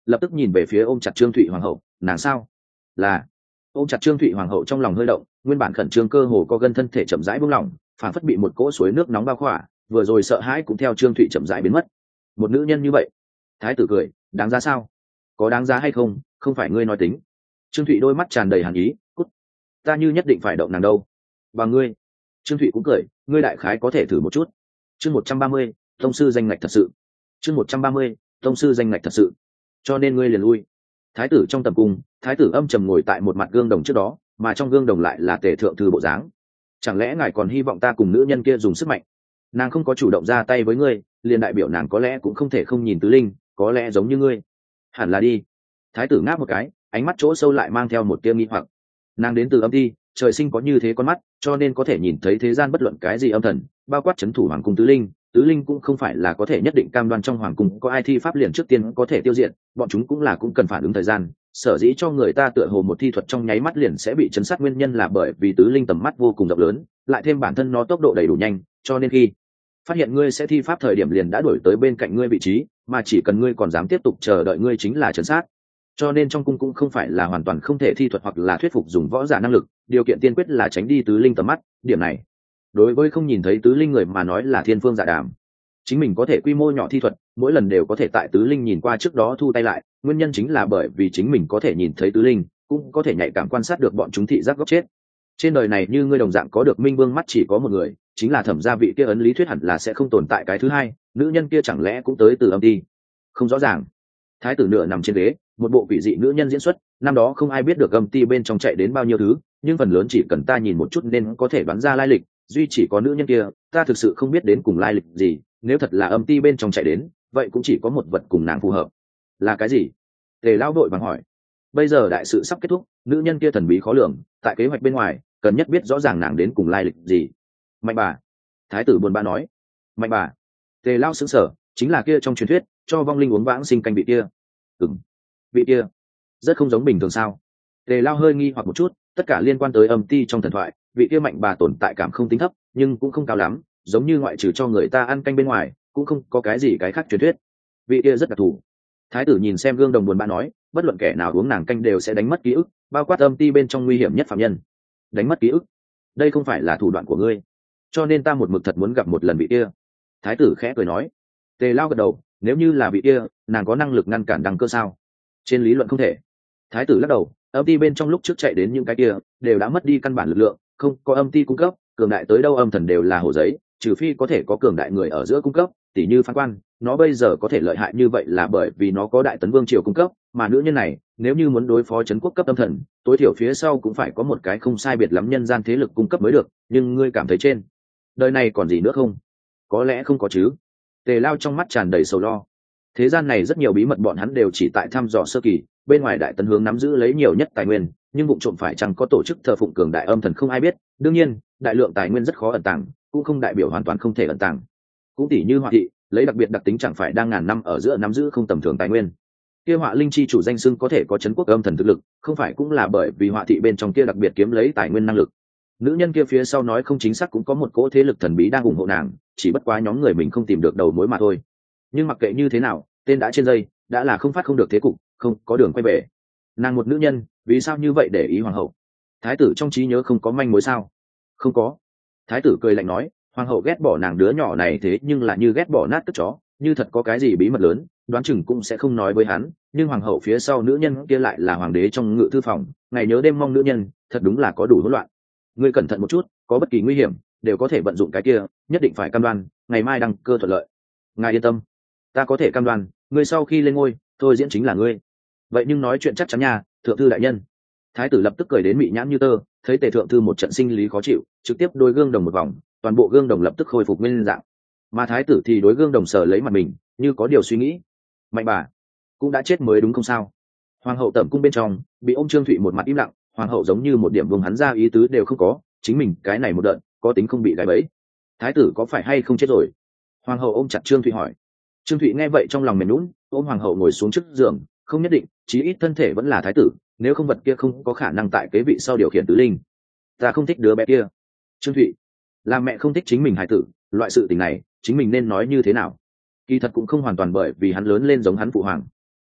lập tức nhìn về phía ôm chặt Trương Thụy hoàng hậu. Nàng sao? Là. Ôm chặt Trương Thụy hoàng hậu trong lòng hơi động, nguyên bản khẩn trương cơ hồ có gân thân thể chậm rãi buông lỏng, phản phất bị một cỗ suối nước nóng bao khỏa, vừa rồi sợ hãi cũng theo Trương Thụy chậm rãi biến mất. Một nữ nhân như vậy, thái tử cười, đáng giá sao? Có đáng giá hay không, không phải ngươi nói tính. Trương Thụy đôi mắt tràn đầy hàn ý, cút. Ta như nhất định phải động nàng đâu. Và ngươi. Trương Thụy cũng cười, ngươi đại khái có thể thử một chút. Chương 130, tông sư danh ngạch thật sự. Chương 130, tông sư danh ngạch thật sự. Cho nên ngươi liền lui. Thái tử trong tầm cung, thái tử âm trầm ngồi tại một mặt gương đồng trước đó, mà trong gương đồng lại là tề thượng thư bộ dáng. Chẳng lẽ ngài còn hy vọng ta cùng nữ nhân kia dùng sức mạnh? Nàng không có chủ động ra tay với ngươi, liền đại biểu nàng có lẽ cũng không thể không nhìn tứ linh, có lẽ giống như ngươi. Hẳn là đi. Thái tử ngáp một cái, ánh mắt chỗ sâu lại mang theo một tia nghi hoặc. Nàng đến từ âm ti, trời sinh có như thế con mắt, cho nên có thể nhìn thấy thế gian bất luận cái gì âm thần, bao quát chấn thủ hoàng cung tứ linh cũng không phải là có thể nhất định cam đoan trong hoàng cung có ai thi pháp liền trước tiên có thể tiêu diệt, bọn chúng cũng cần phản ứng thời gian. Sở dĩ cho người ta tựa hồ một thi thuật trong nháy mắt liền sẽ bị chấn sát nguyên nhân là bởi vì tứ linh tầm mắt vô cùng rộng lớn, lại thêm bản thân nó tốc độ đầy đủ nhanh, cho nên khi phát hiện ngươi sẽ thi pháp thời điểm liền đã đuổi tới bên cạnh ngươi vị trí, mà chỉ cần ngươi còn dám tiếp tục chờ đợi ngươi chính là chấn sát. Cho nên trong cung cũng không phải là hoàn toàn không thể thi thuật hoặc là thuyết phục dùng võ giả năng lực, điều kiện tiên quyết là tránh đi tứ linh tầm mắt. Điểm này đối với không nhìn thấy tứ linh người mà nói là thiên phương dạ đàm. Chính mình có thể quy mô nhỏ thi thuật, mỗi lần đều có thể tại tứ linh nhìn qua trước đó thu tay lại, nguyên nhân chính là bởi vì chính mình có thể nhìn thấy tứ linh, cũng có thể nhạy cảm quan sát được bọn chúng thị giác góc chết. Trên đời này như ngươi đồng dạng có được minh vương mắt chỉ có một người, chính là thẩm gia vị kia, ấn lý thuyết hẳn là sẽ không tồn tại cái thứ hai, nữ nhân kia chẳng lẽ cũng tới từ âm ti? Không rõ ràng. Thái tử nửa nằm trên ghế, một bộ quỷ dị nữ nhân diễn xuất, năm đó không ai biết được âm ti bên trong chạy đến bao nhiêu thứ, nhưng phần lớn chỉ cần ta nhìn một chút nên có thể đoán ra lai lịch, duy chỉ có nữ nhân kia, ta thực sự không biết đến cùng lai lịch gì, nếu thật là âm ti bên trong chạy đến, vậy cũng chỉ có một vật cùng nàng phù hợp. Là cái gì? Tề Lão đội vàng hỏi. Bây giờ đại sự sắp kết thúc, nữ nhân kia thần bí khó lường, tại kế hoạch bên ngoài, cần nhất biết rõ ràng nàng đến cùng lai lịch gì. Mạnh bà. Thái tử buồn bã nói. Mạnh bà. Tề Lão sững sờ, chính là kia trong truyền thuyết cho vong linh uống vãng sinh canh vị kia. Ừm. Vị kia rất không giống bình thường sao? Tề Lão hơi nghi hoặc một chút, tất cả liên quan tới âm ti trong thần thoại, vị kia mạnh bà tồn tại cảm không tính thấp, nhưng cũng không cao lắm, giống như ngoại trừ cho người ta ăn canh bên ngoài, cũng không có cái gì cái khác truyền thuyết. Vị kia rất đặc thù. Thái tử nhìn xem gương đồng buồn bã nói, bất luận kẻ nào uống nàng canh đều sẽ đánh mất ký ức, bao quát âm ti bên trong nguy hiểm nhất phạm nhân. Đánh mất ký ức? Đây không phải là thủ đoạn của ngươi, cho nên ta một mực thật muốn gặp một lần vị kia. Thái tử khẽ cười nói. Tề Lao gật đầu, nếu như là vị kia, nàng có năng lực ngăn cản đăng cơ sao? Trên lý luận không thể. Thái tử lắc đầu, âm ti bên trong lúc trước chạy đến những cái kia đều đã mất đi căn bản lực lượng, không có âm ti cung cấp, cường đại tới đâu âm thần đều là hồ giấy, trừ phi có thể có cường đại người ở giữa cung cấp, tỉ như Phán Quan, nó bây giờ có thể lợi hại như vậy là bởi vì nó có Đại Tấn Vương triều cung cấp, mà nữ nhân này, nếu như muốn đối phó trấn quốc cấp âm thần, tối thiểu phía sau cũng phải có một cái không sai biệt lắm nhân gian thế lực cung cấp mới được, nhưng ngươi cảm thấy trên đời này còn gì nữa không? Có lẽ không có chứ. Tề Lao trong mắt tràn đầy sầu lo. Thế gian này rất nhiều bí mật bọn hắn đều chỉ tại thăm dò sơ kỳ, bên ngoài Đại Tấn hướng nắm giữ lấy nhiều nhất tài nguyên, nhưng vụ trộm phải chăng có tổ chức thờ phụng cường đại âm thần không ai biết. Đương nhiên, đại lượng tài nguyên rất khó ẩn tàng, cũng không đại biểu hoàn toàn không thể ẩn tàng. Cũng tỷ như Họa thị, lấy đặc biệt đặc tính chẳng phải đang ngàn năm ở giữa nắm giữ không tầm thường tài nguyên. Kia Họa linh chi chủ danh xưng có thể có trấn quốc âm thần thực lực, không phải cũng là bởi vì Họa thị bên trong kia đặc biệt kiếm lấy tài nguyên năng lực. Nữ nhân kia phía sau nói không chính xác cũng có một cỗ thế lực thần bí đang ủng hộ nàng, chỉ bất quá nhóm người mình không tìm được đầu mối mà thôi. Nhưng mặc kệ như thế nào, tên đã trên dây, đã là không phát không được thế cục, không có đường quay về. Nàng một nữ nhân, vì sao như vậy để ý hoàng hậu? Thái tử trong trí nhớ không có manh mối sao? Không có. Thái tử cười lạnh nói, hoàng hậu ghét bỏ nàng đứa nhỏ này thế nhưng là như ghét bỏ nát cất chó, như thật có cái gì bí mật lớn, đoán chừng cũng sẽ không nói với hắn, nhưng hoàng hậu phía sau nữ nhân kia lại là hoàng đế trong ngự thư phòng, ngày nhớ đêm mong nữ nhân, thật đúng là có đủ hỗn loạn. Ngươi cẩn thận một chút, có bất kỳ nguy hiểm đều có thể vận dụng cái kia, nhất định phải cam đoan ngày mai đăng cơ thuận lợi. Ngài yên tâm, ta có thể cam đoan, ngươi sau khi lên ngôi, thôi diễn chính là ngươi. Vậy nhưng nói chuyện chắc chắn nha, thượng thư đại nhân. Thái tử lập tức cười đến mị nhãn như tơ, thấy tề thượng thư một trận sinh lý khó chịu, trực tiếp đôi gương đồng một vòng, toàn bộ gương đồng lập tức khôi phục nguyên dạng. Mà thái tử thì đối gương đồng sờ lấy mặt mình, như có điều suy nghĩ. Mạnh bà cũng đã chết mới đúng không sao? Hoàng hậu tẩm cung bên trong bị ông Trương Thụy một mặt im lặng, hoàng hậu giống như một điểm vùng hắn ra ý tứ đều không có, chính mình cái này một đợt có tính không bị gài bẫy. Thái tử có phải hay không chết rồi? Hoàng hậu ôm chặt Trương Thụy hỏi. Trương Thụy nghe vậy trong lòng mềm nhũn, ôm hoàng hậu ngồi xuống trước giường, không nhất định, chí ít thân thể vẫn là thái tử, nếu không vật kia không có khả năng tại kế vị sau điều khiển tứ linh. Ta không thích đứa bé kia. Trương Thụy, làm mẹ không thích chính mình hài tử, loại sự tình này chính mình nên nói như thế nào? Kỳ thật cũng không hoàn toàn bởi vì hắn lớn lên giống hắn phụ hoàng,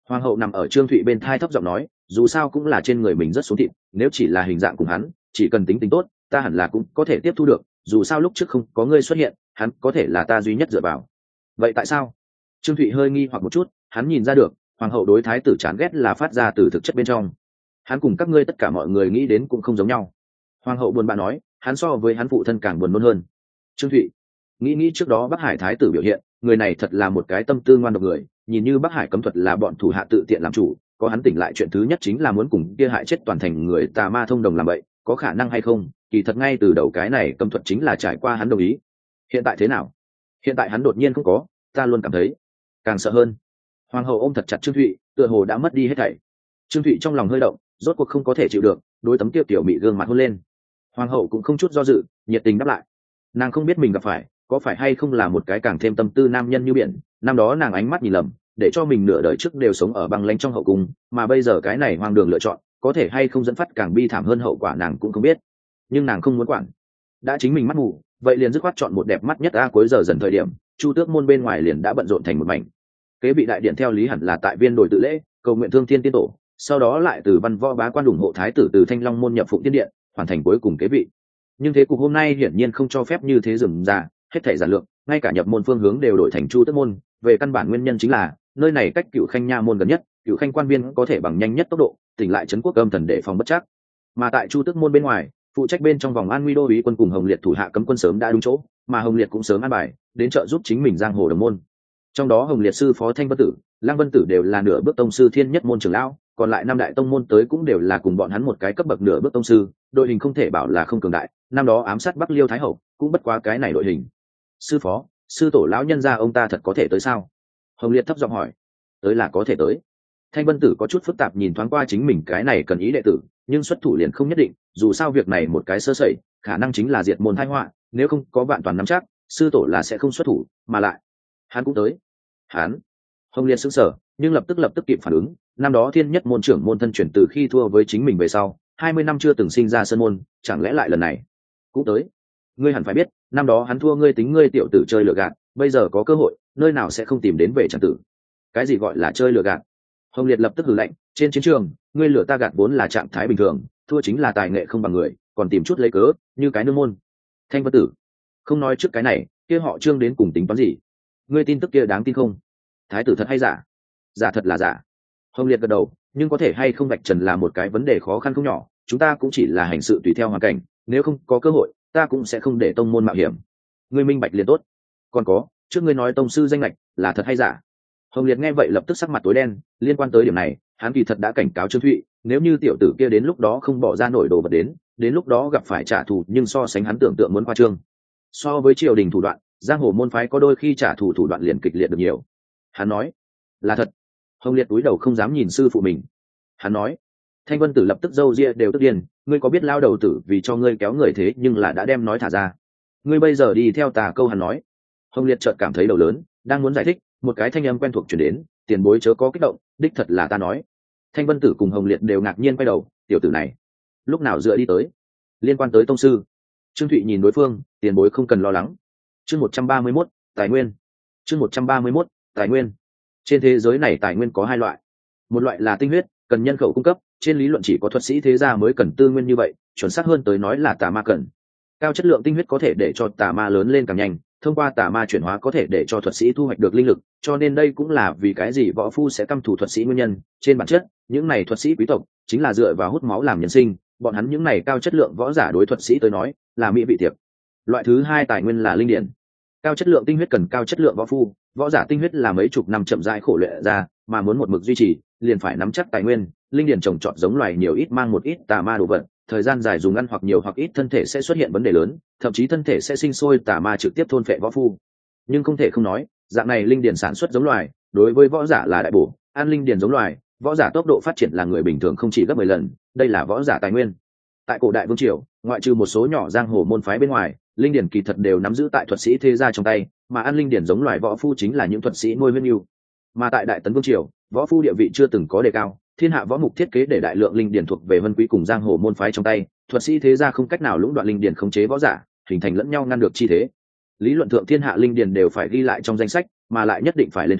Hoàng hậu nằm ở Trương Thụy bên thai thấp giọng nói, dù sao cũng là trên người mình rất xuống thịt, nếu chỉ là hình dạng cùng hắn, chỉ cần tính tốt, ta hẳn là cũng có thể tiếp thu được, dù sao lúc trước không có ngươi xuất hiện, hắn có thể là ta duy nhất dựa vào. Vậy tại sao? Trương Thụy hơi nghi hoặc một chút, hắn nhìn ra được hoàng hậu đối thái tử chán ghét là phát ra từ thực chất bên trong. Hắn cùng các ngươi tất cả mọi người nghĩ đến cũng không giống nhau. Hoàng hậu buồn bã nói, hắn so với hắn phụ thân càng buồn nôn hơn. Trương Thụy nghĩ trước đó Bắc Hải thái tử biểu hiện, người này thật là một cái tâm tư ngoan độc người, nhìn như Bắc Hải cấm thuật là bọn thủ hạ tự tiện làm chủ, có hắn tỉnh lại chuyện thứ nhất chính là muốn cùng kia hại chết toàn thành người tà ma thông đồng làm vậy, có khả năng hay không? Kỳ thật ngay từ đầu cái này cấm thuật chính là trải qua hắn đồng ý. Hiện tại thế nào? Hiện tại hắn đột nhiên không có, ta luôn cảm thấy càng sợ hơn. Hoàng hậu ôm thật chặt Trương Thụy, tựa hồ đã mất đi hết thảy. Trương Thụy trong lòng hơi động, rốt cuộc không có thể chịu được, đối tấm kia tiểu mị gương mặt hôn lên. Hoàng hậu cũng không chút do dự, nhiệt tình đáp lại. Nàng không biết mình gặp phải có phải hay không là một cái càng thêm tâm tư nam nhân như biển. Năm đó nàng ánh mắt nhìn lầm, để cho mình nửa đời trước đều sống ở băng lãnh trong hậu cung, mà bây giờ cái này hoang đường lựa chọn, có thể hay không dẫn phát càng bi thảm hơn hậu quả nàng cũng không biết. Nhưng nàng không muốn quản, đã chính mình mắt mù, vậy liền dứt khoát chọn một đẹp mắt nhất. Cuối giờ dần thời điểm, Chu Tước môn bên ngoài liền đã bận rộn thành một mảnh. Kế vị đại điện theo lý hẳn là tại Viên Đồi tự lễ, cầu nguyện thương thiên tiên tổ, sau đó lại từ văn võ bá quan ủng hộ thái tử từ Thanh Long môn nhập Phụng Tiên điện, hoàn thành cuối cùng kế vị. Nhưng thế cục hôm nay hiển nhiên không cho phép như thế rườm rà, hết thảy giản lược, ngay cả nhập môn phương hướng đều đổi thành Chu Tước môn. Về căn bản nguyên nhân chính là nơi này cách Cựu Khanh nha môn gần nhất, Cựu Khanh quan viên có thể bằng nhanh nhất tốc độ tỉnh lại trấn quốc âm thần để phòng bất trắc. Mà tại Chu Tước môn bên ngoài, phụ trách bên trong vòng an nguy đô úy quân cùng Hồng Liệt thủ hạ cấm quân sớm đã đúng chỗ, mà Hồng Liệt cũng sớm an bài đến trợ giúp chính mình giang hồ đồng môn. Trong đó Hồng Liệt sư phó Thanh Vân Tử, Lăng Vân Tử đều là nửa bước tông sư thiên nhất môn trưởng lão, còn lại năm đại tông môn tới cũng đều là cùng bọn hắn một cái cấp bậc nửa bước tông sư, đội hình không thể bảo là không cường đại. Năm đó ám sát Bắc Liêu Thái hậu cũng bất quá cái này đội hình. Sư phó, sư tổ lão nhân gia ông ta thật có thể tới sao? Hồng Liệt thấp giọng hỏi. Tới là có thể tới. Thanh Vân Tử có chút phức tạp nhìn thoáng qua chính mình cái này cần ý đệ tử, nhưng xuất thủ liền không nhất định, dù sao việc này một cái sơ sẩy, khả năng chính là diệt môn tai họa, nếu không có vạn toàn nắm chắc, sư tổ là sẽ không xuất thủ, mà lại hắn cũng tới. Hắn? Hồng Liệt sững sờ, nhưng lập tức kịp phản ứng, năm đó thiên nhất môn trưởng môn thân chuyển từ khi thua với chính mình về sau, 20 năm chưa từng sinh ra sơn môn, chẳng lẽ lại lần này cũng tới? Ngươi hẳn phải biết, năm đó hắn thua ngươi tính ngươi tiểu tử chơi lừa gạt, bây giờ có cơ hội, nơi nào sẽ không tìm đến về chẳng tử. Cái gì gọi là chơi lừa gạt? Hồng Liệt lập tức hừ lạnh, trên chiến trường, ngươi lừa ta gạt vốn là trạng thái bình thường, thua chính là tài nghệ không bằng người, còn tìm chút lấy cớ, như cái nương môn. Thanh Vân Tử, không nói trước cái này, kia họ Trương đến cùng tính toán gì? Ngươi tin tức kia đáng tin không? Thái tử thật hay giả? Giả thật là giả. Hồng Liệt gật đầu, nhưng có thể hay không vạch trần là một cái vấn đề khó khăn không nhỏ, chúng ta cũng chỉ là hành sự tùy theo hoàn cảnh, nếu không có cơ hội, ta cũng sẽ không để tông môn mạo hiểm. Ngươi minh bạch liền tốt. Còn có, trước ngươi nói tông sư danh lệch là thật hay giả? Hồng Liệt nghe vậy lập tức sắc mặt tối đen, liên quan tới điểm này, hắn kỳ thật đã cảnh cáo Trương Thụy, nếu như tiểu tử kia đến lúc đó không bỏ ra nổi đồ vật đến lúc đó gặp phải trả thù, nhưng so sánh hắn tưởng tượng muốn khoa trương. So với triều đình thủ đoạn, giang hồ môn phái có đôi khi trả thù thủ đoạn liền kịch liệt được nhiều. Hắn nói, là thật. Hồng Liệt cúi đầu không dám nhìn sư phụ mình. Hắn nói, Thanh Vân Tử lập tức râu ria đều tức điên, ngươi có biết lao đầu tử vì cho ngươi kéo người thế nhưng là đã đem nói thả ra. Ngươi bây giờ đi theo tà câu hắn nói. Hồng Liệt chợt cảm thấy đầu lớn, đang muốn giải thích, một cái thanh âm quen thuộc chuyển đến, tiền bối chớ có kích động, đích thật là ta nói. Thanh Vân Tử cùng Hồng Liệt đều ngạc nhiên quay đầu, tiểu tử này lúc nào dựa đi tới liên quan tới tông sư. Trương Thụy nhìn đối phương, tiền bối không cần lo lắng. Chương 131, tài nguyên. Chương 131, tài nguyên. Trên thế giới này tài nguyên có hai loại, một loại là tinh huyết, cần nhân khẩu cung cấp, trên lý luận chỉ có thuật sĩ thế gia mới cần tư nguyên như vậy, chuẩn xác hơn tới nói là tà ma cần. Cao chất lượng tinh huyết có thể để cho tà ma lớn lên càng nhanh, thông qua tà ma chuyển hóa có thể để cho thuật sĩ thu hoạch được linh lực, cho nên đây cũng là vì cái gì võ phu sẽ căm thù thuật sĩ nguyên nhân. Trên bản chất, những này thuật sĩ quý tộc chính là dựa vào hút máu làm nhân sinh, bọn hắn những này cao chất lượng võ giả đối thuật sĩ tới nói là mỹ vị tiệc. Loại thứ hai tài nguyên là linh điển. Cao chất lượng tinh huyết cần cao chất lượng võ phu, võ giả tinh huyết là mấy chục năm chậm rãi khổ luyện ra, mà muốn một mực duy trì, liền phải nắm chắc tài nguyên. Linh điển trồng trọt giống loài nhiều ít mang một ít tà ma đồ vật, thời gian dài dùng ăn hoặc nhiều hoặc ít thân thể sẽ xuất hiện vấn đề lớn, thậm chí thân thể sẽ sinh sôi tà ma trực tiếp thôn phệ võ phu. Nhưng không thể không nói, dạng này linh điển sản xuất giống loài, đối với võ giả là đại bổ, ăn linh điển giống loài, võ giả tốc độ phát triển là người bình thường không chỉ gấp 10 lần, đây là võ giả tài nguyên. Tại cổ đại vương triều, ngoại trừ một số nhỏ giang hồ môn phái bên ngoài, linh điển kỳ thật đều nắm giữ tại thuật sĩ thế gia trong tay, mà ăn linh điển giống loài võ phu chính là những thuật sĩ nuôi huyết nhu. Mà tại đại tấn vương triều, võ phu địa vị chưa từng có đề cao, thiên hạ võ mục thiết kế để đại lượng linh điển thuộc về vân quý cùng giang hồ môn phái trong tay, thuật sĩ thế gia không cách nào lũng đoạn linh điển khống chế võ giả, hình thành lẫn nhau ngăn được chi thế. Lý luận thượng thiên hạ linh điển đều phải ghi lại trong danh sách, mà lại nhất định phải lên thuế,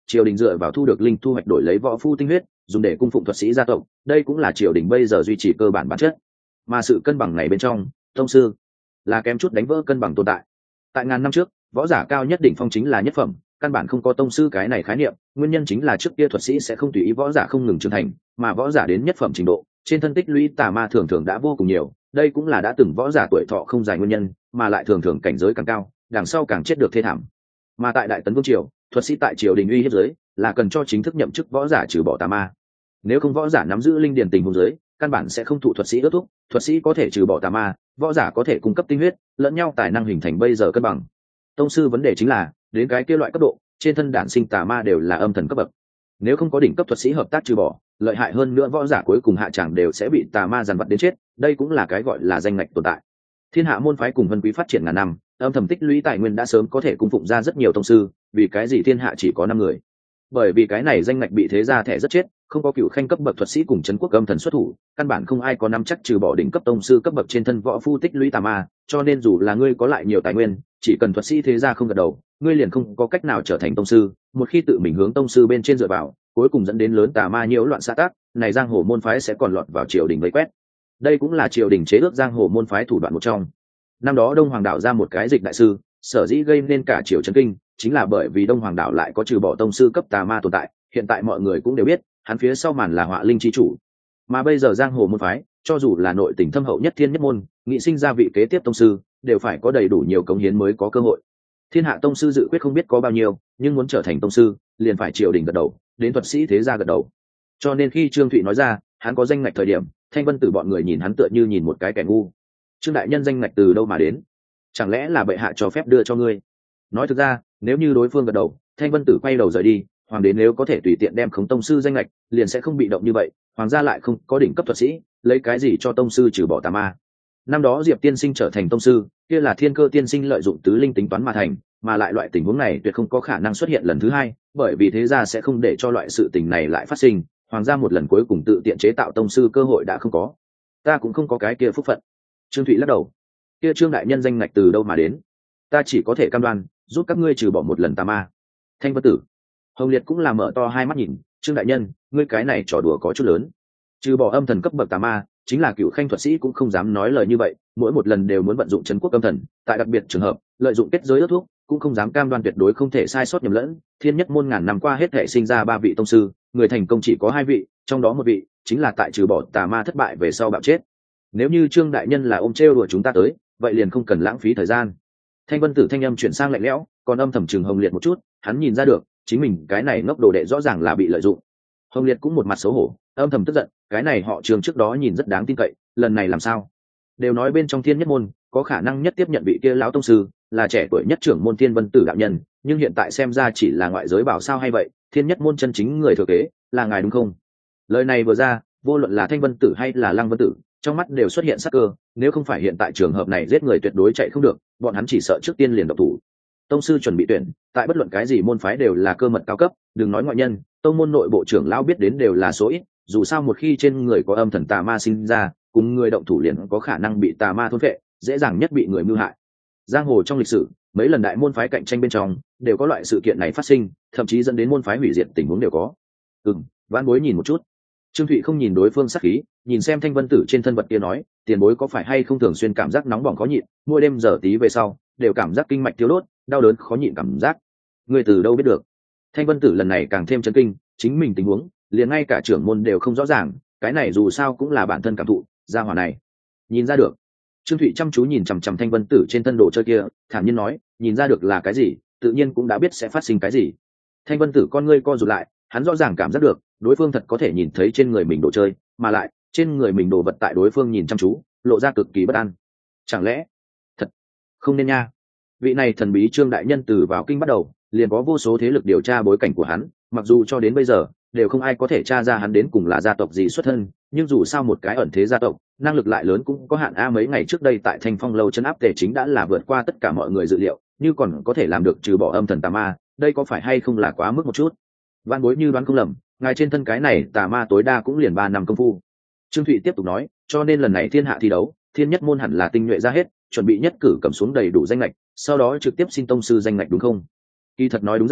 triều đình dựa vào thu được linh thu hoạch đổi lấy võ phu tinh huyết dùng để cung phụng thuật sĩ gia tộc, đây cũng là triều đình bây giờ duy trì cơ bản bản chất. Mà sự cân bằng này bên trong, tông sư là kém chút đánh vỡ cân bằng tồn tại. Tại ngàn năm trước, võ giả cao nhất đỉnh phong chính là nhất phẩm, căn bản không có tông sư cái này khái niệm, nguyên nhân chính là trước kia thuật sĩ sẽ không tùy ý võ giả không ngừng trưởng thành, mà võ giả đến nhất phẩm trình độ, trên thân tích lũy tà ma thường thường đã vô cùng nhiều, đây cũng là đã từng võ giả tuổi thọ không dài nguyên nhân, mà lại thường thường cảnh giới càng cao, đằng sau càng chết được thê thảm. Mà tại Đại Tấn Vương triều, thuật sĩ tại triều đình uy hiếp giới là cần cho chính thức nhậm chức võ giả trừ bỏ tà ma. Nếu không võ giả nắm giữ linh điển tình huống giới, căn bản sẽ không thụ thuật sĩ ước thúc, thuật sĩ có thể trừ bỏ tà ma, võ giả có thể cung cấp tinh huyết, lẫn nhau tài năng hình thành bây giờ cân bằng. Tông sư vấn đề chính là, đến cái kia loại cấp độ, trên thân đản sinh tà ma đều là âm thần cấp bậc. Nếu không có đỉnh cấp thuật sĩ hợp tác trừ bỏ, lợi hại hơn nữa võ giả cuối cùng hạ tràng đều sẽ bị tà ma dằn vặt đến chết, đây cũng là cái gọi là danh ngạch tồn tại. Thiên hạ môn phái cùng vân quý phát triển ngàn năm, âm thầm tích lũy tài nguyên đã sớm có thể cung phụng ra rất nhiều tông sư, vì cái gì thiên hạ chỉ có 5 người? Bởi vì cái này danh ngạch bị thế gia thẻ rất chết, không có cựu khanh cấp bậc thuật sĩ cùng trấn quốc âm thần xuất thủ, căn bản không ai có nắm chắc trừ bỏ đỉnh cấp tông sư cấp bậc trên thân võ phu tích lũy tà ma, cho nên dù là ngươi có lại nhiều tài nguyên, chỉ cần thuật sĩ thế gia không gật đầu, ngươi liền không có cách nào trở thành tông sư, một khi tự mình hướng tông sư bên trên dựa vào, cuối cùng dẫn đến lớn tà ma nhiễu loạn xã tác, này giang hồ môn phái sẽ còn lọt vào triều đình vây quét. Đây cũng là triều đình chế ước giang hồ môn phái thủ đoạn một trong. Năm đó Đông Hoàng đạo ra một cái dịch đại sư, sở dĩ gây nên cả triều chấn kinh, chính là bởi vì Đông Hoàng đạo lại có trừ bỏ tông sư cấp tà ma tồn tại, hiện tại mọi người cũng đều biết, hắn phía sau màn là Họa Linh chi chủ. Mà bây giờ giang hồ môn phái, cho dù là nội tình thâm hậu nhất thiên nhất môn, nghị sinh ra vị kế tiếp tông sư, đều phải có đầy đủ nhiều cống hiến mới có cơ hội. Thiên hạ tông sư dự quyết không biết có bao nhiêu, nhưng muốn trở thành tông sư, liền phải triều đình gật đầu, đến thuật sĩ thế gia gật đầu. Cho nên khi Trương Thụy nói ra, hắn có danh ngạch thời điểm, Thanh Vân Tử bọn người nhìn hắn tựa như nhìn một cái kẻ ngu. Trương đại nhân danh ngạch từ đâu mà đến? Chẳng lẽ là bệ hạ cho phép đưa cho ngươi? Nói thực ra, nếu như đối phương gật đầu, Thanh Vân Tử quay đầu rời đi, hoàng đế nếu có thể tùy tiện đem khống tông sư danh ngạch, liền sẽ không bị động như vậy, hoàng gia lại không có đỉnh cấp thuật sĩ, lấy cái gì cho tông sư trừ bỏ tà ma? Năm đó Diệp tiên sinh trở thành tông sư, kia là Thiên Cơ tiên sinh lợi dụng tứ linh tính toán mà thành, mà lại loại tình huống này tuyệt không có khả năng xuất hiện lần thứ hai, bởi vì thế gia sẽ không để cho loại sự tình này lại phát sinh, hoàng gia một lần cuối cùng tự tiện chế tạo tông sư cơ hội đã không có. Ta cũng không có cái kia phúc phận. Trương Thụy lắc đầu. Kia Trương đại nhân danh ngạch từ đâu mà đến? Ta chỉ có thể cam đoan giúp các ngươi trừ bỏ một lần tà ma. Thanh Vân Tử, Hồng Liệt cũng là mở to hai mắt nhìn. Trương đại nhân, ngươi cái này trò đùa có chút lớn. Trừ bỏ âm thần cấp bậc tà ma, chính là cựu khanh thuật sĩ cũng không dám nói lời như vậy, mỗi một lần đều muốn vận dụng trấn quốc âm thần, tại đặc biệt trường hợp lợi dụng kết giới ước thuốc, cũng không dám cam đoan tuyệt đối không thể sai sót nhầm lẫn. Thiên nhất môn ngàn năm qua hết thể sinh ra 3 vị tông sư, người thành công chỉ có 2 vị, trong đó một vị chính là tại trừ bỏ tà ma thất bại về sau bạo chết. Nếu như Trương đại nhân là ôm trêu đùa chúng ta tới, vậy liền không cần lãng phí thời gian. Thanh Vân Tử thanh âm chuyển sang lạnh lẽo, còn âm thầm trừng Hồng Liệt một chút, hắn nhìn ra được chính mình cái này ngốc đồ đệ rõ ràng là bị lợi dụng. Hồng Liệt cũng một mặt xấu hổ, âm thầm tức giận, cái này họ Trương trước đó nhìn rất đáng tin cậy, lần này làm sao? Đều nói bên trong Thiên nhất môn có khả năng nhất tiếp nhận vị kia lão tông sư, là trẻ tuổi nhất trưởng môn Thiên Vân Tử đạo nhân, nhưng hiện tại xem ra chỉ là ngoại giới bảo sao hay vậy, Thiên nhất môn chân chính người thừa kế là ngài đúng không? Lời này vừa ra, vô luận là Thanh Vân Tử hay là Lăng Vân Tử, trong mắt đều xuất hiện sắc cơ, nếu không phải hiện tại trường hợp này giết người tuyệt đối chạy không được, bọn hắn chỉ sợ trước tiên liền độc thủ. Tông sư chuẩn bị tuyển, tại bất luận cái gì môn phái đều là cơ mật cao cấp, đừng nói ngoại nhân, tông môn nội bộ trưởng lão biết đến đều là số ít, dù sao một khi trên người có âm thần tà ma sinh ra, cùng người động thủ liền có khả năng bị tà ma thôn phệ, dễ dàng nhất bị người mưu hại. Giang hồ trong lịch sử, mấy lần đại môn phái cạnh tranh bên trong, đều có loại sự kiện này phát sinh, thậm chí dẫn đến môn phái hủy diệt tình huống đều có. Vãn Bối nhìn một chút. Trương Thụy không nhìn đối phương sắc khí, nhìn xem Thanh Vân Tử trên thân vật kia nói, tiền bối có phải hay không thường xuyên cảm giác nóng bỏng khó nhịn, mỗi đêm giờ tí về sau, đều cảm giác kinh mạch thiếu đốt, đau đớn khó nhịn cảm giác. Người từ đâu biết được? Thanh Vân Tử lần này càng thêm chấn kinh, chính mình tình huống, liền ngay cả trưởng môn đều không rõ ràng, cái này dù sao cũng là bản thân cảm thụ, gia hỏa này nhìn ra được. Trương Thụy chăm chú nhìn chằm chằm Thanh Vân Tử trên thân đồ chơi kia, thản nhiên nói, nhìn ra được là cái gì, tự nhiên cũng đã biết sẽ phát sinh cái gì. Thanh Vân Tử con ngươi co rụt lại, hắn rõ ràng cảm giác được đối phương thật có thể nhìn thấy trên người mình đồ chơi, mà lại trên người mình đồ vật tại đối phương nhìn chăm chú, lộ ra cực kỳ bất an. Chẳng lẽ thật không nên nha? Vị này thần bí Trương đại nhân từ vào kinh bắt đầu, liền có vô số thế lực điều tra bối cảnh của hắn, mặc dù cho đến bây giờ đều không ai có thể tra ra hắn đến cùng là gia tộc gì xuất thân, nhưng dù sao một cái ẩn thế gia tộc, năng lực lại lớn cũng có hạn. Mấy ngày trước đây tại Thanh Phong lâu trấn áp Tề Chính đã là vượt qua tất cả mọi người dự liệu, như còn có thể làm được trừ bỏ âm thần tà ma, đây có phải hay không là quá mức một chút? Vãn Bối như đoán không lầm, ngài trên thân cái này tà ma tối đa cũng liền 3 năm công phu. Trương Thụy tiếp tục nói, cho nên lần này thiên hạ thi đấu, thiên nhất môn hẳn là tinh nhuệ ra hết, chuẩn bị nhất cử cầm xuống đầy đủ danh lệch, sau đó trực tiếp xin tông sư danh lệch đúng không? Kỳ thật nói đúng ra,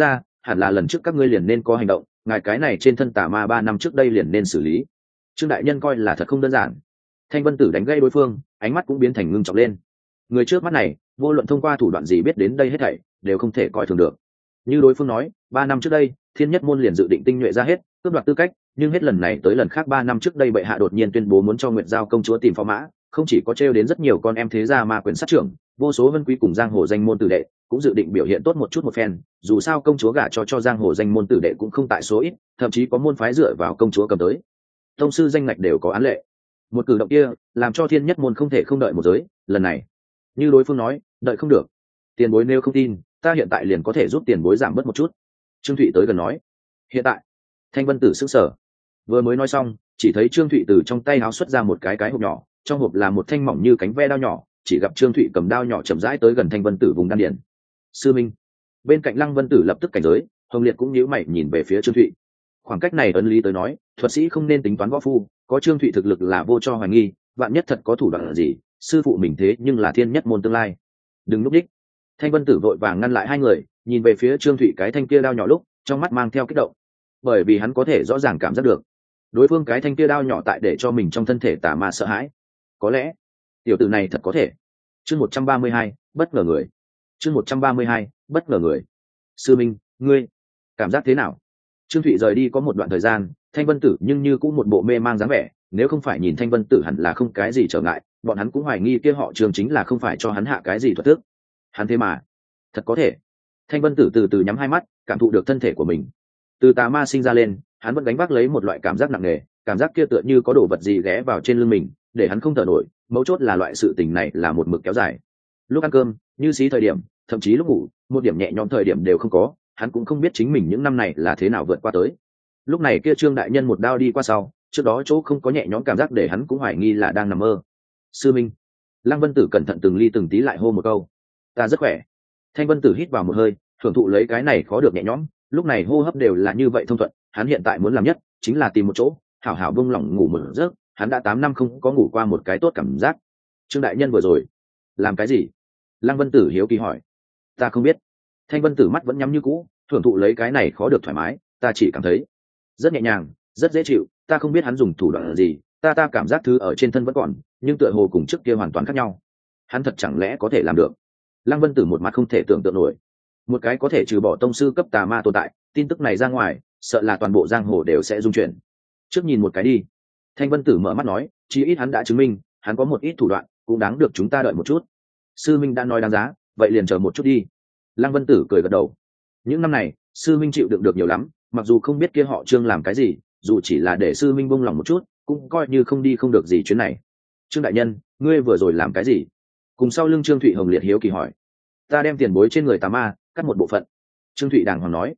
hẳn là lần trước các ngươi liền nên có hành động, ngài cái này trên thân tà ma 3 năm trước đây liền nên xử lý. Trương đại nhân coi là thật không đơn giản. Thanh Vân Tử đánh gây đối phương, ánh mắt cũng biến thành ngưng trọng lên. Người trước mắt này, vô luận thông qua thủ đoạn gì biết đến đây hết thảy, đều không thể coi thường được. Như đối phương nói, 3 năm trước đây, Thiên Nhất môn liền dự định tinh nhuệ ra hết, cướp đoạt tư cách, nhưng hết lần này tới lần khác 3 năm trước đây bệ hạ đột nhiên tuyên bố muốn cho Nguyệt Giao công chúa tìm phó mã, không chỉ có trêu đến rất nhiều con em thế gia ma quyền sát trưởng, vô số vân quý cùng giang hồ danh môn tử đệ cũng dự định biểu hiện tốt một chút một phen, dù sao công chúa gả cho giang hồ danh môn tử đệ cũng không tại số ít, thậm chí có môn phái dựa vào công chúa cầm tới tông sư danh ngạch đều có án lệ. Một cử động kia làm cho Thiên Nhất môn không thể không đợi một giới, lần này như đối phương nói, đợi không được. Tiền bối nếu không tin, ta hiện tại liền có thể giúp tiền bối giảm bớt một chút. Trương Thụy tới gần nói. Hiện tại? Thanh Vân Tử sững sờ, vừa mới nói xong, chỉ thấy Trương Thụy từ trong tay áo xuất ra một cái hộp nhỏ, trong hộp là một thanh mỏng như cánh ve đao nhỏ, chỉ gặp Trương Thụy cầm đao nhỏ chậm rãi tới gần Thanh Vân Tử vùng đan điền. Sư minh. Bên cạnh Lăng Vân Tử lập tức cảnh giới, Hồng Liệt cũng nhíu mày nhìn về phía Trương Thụy. Khoảng cách này ấn lý tới nói, thuật sĩ không nên tính toán võ phu, có Trương Thụy thực lực là vô cho hoài nghi, vạn nhất thật có thủ đoạn gì, sư phụ mình thế nhưng là Thiên Nhất môn tương lai. Đừng lúc đích. Thanh Vân Tử vội vàng ngăn lại hai người, nhìn về phía Trương Thụy cái thanh kia đao nhỏ lúc, trong mắt mang theo kích động, bởi vì hắn có thể rõ ràng cảm giác được đối phương cái thanh kia đao nhỏ tại để cho mình trong thân thể tà ma sợ hãi. Có lẽ tiểu tử này thật có thể. Chương 132, bất ngờ người. Chương 132, bất ngờ người. Sư minh, ngươi cảm giác thế nào? Trương Thụy rời đi có một đoạn thời gian, Thanh Vân Tử nhưng như cũng một bộ mê mang dáng vẻ, nếu không phải nhìn Thanh Vân Tử hẳn là không cái gì trở ngại, bọn hắn cũng hoài nghi kia họ Trương chính là không phải cho hắn hạ cái gì thuật thức. Hắn thế mà thật có thể. Thanh Vân Tử từ từ nhắm hai mắt, cảm thụ được thân thể của mình. Từ tà ma sinh ra lên, hắn vẫn gánh vác lấy một loại cảm giác nặng nề, cảm giác kia tựa như có đồ vật gì ghé vào trên lưng mình, để hắn không thở nổi. Mấu chốt là loại sự tình này là một mực kéo dài. Lúc ăn cơm, như xí thời điểm, thậm chí lúc ngủ, một điểm nhẹ nhõm thời điểm đều không có, hắn cũng không biết chính mình những năm này là thế nào vượt qua tới. Lúc này kia Trương đại nhân một đao đi qua sau, trước đó chỗ không có nhẹ nhõm cảm giác để hắn cũng hoài nghi là đang nằm mơ. Sư minh. Lăng Vân Tử cẩn thận từng ly từng tí lại hô một câu. Ta rất khỏe. Thanh Vân Tử hít vào một hơi, thưởng thụ lấy cái này khó được nhẹ nhõm, lúc này hô hấp đều là như vậy thông thuận, hắn hiện tại muốn làm nhất chính là tìm một chỗ hảo hảo buông lỏng ngủ một giấc, hắn đã 8 năm không có ngủ qua một cái tốt cảm giác. Trương đại nhân vừa rồi làm cái gì? Lăng Vân Tử hiếu kỳ hỏi. Ta không biết. Thanh Vân Tử mắt vẫn nhắm như cũ, thưởng thụ lấy cái này khó được thoải mái, ta chỉ cảm thấy rất nhẹ nhàng, rất dễ chịu, ta không biết hắn dùng thủ đoạn gì, ta cảm giác thứ ở trên thân vẫn còn, nhưng tựa hồ cùng trước kia hoàn toàn khác nhau. Hắn thật chẳng lẽ có thể làm được? Lăng Vân Tử một mặt không thể tưởng tượng nổi. Một cái có thể trừ bỏ tông sư cấp tà ma tồn tại, tin tức này ra ngoài, sợ là toàn bộ giang hồ đều sẽ rung chuyển. Trước nhìn một cái đi. Thanh Vân Tử mở mắt nói, chí ít hắn đã chứng minh, hắn có một ít thủ đoạn, cũng đáng được chúng ta đợi một chút. Sư minh đã nói đáng giá, vậy liền chờ một chút đi. Lăng Vân Tử cười gật đầu. Những năm này, sư minh chịu đựng được nhiều lắm, mặc dù không biết kia họ Trương làm cái gì, dù chỉ là để sư minh buông lòng một chút, cũng coi như không đi không được gì chuyến này. Trương đại nhân, ngươi vừa rồi làm cái gì? Cùng sau lưng Trương Thụy Hồng liệt hiếu kỳ hỏi. Ta đem tiền bối trên người tà ma cắt một bộ phận. Trương Thụy đàng hoàng nói.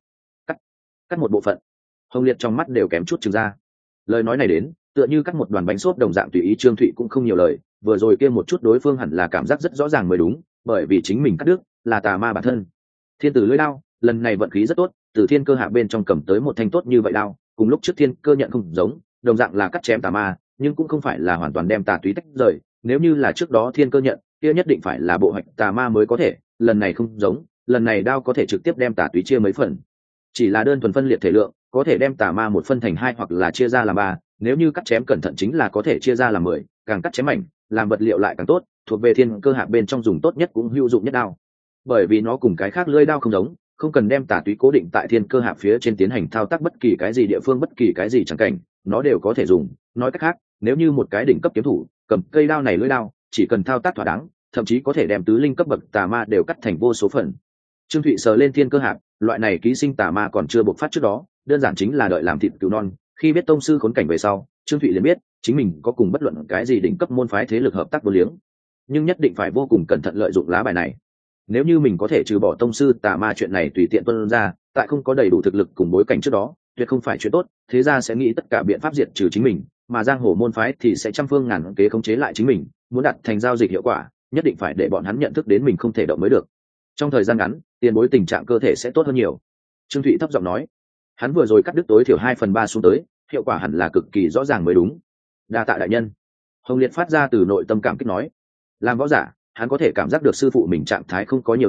Cắt một bộ phận? Hồng liệt trong mắt đều kém chút trừng ra. Lời nói này đến tựa như cắt một đoàn bánh xốp đồng dạng, tùy ý. Trương Thụy cũng không nhiều lời, vừa rồi kia một chút đối phương hẳn là cảm giác rất rõ ràng mới đúng, bởi vì chính mình cắt đứt là tà ma bản thân. Thiên tử lưỡi đao lần này vận khí rất tốt, từ thiên cơ hạ bên trong cầm tới một thanh tốt như vậy đao, cùng lúc trước thiên cơ nhận không giống, đồng dạng là cắt chém tà ma, nhưng cũng không phải là hoàn toàn đem tà túy tách rời. Nếu như là trước đó thiên cơ nhận, kia nhất định phải là bộ hạch tà ma mới có thể, lần này không giống, lần này đao có thể trực tiếp đem tà túy chia mấy phần, chỉ là đơn thuần phân liệt thể lượng, có thể đem tà ma một phân thành hai hoặc là chia ra làm ba, nếu như cắt chém cẩn thận chính là có thể chia ra làm 10, càng cắt chém mảnh, làm vật liệu lại càng tốt, thuộc về thiên cơ hạ bên trong dùng tốt nhất cũng hữu dụng nhất đao. Bởi vì nó cùng cái khác lưỡi đao không giống, không cần đem tà túy cố định tại thiên cơ hạ phía trên tiến hành thao tác bất kỳ cái gì địa phương, bất kỳ cái gì chẳng cảnh, nó đều có thể dùng. Nói cách khác, nếu như một cái đỉnh cấp kiếm thủ cầm cây đao này lưỡi đao, chỉ cần thao tác thỏa đáng, thậm chí có thể đem tứ linh cấp bậc tà ma đều cắt thành vô số phần. Trương Thụy sờ lên thiên cơ hạp, loại này ký sinh tà ma còn chưa bộc phát trước đó, đơn giản chính là đợi làm thịt cứu non. Khi biết tông sư khốn cảnh về sau, Trương Thụy liền biết chính mình có cùng bất luận cái gì đỉnh cấp môn phái thế lực hợp tác vô liếng, nhưng nhất định phải vô cùng cẩn thận lợi dụng lá bài này. Nếu như mình có thể trừ bỏ tông sư tà ma chuyện này tùy tiện tuân ra, tại không có đầy đủ thực lực cùng bối cảnh trước đó, tuyệt không phải chuyện tốt. Thế ra sẽ nghĩ tất cả biện pháp diệt trừ chính mình, mà giang hồ môn phái thì sẽ trăm phương ngàn kế khống chế lại chính mình. Muốn đạt thành giao dịch hiệu quả, nhất định phải để bọn hắn nhận thức đến mình không thể động mới được. Trong thời gian ngắn, tiền bối tình trạng cơ thể sẽ tốt hơn nhiều. Trương Thụy thấp giọng nói. Hắn vừa rồi cắt đứt tối thiểu 2/3 xuống tới, hiệu quả hẳn là cực kỳ rõ ràng mới đúng. Đa tạ đại nhân. Hồng Liệt phát ra từ nội tâm cảm kích nói. Làm võ giả, hắn có thể cảm giác được sư phụ mình trạng thái không có nhiều tốt,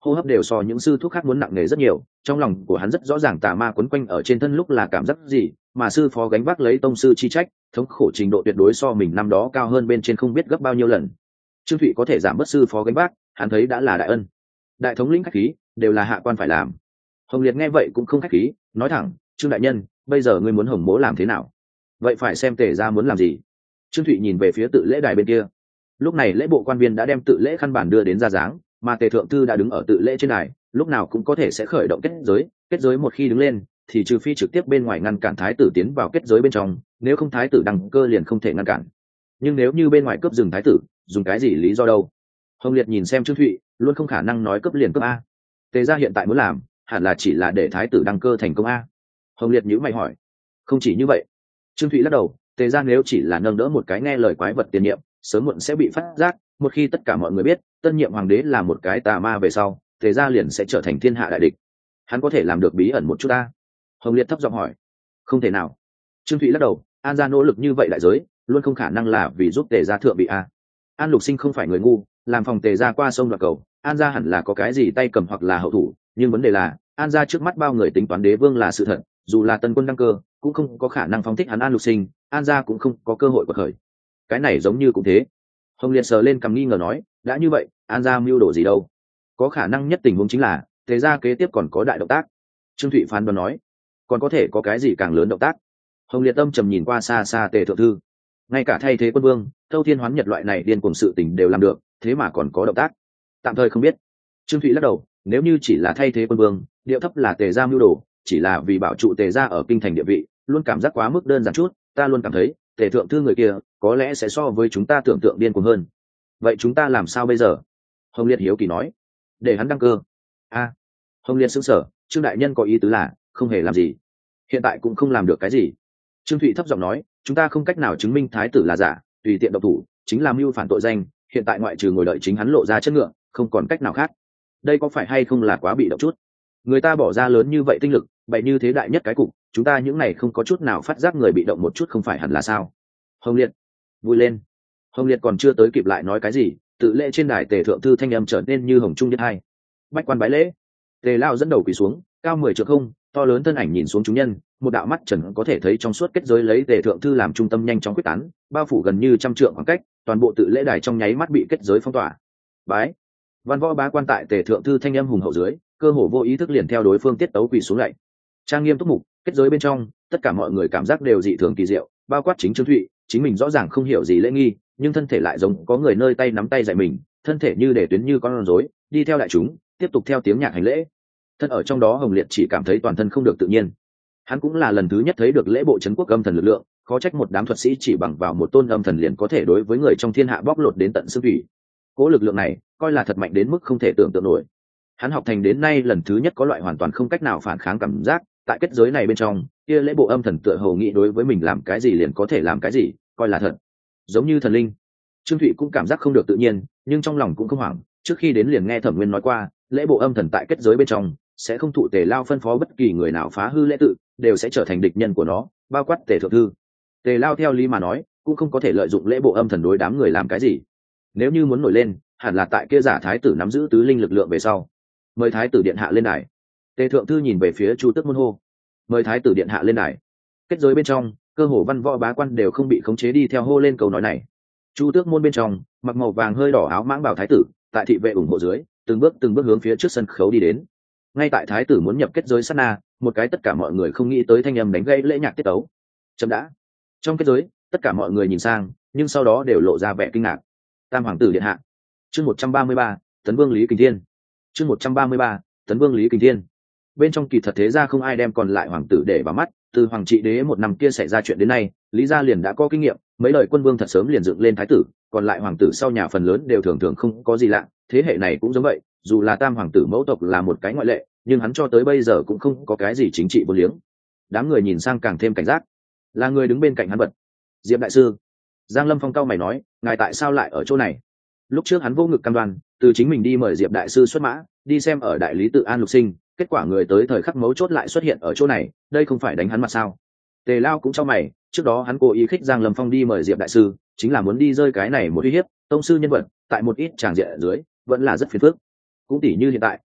hô hấp đều so những sư thuốc khác muốn nặng nề rất nhiều. Trong lòng của hắn rất rõ ràng tà ma quấn quanh ở trên thân lúc là cảm giác gì, mà sư phó gánh vác lấy tông sư chi trách, thống khổ trình độ tuyệt đối so mình năm đó cao hơn bên trên không biết gấp bao nhiêu lần. Trương Thụy có thể giảm bớt sư phó gánh vác, hắn thấy đã là đại ân. Đại thống lĩnh khách khí, đều là hạ quan phải làm. Hồng Liệt nghe vậy cũng không khách khí, nói thẳng: Trương đại nhân, bây giờ ngươi muốn Hồng mỗ làm thế nào? Vậy phải xem Tề gia muốn làm gì. Trương Thụy nhìn về phía tự lễ đài bên kia. Lúc này lễ bộ quan viên đã đem tự lễ khăn bản đưa đến ra dáng, mà Tề thượng thư đã đứng ở tự lễ trên đài, lúc nào cũng có thể sẽ khởi động kết giới một khi đứng lên thì trừ phi trực tiếp bên ngoài ngăn cản thái tử tiến vào kết giới bên trong, nếu không thái tử đăng cơ liền không thể ngăn cản. Nhưng nếu như bên ngoài cướp rừng thái tử, dùng cái gì lý do đâu? Hồng Liệt nhìn xem Trương Thụy, luôn không khả năng nói cướp liền cướp a. Tề gia hiện tại muốn làm hẳn là chỉ là để thái tử đăng cơ thành công a. Hồng Liệt nhíu mày hỏi. Không chỉ như vậy. Trương Thụy lắc đầu, Tề gia nếu chỉ là nâng đỡ một cái nghe lời quái vật tiền nhiệm, sớm muộn sẽ bị phát giác. Một khi tất cả mọi người biết tân nhiệm hoàng đế là một cái tà ma về sau, Tề gia liền sẽ trở thành thiên hạ đại địch. Hắn có thể làm được bí ẩn một chút a? Hồng Liệt thấp giọng hỏi. Không thể nào. Trương Thụy lắc đầu, An gia nỗ lực như vậy đại giới, luôn không khả năng là vì giúp Tề gia thượng bị a. An Lục Sinh không phải người ngu, làm phòng Tề gia qua sông đoạt cầu, An gia hẳn là có cái gì tay cầm hoặc là hậu thủ, nhưng vấn đề là An gia trước mắt bao người tính toán đế vương là sự thật, dù là tân quân đăng cơ cũng không có khả năng phóng thích hắn An Lục Sinh, An gia cũng không có cơ hội bật khởi. Cái này giống như cũng thế. Hồng Liệt sờ lên cằm nghi ngờ nói, đã như vậy An gia mưu đồ gì đâu? Có khả năng nhất tình huống chính là Tề gia kế tiếp còn có đại động tác. Trương Thụy phán đoán nói, còn có thể có cái gì càng lớn động tác? Hồng Liệt âm trầm nhìn qua xa xa Tề thượng thư, ngay cả thay thế quân vương thâu thiên hoán nhật loại này điên cuồng sự tình đều làm được, thế mà còn có động tác? Tạm thời không biết. Trương Thụy lắc đầu, nếu như chỉ là thay thế quân vương, điệu thấp là Tề gia mưu đồ, chỉ là vì bảo trụ Tề gia ở kinh thành địa vị, luôn cảm giác quá mức đơn giản chút. Ta luôn cảm thấy Tề thượng thư người kia có lẽ sẽ so với chúng ta tưởng tượng điên cuồng hơn. Vậy chúng ta làm sao bây giờ? Hồng Liệt hiếu kỳ nói. Để hắn đăng cơ. A. Hồng Liệt sững sờ, Trương đại nhân có ý tứ là không hề làm gì? Hiện tại cũng không làm được cái gì. Trương Thụy thấp giọng nói, chúng ta không cách nào chứng minh thái tử là giả, tùy tiện độc thủ chính là mưu phản tội danh, hiện tại ngoại trừ ngồi đợi chính hắn lộ ra chất ngựa, không còn cách nào khác. Đây có phải hay không là quá bị động chút? Người ta bỏ ra lớn như vậy tinh lực, bày như thế đại nhất cái cục, chúng ta những này không có chút nào phát giác người bị động một chút không phải hẳn là sao? Hồng Liệt, vui lên. Hồng Liệt còn chưa tới kịp lại nói cái gì, tự lễ trên đài Tề thượng thư thanh âm trở nên như hồng trung nhất hai. Bách quan bái lễ. Tề Lao dẫn đầu quỳ xuống, cao 10 trượng không, to lớn thân ảnh nhìn xuống chúng nhân, một đạo mắt trần có thể thấy trong suốt kết giới lấy Tề thượng thư làm trung tâm nhanh chóng quyết tán, bao phủ gần như 100 trượng khoảng cách, toàn bộ tự lễ đài trong nháy mắt bị kết giới phong tỏa. Bái. Văn võ bá quan tại Tề thượng thư thanh âm hùng hậu dưới, cơ hồ vô ý thức liền theo đối phương tiết tấu quỳ xuống lạy. Trang nghiêm túc mục, kết giới bên trong, tất cả mọi người cảm giác đều dị thường kỳ diệu, bao quát chính Trương Thụy, chính mình rõ ràng không hiểu gì lễ nghi, nhưng thân thể lại giống có người nơi tay nắm tay dạy mình, thân thể như để tuyến như con rối, đi theo đại chúng, tiếp tục theo tiếng nhạc hành lễ. Thân ở trong đó Hồng Liệt chỉ cảm thấy toàn thân không được tự nhiên. Hắn cũng là lần thứ nhất thấy được lễ bộ trấn quốc âm thần lực lượng, khó trách một đám thuật sĩ chỉ bằng vào một tôn âm thần liền có thể đối với người trong thiên hạ bóc lột đến tận xương thủy. Cố lực lượng này, coi là thật mạnh đến mức không thể tưởng tượng nổi. Hắn học thành đến nay lần thứ nhất có loại hoàn toàn không cách nào phản kháng cảm giác, tại kết giới này bên trong, kia lễ bộ âm thần tựa hồ nghĩ đối với mình làm cái gì liền có thể làm cái gì, coi là thật, giống như thần linh. Trương Thụy cũng cảm giác không được tự nhiên, nhưng trong lòng cũng không hoảng, trước khi đến liền nghe Thẩm Nguyên nói qua, lễ bộ âm thần tại kết giới bên trong sẽ không thụ Tề Lao phân phó bất kỳ người nào phá hư lễ tự, đều sẽ trở thành địch nhân của nó, bao quát Tề thượng thư. Tề Lao theo lý mà nói, cũng không có thể lợi dụng lễ bộ âm thần đối đám người làm cái gì. Nếu như muốn nổi lên, hẳn là tại kia giả thái tử nắm giữ tứ linh lực lượng về sau. Mời thái tử điện hạ lên đài. Tề thượng thư nhìn về phía Chu Tước môn hô. Mời thái tử điện hạ lên đài. Kết giới bên trong, cơ hồ văn võ bá quan đều không bị khống chế đi theo hô lên câu nói này. Chu Tước môn bên trong, mặc màu vàng hơi đỏ áo mãng bảo thái tử, tại thị vệ ủng hộ dưới, từng bước hướng phía trước sân khấu đi đến. Ngay tại thái tử muốn nhập kết giới sát na, một cái tất cả mọi người không nghĩ tới thanh âm đánh gây lễ nhạc tiết tấu. Chấm đã. Trong kết giới, tất cả mọi người nhìn sang, nhưng sau đó đều lộ ra vẻ kinh ngạc. Tam hoàng tử điện hạ. Chương 133, Tấn Vương Lý Kình Thiên. Chương 133, Tấn Vương Lý Kình Thiên. Bên trong kỳ thật thế gia không ai đem còn lại hoàng tử để vào mắt, từ hoàng trị đế một năm kia xảy ra chuyện đến nay, Lý gia liền đã có kinh nghiệm, mấy đời quân vương thật sớm liền dựng lên thái tử, còn lại hoàng tử sau nhà phần lớn đều thường thường không có gì lạ, thế hệ này cũng giống vậy, dù là tam hoàng tử mẫu tộc là một cái ngoại lệ, nhưng hắn cho tới bây giờ cũng không có cái gì chính trị vô liếng. Đám người nhìn sang càng thêm cảnh giác. Là người đứng bên cạnh hắn bật. Diệp đại sư. Giang Lâm Phong cao mày nói, ngài tại sao lại ở chỗ này? Lúc trước hắn vô ngực cam đoan, từ chính mình đi mời Diệp đại sư xuất mã, đi xem ở đại lý tự An Lục Sinh, kết quả người tới thời khắc mấu chốt lại xuất hiện ở chỗ này, đây không phải đánh hắn mặt sao? Tề Lao cũng cho mày, trước đó hắn cố ý khích Giang Lâm Phong đi mời Diệp đại sư, chính là muốn đi rơi cái này một uy hiếp, tông sư nhân vật, tại một ít tràng diện ở dưới, vẫn là rất phiền phức. Cũng tỉ như hiện tại,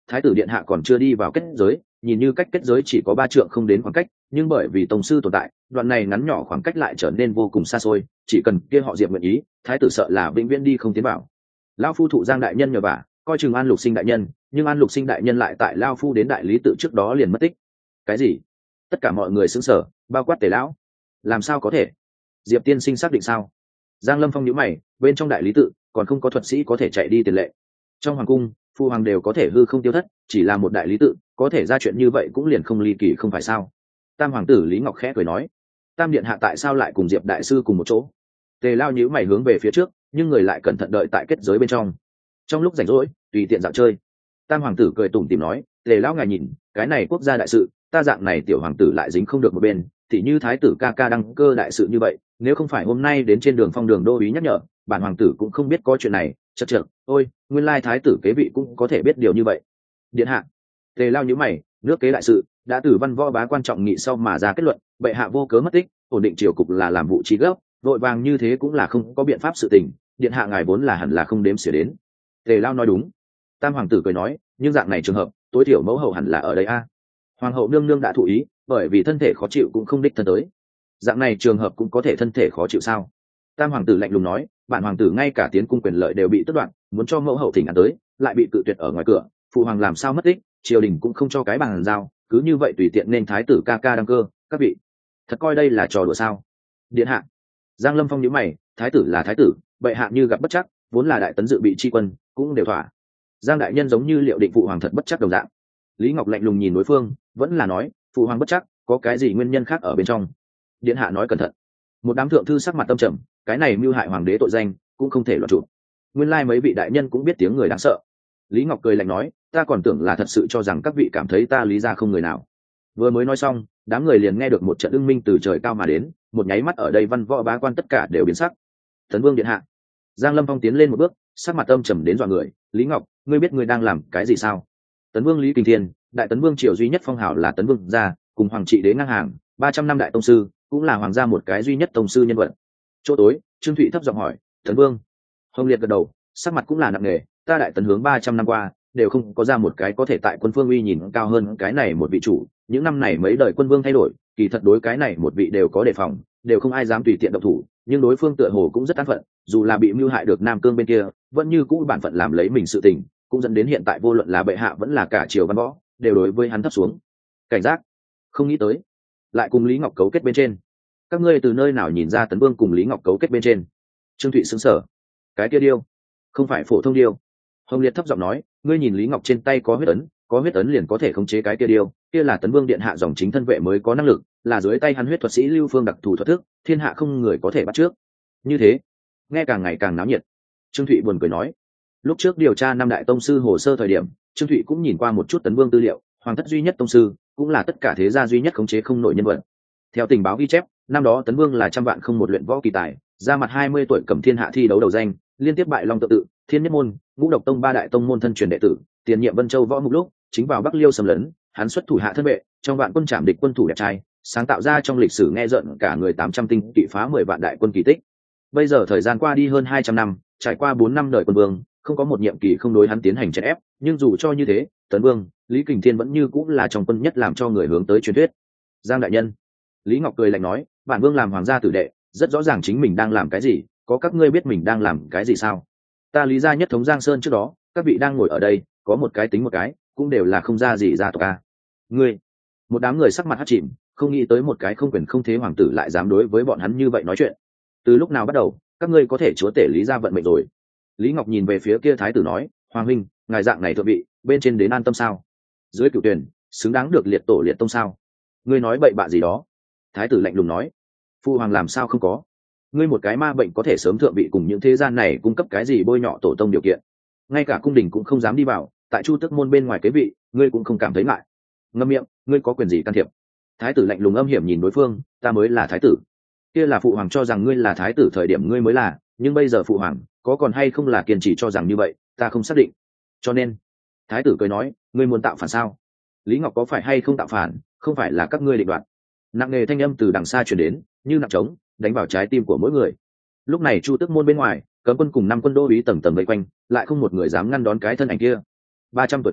thái tử điện hạ còn chưa đi vào kết giới, nhìn như cách kết giới chỉ có 3 trượng không đến khoảng cách, nhưng bởi vì tông sư tồn tại, đoạn này ngắn nhỏ khoảng cách lại trở nên vô cùng xa xôi, chỉ cần kia họ Diệp nguyện ý, thái tử sợ là vĩnh viễn đi không tiến vào. Lão phu thụ Giang đại nhân nhờ vả, coi chừng An Lục Sinh đại nhân, nhưng An Lục Sinh đại nhân lại tại Lão phu đến đại lý tự trước đó liền mất tích. Cái gì? Tất cả mọi người sững sờ, bao quát Tề lão. Làm sao có thể? Diệp tiên sinh xác định sao? Giang Lâm Phong nhíu mày, bên trong đại lý tự còn không có thuật sĩ có thể chạy đi tiền lệ. Trong hoàng cung, phu hoàng đều có thể hư không tiêu thất, chỉ là một đại lý tự, có thể ra chuyện như vậy cũng liền không ly kỳ không phải sao? Tam hoàng tử Lý Ngọc khẽ cười nói, Tam điện hạ tại sao lại cùng Diệp đại sư cùng một chỗ? Tề Lao nhíu mày hướng về phía trước, nhưng người lại cẩn thận đợi tại kết giới bên trong. Trong lúc rảnh rỗi, tùy tiện dạo chơi. Tam hoàng tử cười tủm tỉm nói, Tề Lão ngài nhìn, cái này quốc gia đại sự, ta dạng này tiểu hoàng tử lại dính không được một bên, thì như thái tử ca ca đăng cơ đại sự như vậy, nếu không phải hôm nay đến trên đường phong đường đô úy nhắc nhở, bản hoàng tử cũng không biết có chuyện này. Chậc chậc, ôi, nguyên lai thái tử kế vị cũng có thể biết điều như vậy. Điện hạ. Tề Lao nhíu mày, nước kế đại sự đã từ văn võ bá quan trọng nghị sau mà ra kết luận, bệ hạ vô cớ mất tích, ổn định triều cục là làm vụ trí gấp, vội vàng như thế cũng là không có biện pháp sự tình, điện hạ ngài vốn là hẳn là không đếm xỉa đến. Tề Lao nói đúng. Tam hoàng tử cười nói, nhưng dạng này trường hợp, tối thiểu mẫu hậu hẳn là ở đây a. Hoàng hậu nương nương đã thụ ý, bởi vì thân thể khó chịu cũng không đích thân tới. Dạng này trường hợp cũng có thể thân thể khó chịu sao? Tam hoàng tử lạnh lùng nói, bản hoàng tử ngay cả tiến cung quyền lợi đều bị tước đoạt, muốn cho mẫu hậu thỉnh án tới, lại bị cự tuyệt ở ngoài cửa, phụ hoàng làm sao mất tích, triều đình cũng không cho cái bàn giao, cứ như vậy tùy tiện nên thái tử ca ca đăng cơ, các vị thật coi đây là trò đùa sao? Điện hạ. Giang Lâm Phong nhíu mày, thái tử là thái tử, bệ hạ như gặp bất chắc, vốn là đại tấn dự bị tri quân, cũng đều thỏa. Giang đại nhân giống như liệu định phụ hoàng thật bất chắc đồng dạng. Lý Ngọc lạnh lùng nhìn đối phương, vẫn là nói, phụ hoàng bất chắc, có cái gì nguyên nhân khác ở bên trong? Điện hạ nói cẩn thận. Một đám thượng thư sắc mặt tâm trầm, cái này mưu hại hoàng đế tội danh, cũng không thể luận trụ. Nguyên lai mấy vị đại nhân cũng biết tiếng người đáng sợ. Lý Ngọc cười lạnh nói, ta còn tưởng là thật sự cho rằng các vị cảm thấy ta Lý gia không người nào. Vừa mới nói xong, đám người liền nghe được một trận ưng minh từ trời cao mà đến, một nháy mắt ở đây văn võ bá quan tất cả đều biến sắc. Tấn Vương điện hạ. Giang Lâm Phong tiến lên một bước, sắc mặt âm trầm đến dọa người, Lý Ngọc, ngươi biết ngươi đang làm cái gì sao? Tấn Vương Lý Kinh Thiên, đại Tấn Vương triều duy nhất phong hào là Tấn Vương gia, cùng hoàng trị đế ngang hàng, 300 năm đại tông sư, cũng là hoàng gia một cái duy nhất tông sư nhân vật. Chỗ tối, Trương Thụy thấp giọng hỏi, Tấn Vương. Hồng Liệt gật đầu, sắc mặt cũng là nặng nề, ta đại tấn hướng 300 năm qua, đều không có ra một cái có thể tại quân phương uy nhìn cao hơn cái này một vị chủ, những năm này mấy đời quân vương thay đổi, kỳ thật đối cái này một vị đều có đề phòng, đều không ai dám tùy tiện động thủ, nhưng đối phương tựa hồ cũng rất an phận, dù là bị mưu hại được Nam Cương bên kia, vẫn như cũ bản phận làm lấy mình sự tình, cũng dẫn đến hiện tại vô luận là bệ hạ vẫn là cả triều văn võ, đều đối với hắn thấp xuống. Cảnh giác, không nghĩ tới, lại cùng Lý Ngọc cấu kết bên trên. Các ngươi từ nơi nào nhìn ra Tấn Vương cùng Lý Ngọc cấu kết bên trên? Trương Thụy sững sờ. Cái kia điêu, không phải phổ thông điêu. Hồng Liệt thấp giọng nói, ngươi nhìn Lý Ngọc trên tay có huyết ấn liền có thể khống chế cái kia điêu, kia là Tấn Vương điện hạ dòng chính thân vệ mới có năng lực, là dưới tay hắn huyết thuật sĩ Lưu Phương đặc thù thuật thức, thiên hạ không người có thể bắt trước. Như thế, nghe càng ngày càng náo nhiệt. Trương Thụy buồn cười nói, lúc trước điều tra năm đại tông sư hồ sơ thời điểm, Trương Thụy cũng nhìn qua một chút Tấn Vương tư liệu, hoàng thất duy nhất tông sư, cũng là tất cả thế gia duy nhất khống chế không nổi nhân vật. Theo tình báo ghi chép, năm đó Tấn Vương là trăm vạn không một luyện võ kỳ tài, ra mặt 20 tuổi cầm thiên hạ thi đấu đầu danh, liên tiếp bại Long Tự Tự, Thiên Nhất Môn, Ngũ Độc Tông ba đại tông môn thân truyền đệ tử, tiền nhiệm Vân Châu võ mục lúc, chính vào Bắc Liêu xâm lấn, hắn xuất thủ hạ thân vệ, trong vạn quân trảm địch quân thủ đẹp trai, sáng tạo ra trong lịch sử nghe rợn cả người 800 tinh kỵ phá 10 vạn đại quân kỳ tích. Bây giờ thời gian qua đi hơn 200 năm, trải qua 4 năm đời quân vương, không có một nhiệm kỳ không đối hắn tiến hành chèn ép, nhưng dù cho như thế, Tấn Vương, Lý Kình Thiên vẫn như cũng là trong quân nhất làm cho người hướng tới truyền thuyết. Giang đại nhân. Lý Ngọc cười lạnh nói, bản vương làm hoàng gia tử đệ, rất rõ ràng chính mình đang làm cái gì, có các ngươi biết mình đang làm cái gì sao? Ta Lý gia nhất thống Giang Sơn trước đó, các vị đang ngồi ở đây, có một cái tính một cái, cũng đều là không ra gì gia tộc a. Ngươi, một đám người sắc mặt hắt chìm, không nghĩ tới một cái không quyền không thế hoàng tử lại dám đối với bọn hắn như vậy nói chuyện. Từ lúc nào bắt đầu, các ngươi có thể chúa tể Lý gia vận mệnh rồi? Lý Ngọc nhìn về phía kia thái tử nói, hoàng huynh, ngài dạng này thượng vị, bên trên đến an tâm sao? Dưới cửu tuyển, xứng đáng được liệt tổ liệt tông sao? Ngươi nói bậy bạ gì đó? Thái tử lạnh lùng nói, phu hoàng làm sao không có? Ngươi một cái ma bệnh có thể sớm thượng vị cùng những thế gian này cung cấp cái gì bôi nhọ tổ tông điều kiện? Ngay cả cung đình cũng không dám đi vào, tại Chu Tước môn bên ngoài kế vị, ngươi cũng không cảm thấy ngại? Ngậm miệng, ngươi có quyền gì can thiệp? Thái tử lạnh lùng âm hiểm nhìn đối phương, ta mới là thái tử. Kia là phụ hoàng cho rằng ngươi là thái tử thời điểm ngươi mới là, nhưng bây giờ phụ hoàng có còn hay không là kiên trì cho rằng như vậy, ta không xác định. Cho nên, thái tử cười nói, ngươi muốn tạo phản sao? Lý Ngọc có phải hay không tạo phản, không phải là các ngươi định đoạt. Nặng nề thanh âm từ đằng xa truyền đến, như nặng trống, đánh vào trái tim của mỗi người. Lúc này Chu Tước môn bên ngoài, cấm quân cùng 5 quân đô úy tầng tầng vây quanh, lại không một người dám ngăn đón cái thân ảnh kia. 300 tuổi,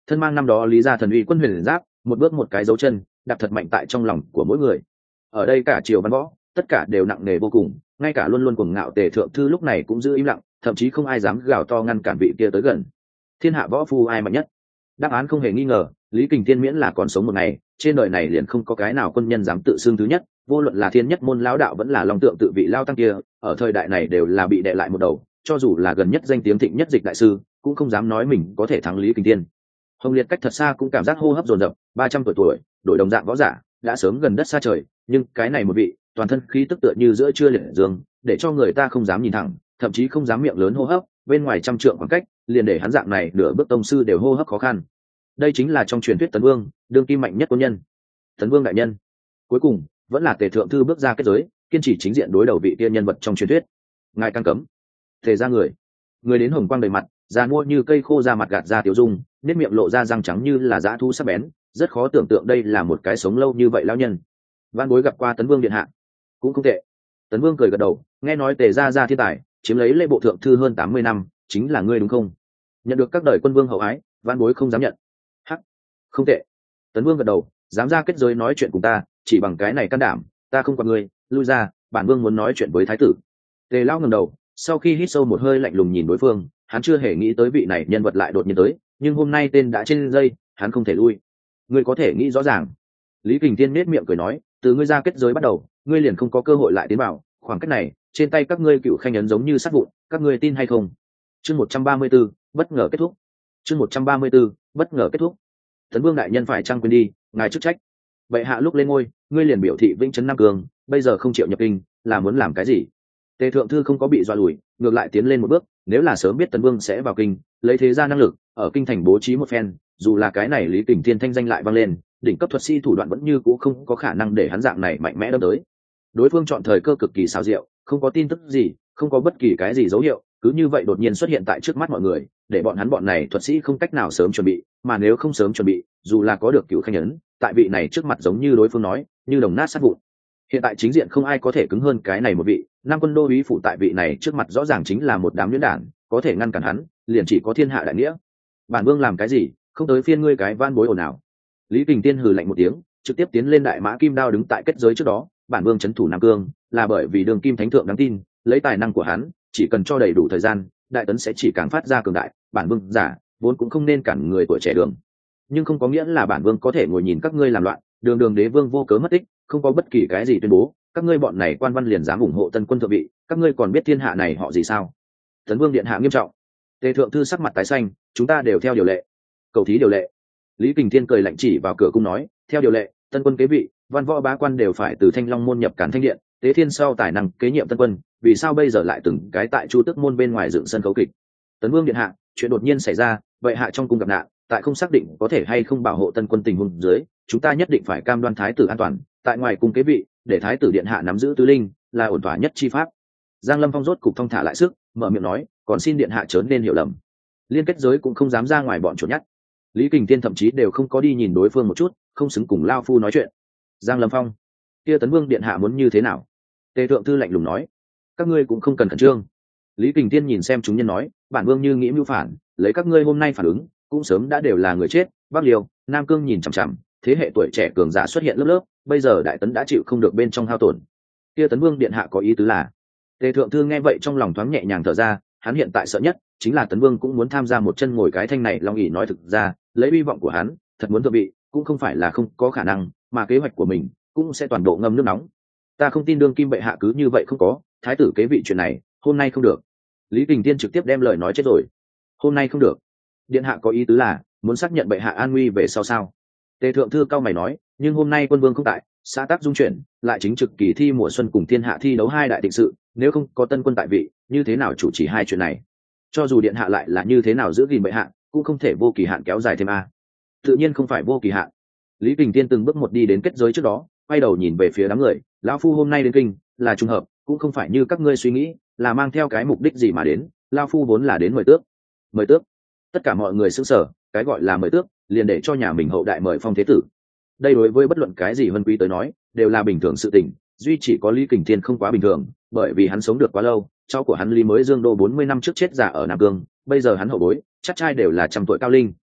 thân mang năm đó lý gia thần uy quân huyền giáp, một bước một cái dấu chân, đạp thật mạnh tại trong lòng của mỗi người. Ở đây cả triều văn võ, tất cả đều nặng nề vô cùng, ngay cả luôn luôn cuồng ngạo Tề thượng thư lúc này cũng giữ im lặng, thậm chí không ai dám gào to ngăn cản vị kia tới gần. Thiên hạ võ phu ai mạnh nhất? Đáp án không hề nghi ngờ, Lý Kình Thiên miễn là còn sống một ngày, trên đời này liền không có cái nào quân nhân dám tự xưng thứ nhất, vô luận là thiên nhất môn lão đạo vẫn là long tượng tự vị lao tăng kia, ở thời đại này đều là bị đè lại một đầu, cho dù là gần nhất danh tiếng thịnh nhất dịch đại sư, cũng không dám nói mình có thể thắng Lý Kình Thiên. Hồng Liệt cách thật xa cũng cảm giác hô hấp dồn dập, 300 tuổi, đổi đồng dạng võ giả, đã sớm gần đất xa trời, nhưng cái này một vị, toàn thân khí tức tựa như giữa trưa liệt dương, để cho người ta không dám nhìn thẳng, thậm chí không dám miệng lớn hô hấp, bên ngoài trăm trượng khoảng cách, liền để hắn dạng này nửa bước tông sư đều hô hấp khó khăn. Đây chính là trong truyền thuyết Tấn Vương, đương kim mạnh nhất quân nhân. Tấn Vương đại nhân. Cuối cùng, vẫn là Tề thượng thư bước ra kết giới, kiên trì chính diện đối đầu vị tiên nhân vật trong truyền thuyết. Ngài căng cấm. Tề ra người đến hồng quang đầy mặt, già mua như cây khô ra mặt gạt ra tiểu dung, nét miệng lộ ra răng trắng như là dã thu sắc bén, rất khó tưởng tượng đây là một cái sống lâu như vậy lão nhân. Văn bối gặp qua Tấn Vương điện hạ, cũng không tệ. Tấn Vương cười gật đầu, nghe nói Tề ra thiên tài, chiếm lấy lễ bộ thượng thư hơn 80 năm, chính là ngươi đúng không? Nhận được các đời quân vương hậu ái, văn bối không dám nhận. Hắc, không tệ. Tấn Vương gật đầu, dám ra kết giới nói chuyện cùng ta, chỉ bằng cái này can đảm, ta không qua ngươi, lui ra, bản vương muốn nói chuyện với thái tử. Tề lão ngẩng đầu, sau khi hít sâu một hơi lạnh lùng nhìn đối phương, hắn chưa hề nghĩ tới vị này nhân vật lại đột nhiên tới, nhưng hôm nay tên đã trên dây, hắn không thể lui. Ngươi có thể nghĩ rõ ràng. Lý Kình Thiên nét miệng cười nói, từ ngươi ra kết giới bắt đầu, ngươi liền không có cơ hội lại tiến vào, khoảng cách này, trên tay các ngươi cựu khanh ấn giống như sắt vụn, các ngươi tin hay không? Chương 134, bất ngờ kết thúc. Chương 134, bất ngờ kết thúc. Tấn Vương đại nhân phải chăng quên đi, ngài chức trách. Bệ hạ lúc lên ngôi, ngươi liền biểu thị vĩnh trấn Nam Cương, bây giờ không chịu nhập kinh, là muốn làm cái gì? Tề thượng thư không có bị dọa lùi, ngược lại tiến lên một bước, nếu là sớm biết Tấn Vương sẽ vào kinh, lấy thế ra năng lực, ở kinh thành bố trí một phen, dù là cái này Lý Kình Thiên thanh danh lại vang lên, đỉnh cấp thuật sĩ thủ đoạn vẫn như cũ không có khả năng để hắn dạng này mạnh mẽ đâm tới. Đối phương chọn thời cơ cực kỳ xảo diệu, không có tin tức gì, không có bất kỳ cái gì dấu hiệu, cứ như vậy đột nhiên xuất hiện tại trước mắt mọi người, để bọn này thuật sĩ không cách nào sớm chuẩn bị, mà nếu không sớm chuẩn bị, dù là có được cửu khanh ấn, tại vị này trước mặt giống như đối phương nói, như đồng nát sát vụn. Hiện tại chính diện không ai có thể cứng hơn cái này một vị, Nam quân đô úy phụ tại vị này trước mặt rõ ràng chính là một đám nhuyễn đản, có thể ngăn cản hắn, liền chỉ có thiên hạ đại nghĩa. Bản vương làm cái gì, không tới phiên ngươi cái van bối ồn ào. Lý Kình Tiên hừ lạnh một tiếng, trực tiếp tiến lên đại mã kim đao đứng tại kết giới trước đó, bản vương trấn thủ Nam Cương, là bởi vì đường kim thánh thượng đáng tin, lấy tài năng của hắn, chỉ cần cho đầy đủ thời gian, đại tấn sẽ chỉ càng phát ra cường đại, bản vương giả, vốn cũng không nên cản người tuổi trẻ đường. Nhưng không có nghĩa là bản vương có thể ngồi nhìn các ngươi làm loạn, đường đế vương vô cớ mất tích, không có bất kỳ cái gì tuyên bố, các ngươi bọn này quan văn liền dám ủng hộ tân quân thượng vị, các ngươi còn biết thiên hạ này họ gì sao? Tấn Vương điện hạ nghiêm trọng. Tề thượng thư sắc mặt tái xanh, chúng ta đều theo điều lệ. Cầu thí điều lệ. Lý Kình Thiên cười lạnh chỉ vào cửa cung nói, theo điều lệ, tân quân kế vị, văn võ bá quan đều phải từ Thanh Long môn nhập Càn Thanh điện, Tế Thiên sau tài năng kế nhiệm tân quân, vì sao bây giờ lại từng cái tại Chu Tước môn bên ngoài dựng sân khấu kịch? Tấn Vương điện hạ, chuyện đột nhiên xảy ra, vậy hạ trong cung gặp nạn, tại không xác định có thể hay không bảo hộ tân quân tình huống dưới, chúng ta nhất định phải cam đoan thái tử an toàn, tại ngoài cung kế vị, để thái tử điện hạ nắm giữ tứ linh, là ổn thỏa nhất chi pháp. Giang Lâm Phong rốt cục thong thả lại sức, mở miệng nói, còn xin điện hạ chớ nên hiểu lầm. Liên kết giới cũng không dám ra ngoài bọn chuột nhắt. Lý Kình Thiên thậm chí đều không có đi nhìn đối phương một chút, không xứng cùng lao phu nói chuyện. Giang Lâm Phong, kia Tấn Vương điện hạ muốn như thế nào? Tề thượng thư lạnh lùng nói, các ngươi cũng không cần khẩn trương. Lý Kình Thiên nhìn xem chúng nhân nói, bản vương như nghĩ mưu phản, lấy các ngươi hôm nay phản ứng, cũng sớm đã đều là người chết. Bắc Liêu, Nam Cương nhìn chằm chằm, thế hệ tuổi trẻ cường giả xuất hiện lớp lớp, bây giờ đại tấn đã chịu không được bên trong hao tổn. Kia Tấn Vương điện hạ có ý tứ là? Tề thượng thư nghe vậy trong lòng thoáng nhẹ nhàng thở ra, hắn hiện tại sợ nhất chính là Tấn Vương cũng muốn tham gia một chân ngồi cái thanh này long ỷ, nói thực ra, lấy hy vọng của hắn, thật muốn thượng vị, cũng không phải là không có khả năng, mà kế hoạch của mình cũng sẽ toàn bộ ngâm nước nóng. Ta không tin đương kim bệ hạ cứ như vậy không có, thái tử kế vị chuyện này, hôm nay không được. Lý Kình Thiên trực tiếp đem lời nói chết rồi. Hôm nay không được. Điện hạ có ý tứ là muốn xác nhận bệ hạ an nguy về sau sao? Tề thượng thư cao mày nói, nhưng hôm nay quân vương không tại, xã tắc dung chuyển, lại chính trực kỳ thi mùa xuân cùng thiên hạ thi đấu hai đại tịnh sự, nếu không có tân quân tại vị, như thế nào chủ trì hai chuyện này? Cho dù điện hạ lại là như thế nào giữ gìn bệ hạ, cũng không thể vô kỳ hạn kéo dài thêm a. Tự nhiên không phải vô kỳ hạn. Lý Kình Thiên từng bước một đi đến kết giới trước đó, quay đầu nhìn về phía đám người, lão phu hôm nay đến kinh là trùng hợp, cũng không phải như các ngươi suy nghĩ, là mang theo cái mục đích gì mà đến, lão phu vốn là đến mời tước. Mời tước? Tất cả mọi người sững sờ, cái gọi là mời tước, liền để cho nhà mình hậu đại mời phong thế tử. Đây đối với bất luận cái gì vân quý tới nói, đều là bình thường sự tình, duy chỉ có Lý Kình Thiên không quá bình thường, bởi vì hắn sống được quá lâu, cháu của hắn Lý mới Dương Đô 40 năm trước chết già ở Nam Cương, bây giờ hắn hậu bối, chắc trai đều là trăm tuổi cao linh.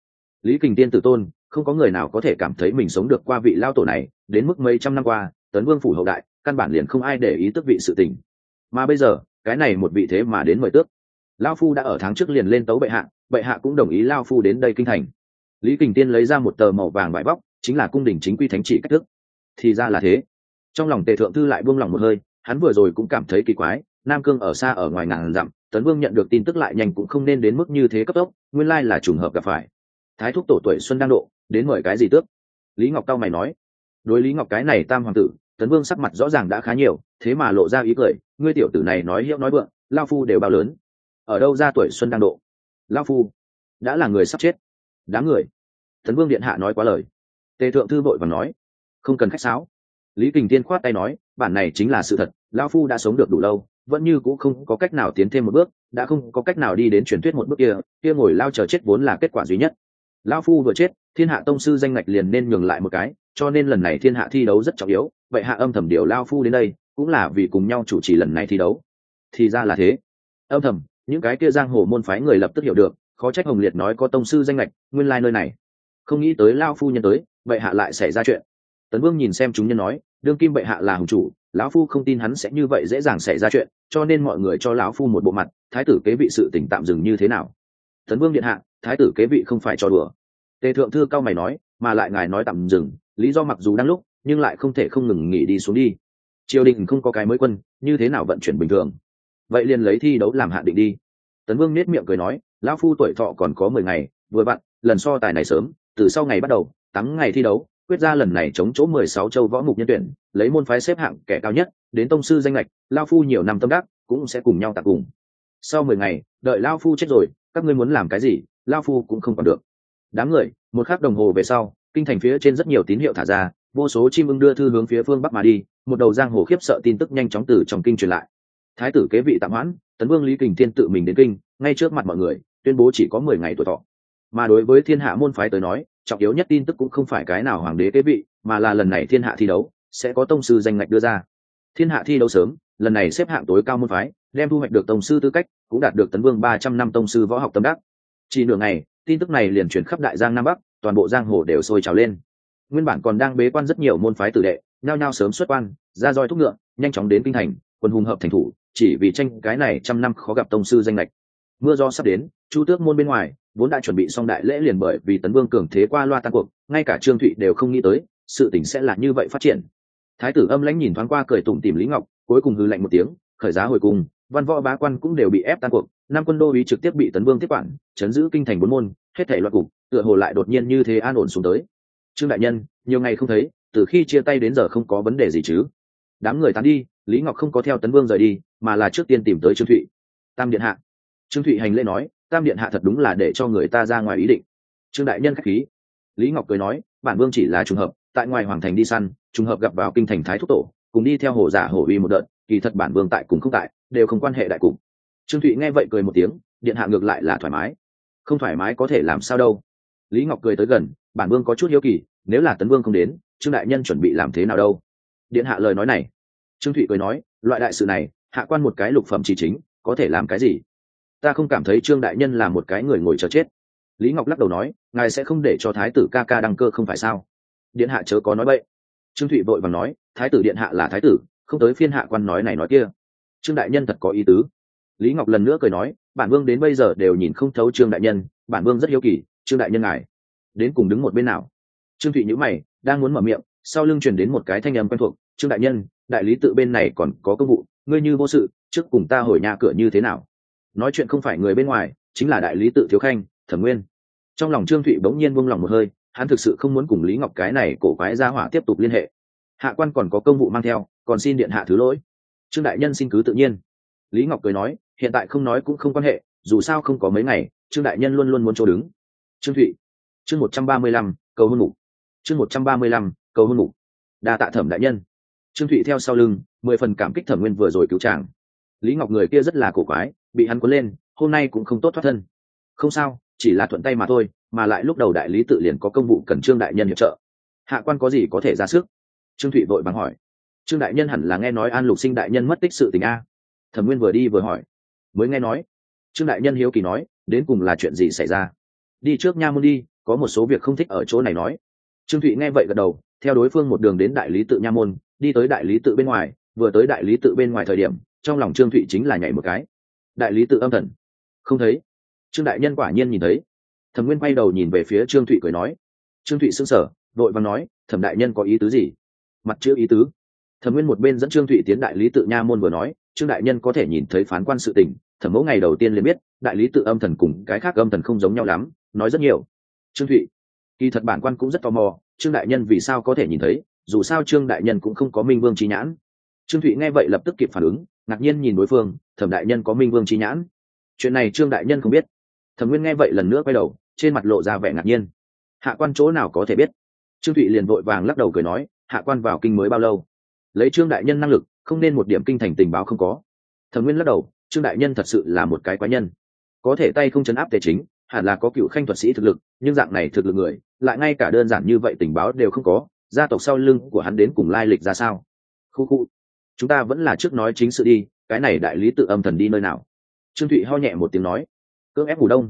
Lý Kình Tiên tử tôn, không có người nào có thể cảm thấy mình sống được qua vị lao tổ này, đến mức mấy trăm năm qua Tấn Vương phủ hậu đại căn bản liền không ai để ý tước vị sự tình, mà bây giờ cái này một vị thế mà đến mời tước. Lao phu đã ở tháng trước liền lên tấu bệ hạ cũng đồng ý Lao phu đến đây kinh thành. Lý Kình Tiên lấy ra một tờ màu vàng vải bóc, chính là cung đình chính quy thánh chỉ cách thức. Thì ra là thế. Trong lòng Tề thượng thư lại buông lòng một hơi, hắn vừa rồi cũng cảm thấy kỳ quái, Nam Cương ở xa ở ngoài ngàn dặm, Tấn Vương nhận được tin tức lại nhanh cũng không nên đến mức như thế cấp tốc, nguyên lai là trùng hợp gặp phải. Thái thúc tổ tuổi xuân đang độ, đến mời cái gì tước? Lý Ngọc cao mày nói. Đối Lý Ngọc cái này tam hoàng tử, Tấn Vương sắc mặt rõ ràng đã khá nhiều, thế mà lộ ra ý cười, ngươi tiểu tử này nói hiệu nói vượng, Lao phu đều bao lớn. Ở đâu ra tuổi xuân đang độ? Lao phu đã là người sắp chết. Đáng người. Tấn Vương điện hạ nói quá lời. Tề thượng thư vội vàng nói, không cần khách sáo. Lý Kình Tiên khoát tay nói, bản này chính là sự thật, Lao phu đã sống được đủ lâu, vẫn như cũng không có cách nào tiến thêm một bước, đã không có cách nào đi đến truyền thuyết một bước kia ngồi lao chờ chết vốn là kết quả duy nhất. Lao phu vừa chết, thiên hạ tông sư danh ngạch liền nên nhường lại một cái, cho nên lần này thiên hạ thi đấu rất trọng yếu, vậy hạ âm thầm điều Lao phu đến đây cũng là vì cùng nhau chủ trì lần này thi đấu. Thì ra là thế. Âm thầm, những cái kia giang hồ môn phái người lập tức hiểu được, khó trách Hồng Liệt nói có tông sư danh ngạch, nguyên lai nơi này. Không nghĩ tới Lao phu nhân tới, vậy hạ lại xảy ra chuyện. Tấn Vương nhìn xem chúng nhân nói, đương kim bệ hạ là hùng chủ, lão phu không tin hắn sẽ như vậy dễ dàng xảy ra chuyện, cho nên mọi người cho lão phu một bộ mặt, thái tử kế vị sự tỉnh tạm dừng như thế nào? Tấn Vương điện hạ, thái tử kế vị không phải cho đùa. Tề thượng thư cao mày nói, mà lại ngài nói tạm dừng, lý do mặc dù đang lúc, nhưng lại không thể không ngừng nghỉ đi xuống đi. Triều đình không có cái mới quân, như thế nào vận chuyển bình thường? Vậy liền lấy thi đấu làm hạn định đi. Tấn Vương nết miệng cười nói, lão phu tuổi thọ còn có 10 ngày, vừa vặn, lần so tài này sớm, từ sau ngày bắt đầu, 8 ngày thi đấu, quyết ra lần này chống chỗ 16 châu võ mục nhân tuyển, lấy môn phái xếp hạng kẻ cao nhất, đến tông sư danh lệch, lão phu nhiều năm tâm đắc, cũng sẽ cùng nhau tạc cùng. Sau 10 ngày, đợi lão phu chết rồi, các ngươi muốn làm cái gì, lão phu cũng không còn được. Đám người, một khắc đồng hồ về sau, kinh thành phía trên rất nhiều tín hiệu thả ra, vô số chim ưng đưa thư hướng phía phương bắc mà đi, một đầu giang hồ khiếp sợ tin tức nhanh chóng từ trong kinh truyền lại. Thái tử kế vị tạm hoãn, Tấn Vương Lý Kình Thiên tự mình đến kinh, ngay trước mặt mọi người, tuyên bố chỉ có 10 ngày tuổi thọ. Mà đối với thiên hạ môn phái tới nói, trọng yếu nhất tin tức cũng không phải cái nào hoàng đế kế vị, mà là lần này thiên hạ thi đấu sẽ có tông sư danh ngạch đưa ra. Thiên hạ thi đấu sớm, lần này xếp hạng tối cao môn phái, đem thu hoạch được tông sư tư cách, cũng đạt được Tấn Vương 300 năm tông sư võ học tâm đắc. Chỉ nửa ngày, tin tức này liền truyền khắp đại giang nam bắc, toàn bộ giang hồ đều sôi trào lên. Nguyên bản còn đang bế quan rất nhiều môn phái tử đệ, nhao nhao sớm xuất quan, ra roi thúc ngựa, nhanh chóng đến kinh thành, quân hùng hợp thành thủ, chỉ vì tranh cái này trăm năm khó gặp tông sư danh lệch. Mưa gió sắp đến, Chu Tước môn bên ngoài vốn đã chuẩn bị xong đại lễ, liền bởi vì Tấn Vương cường thế qua loa tan cuộc, ngay cả Trương Thụy đều không nghĩ tới sự tình sẽ là như vậy phát triển. Thái tử Âm Lãnh nhìn thoáng qua cười tủm tỉm Lý Ngọc, cuối cùng hừ lạnh một tiếng, khởi giá hồi cùng, văn võ bá quan cũng đều bị ép tan cuộc, năm quân đô úy trực tiếp bị Tấn Vương tiếp quản, chấn giữ kinh thành 4 môn, hết thảy loạn cục, tựa hồ lại đột nhiên như thế an ổn xuống tới. Trương đại nhân, nhiều ngày không thấy, từ khi chia tay đến giờ không có vấn đề gì chứ? Đám người tán đi, Lý Ngọc không có theo Tấn Vương rời đi, mà là trước tiên tìm tới Trương Thụy. Tam điện hạ. Trương Thụy hành lễ nói, Tam điện hạ thật đúng là để cho người ta ra ngoài ý định. Trương đại nhân khách khí. Lý Ngọc cười nói, bản vương chỉ là trùng hợp, tại ngoài hoàng thành đi săn, trùng hợp gặp vào kinh thành thái thúc tổ, cùng đi theo hồ giả hồ uy một đợt, kỳ thật bản vương tại cùng không tại, đều không quan hệ đại cục. Trương Thụy nghe vậy cười một tiếng, điện hạ ngược lại là thoải mái. Không thoải mái có thể làm sao đâu. Lý Ngọc cười tới gần, bản vương có chút hiếu kỳ, nếu là Tấn Vương không đến, Trương đại nhân chuẩn bị làm thế nào đâu? Điện hạ lời nói này. Trương Thụy cười nói, loại đại sự này, hạ quan một cái lục phẩm chỉ chính, có thể làm cái gì? Ta không cảm thấy Trương đại nhân là một cái người ngồi chờ chết. Lý Ngọc lắc đầu nói, ngài sẽ không để cho thái tử ca ca đăng cơ không phải sao? Điện hạ chớ có nói bậy. Trương Thụy vội vàng nói, thái tử điện hạ là thái tử, không tới phiên hạ quan nói này nói kia. Trương đại nhân thật có ý tứ. Lý Ngọc lần nữa cười nói, bản vương đến bây giờ đều nhìn không thấu Trương đại nhân, bản vương rất hiếu kỳ, Trương đại nhân ngài đến cùng đứng một bên nào? Trương Thụy nhíu mày, đang muốn mở miệng, sau lưng truyền đến một cái thanh âm quen thuộc, Trương đại nhân, đại lý tự bên này còn có công vụ, ngươi như vô sự, trước cùng ta hồi nhà cửa như thế nào? Nói chuyện không phải người bên ngoài, chính là đại lý tự thiếu khanh Thẩm Nguyên. Trong lòng Trương Thụy bỗng nhiên buông lòng một hơi, hắn thực sự không muốn cùng Lý Ngọc cái này cổ quái gia hỏa tiếp tục liên hệ. Hạ quan còn có công vụ mang theo, còn xin điện hạ thứ lỗi. Trương đại nhân xin cứ tự nhiên. Lý Ngọc cười nói, hiện tại không nói cũng không quan hệ, dù sao không có mấy ngày, Trương đại nhân luôn luôn muốn chỗ đứng. Trương Thụy. Chương 135, cầu hôn mục. Chương 135, cầu hôn mục. Đa tạ Thẩm đại nhân. Trương Thụy theo sau lưng, 10 phần cảm kích Thẩm Nguyên vừa rồi cứu chàng. Lý Ngọc người kia rất là cổ quái, bị hắn cuốn lên, hôm nay cũng không tốt thoát thân. Không sao, chỉ là thuận tay mà thôi, mà lại lúc đầu đại lý tự liền có công vụ cần Trương đại nhân hiệp trợ. Hạ quan có gì có thể ra sức? Trương Thụy vội vàng hỏi. Trương đại nhân hẳn là nghe nói An Lục Sinh đại nhân mất tích sự tình a. Thẩm Nguyên vừa đi vừa hỏi. Mới nghe nói. Trương đại nhân hiếu kỳ nói, đến cùng là chuyện gì xảy ra? Đi trước nha môn đi, có một số việc không thích ở chỗ này nói. Trương Thụy nghe vậy gật đầu, theo đối phương một đường đến đại lý tự nha môn, đi tới đại lý tự bên ngoài. Vừa tới đại lý tự bên ngoài thời điểm, trong lòng Trương Thụy chính là nhảy một cái. Đại lý tự âm thần không thấy. Trương đại nhân quả nhiên nhìn thấy. Thẩm Nguyên quay đầu nhìn về phía Trương Thụy cười nói. Trương Thụy sững sờ, vội vàng nói, Thẩm đại nhân có ý tứ gì? Mặt chữ ý tứ. Thẩm Nguyên một bên dẫn Trương Thụy tiến đại lý tự nha môn vừa nói, Trương đại nhân có thể nhìn thấy phán quan sự tình, Thẩm mẫu ngày đầu tiên liền biết đại lý tự âm thần cùng cái khác âm thần không giống nhau lắm, nói rất nhiều. Trương Thụy, kỳ thật bản quan cũng rất tò mò, Trương đại nhân vì sao có thể nhìn thấy, dù sao Trương đại nhân cũng không có minh vương chi nhãn. Trương Thụy nghe vậy lập tức kịp phản ứng, ngạc nhiên nhìn đối phương, Thẩm đại nhân có minh vương chi nhãn, chuyện này Trương đại nhân không biết. Thẩm Nguyên nghe vậy lần nữa quay đầu, trên mặt lộ ra vẻ ngạc nhiên. Hạ quan chỗ nào có thể biết? Trương Thụy liền vội vàng lắc đầu cười nói, hạ quan vào kinh mới bao lâu, lấy Trương đại nhân năng lực không nên một điểm kinh thành tình báo không có. Thẩm Nguyên lắc đầu, Trương đại nhân thật sự là một cái quái nhân, có thể tay không chấn áp tề chính, hẳn là có cựu khanh thuật sĩ thực lực, nhưng dạng này thực lực người lại ngay cả đơn giản như vậy tình báo đều không có, gia tộc sau lưng của hắn đến cùng lai lịch ra sao? Khu khu, chúng ta vẫn là trước nói chính sự đi, cái này đại lý tự âm thần đi nơi nào? Trương Thụy ho nhẹ một tiếng nói, cưỡng ép ngủ đông.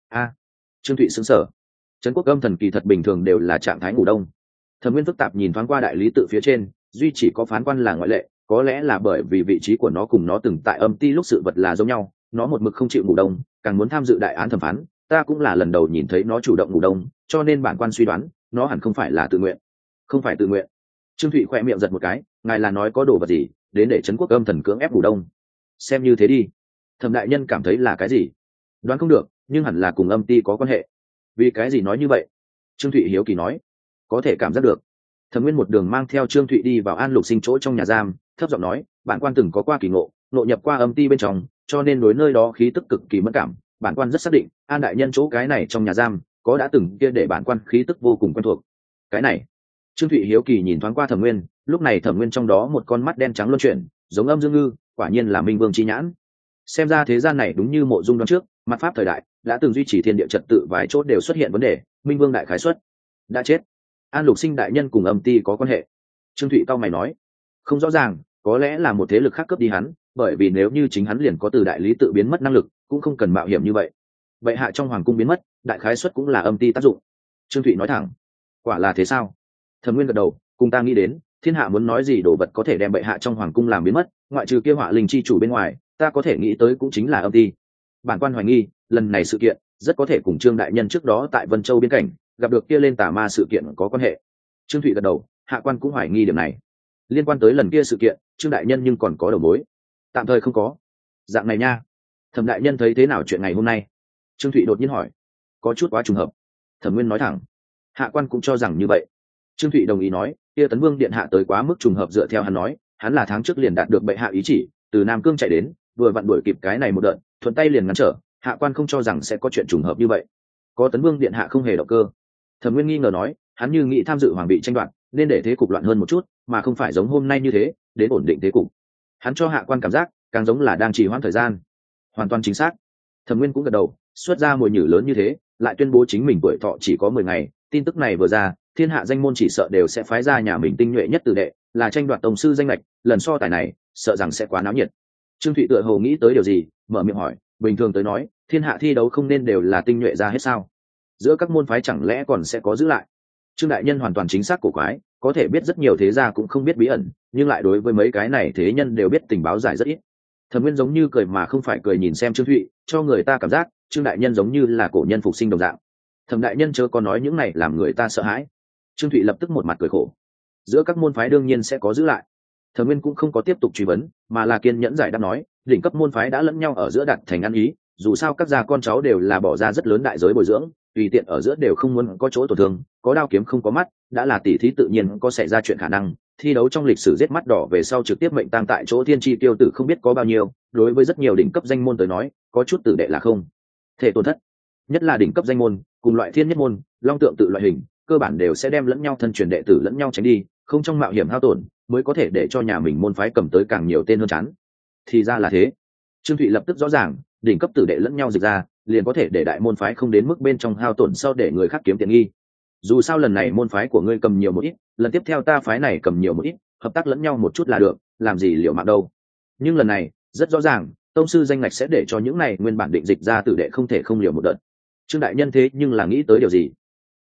Trương Thụy sững sờ. Trấn quốc âm thần kỳ thật bình thường đều là trạng thái ngủ đông. Thẩm Nguyên phức tạp nhìn thoáng qua đại lý tự phía trên, duy chỉ có phán quan là ngoại lệ, có lẽ là bởi vì vị trí của nó cùng nó từng tại âm ti lúc sự vật là giống nhau, nó một mực không chịu ngủ đông, càng muốn tham dự đại án thẩm phán, ta cũng là lần đầu nhìn thấy nó chủ động ngủ đông, cho nên bản quan suy đoán, nó hẳn không phải là tự nguyện. Không phải tự nguyện? Trương Thụy khẽ miệng giật một cái, ngài là nói có đồ vật gì đến để trấn quốc âm thần cưỡng ép ngủ đông? Xem như thế đi. Thẩm đại nhân cảm thấy là cái gì? Đoán không được, nhưng hẳn là cùng âm ti có quan hệ. Vì cái gì nói như vậy? Trương Thụy hiếu kỳ nói. Có thể cảm giác được. Thẩm Nguyên một đường mang theo Trương Thụy đi vào An Lục Sinh chỗ trong nhà giam, thấp giọng nói, bản quan từng có qua kỳ ngộ, ngộ nhập qua âm ti bên trong, cho nên đối nơi đó khí tức cực kỳ mẫn cảm, bản quan rất xác định, An đại nhân chỗ cái này trong nhà giam có đã từng kia để bản quan khí tức vô cùng quen thuộc. Cái này? Trương Thụy hiếu kỳ nhìn thoáng qua Thẩm Nguyên, lúc này Thẩm Nguyên trong đó một con mắt đen trắng luân chuyển, giống âm dương ngư, quả nhiên là minh vương chi nhãn. Xem ra thế gian này đúng như mộ dung đoán trước, mặt pháp thời đại đã từng duy trì thiên địa trật tự vài chốt đều xuất hiện vấn đề, minh vương đại khái xuất đã chết. An Lục Sinh đại nhân cùng âm ti có quan hệ? Trương Thụy cao mày nói, không rõ ràng, có lẽ là một thế lực khác cướp đi hắn, bởi vì nếu như chính hắn liền có từ đại lý tự biến mất năng lực, cũng không cần mạo hiểm như vậy. Bệ hạ trong hoàng cung biến mất, đại khái xuất cũng là âm ti tác dụng. Trương Thụy nói thẳng. Quả là thế sao? Thẩm Nguyên gật đầu, cùng ta nghĩ đến, thiên hạ muốn nói gì đồ vật có thể đem bệ hạ trong hoàng cung làm biến mất, ngoại trừ kia họa linh chi chủ bên ngoài, ta có thể nghĩ tới cũng chính là âm ti. Bản quan hoài nghi, lần này sự kiện rất có thể cùng Trương đại nhân trước đó tại Vân Châu biên cảnh gặp được kia lên tà ma sự kiện có quan hệ. Trương Thụy gật đầu, hạ quan cũng hoài nghi điểm này. Liên quan tới lần kia sự kiện, Trương đại nhân nhưng còn có đầu mối? Tạm thời không có. Dạng này nha. Thẩm đại nhân thấy thế nào chuyện ngày hôm nay? Trương Thụy đột nhiên hỏi. Có chút quá trùng hợp. Thẩm Nguyên nói thẳng. Hạ quan cũng cho rằng như vậy. Trương Thụy đồng ý nói, kia Tấn Vương điện hạ tới quá mức trùng hợp, dựa theo hắn nói, hắn là tháng trước liền đạt được bệ hạ ý chỉ, từ Nam Cương chạy đến, vừa vặn đuổi kịp cái này một đợt, thuận tay liền ngăn trở, hạ quan không cho rằng sẽ có chuyện trùng hợp như vậy. Có Tấn Vương điện hạ không hề động cơ. Thẩm Nguyên nghi ngờ nói, hắn như nghĩ tham dự hoàng vị tranh đoạt, nên để thế cục loạn hơn một chút, mà không phải giống hôm nay như thế, đến ổn định thế cục. Hắn cho hạ quan cảm giác càng giống là đang trì hoãn thời gian. Hoàn toàn chính xác. Thẩm Nguyên cũng gật đầu, xuất ra mồi nhử lớn như thế, lại tuyên bố chính mình tuổi thọ chỉ có 10 ngày, tin tức này vừa ra, thiên hạ danh môn chỉ sợ đều sẽ phái ra nhà mình tinh nhuệ nhất tử đệ, là tranh đoạt tông sư danh lệch, lần so tài này, sợ rằng sẽ quá náo nhiệt. Trương Thụy tựa hồ nghĩ tới điều gì, mở miệng hỏi, bình thường tới nói, thiên hạ thi đấu không nên đều là tinh nhuệ ra hết sao? Giữa các môn phái chẳng lẽ còn sẽ có giữ lại? Trương đại nhân hoàn toàn chính xác cổ quái, có thể biết rất nhiều thế gia cũng không biết bí ẩn, nhưng lại đối với mấy cái này thế nhân đều biết tình báo giải rất ít. Thẩm Nguyên giống như cười mà không phải cười nhìn xem Trương Thụy, cho người ta cảm giác Trương đại nhân giống như là cổ nhân phục sinh đồng dạng. Thẩm đại nhân chớ có nói những này làm người ta sợ hãi. Trương Thụy lập tức một mặt cười khổ. Giữa các môn phái đương nhiên sẽ có giữ lại. Thẩm Nguyên cũng không có tiếp tục truy vấn, mà là kiên nhẫn giải đáp nói, đỉnh cấp môn phái đã lẫn nhau ở giữa đặt thành ăn ý, dù sao các gia con cháu đều là bỏ ra rất lớn đại giới bồi dưỡng, tùy tiện ở giữa đều không muốn có chỗ tổn thương, có đao kiếm không có mắt, đã là tỷ thí tự nhiên có xảy ra chuyện khả năng. Thi đấu trong lịch sử giết mắt đỏ về sau trực tiếp mệnh tang tại chỗ thiên chi tiêu tử không biết có bao nhiêu, đối với rất nhiều đỉnh cấp danh môn tới nói, có chút tử đệ là không thể tổn thất. Nhất là đỉnh cấp danh môn, cùng loại thiên nhất môn, long tượng tự loại hình, cơ bản đều sẽ đem lẫn nhau thân truyền đệ tử lẫn nhau tránh đi, không trong mạo hiểm hao tổn, mới có thể để cho nhà mình môn phái cầm tới càng nhiều tên hơn chán. Thì ra là thế. Trương Thụy lập tức rõ ràng, đỉnh cấp tử đệ lẫn nhau dịch ra, liền có thể để đại môn phái không đến mức bên trong hao tổn sau để người khác kiếm tiện nghi. Dù sao lần này môn phái của ngươi cầm nhiều một ít, lần tiếp theo ta phái này cầm nhiều một ít, hợp tác lẫn nhau một chút là được, làm gì liệu mạng đâu. Nhưng lần này, rất rõ ràng, tông sư danh ngạch sẽ để cho những này nguyên bản định dịch ra tử đệ không thể không liều một đợt. Trương đại nhân thế nhưng là nghĩ tới điều gì?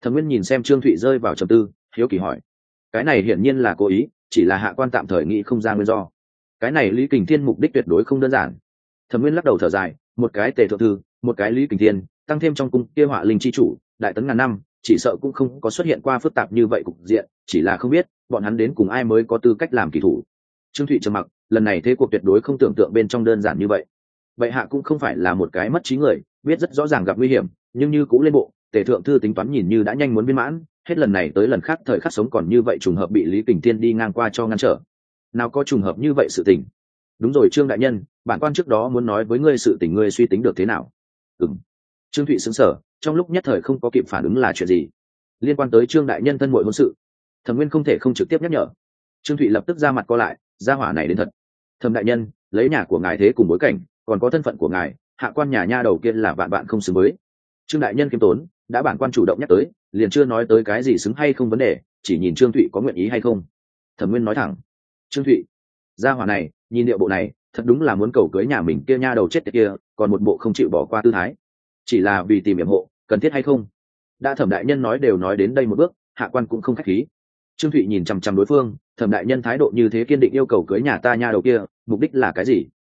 Thẩm Nguyên nhìn xem Trương Thụy rơi vào trầm tư, hiếu kỳ hỏi: cái này hiển nhiên là cố ý, chỉ là hạ quan tạm thời nghĩ không ra nguyên do. Cái này Lý Kình Thiên mục đích tuyệt đối không đơn giản. Thẩm Nguyên lắc đầu thở dài, một cái Tề thượng thư, một cái Lý Kình Thiên, tăng thêm trong cung kia Họa Linh chi chủ, đại tấn ngàn năm, chỉ sợ cũng không có xuất hiện qua phức tạp như vậy cục diện, chỉ là không biết bọn hắn đến cùng ai mới có tư cách làm kỳ thủ. Trương Thụy trầm mặc, lần này thế cuộc tuyệt đối không tưởng tượng bên trong đơn giản như vậy. Bệ hạ cũng không phải là một cái mất trí người, biết rất rõ ràng gặp nguy hiểm, nhưng như cũ lên bộ, Tề thượng thư tính toán nhìn như đã nhanh muốn viên mãn, hết lần này tới lần khác thời khắc sống còn như vậy, trùng hợp bị Lý Kình Thiên đi ngang qua cho ngăn trở. Nào có trùng hợp như vậy sự tình. Đúng rồi Trương đại nhân, bản quan trước đó muốn nói với ngươi sự tình, ngươi suy tính được thế nào? Trương Thụy sững sờ, trong lúc nhất thời không có kịp phản ứng là chuyện gì liên quan tới Trương đại nhân thân muội hôn sự. Thẩm Nguyên không thể không trực tiếp nhắc nhở. Trương Thụy lập tức ra mặt co lại, gia hỏa này đến thật. Thẩm đại nhân, lấy nhà của ngài thế cùng bối cảnh, còn có thân phận của ngài, hạ quan nhà nha đầu kia là vạn bạn không xứng với. Trương đại nhân kiêm tốn, đã bản quan chủ động nhắc tới, liền chưa nói tới cái gì xứng hay không vấn đề, chỉ nhìn Trương Thụy có nguyện ý hay không. Thẩm Nguyên nói thẳng. Trương Thụy, gia hỏa này, nhìn điệu bộ này, thật đúng là muốn cầu cưới nhà mình kia nha đầu chết tiệt kia, còn một bộ không chịu bỏ qua tư thái. Chỉ là vì tìm yểm hộ, cần thiết hay không? Đã Thẩm đại nhân nói đều nói đến đây một bước, hạ quan cũng không khách khí. Trương Thụy nhìn chằm chằm đối phương, Thẩm đại nhân thái độ như thế kiên định yêu cầu cưới nhà ta nha đầu kia, mục đích là cái gì?